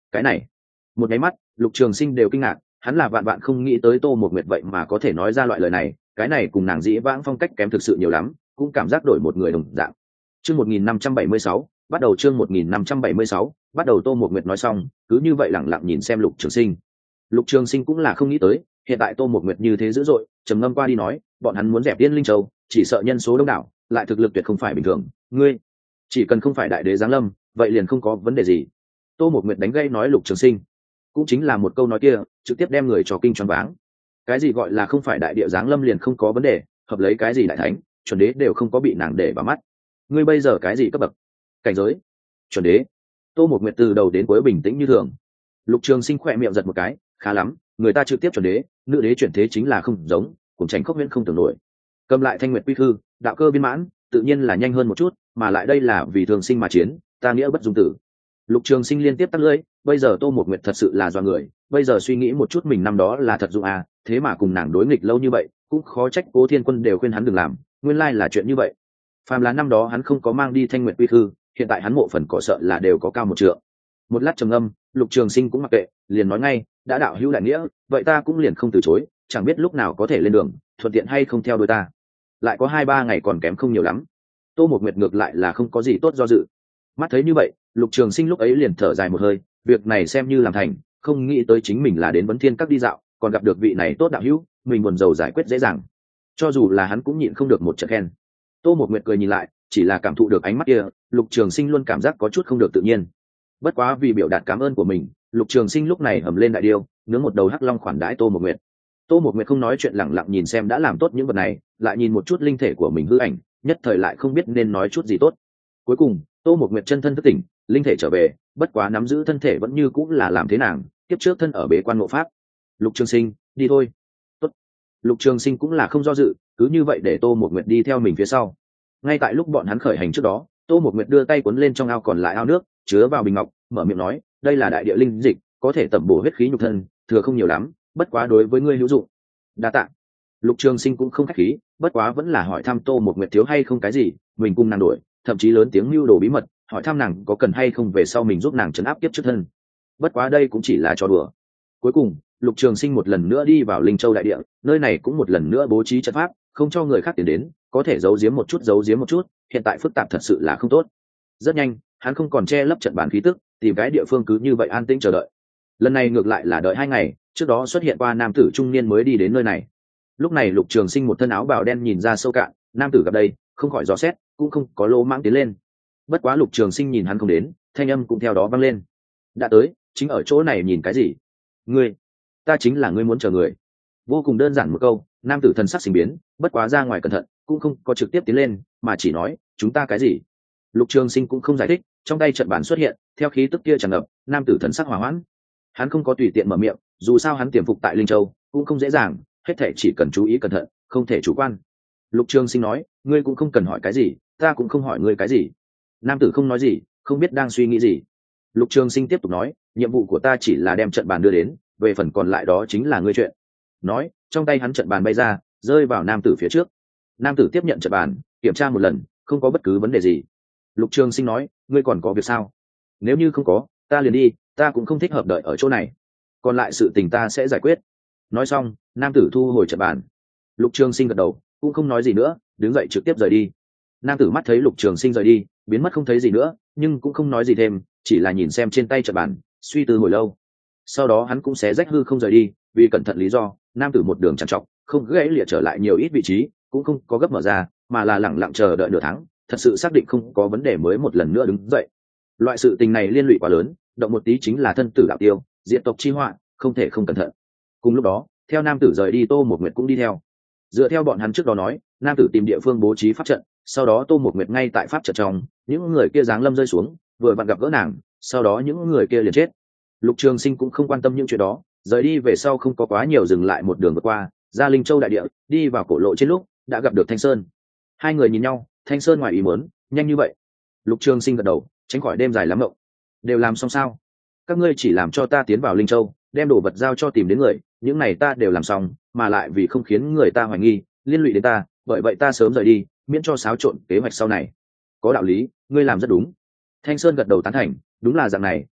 Cái này, một nháy mắt Lục Trường Sinh đều kinh ngạc, hắn là vạn vạn không nghĩ tới Tô Một Nguyệt vậy mà có thể nói ra loại lời này, cái này cùng nàng dĩ vãng phong cách kém thực sự nhiều lắm, cũng cảm giác đổi một người đồng dạng. Chương 1576, bắt đầu chương 1576, bắt đầu. Tô Một Nguyệt nói xong, cứ như vậy lẳng lặng nhìn xem Lục Trường Sinh. Lục Trường Sinh cũng là không nghĩ tới, hiện tại Tô Một Nguyệt như thế dữ dội, trầm ngâm qua đi nói, bọn hắn muốn dẹp Tiên Linh Châu, chỉ sợ nhân số đông đảo, lại thực lực tuyệt không phải bình thường, ngươi chỉ cần không phải đại đế giáng lâm, vậy liền không có vấn đề gì. Tô Một Nguyệt đánh gây nói Lục Trường Sinh, cũng chính là một câu nói kia, trực tiếp đem người cho kinh choáng váng. Cái gì gọi là không phải đại địa giáng lâm liền không có vấn đề, hợp lấy cái gì đại thánh, chuẩn đế đều không có bị nàng để vào mắt. Ngươi bây giờ cái gì cấp bậc? Cảnh giới? Chuẩn đế. Tô Một Nguyệt từ đầu đến cuối bình tĩnh như thường. Lục Trường Sinh khỏe miệng giật một cái, khá lắm, người ta trực tiếp chuẩn đế, nữ đế chuyển thế chính là không giống, cũng tránh khốc huyễn không tưởng nổi. Cầm lại Thanh Nguyệt Quy Thư, đạo cơ viên mãn, tự nhiên là nhanh hơn một chút, mà lại đây là vì thường sinh mà chiến, ta nghĩa bất dung tử. Lục Trường Sinh liên tiếp tắt lưỡi, bây giờ Tô Một Nguyệt thật sự là doa người, bây giờ suy nghĩ một chút mình năm đó là thật dụng à, thế mà cùng nàng đối nghịch lâu như vậy, cũng khó trách Cố Thiên Quân đều khuyên hắn đừng làm, nguyên lai là chuyện như vậy. Phàm là năm đó hắn không có mang đi Thanh Nguyệt Quy Thư, hiện tại hắn mộ phần cỏ sợ là đều có cao một trượng. Một lát trầm ngâm, Lục Trường Sinh cũng mặc kệ, liền nói ngay, đã đạo hữu đại nghĩa, vậy ta cũng liền không từ chối, chẳng biết lúc nào có thể lên đường, thuận tiện hay không theo đuôi ta. Lại có 2-3 ngày còn kém không nhiều lắm. Tô Một Nguyệt ngược lại là không có gì tốt do dự. Mắt thấy như vậy, Lục Trường Sinh lúc ấy liền thở dài một hơi, việc này xem như làm thành, không nghĩ tới chính mình là đến Vấn Thiên Các đi dạo, còn gặp được vị này tốt đạo hữu, mình buồn rầu giải quyết dễ dàng. Cho dù là hắn cũng nhịn không được một trận khen. Tô Một Nguyệt cười nhìn lại, chỉ là cảm thụ được ánh mắt kia, Lục Trường Sinh luôn cảm giác có chút không được tự nhiên. Bất quá vì biểu đạt cảm ơn của mình, Lục Trường Sinh lúc này hầm lên đại điêu, nướng một đầu hắc long khoản đãi Tô Một Nguyệt. Tô Một Nguyệt không nói chuyện, lẳng lặng nhìn xem đã làm tốt những vật này, lại nhìn một chút linh thể của mình hư ảnh, nhất thời lại không biết nên nói chút gì tốt. Cuối cùng, Tô Một Nguyệt chân thân thức tỉnh, linh thể trở về, bất quá nắm giữ thân thể vẫn như cũng là làm thế nàng, kiếp trước thân ở bế quan ngộ pháp. Lục Trường Sinh, đi thôi. Tốt. Lục Trường Sinh cũng là không do dự, cứ như vậy để Tô Một Nguyệt đi theo mình phía sau. Ngay tại lúc bọn hắn khởi hành trước đó, Tô Một Nguyệt đưa tay cuốn lên trong ao còn lại ao nước, chứa vào bình ngọc, mở miệng nói, đây là đại địa linh dịch, có thể tẩm bổ huyết khí nhục thân, thừa không nhiều lắm, bất quá đối với ngươi hữu dụng. Đa tạ. Lục Trường Sinh cũng không khách khí, bất quá vẫn là hỏi thăm Tô Một Nguyệt thiếu hay không cái gì, mình cùng nàng đổi, thậm chí lớn tiếng mưu đồ bí mật, hỏi thăm nàng có cần hay không về sau mình giúp nàng trấn áp kiếp trước thân. Bất quá đây cũng chỉ là trò đùa. Cuối cùng, Lục Trường Sinh một lần nữa đi vào Linh Châu đại địa, nơi này cũng một lần nữa bố trí trận pháp, không cho người khác tiến đến, có thể giấu giếm một chút, hiện tại phức tạp thật sự là không tốt. Rất nhanh, hắn không còn che lấp trận bàn khí tức, tìm cái địa phương cứ như vậy an tĩnh chờ đợi. Lần này ngược lại là đợi 2 ngày, trước đó xuất hiện qua nam tử trung niên mới đi đến nơi này. Lúc này Lục Trường Sinh một thân áo bào đen nhìn ra sâu cạn, nam tử gặp đây, không khỏi dò xét, cũng không có lô mãng tiến lên. Bất quá Lục Trường Sinh nhìn hắn không đến, thanh âm cũng theo đó vang lên. Đã tới, chính ở chỗ này nhìn cái gì? Ngươi, ta chính là ngươi muốn chờ người. Vô cùng đơn giản một câu, nam tử thần sắc sinh biến, bất quá ra ngoài cẩn thận, cũng không có trực tiếp tiến lên, mà chỉ nói, chúng ta cái gì? Lục Trường Sinh cũng không giải thích, trong tay trận bản xuất hiện, theo khí tức kia tràn ngập, nam tử thần sắc hòa hoãn. Hắn không có tùy tiện mở miệng, dù sao hắn tiềm phục tại Linh Châu, cũng không dễ dàng, hết thảy chỉ cần chú ý cẩn thận, không thể chủ quan. Lục Trường Sinh nói, ngươi cũng không cần hỏi cái gì, ta cũng không hỏi ngươi cái gì. Nam tử không nói gì, không biết đang suy nghĩ gì. Lục Trường Sinh tiếp tục nói, nhiệm vụ của ta chỉ là đem trận bàn đưa đến, về phần còn lại đó chính là ngươi chuyện. Nói, trong tay hắn trận bàn bay ra, rơi vào nam tử phía trước. Nam tử tiếp nhận trận bàn, kiểm tra một lần, không có bất cứ vấn đề gì. Lục Trường Sinh nói, ngươi còn có việc sao? Nếu như không có, ta liền đi, ta cũng không thích hợp đợi ở chỗ này. Còn lại sự tình ta sẽ giải quyết. Nói xong, nam tử thu hồi trận bàn. Lục Trường Sinh gật đầu, cũng không nói gì nữa, đứng dậy trực tiếp rời đi. Nam tử mắt thấy Lục Trường Sinh rời đi, biến mất không thấy gì nữa, nhưng cũng không nói gì thêm, chỉ là nhìn xem trên tay trận bàn, suy tư hồi lâu. Sau đó hắn cũng xé rách hư không rời đi, vì cẩn thận lý do, nam tử một đường trằn trọc, không gãy lìa trở lại nhiều ít vị trí, cũng không có gấp mở ra, mà là lẳng lặng chờ đợi nửa tháng, thật sự xác định không có vấn đề mới một lần nữa đứng dậy. Loại sự tình này liên lụy quá lớn, động một tí chính là thân tử đạo tiêu, diệt tộc chi họa, không thể không cẩn thận. Cùng lúc đó, theo nam tử rời đi, Tô Một Nguyệt cũng đi theo. Dựa theo bọn hắn trước đó nói, nam tử tìm địa phương bố trí pháp trận, sau đó Tô Một Nguyệt ngay tại pháp trận trong, những người kia giáng lâm rơi xuống, vừa vặn gặp gỡ nàng, sau đó những người kia liền chết. Lục Trường Sinh cũng không quan tâm những chuyện đó, rời đi về sau không có quá nhiều dừng lại, một đường vượt qua ra Linh Châu đại địa, đi vào cổ lộ trên lúc đã gặp được Thanh Sơn. Hai người nhìn nhau, Thanh Sơn ngoài ý muốn, nhanh như vậy? Lục Trường Sinh gật đầu, tránh khỏi đêm dài lắm mộng. Đều làm xong sao? Các ngươi chỉ làm cho ta tiến vào Linh Châu, đem đồ vật giao cho tìm đến người, những này ta đều làm xong, mà lại vì không khiến người ta hoài nghi, liên lụy đến ta, bởi vậy ta sớm rời đi, miễn cho xáo trộn kế hoạch sau này. Có đạo lý, ngươi làm rất đúng. Thanh Sơn gật đầu tán thành, đúng là dạng này,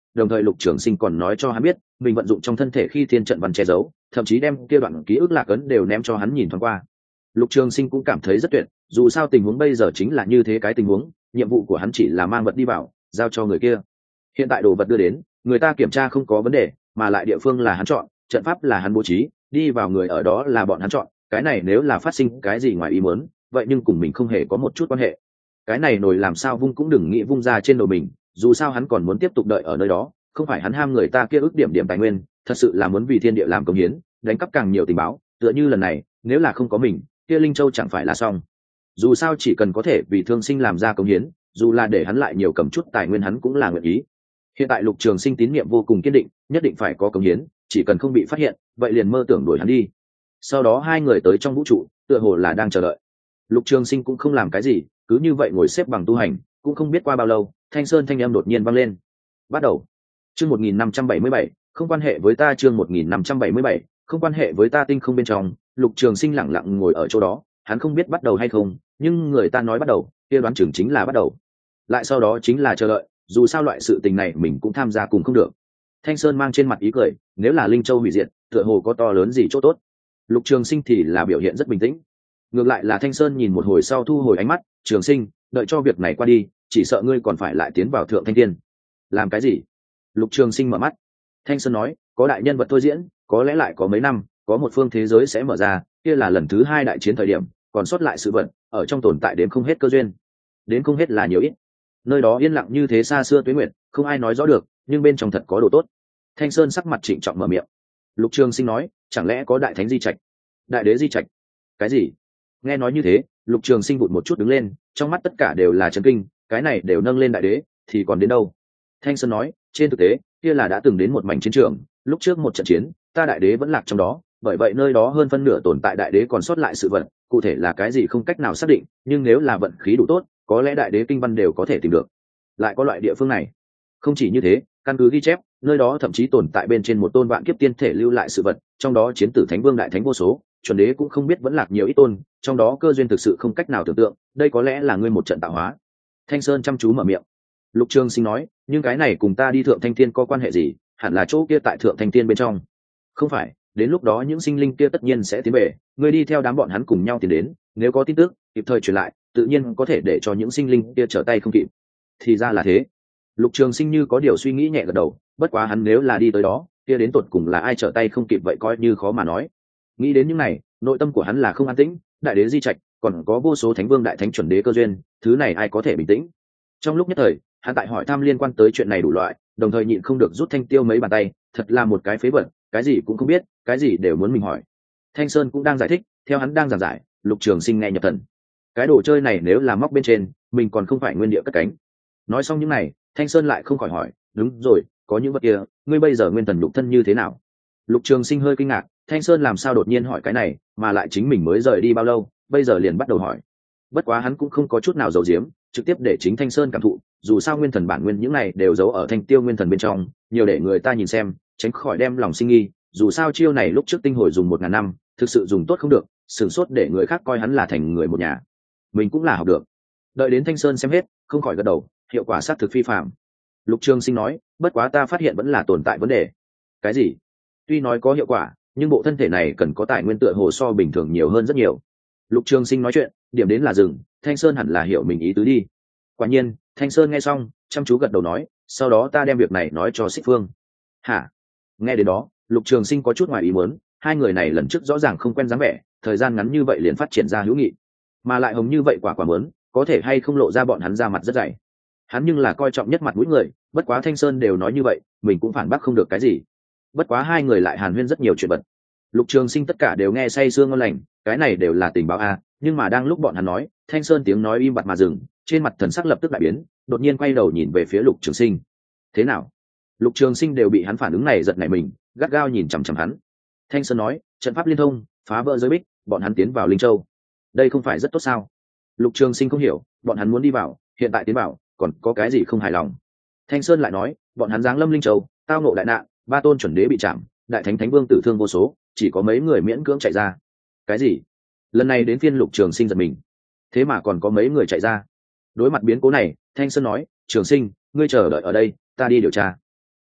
đồng thời Lục Trường Sinh còn nói cho hắn biết mình vận dụng trong thân thể khi thiên trận văn che giấu, thậm chí đem kia đoạn ký ức lạc ấn đều ném cho hắn nhìn thoáng qua. Lục Trường Sinh cũng cảm thấy rất tuyệt, dù sao tình huống bây giờ chính là như thế cái tình huống, nhiệm vụ của hắn chỉ là mang vật đi vào, giao cho người kia. Hiện tại đồ vật đưa đến, người ta kiểm tra không có vấn đề, mà lại địa phương là hắn chọn, trận pháp là hắn bố trí, đi vào người ở đó là bọn hắn chọn, cái này nếu là phát sinh cái gì ngoài ý muốn, vậy nhưng cùng mình không hề có một chút quan hệ. Cái này nổi làm sao vung cũng đừng nghĩ vung ra trên đầu mình, dù sao hắn còn muốn tiếp tục đợi ở nơi đó, không phải hắn ham người ta kia ước điểm tài nguyên, thật sự là muốn vì thiên địa làm công hiến, đánh cắp càng nhiều tình báo, tựa như lần này, nếu là không có mình, kia Linh Châu chẳng phải là xong. Dù sao chỉ cần có thể vì Thương Sinh làm ra công hiến, dù là để hắn lại nhiều cầm chút tài nguyên hắn cũng là nguyện ý. Hiện tại Lục Trường Sinh tín nhiệm vô cùng kiên định, nhất định phải có công hiến, chỉ cần không bị phát hiện, vậy liền mơ tưởng đuổi hắn đi. Sau đó hai người tới trong vũ trụ, tựa hồ là đang chờ đợi. Lục Trường Sinh cũng không làm cái gì, cứ như vậy ngồi xếp bằng tu hành, cũng không biết qua bao lâu, Thanh Sơn thanh âm đột nhiên vang lên. Bắt đầu. Chương 1577, không quan hệ với ta. Chương 1577, không quan hệ với ta. Tinh không bên trong, Lục Trường Sinh lặng lặng ngồi ở chỗ đó, hắn không biết bắt đầu hay không, nhưng người ta nói bắt đầu, kia đoán chừng chính là bắt đầu. Lại sau đó chính là chờ đợi, dù sao loại sự tình này mình cũng tham gia cùng không được. Thanh Sơn mang trên mặt ý cười, nếu là Linh Châu hủy diệt, tựa hồ có to lớn gì chỗ tốt. Lục Trường Sinh thì là biểu hiện rất bình tĩnh. Ngược lại là Thanh Sơn nhìn một hồi sau thu hồi ánh mắt, Trường Sinh, đợi cho việc này qua đi, chỉ sợ ngươi còn phải lại tiến vào Thượng Thanh Thiên. Làm cái gì? Lục Trường Sinh mở mắt. Thanh Sơn nói, có đại nhân vật thôi diễn, có lẽ lại có mấy năm, có một phương thế giới sẽ mở ra, kia là lần thứ 2 đại chiến thời điểm, còn sót lại sự vận, ở trong tồn tại đến không hết cơ duyên. Đến không hết là nhiều ít. Nơi đó yên lặng như thế xa xưa tuế nguyệt, không ai nói rõ được, nhưng bên trong thật có đồ tốt. Thanh Sơn sắc mặt trịnh trọng mở miệng. Lục Trường Sinh nói, chẳng lẽ có đại thánh di trạch, đại đế di trạch? Cái gì? Nghe nói như thế, Lục Trường Sinh vụt một chút đứng lên, trong mắt tất cả đều là chấn kinh, cái này đều nâng lên đại đế, thì còn đến đâu? Thanh Sơn nói, trên thực tế, kia là đã từng đến một mảnh chiến trường, lúc trước một trận chiến, ta đại đế vẫn lạc trong đó, bởi vậy nơi đó hơn phân nửa tồn tại đại đế còn sót lại sự vận, cụ thể là cái gì không cách nào xác định, nhưng nếu là vận khí đủ tốt, có lẽ đại đế kinh văn đều có thể tìm được. Lại có loại địa phương này. Không chỉ như thế, căn cứ ghi chép, nơi đó thậm chí tồn tại bên trên một tôn vạn kiếp tiên thể lưu lại sự vật, trong đó chiến tử thánh vương đại thánh vô số, chuẩn đế cũng không biết vẫn lạc nhiều ít tôn, trong đó cơ duyên thực sự không cách nào tưởng tượng, đây có lẽ là ngươi một trận tạo hóa. Thanh Sơn chăm chú mở miệng. Lục Trường Sinh nói, nhưng cái này cùng ta đi Thượng Thanh Thiên có quan hệ gì? Hẳn là chỗ kia tại Thượng Thanh Thiên bên trong. Không phải, đến lúc đó những sinh linh kia tất nhiên sẽ tiến về, ngươi đi theo đám bọn hắn cùng nhau tiến đến, nếu có tin tức kịp thời truyền lại, tự nhiên có thể để cho những sinh linh kia trở tay không kịp. Thì ra là thế. Lục Trường Sinh như có điều suy nghĩ nhẹ gật đầu, bất quá hắn nếu là đi tới đó, kia đến tột cùng là ai trở tay không kịp vậy coi như khó mà nói. Nghĩ đến những này, nội tâm của hắn là không an tĩnh, đại đế di trạch, còn có vô số thánh vương đại thánh chuẩn đế cơ duyên, thứ này ai có thể bình tĩnh. Trong lúc nhất thời, hắn tại hỏi thăm liên quan tới chuyện này đủ loại, đồng thời nhịn không được rút Thanh Tiêu mấy bàn tay, thật là một cái phế vật, cái gì cũng không biết, cái gì đều muốn mình hỏi. Thanh Sơn cũng đang giải thích, theo hắn đang giảng giải, Lục Trường Sinh nghe nhập thần. Cái đồ chơi này nếu là móc bên trên, mình còn không phải nguyên địa cất cánh. Nói xong những này, Thanh Sơn lại không khỏi hỏi, đúng rồi, có những vật kia, ngươi bây giờ nguyên thần nhục thân như thế nào? Lục Trường Sinh hơi kinh ngạc, Thanh Sơn làm sao đột nhiên hỏi cái này, mà lại chính mình mới rời đi bao lâu, bây giờ liền bắt đầu hỏi. Bất quá hắn cũng không có chút nào giấu giếm, trực tiếp để chính Thanh Sơn cảm thụ, dù sao nguyên thần bản nguyên những này đều giấu ở Thanh Tiêu nguyên thần bên trong, nhiều để người ta nhìn xem, tránh khỏi đem lòng sinh nghi, dù sao chiêu này lúc trước tinh hồi dùng 1000 năm, thực sự dùng tốt không được, sửng sốt để người khác coi hắn là thành người một nhà. Mình cũng là học được. Đợi đến Thanh Sơn xem hết, không khỏi gật đầu, hiệu quả sát thực phi phàm. Lục Trường Sinh nói, bất quá ta phát hiện vẫn là tồn tại vấn đề. Cái gì? Tuy nói có hiệu quả, nhưng bộ thân thể này cần có tài nguyên tựa hồ so bình thường nhiều hơn rất nhiều. Lục Trường Sinh nói chuyện, điểm đến là dừng, Thanh Sơn hẳn là hiểu mình ý tứ đi. Quả nhiên, Thanh Sơn nghe xong, chăm chú gật đầu nói, sau đó ta đem việc này nói cho Xích Phương. Hả? Nghe đến đó, Lục Trường Sinh có chút ngoài ý muốn, hai người này lần trước rõ ràng không quen dáng vẻ, thời gian ngắn như vậy liền phát triển ra hữu nghị, mà lại hồng như vậy quả muốn, có thể hay không lộ ra bọn hắn ra mặt rất dày. Hắn nhưng là coi trọng nhất mặt mũi người, bất quá Thanh Sơn đều nói như vậy, mình cũng phản bác không được cái gì. Bất quá hai người lại hàn huyên rất nhiều chuyện vật. Lục Trường Sinh tất cả đều nghe say sưa ngon lành, cái này đều là tình báo a, nhưng mà đang lúc bọn hắn nói, Thanh Sơn tiếng nói im bặt mà dừng, trên mặt thần sắc lập tức đại biến, đột nhiên quay đầu nhìn về phía Lục Trường Sinh. Thế nào? Lục Trường Sinh đều bị hắn phản ứng này giật nảy mình, gắt gao nhìn chằm chằm hắn. Thanh Sơn nói, trận pháp liên thông, phá vỡ giới bích, bọn hắn tiến vào Linh Châu. Đây không phải rất tốt sao? Lục Trường Sinh không hiểu, bọn hắn muốn đi vào, hiện tại tiến vào, còn có cái gì không hài lòng? Thanh Sơn lại nói, bọn hắn giáng lâm Linh Châu, tao ngộ đại nạn, 3 tôn chuẩn đế bị chạm, đại thánh thánh vương tử thương vô số, chỉ có mấy người miễn cưỡng chạy ra. Cái gì? Lần này đến phiên Lục Trường Sinh giật mình, thế mà còn có mấy người chạy ra. Đối mặt biến cố này, Thanh Sơn nói, Trường Sinh, ngươi chờ đợi ở đây, ta đi điều tra.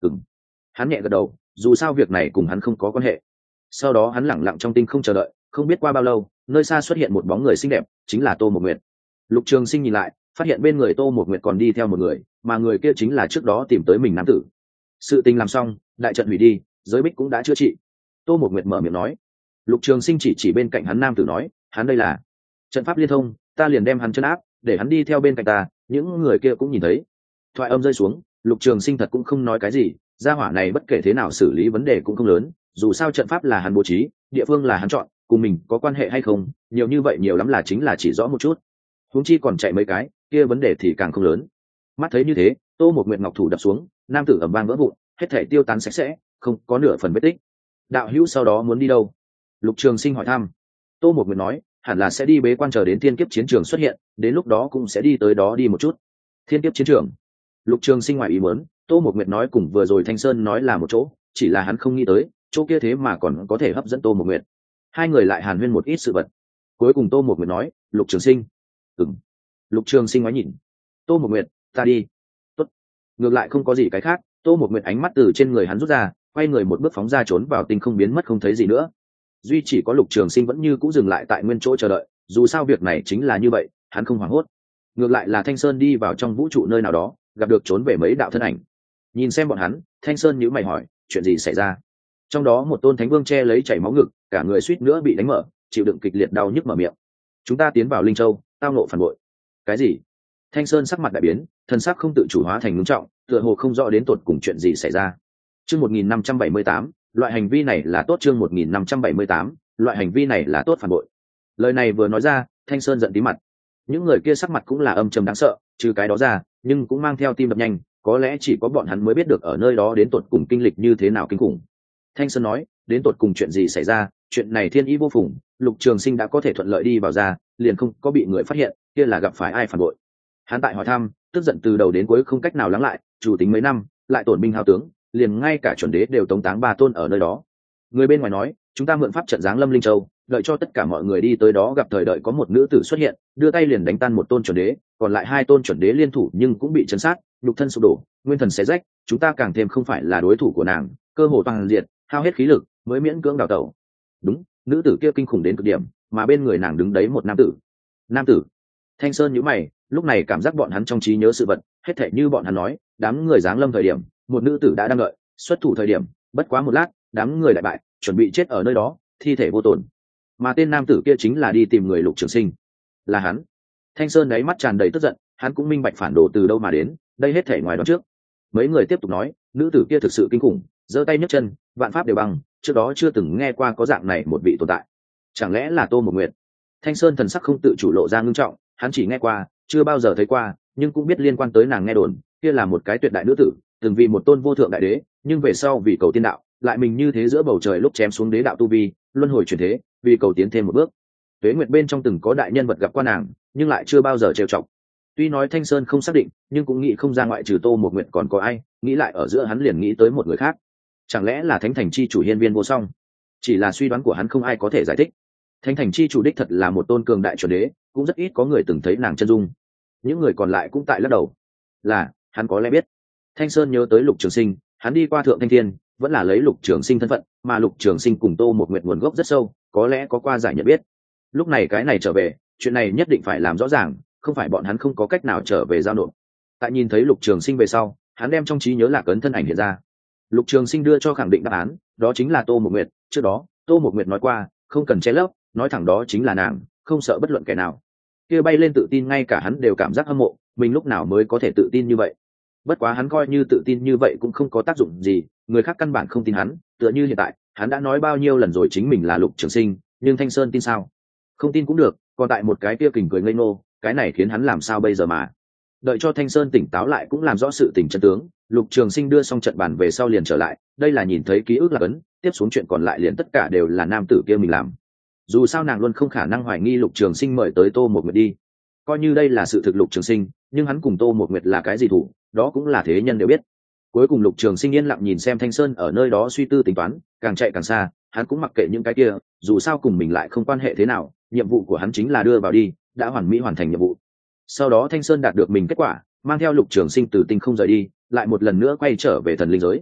Ừm. Hắn nhẹ gật đầu, dù sao việc này cùng hắn không có quan hệ. Sau đó hắn lẳng lặng trong tinh không chờ đợi, không biết qua bao lâu, nơi xa xuất hiện một bóng người xinh đẹp, chính là Tô Một Nguyệt. Lục Trường Sinh nhìn lại, phát hiện bên người Tô Một Nguyệt còn đi theo một người, mà người kia chính là trước đó tìm tới mình nam tử. Sự tình làm xong, đại trận hủy đi, giới bích cũng đã chữa trị. Tô Một Nguyệt mở miệng nói. Lục Trường Sinh chỉ bên cạnh hắn nam tử nói, hắn đây là trận pháp liên thông, ta liền đem hắn trấn áp, để hắn đi theo bên cạnh ta. Những người kia cũng nhìn thấy. Thoại âm rơi xuống, Lục Trường Sinh thật cũng không nói cái gì, gia hỏa này bất kể thế nào xử lý vấn đề cũng không lớn, dù sao trận pháp là hắn bố trí, địa phương là hắn chọn, cùng mình có quan hệ hay không, nhiều như vậy nhiều lắm là chính là chỉ rõ một chút. Huống chi còn chạy mấy cái, kia vấn đề thì càng không lớn. Mắt thấy như thế, Tô Một Nguyệt ngọc thủ đập xuống, nam tử ầm vang vỡ vụn, hết thảy tiêu tán sạch sẽ, không có nửa phần vết tích. Đạo hữu sau đó muốn đi đâu? Lục Trường Sinh hỏi thăm. Tô Một Nguyệt nói, hẳn là sẽ đi bế quan chờ đến thiên kiếp chiến trường xuất hiện, đến lúc đó cũng sẽ đi tới đó đi một chút. Thiên kiếp chiến trường. Lục Trường Sinh ngoài ý muốn, Tô Một Nguyệt nói cùng vừa rồi Thanh Sơn nói là một chỗ, chỉ là hắn không nghĩ tới, chỗ kia thế mà còn có thể hấp dẫn Tô Một Nguyệt. Hai người lại hàn huyên một ít sự vật. Cuối cùng Tô Một Nguyệt nói, Lục Trường Sinh. Ừm. Lục Trường Sinh ngoái nhìn. Tô Một Nguyệt, ta đi. Tốt. Ngược lại không có gì cái khác, Tô Một Nguyệt ánh mắt từ trên người hắn rút ra, quay người một bước phóng ra trốn vào tinh không biến mất không thấy gì nữa. Duy chỉ có Lục Trường Sinh vẫn như cũ dừng lại tại nguyên chỗ chờ đợi, dù sao việc này chính là như vậy, hắn không hoảng hốt. Ngược lại là Thanh Sơn đi vào trong vũ trụ nơi nào đó, gặp được trốn về mấy đạo thân ảnh. Nhìn xem bọn hắn, Thanh Sơn nhíu mày hỏi, chuyện gì xảy ra? Trong đó một tôn thánh vương che lấy chảy máu ngực, cả người suýt nữa bị đánh mở, chịu đựng kịch liệt đau nhức mở miệng. Chúng ta tiến vào Linh Châu, tao nộ phản bội. Cái gì? Thanh Sơn sắc mặt đại biến, thân sắc không tự chủ hóa thành ngưng trọng, tựa hồ không rõ đến tột cùng chuyện gì xảy ra. Chương 1578, loại hành vi này là tốt. Chương 1578, loại hành vi này là tốt phản bội. Lời này vừa nói ra, Thanh Sơn giận tí mặt. Những người kia sắc mặt cũng là âm trầm đáng sợ, trừ cái đó ra, nhưng cũng mang theo tim đập nhanh, có lẽ chỉ có bọn hắn mới biết được ở nơi đó đến tột cùng kinh lịch như thế nào kinh khủng. Thanh Sơn nói, đến tột cùng chuyện gì xảy ra, chuyện này thiên ý vô phùng, Lục Trường Sinh đã có thể thuận lợi đi vào ra, liền không có bị người phát hiện, kia là gặp phải ai phản bội. Hắn tại hỏi thăm, tức giận từ đầu đến cuối không cách nào lắng lại, chủ tính mấy năm, lại tổn binh hao tướng, liền ngay cả chuẩn đế đều tống táng ba tôn ở nơi đó. Người bên ngoài nói, chúng ta mượn pháp trận giáng lâm Linh Châu, đợi cho tất cả mọi người đi tới đó gặp thời đợi có một nữ tử xuất hiện, đưa tay liền đánh tan một tôn chuẩn đế, còn lại hai tôn chuẩn đế liên thủ nhưng cũng bị chấn sát, nhục thân sụp đổ, nguyên thần xé rách, chúng ta càng thêm không phải là đối thủ của nàng, cơ hồ toàn diệt, hao hết khí lực mới miễn cưỡng đào tẩu. Đúng, nữ tử kia kinh khủng đến cực điểm, mà bên người nàng đứng đấy một nam tử. Nam tử? Thanh Sơn nhíu mày, lúc này cảm giác bọn hắn trong trí nhớ sự vật, hết thảy như bọn hắn nói, đám người giáng lâm thời điểm, một nữ tử đã đang đợi, xuất thủ thời điểm, bất quá một lát, đám người lại bại, chuẩn bị chết ở nơi đó, thi thể vô tổn. Mà tên nam tử kia chính là đi tìm người Lục Trường Sinh. Là hắn. Thanh Sơn đáy mắt tràn đầy tức giận, hắn cũng minh bạch phản đồ từ đâu mà đến, đây hết thảy ngoài đó trước. Mấy người tiếp tục nói, nữ tử kia thực sự kinh khủng, giơ tay nhấc chân, vạn pháp đều bằng, trước đó chưa từng nghe qua có dạng này một vị tồn tại. Chẳng lẽ là Tô Một Nguyệt? Thanh Sơn thần sắc không tự chủ lộ ra ngưng trọng, hắn chỉ nghe qua, chưa bao giờ thấy qua, nhưng cũng biết liên quan tới nàng nghe đồn, kia là một cái tuyệt đại nữ tử, từng vì một tôn vô thượng đại đế, nhưng về sau vì cầu tiên đạo, lại mình như thế giữa bầu trời lúc chém xuống đế đạo tu vi, luân hồi chuyển thế, vì cầu tiến thêm một bước. Tuế Nguyệt bên trong từng có đại nhân vật gặp qua nàng, nhưng lại chưa bao giờ trêu chọc. Tuy nói Thanh Sơn không xác định, nhưng cũng nghĩ không ra ngoại trừ Tô Một Nguyệt còn có ai, nghĩ lại ở giữa hắn liền nghĩ tới một người khác. Chẳng lẽ là Thánh Thành chi chủ Hiên Viên Vô Song? Chỉ là suy đoán của hắn không ai có thể giải thích. Thánh Thành chi chủ đích thật là một tôn cường đại chuẩn đế, cũng rất ít có người từng thấy nàng chân dung. Những người còn lại cũng tại lắc đầu. Là, hắn có lẽ biết. Thanh Sơn nhớ tới Lục Trường Sinh, hắn đi qua Thượng Thanh Thiên, vẫn là lấy Lục Trường Sinh thân phận, mà Lục Trường Sinh cùng Tô Một Nguyệt nguồn gốc rất sâu, có lẽ có qua giải nhận biết. Lúc này cái này trở về, chuyện này nhất định phải làm rõ ràng, không phải bọn hắn không có cách nào trở về giao nộp. Tại nhìn thấy Lục Trường Sinh về sau, hắn đem trong trí nhớ Lạc Ấn thân ảnh hiện ra. Lục Trường Sinh đưa cho khẳng định đáp án, đó chính là Tô Một Nguyệt. Trước đó, Tô Một Nguyệt nói qua, không cần che lấp, nói thẳng đó chính là nàng, không sợ bất luận kẻ nào. Kia bay lên tự tin ngay cả hắn đều cảm giác hâm mộ, mình lúc nào mới có thể tự tin như vậy. Bất quá hắn coi như tự tin như vậy cũng không có tác dụng gì, người khác căn bản không tin hắn, tựa như hiện tại, hắn đã nói bao nhiêu lần rồi chính mình là Lục Trường Sinh, nhưng Thanh Sơn tin sao? Không tin cũng được, còn tại một cái kia kình cười ngây ngô, cái này khiến hắn làm sao bây giờ mà. Đợi cho Thanh Sơn tỉnh táo lại cũng làm rõ sự tình chân tướng, Lục Trường Sinh đưa xong trận bàn về sau liền trở lại, đây là nhìn thấy ký ức Lạc Ấn, tiếp xuống chuyện còn lại liền tất cả đều là nam tử kia mình làm. Dù sao nàng luôn không khả năng hoài nghi Lục Trường Sinh mời tới Tô Một Nguyệt đi. Coi như đây là sự thực Lục Trường Sinh, nhưng hắn cùng Tô Một Nguyệt là cái gì thủ, đó cũng là thế nhân đều biết. Cuối cùng Lục Trường Sinh yên lặng nhìn xem Thanh Sơn ở nơi đó suy tư tính toán, càng chạy càng xa, hắn cũng mặc kệ những cái kia, dù sao cùng mình lại không quan hệ thế nào, nhiệm vụ của hắn chính là đưa vào đi, đã hoàn mỹ hoàn thành nhiệm vụ. Sau đó Thanh Sơn đạt được mình kết quả, mang theo Lục Trường Sinh từ tinh không rời đi, lại một lần nữa quay trở về thần linh giới.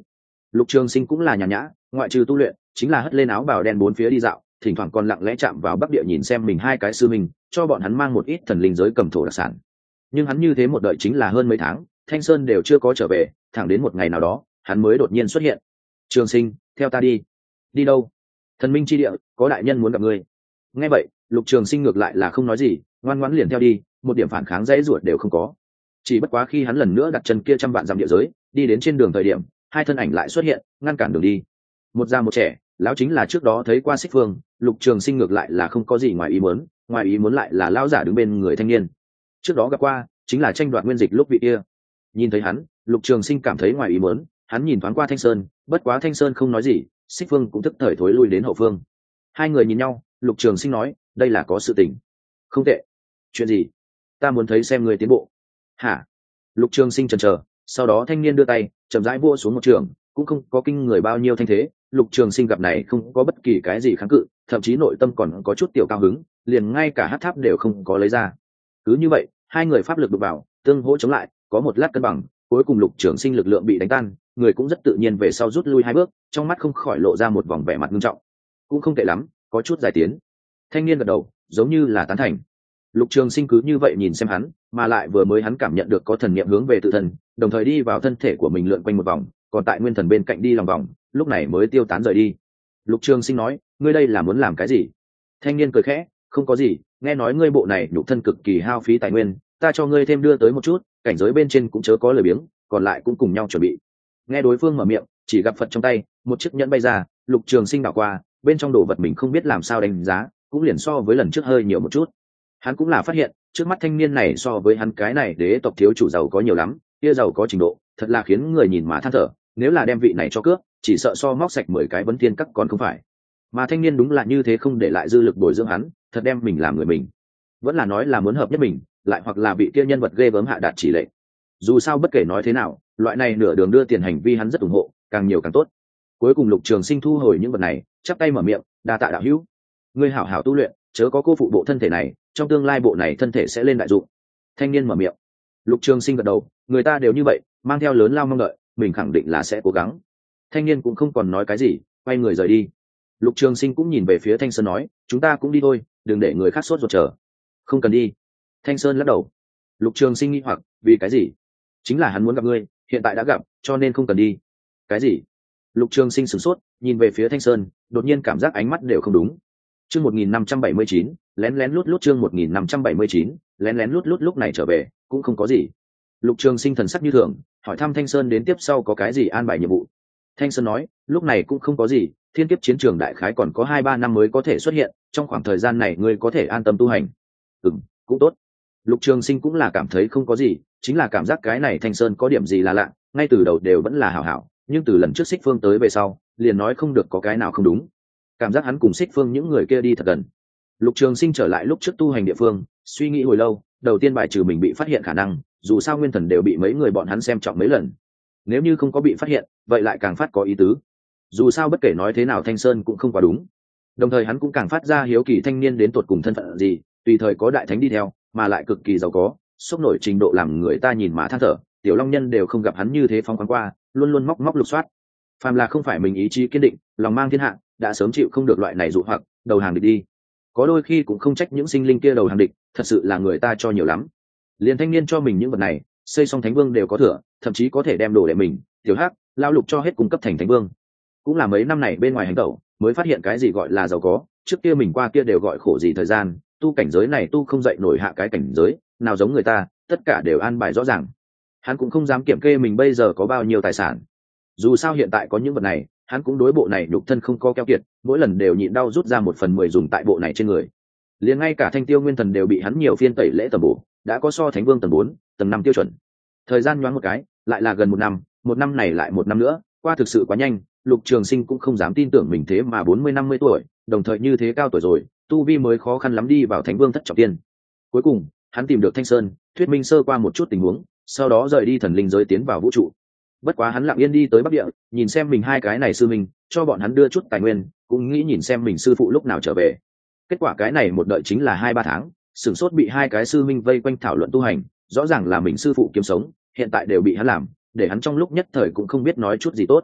Lục Trường Sinh cũng là nhàn nhã, ngoại trừ tu luyện chính là hất lên áo bào đen bốn phía đi dạo, thỉnh thoảng còn lặng lẽ chạm vào bắc địa nhìn xem mình hai cái sư mình, cho bọn hắn mang một ít thần linh giới cầm thổ đặc sản. Nhưng hắn như thế một đợi chính là hơn mấy tháng, Thanh Sơn đều chưa có trở về, thẳng đến một ngày nào đó hắn mới đột nhiên xuất hiện. Trường Sinh, theo ta đi. Đi đâu? Thần minh chi địa, có đại nhân muốn gặp ngươi. Nghe vậy, Lục Trường Sinh ngược lại là không nói gì, ngoan ngoãn liền theo đi, một điểm phản kháng dãy ruột đều không có. Chỉ bất quá khi hắn lần nữa đặt chân kia trăm vạn dặm địa giới, đi đến trên đường thời điểm, hai thân ảnh lại xuất hiện, ngăn cản đường đi. Một già một trẻ, lão chính là trước đó thấy qua Xích Phương. Lục Trường Sinh ngược lại là không có gì ngoài ý muốn lại là lão giả đứng bên người thanh niên. Trước đó gặp qua, chính là tranh đoạt nguyên dịch lúc vị kia. Nhìn thấy hắn, Lục Trường Sinh cảm thấy ngoài ý muốn, hắn nhìn thoáng qua Thanh Sơn, bất quá Thanh Sơn không nói gì, Xích Phương cũng tức thời thối lui đến hậu phương. Hai người nhìn nhau, Lục Trường Sinh nói, đây là có sự tình. Không tệ. Chuyện gì? Ta muốn thấy xem người tiến bộ. Hả? Lục Trường Sinh chần chờ, sau đó thanh niên đưa tay chậm rãi vua xuống một trường, cũng không có kinh người bao nhiêu thanh thế. Lục Trường Sinh gặp này không có bất kỳ cái gì kháng cự, thậm chí nội tâm còn có chút tiểu cao hứng, liền ngay cả hắc tháp đều không có lấy ra. Cứ như vậy, hai người pháp lực đụng vào, tương hỗ chống lại, có một lát cân bằng, cuối cùng Lục Trường Sinh lực lượng bị đánh tan, người cũng rất tự nhiên về sau rút lui hai bước, trong mắt không khỏi lộ ra một vòng vẻ mặt nghiêm trọng. Cũng không tệ lắm, có chút giải tiến. Thanh niên gật đầu, giống như là tán thành. Lục Trường Sinh cứ như vậy nhìn xem hắn, mà lại vừa mới hắn cảm nhận được có thần niệm hướng về tự thân, đồng thời đi vào thân thể của mình lượn quanh một vòng, còn tại nguyên thần bên cạnh đi lòng vòng, lúc này mới tiêu tán rời đi. Lục Trường Sinh nói, ngươi đây là muốn làm cái gì? Thanh niên cười khẽ, không có gì, nghe nói ngươi bộ này nhục thân cực kỳ hao phí tài nguyên, ta cho ngươi thêm đưa tới một chút, cảnh giới bên trên cũng chớ có lời biếng, còn lại cũng cùng nhau chuẩn bị. Nghe đối phương mở miệng, chỉ gặp Phật trong tay, một chiếc nhẫn bay ra, Lục Trường Sinh đảo qua, bên trong đồ vật mình không biết làm sao đánh giá, cũng liền so với lần trước hơi nhiều một chút. Hắn cũng là phát hiện, trước mắt thanh niên này so với hắn cái này đế tộc thiếu chủ giàu có nhiều lắm, kia giàu có trình độ, thật là khiến người nhìn mà than thở, nếu là đem vị này cho cướp, chỉ sợ so móc sạch 10 cái vấn thiên các còn không phải. Mà thanh niên đúng là như thế, không để lại dư lực bồi dưỡng hắn, thật đem mình làm người mình. Vẫn là nói là muốn hợp nhất mình, lại hoặc là bị kia nhân vật ghê gớm hạ đạt chỉ lệnh. Dù sao bất kể nói thế nào, loại này nửa đường đưa tiền hành vi hắn rất ủng hộ, càng nhiều càng tốt. Cuối cùng Lục Trường Sinh thu hồi những vật này, chắp tay mở miệng, đa tạ đạo hữu. Ngươi hảo hảo tu luyện, chớ có cô phụ bộ thân thể này, trong tương lai bộ này thân thể sẽ lên đại dụng. Thanh niên mở miệng. Lục Trường Sinh gật đầu, người ta đều như vậy, mang theo lớn lao mong đợi, mình khẳng định là sẽ cố gắng. Thanh niên cũng không còn nói cái gì, quay người rời đi. Lục Trường Sinh cũng nhìn về phía Thanh Sơn nói, chúng ta cũng đi thôi, đừng để người khác sốt ruột chờ. Không cần đi. Thanh Sơn lắc đầu. Lục Trường Sinh nghi hoặc, vì cái gì? Chính là hắn muốn gặp ngươi, hiện tại đã gặp, cho nên không cần đi. Cái gì? Lục Trường Sinh sửng sốt, nhìn về phía Thanh Sơn, đột nhiên cảm giác ánh mắt đều không đúng. Chương 1579, lén lén lút lút, chương 1579, lén lén lút lút, lúc này trở về, cũng không có gì. Lục Trường Sinh thần sắc như thường, hỏi thăm Thanh Sơn đến tiếp sau có cái gì an bài nhiệm vụ. Thanh Sơn nói, lúc này cũng không có gì, thiên kiếp chiến trường đại khái còn có 2-3 năm mới có thể xuất hiện, trong khoảng thời gian này ngươi có thể an tâm tu hành. Cũng tốt. Lục Trường Sinh cũng là cảm thấy không có gì, chính là cảm giác cái này Thanh Sơn có điểm gì là lạ, ngay từ đầu đều vẫn là hảo hảo, nhưng từ lần trước Xích Phương tới về sau, liền nói không được có cái nào không đúng. Cảm giác hắn cùng Xích Phương những người kia đi thật gần. Lục Trường Sinh trở lại lúc trước tu hành địa phương, suy nghĩ hồi lâu, đầu tiên bài trừ mình bị phát hiện khả năng, dù sao nguyên thần đều bị mấy người bọn hắn xem trọng mấy lần. Nếu như không có bị phát hiện, vậy lại càng phát có ý tứ. Dù sao bất kể nói thế nào Thanh Sơn cũng không quá đúng. Đồng thời hắn cũng càng phát ra hiếu kỳ thanh niên đến tuột cùng thân phận gì, tùy thời có đại thánh đi theo, mà lại cực kỳ giàu có, sốc nổi trình độ làm người ta nhìn mà than thở. Tiểu Long Nhân đều không gặp hắn như thế phong khoáng qua, luôn luôn móc móc lục soát. Phàm là không phải mình ý chí kiên định, lòng mang thiên hạ, đã sớm chịu không được loại này dụ hoặc, đầu hàng địch đi. Có đôi khi cũng không trách những sinh linh kia đầu hàng địch, thật sự là người ta cho nhiều lắm. Liền thanh niên cho mình những vật này, xây xong thánh vương đều có thừa, thậm chí có thể đem đồ để mình, tiểu hắc, lao lục cho hết cung cấp thành thánh vương. Cũng là mấy năm này bên ngoài hành tẩu, mới phát hiện cái gì gọi là giàu có, trước kia mình qua kia đều gọi khổ gì thời gian, tu cảnh giới này tu không dậy nổi hạ cái cảnh giới, nào giống người ta, tất cả đều an bài rõ ràng. Hắn cũng không dám kiểm kê mình bây giờ có bao nhiêu tài sản. Dù sao hiện tại có những vật này, hắn cũng đối bộ này nhục thân không có keo kiệt, mỗi lần đều nhịn đau rút ra 1/10 dùng tại bộ này trên người. Liền ngay cả Thanh Tiêu Nguyên Thần đều bị hắn nhiều phiên tẩy lễ tầm bổ, đã có so Thánh Vương tầng 4, tầng 5 tiêu chuẩn. Thời gian nhoáng một cái, lại là gần 1 năm này lại 1 năm nữa, qua thực sự quá nhanh. Lục Trường Sinh cũng không dám tin tưởng mình thế mà 40-50 tuổi, đồng thời như thế cao tuổi rồi, tu vi mới khó khăn lắm đi vào Thánh Vương thất trọng tiên. Cuối cùng, hắn tìm được Thanh Sơn, thuyết minh sơ qua một chút tình huống, sau đó rời đi thần linh giới tiến vào vũ trụ. Bất quá hắn lặng yên đi tới Bắc Địa, nhìn xem mình hai cái này sư mình, cho bọn hắn đưa chút tài nguyên, cũng nghĩ nhìn xem mình sư phụ lúc nào trở về. Kết quả cái này một đợi chính là 2-3 tháng, sửng sốt bị hai cái sư minh vây quanh thảo luận tu hành, rõ ràng là mình sư phụ kiếm sống, hiện tại đều bị hắn làm, để hắn trong lúc nhất thời cũng không biết nói chút gì tốt.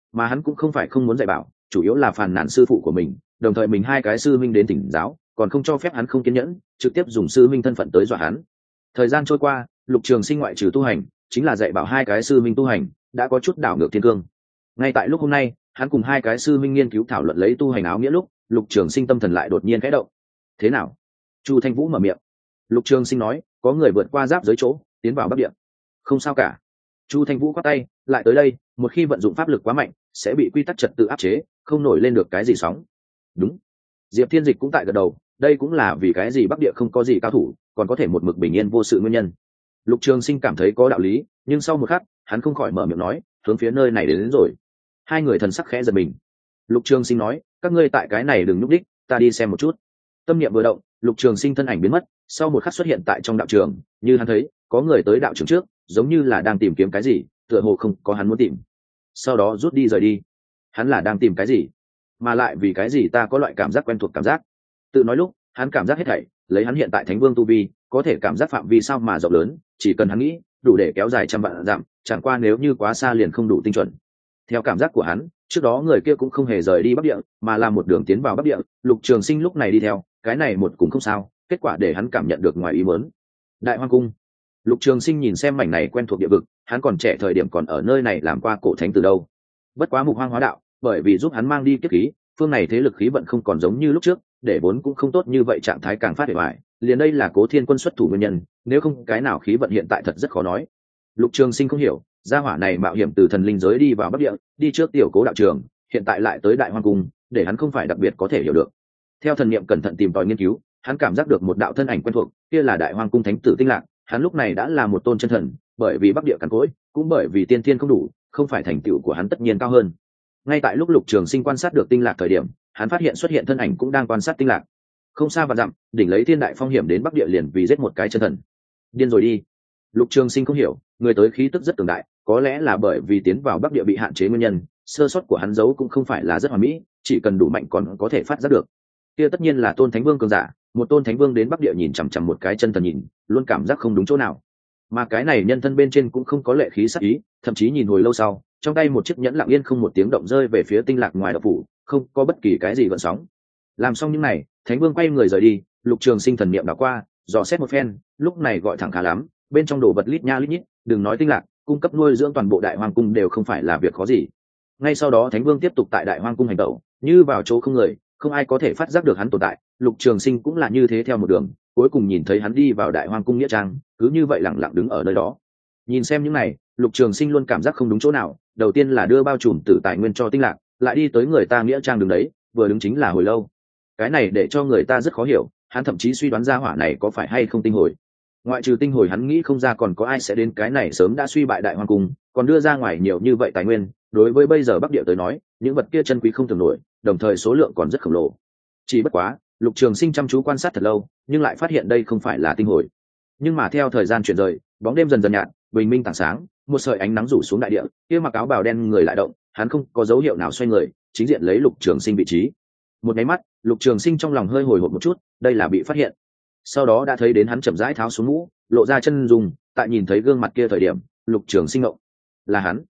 mà hắn cũng không phải không muốn dạy bảo, chủ yếu là phàn nàn sư phụ của mình, đồng thời mình hai cái sư minh đến thỉnh giáo, còn không cho phép hắn không kiên nhẫn, trực tiếp dùng sư minh thân phận tới dọa hắn. Thời gian trôi qua, Lục Trường Sinh ngoại trừ tu hành, chính là dạy bảo hai cái sư minh tu hành, đã có chút đảo ngược thiên cương. Ngay tại lúc hôm nay, hắn cùng hai cái sư minh nghiên cứu thảo luận lấy tu hành áo nghĩa lúc, Lục Trường Sinh tâm thần lại đột nhiên khẽ động. Thế nào? Chu Thanh Vũ mở miệng. Lục Trường Sinh nói, có người vượt qua giáp giới chỗ, tiến vào Bắc Địa. Không sao cả. Chu Thanh Vũ quát tay, lại tới đây, một khi vận dụng pháp lực quá mạnh, sẽ bị quy tắc trật tự áp chế, không nổi lên được cái gì sóng. Đúng. Diệp Thiên Dịch cũng tại gật đầu, đây cũng là vì cái gì Bắc Địa không có gì cao thủ, còn có thể một mực bình yên vô sự nguyên nhân. Lục Trường Sinh cảm thấy có đạo lý, nhưng sau một khắc, hắn không khỏi mở miệng nói, hướng phía nơi này đến rồi. Hai người thần sắc khẽ giật mình. Lục Trường Sinh nói, các ngươi tại cái này đừng nhúc đích, ta đi xem một chút. Tâm niệm vừa động, Lục Trường Sinh thân ảnh biến mất, sau một khắc xuất hiện tại trong đạo trường, như hắn thấy, có người tới đạo trường trước, giống như là đang tìm kiếm cái gì, tựa hồ không có hắn muốn tìm. Sau đó rút đi rời đi. Hắn là đang tìm cái gì? Mà lại vì cái gì ta có loại cảm giác quen thuộc cảm giác? Tự nói lúc, hắn cảm giác hết thảy, lấy hắn hiện tại Thánh Vương tu vi, có thể cảm giác phạm vi sao mà rộng lớn, chỉ cần hắn nghĩ, đủ để kéo dài trăm vạn dặm, chẳng qua nếu như quá xa liền không đủ tinh chuẩn. Theo cảm giác của hắn, trước đó người kia cũng không hề rời đi Bắc Địa, mà là một đường tiến vào Bắc Địa, Lục Trường Sinh lúc này đi theo, cái này một cũng không sao, kết quả để hắn cảm nhận được ngoài ý muốn. Đại Hoang Cung. Lục Trường Sinh nhìn xem mảnh này quen thuộc địa vực, hắn còn trẻ thời điểm còn ở nơi này làm qua cổ thánh từ đâu. Bất quá Mục Hoang hóa đạo, bởi vì giúp hắn mang đi kiếp khí, phương này thế lực khí vận không còn giống như lúc trước, để vốn cũng không tốt như vậy trạng thái càng phát hề hoại, liền đây là Cố Thiên Quân xuất thủ nguyên nhân, nếu không cái nào khí vận hiện tại thật rất khó nói. Lục Trường Sinh không hiểu, gia hỏa này mạo hiểm từ thần linh giới đi vào Bắc Địa, đi trước tiểu Cố đạo trường, hiện tại lại tới Đại Hoang Cung, để hắn không phải đặc biệt có thể hiểu được. Theo thần niệm cẩn thận tìm tòi nghiên cứu, hắn cảm giác được một đạo thân ảnh quen thuộc, kia là Đại Hoang Cung Thánh tử Tinh Lạc, hắn lúc này đã là một tôn chân thần, bởi vì Bắc Địa cằn cỗi, cũng bởi vì tiên thiên không đủ, không phải thành tựu của hắn tất nhiên cao hơn. Ngay tại lúc Lục Trường Sinh quan sát được Tinh Lạc thời điểm, hắn phát hiện xuất hiện thân ảnh cũng đang quan sát Tinh Lạc. Không xa và dặm, đỉnh lấy thiên đại phong hiểm đến Bắc Địa liền vì giết một cái chân thần. Điên rồi đi. Lục Trường Sinh không hiểu, người tới khí tức rất cường đại, có lẽ là bởi vì tiến vào Bắc Địa bị hạn chế nguyên nhân, sơ suất của hắn giấu cũng không phải là rất hoàn mỹ, chỉ cần đủ mạnh còn có thể phát giác được. Kia tất nhiên là tôn thánh vương cường giả, một tôn thánh vương đến Bắc Địa nhìn chằm chằm một cái chân thần nhìn, luôn cảm giác không đúng chỗ nào. Mà cái này nhân thân bên trên cũng không có lệ khí sắc ý, thậm chí nhìn hồi lâu sau, trong tay một chiếc nhẫn lặng yên không một tiếng động rơi về phía Tinh Lạc ngoài đạo phủ, không có bất kỳ cái gì gợn sóng. Làm xong những này, thánh vương quay người rời đi, Lục Trường Sinh thần niệm đảo qua, dò xét một phen, lúc này gọi thẳng khá lắm, bên trong đồ vật lít nha lít nhít, đừng nói Tinh Lạc, cung cấp nuôi dưỡng toàn bộ Đại Hoang Cung đều không phải là việc khó gì. Ngay sau đó thánh vương tiếp tục tại Đại Hoang Cung hành tẩu, như vào chỗ không người, không ai có thể phát giác được hắn tồn tại. Lục Trường Sinh cũng là như thế theo một đường, cuối cùng nhìn thấy hắn đi vào Đại Hoang Cung nghĩa trang, cứ như vậy lặng lặng đứng ở nơi đó. Nhìn xem những này, Lục Trường Sinh luôn cảm giác không đúng chỗ nào, đầu tiên là đưa bao trùm tử tài nguyên cho Tinh Lạc, lại đi tới người ta nghĩa trang đứng đấy, vừa đứng chính là hồi lâu. Cái này để cho người ta rất khó hiểu, hắn thậm chí suy đoán ra hỏa này có phải hay không tinh hồi. Ngoại trừ tinh hồi hắn nghĩ không ra còn có ai sẽ đến cái này sớm đã suy bại Đại Hoang Cung, còn đưa ra ngoài nhiều như vậy tài nguyên, đối với bây giờ Bắc Địa tới nói, những vật kia chân quý không tưởng nổi, đồng thời số lượng còn rất khổng lồ. Chỉ bất quá, Lục Trường Sinh chăm chú quan sát thật lâu, nhưng lại phát hiện đây không phải là tinh hồi. Nhưng mà theo thời gian chuyển rời, bóng đêm dần dần nhạt, bình minh tảng sáng, một sợi ánh nắng rủ xuống đại địa, kia mặc áo bào đen người lại động, hắn không có dấu hiệu nào xoay người, chính diện lấy Lục Trường Sinh vị trí. Một cái mắt, Lục Trường Sinh trong lòng hơi hồi hộp một chút, đây là bị phát hiện. Sau đó đã thấy đến hắn chậm rãi tháo xuống mũ, lộ ra chân dung, tại nhìn thấy gương mặt kia thời điểm, Lục Trường Sinh ngộng. Là hắn.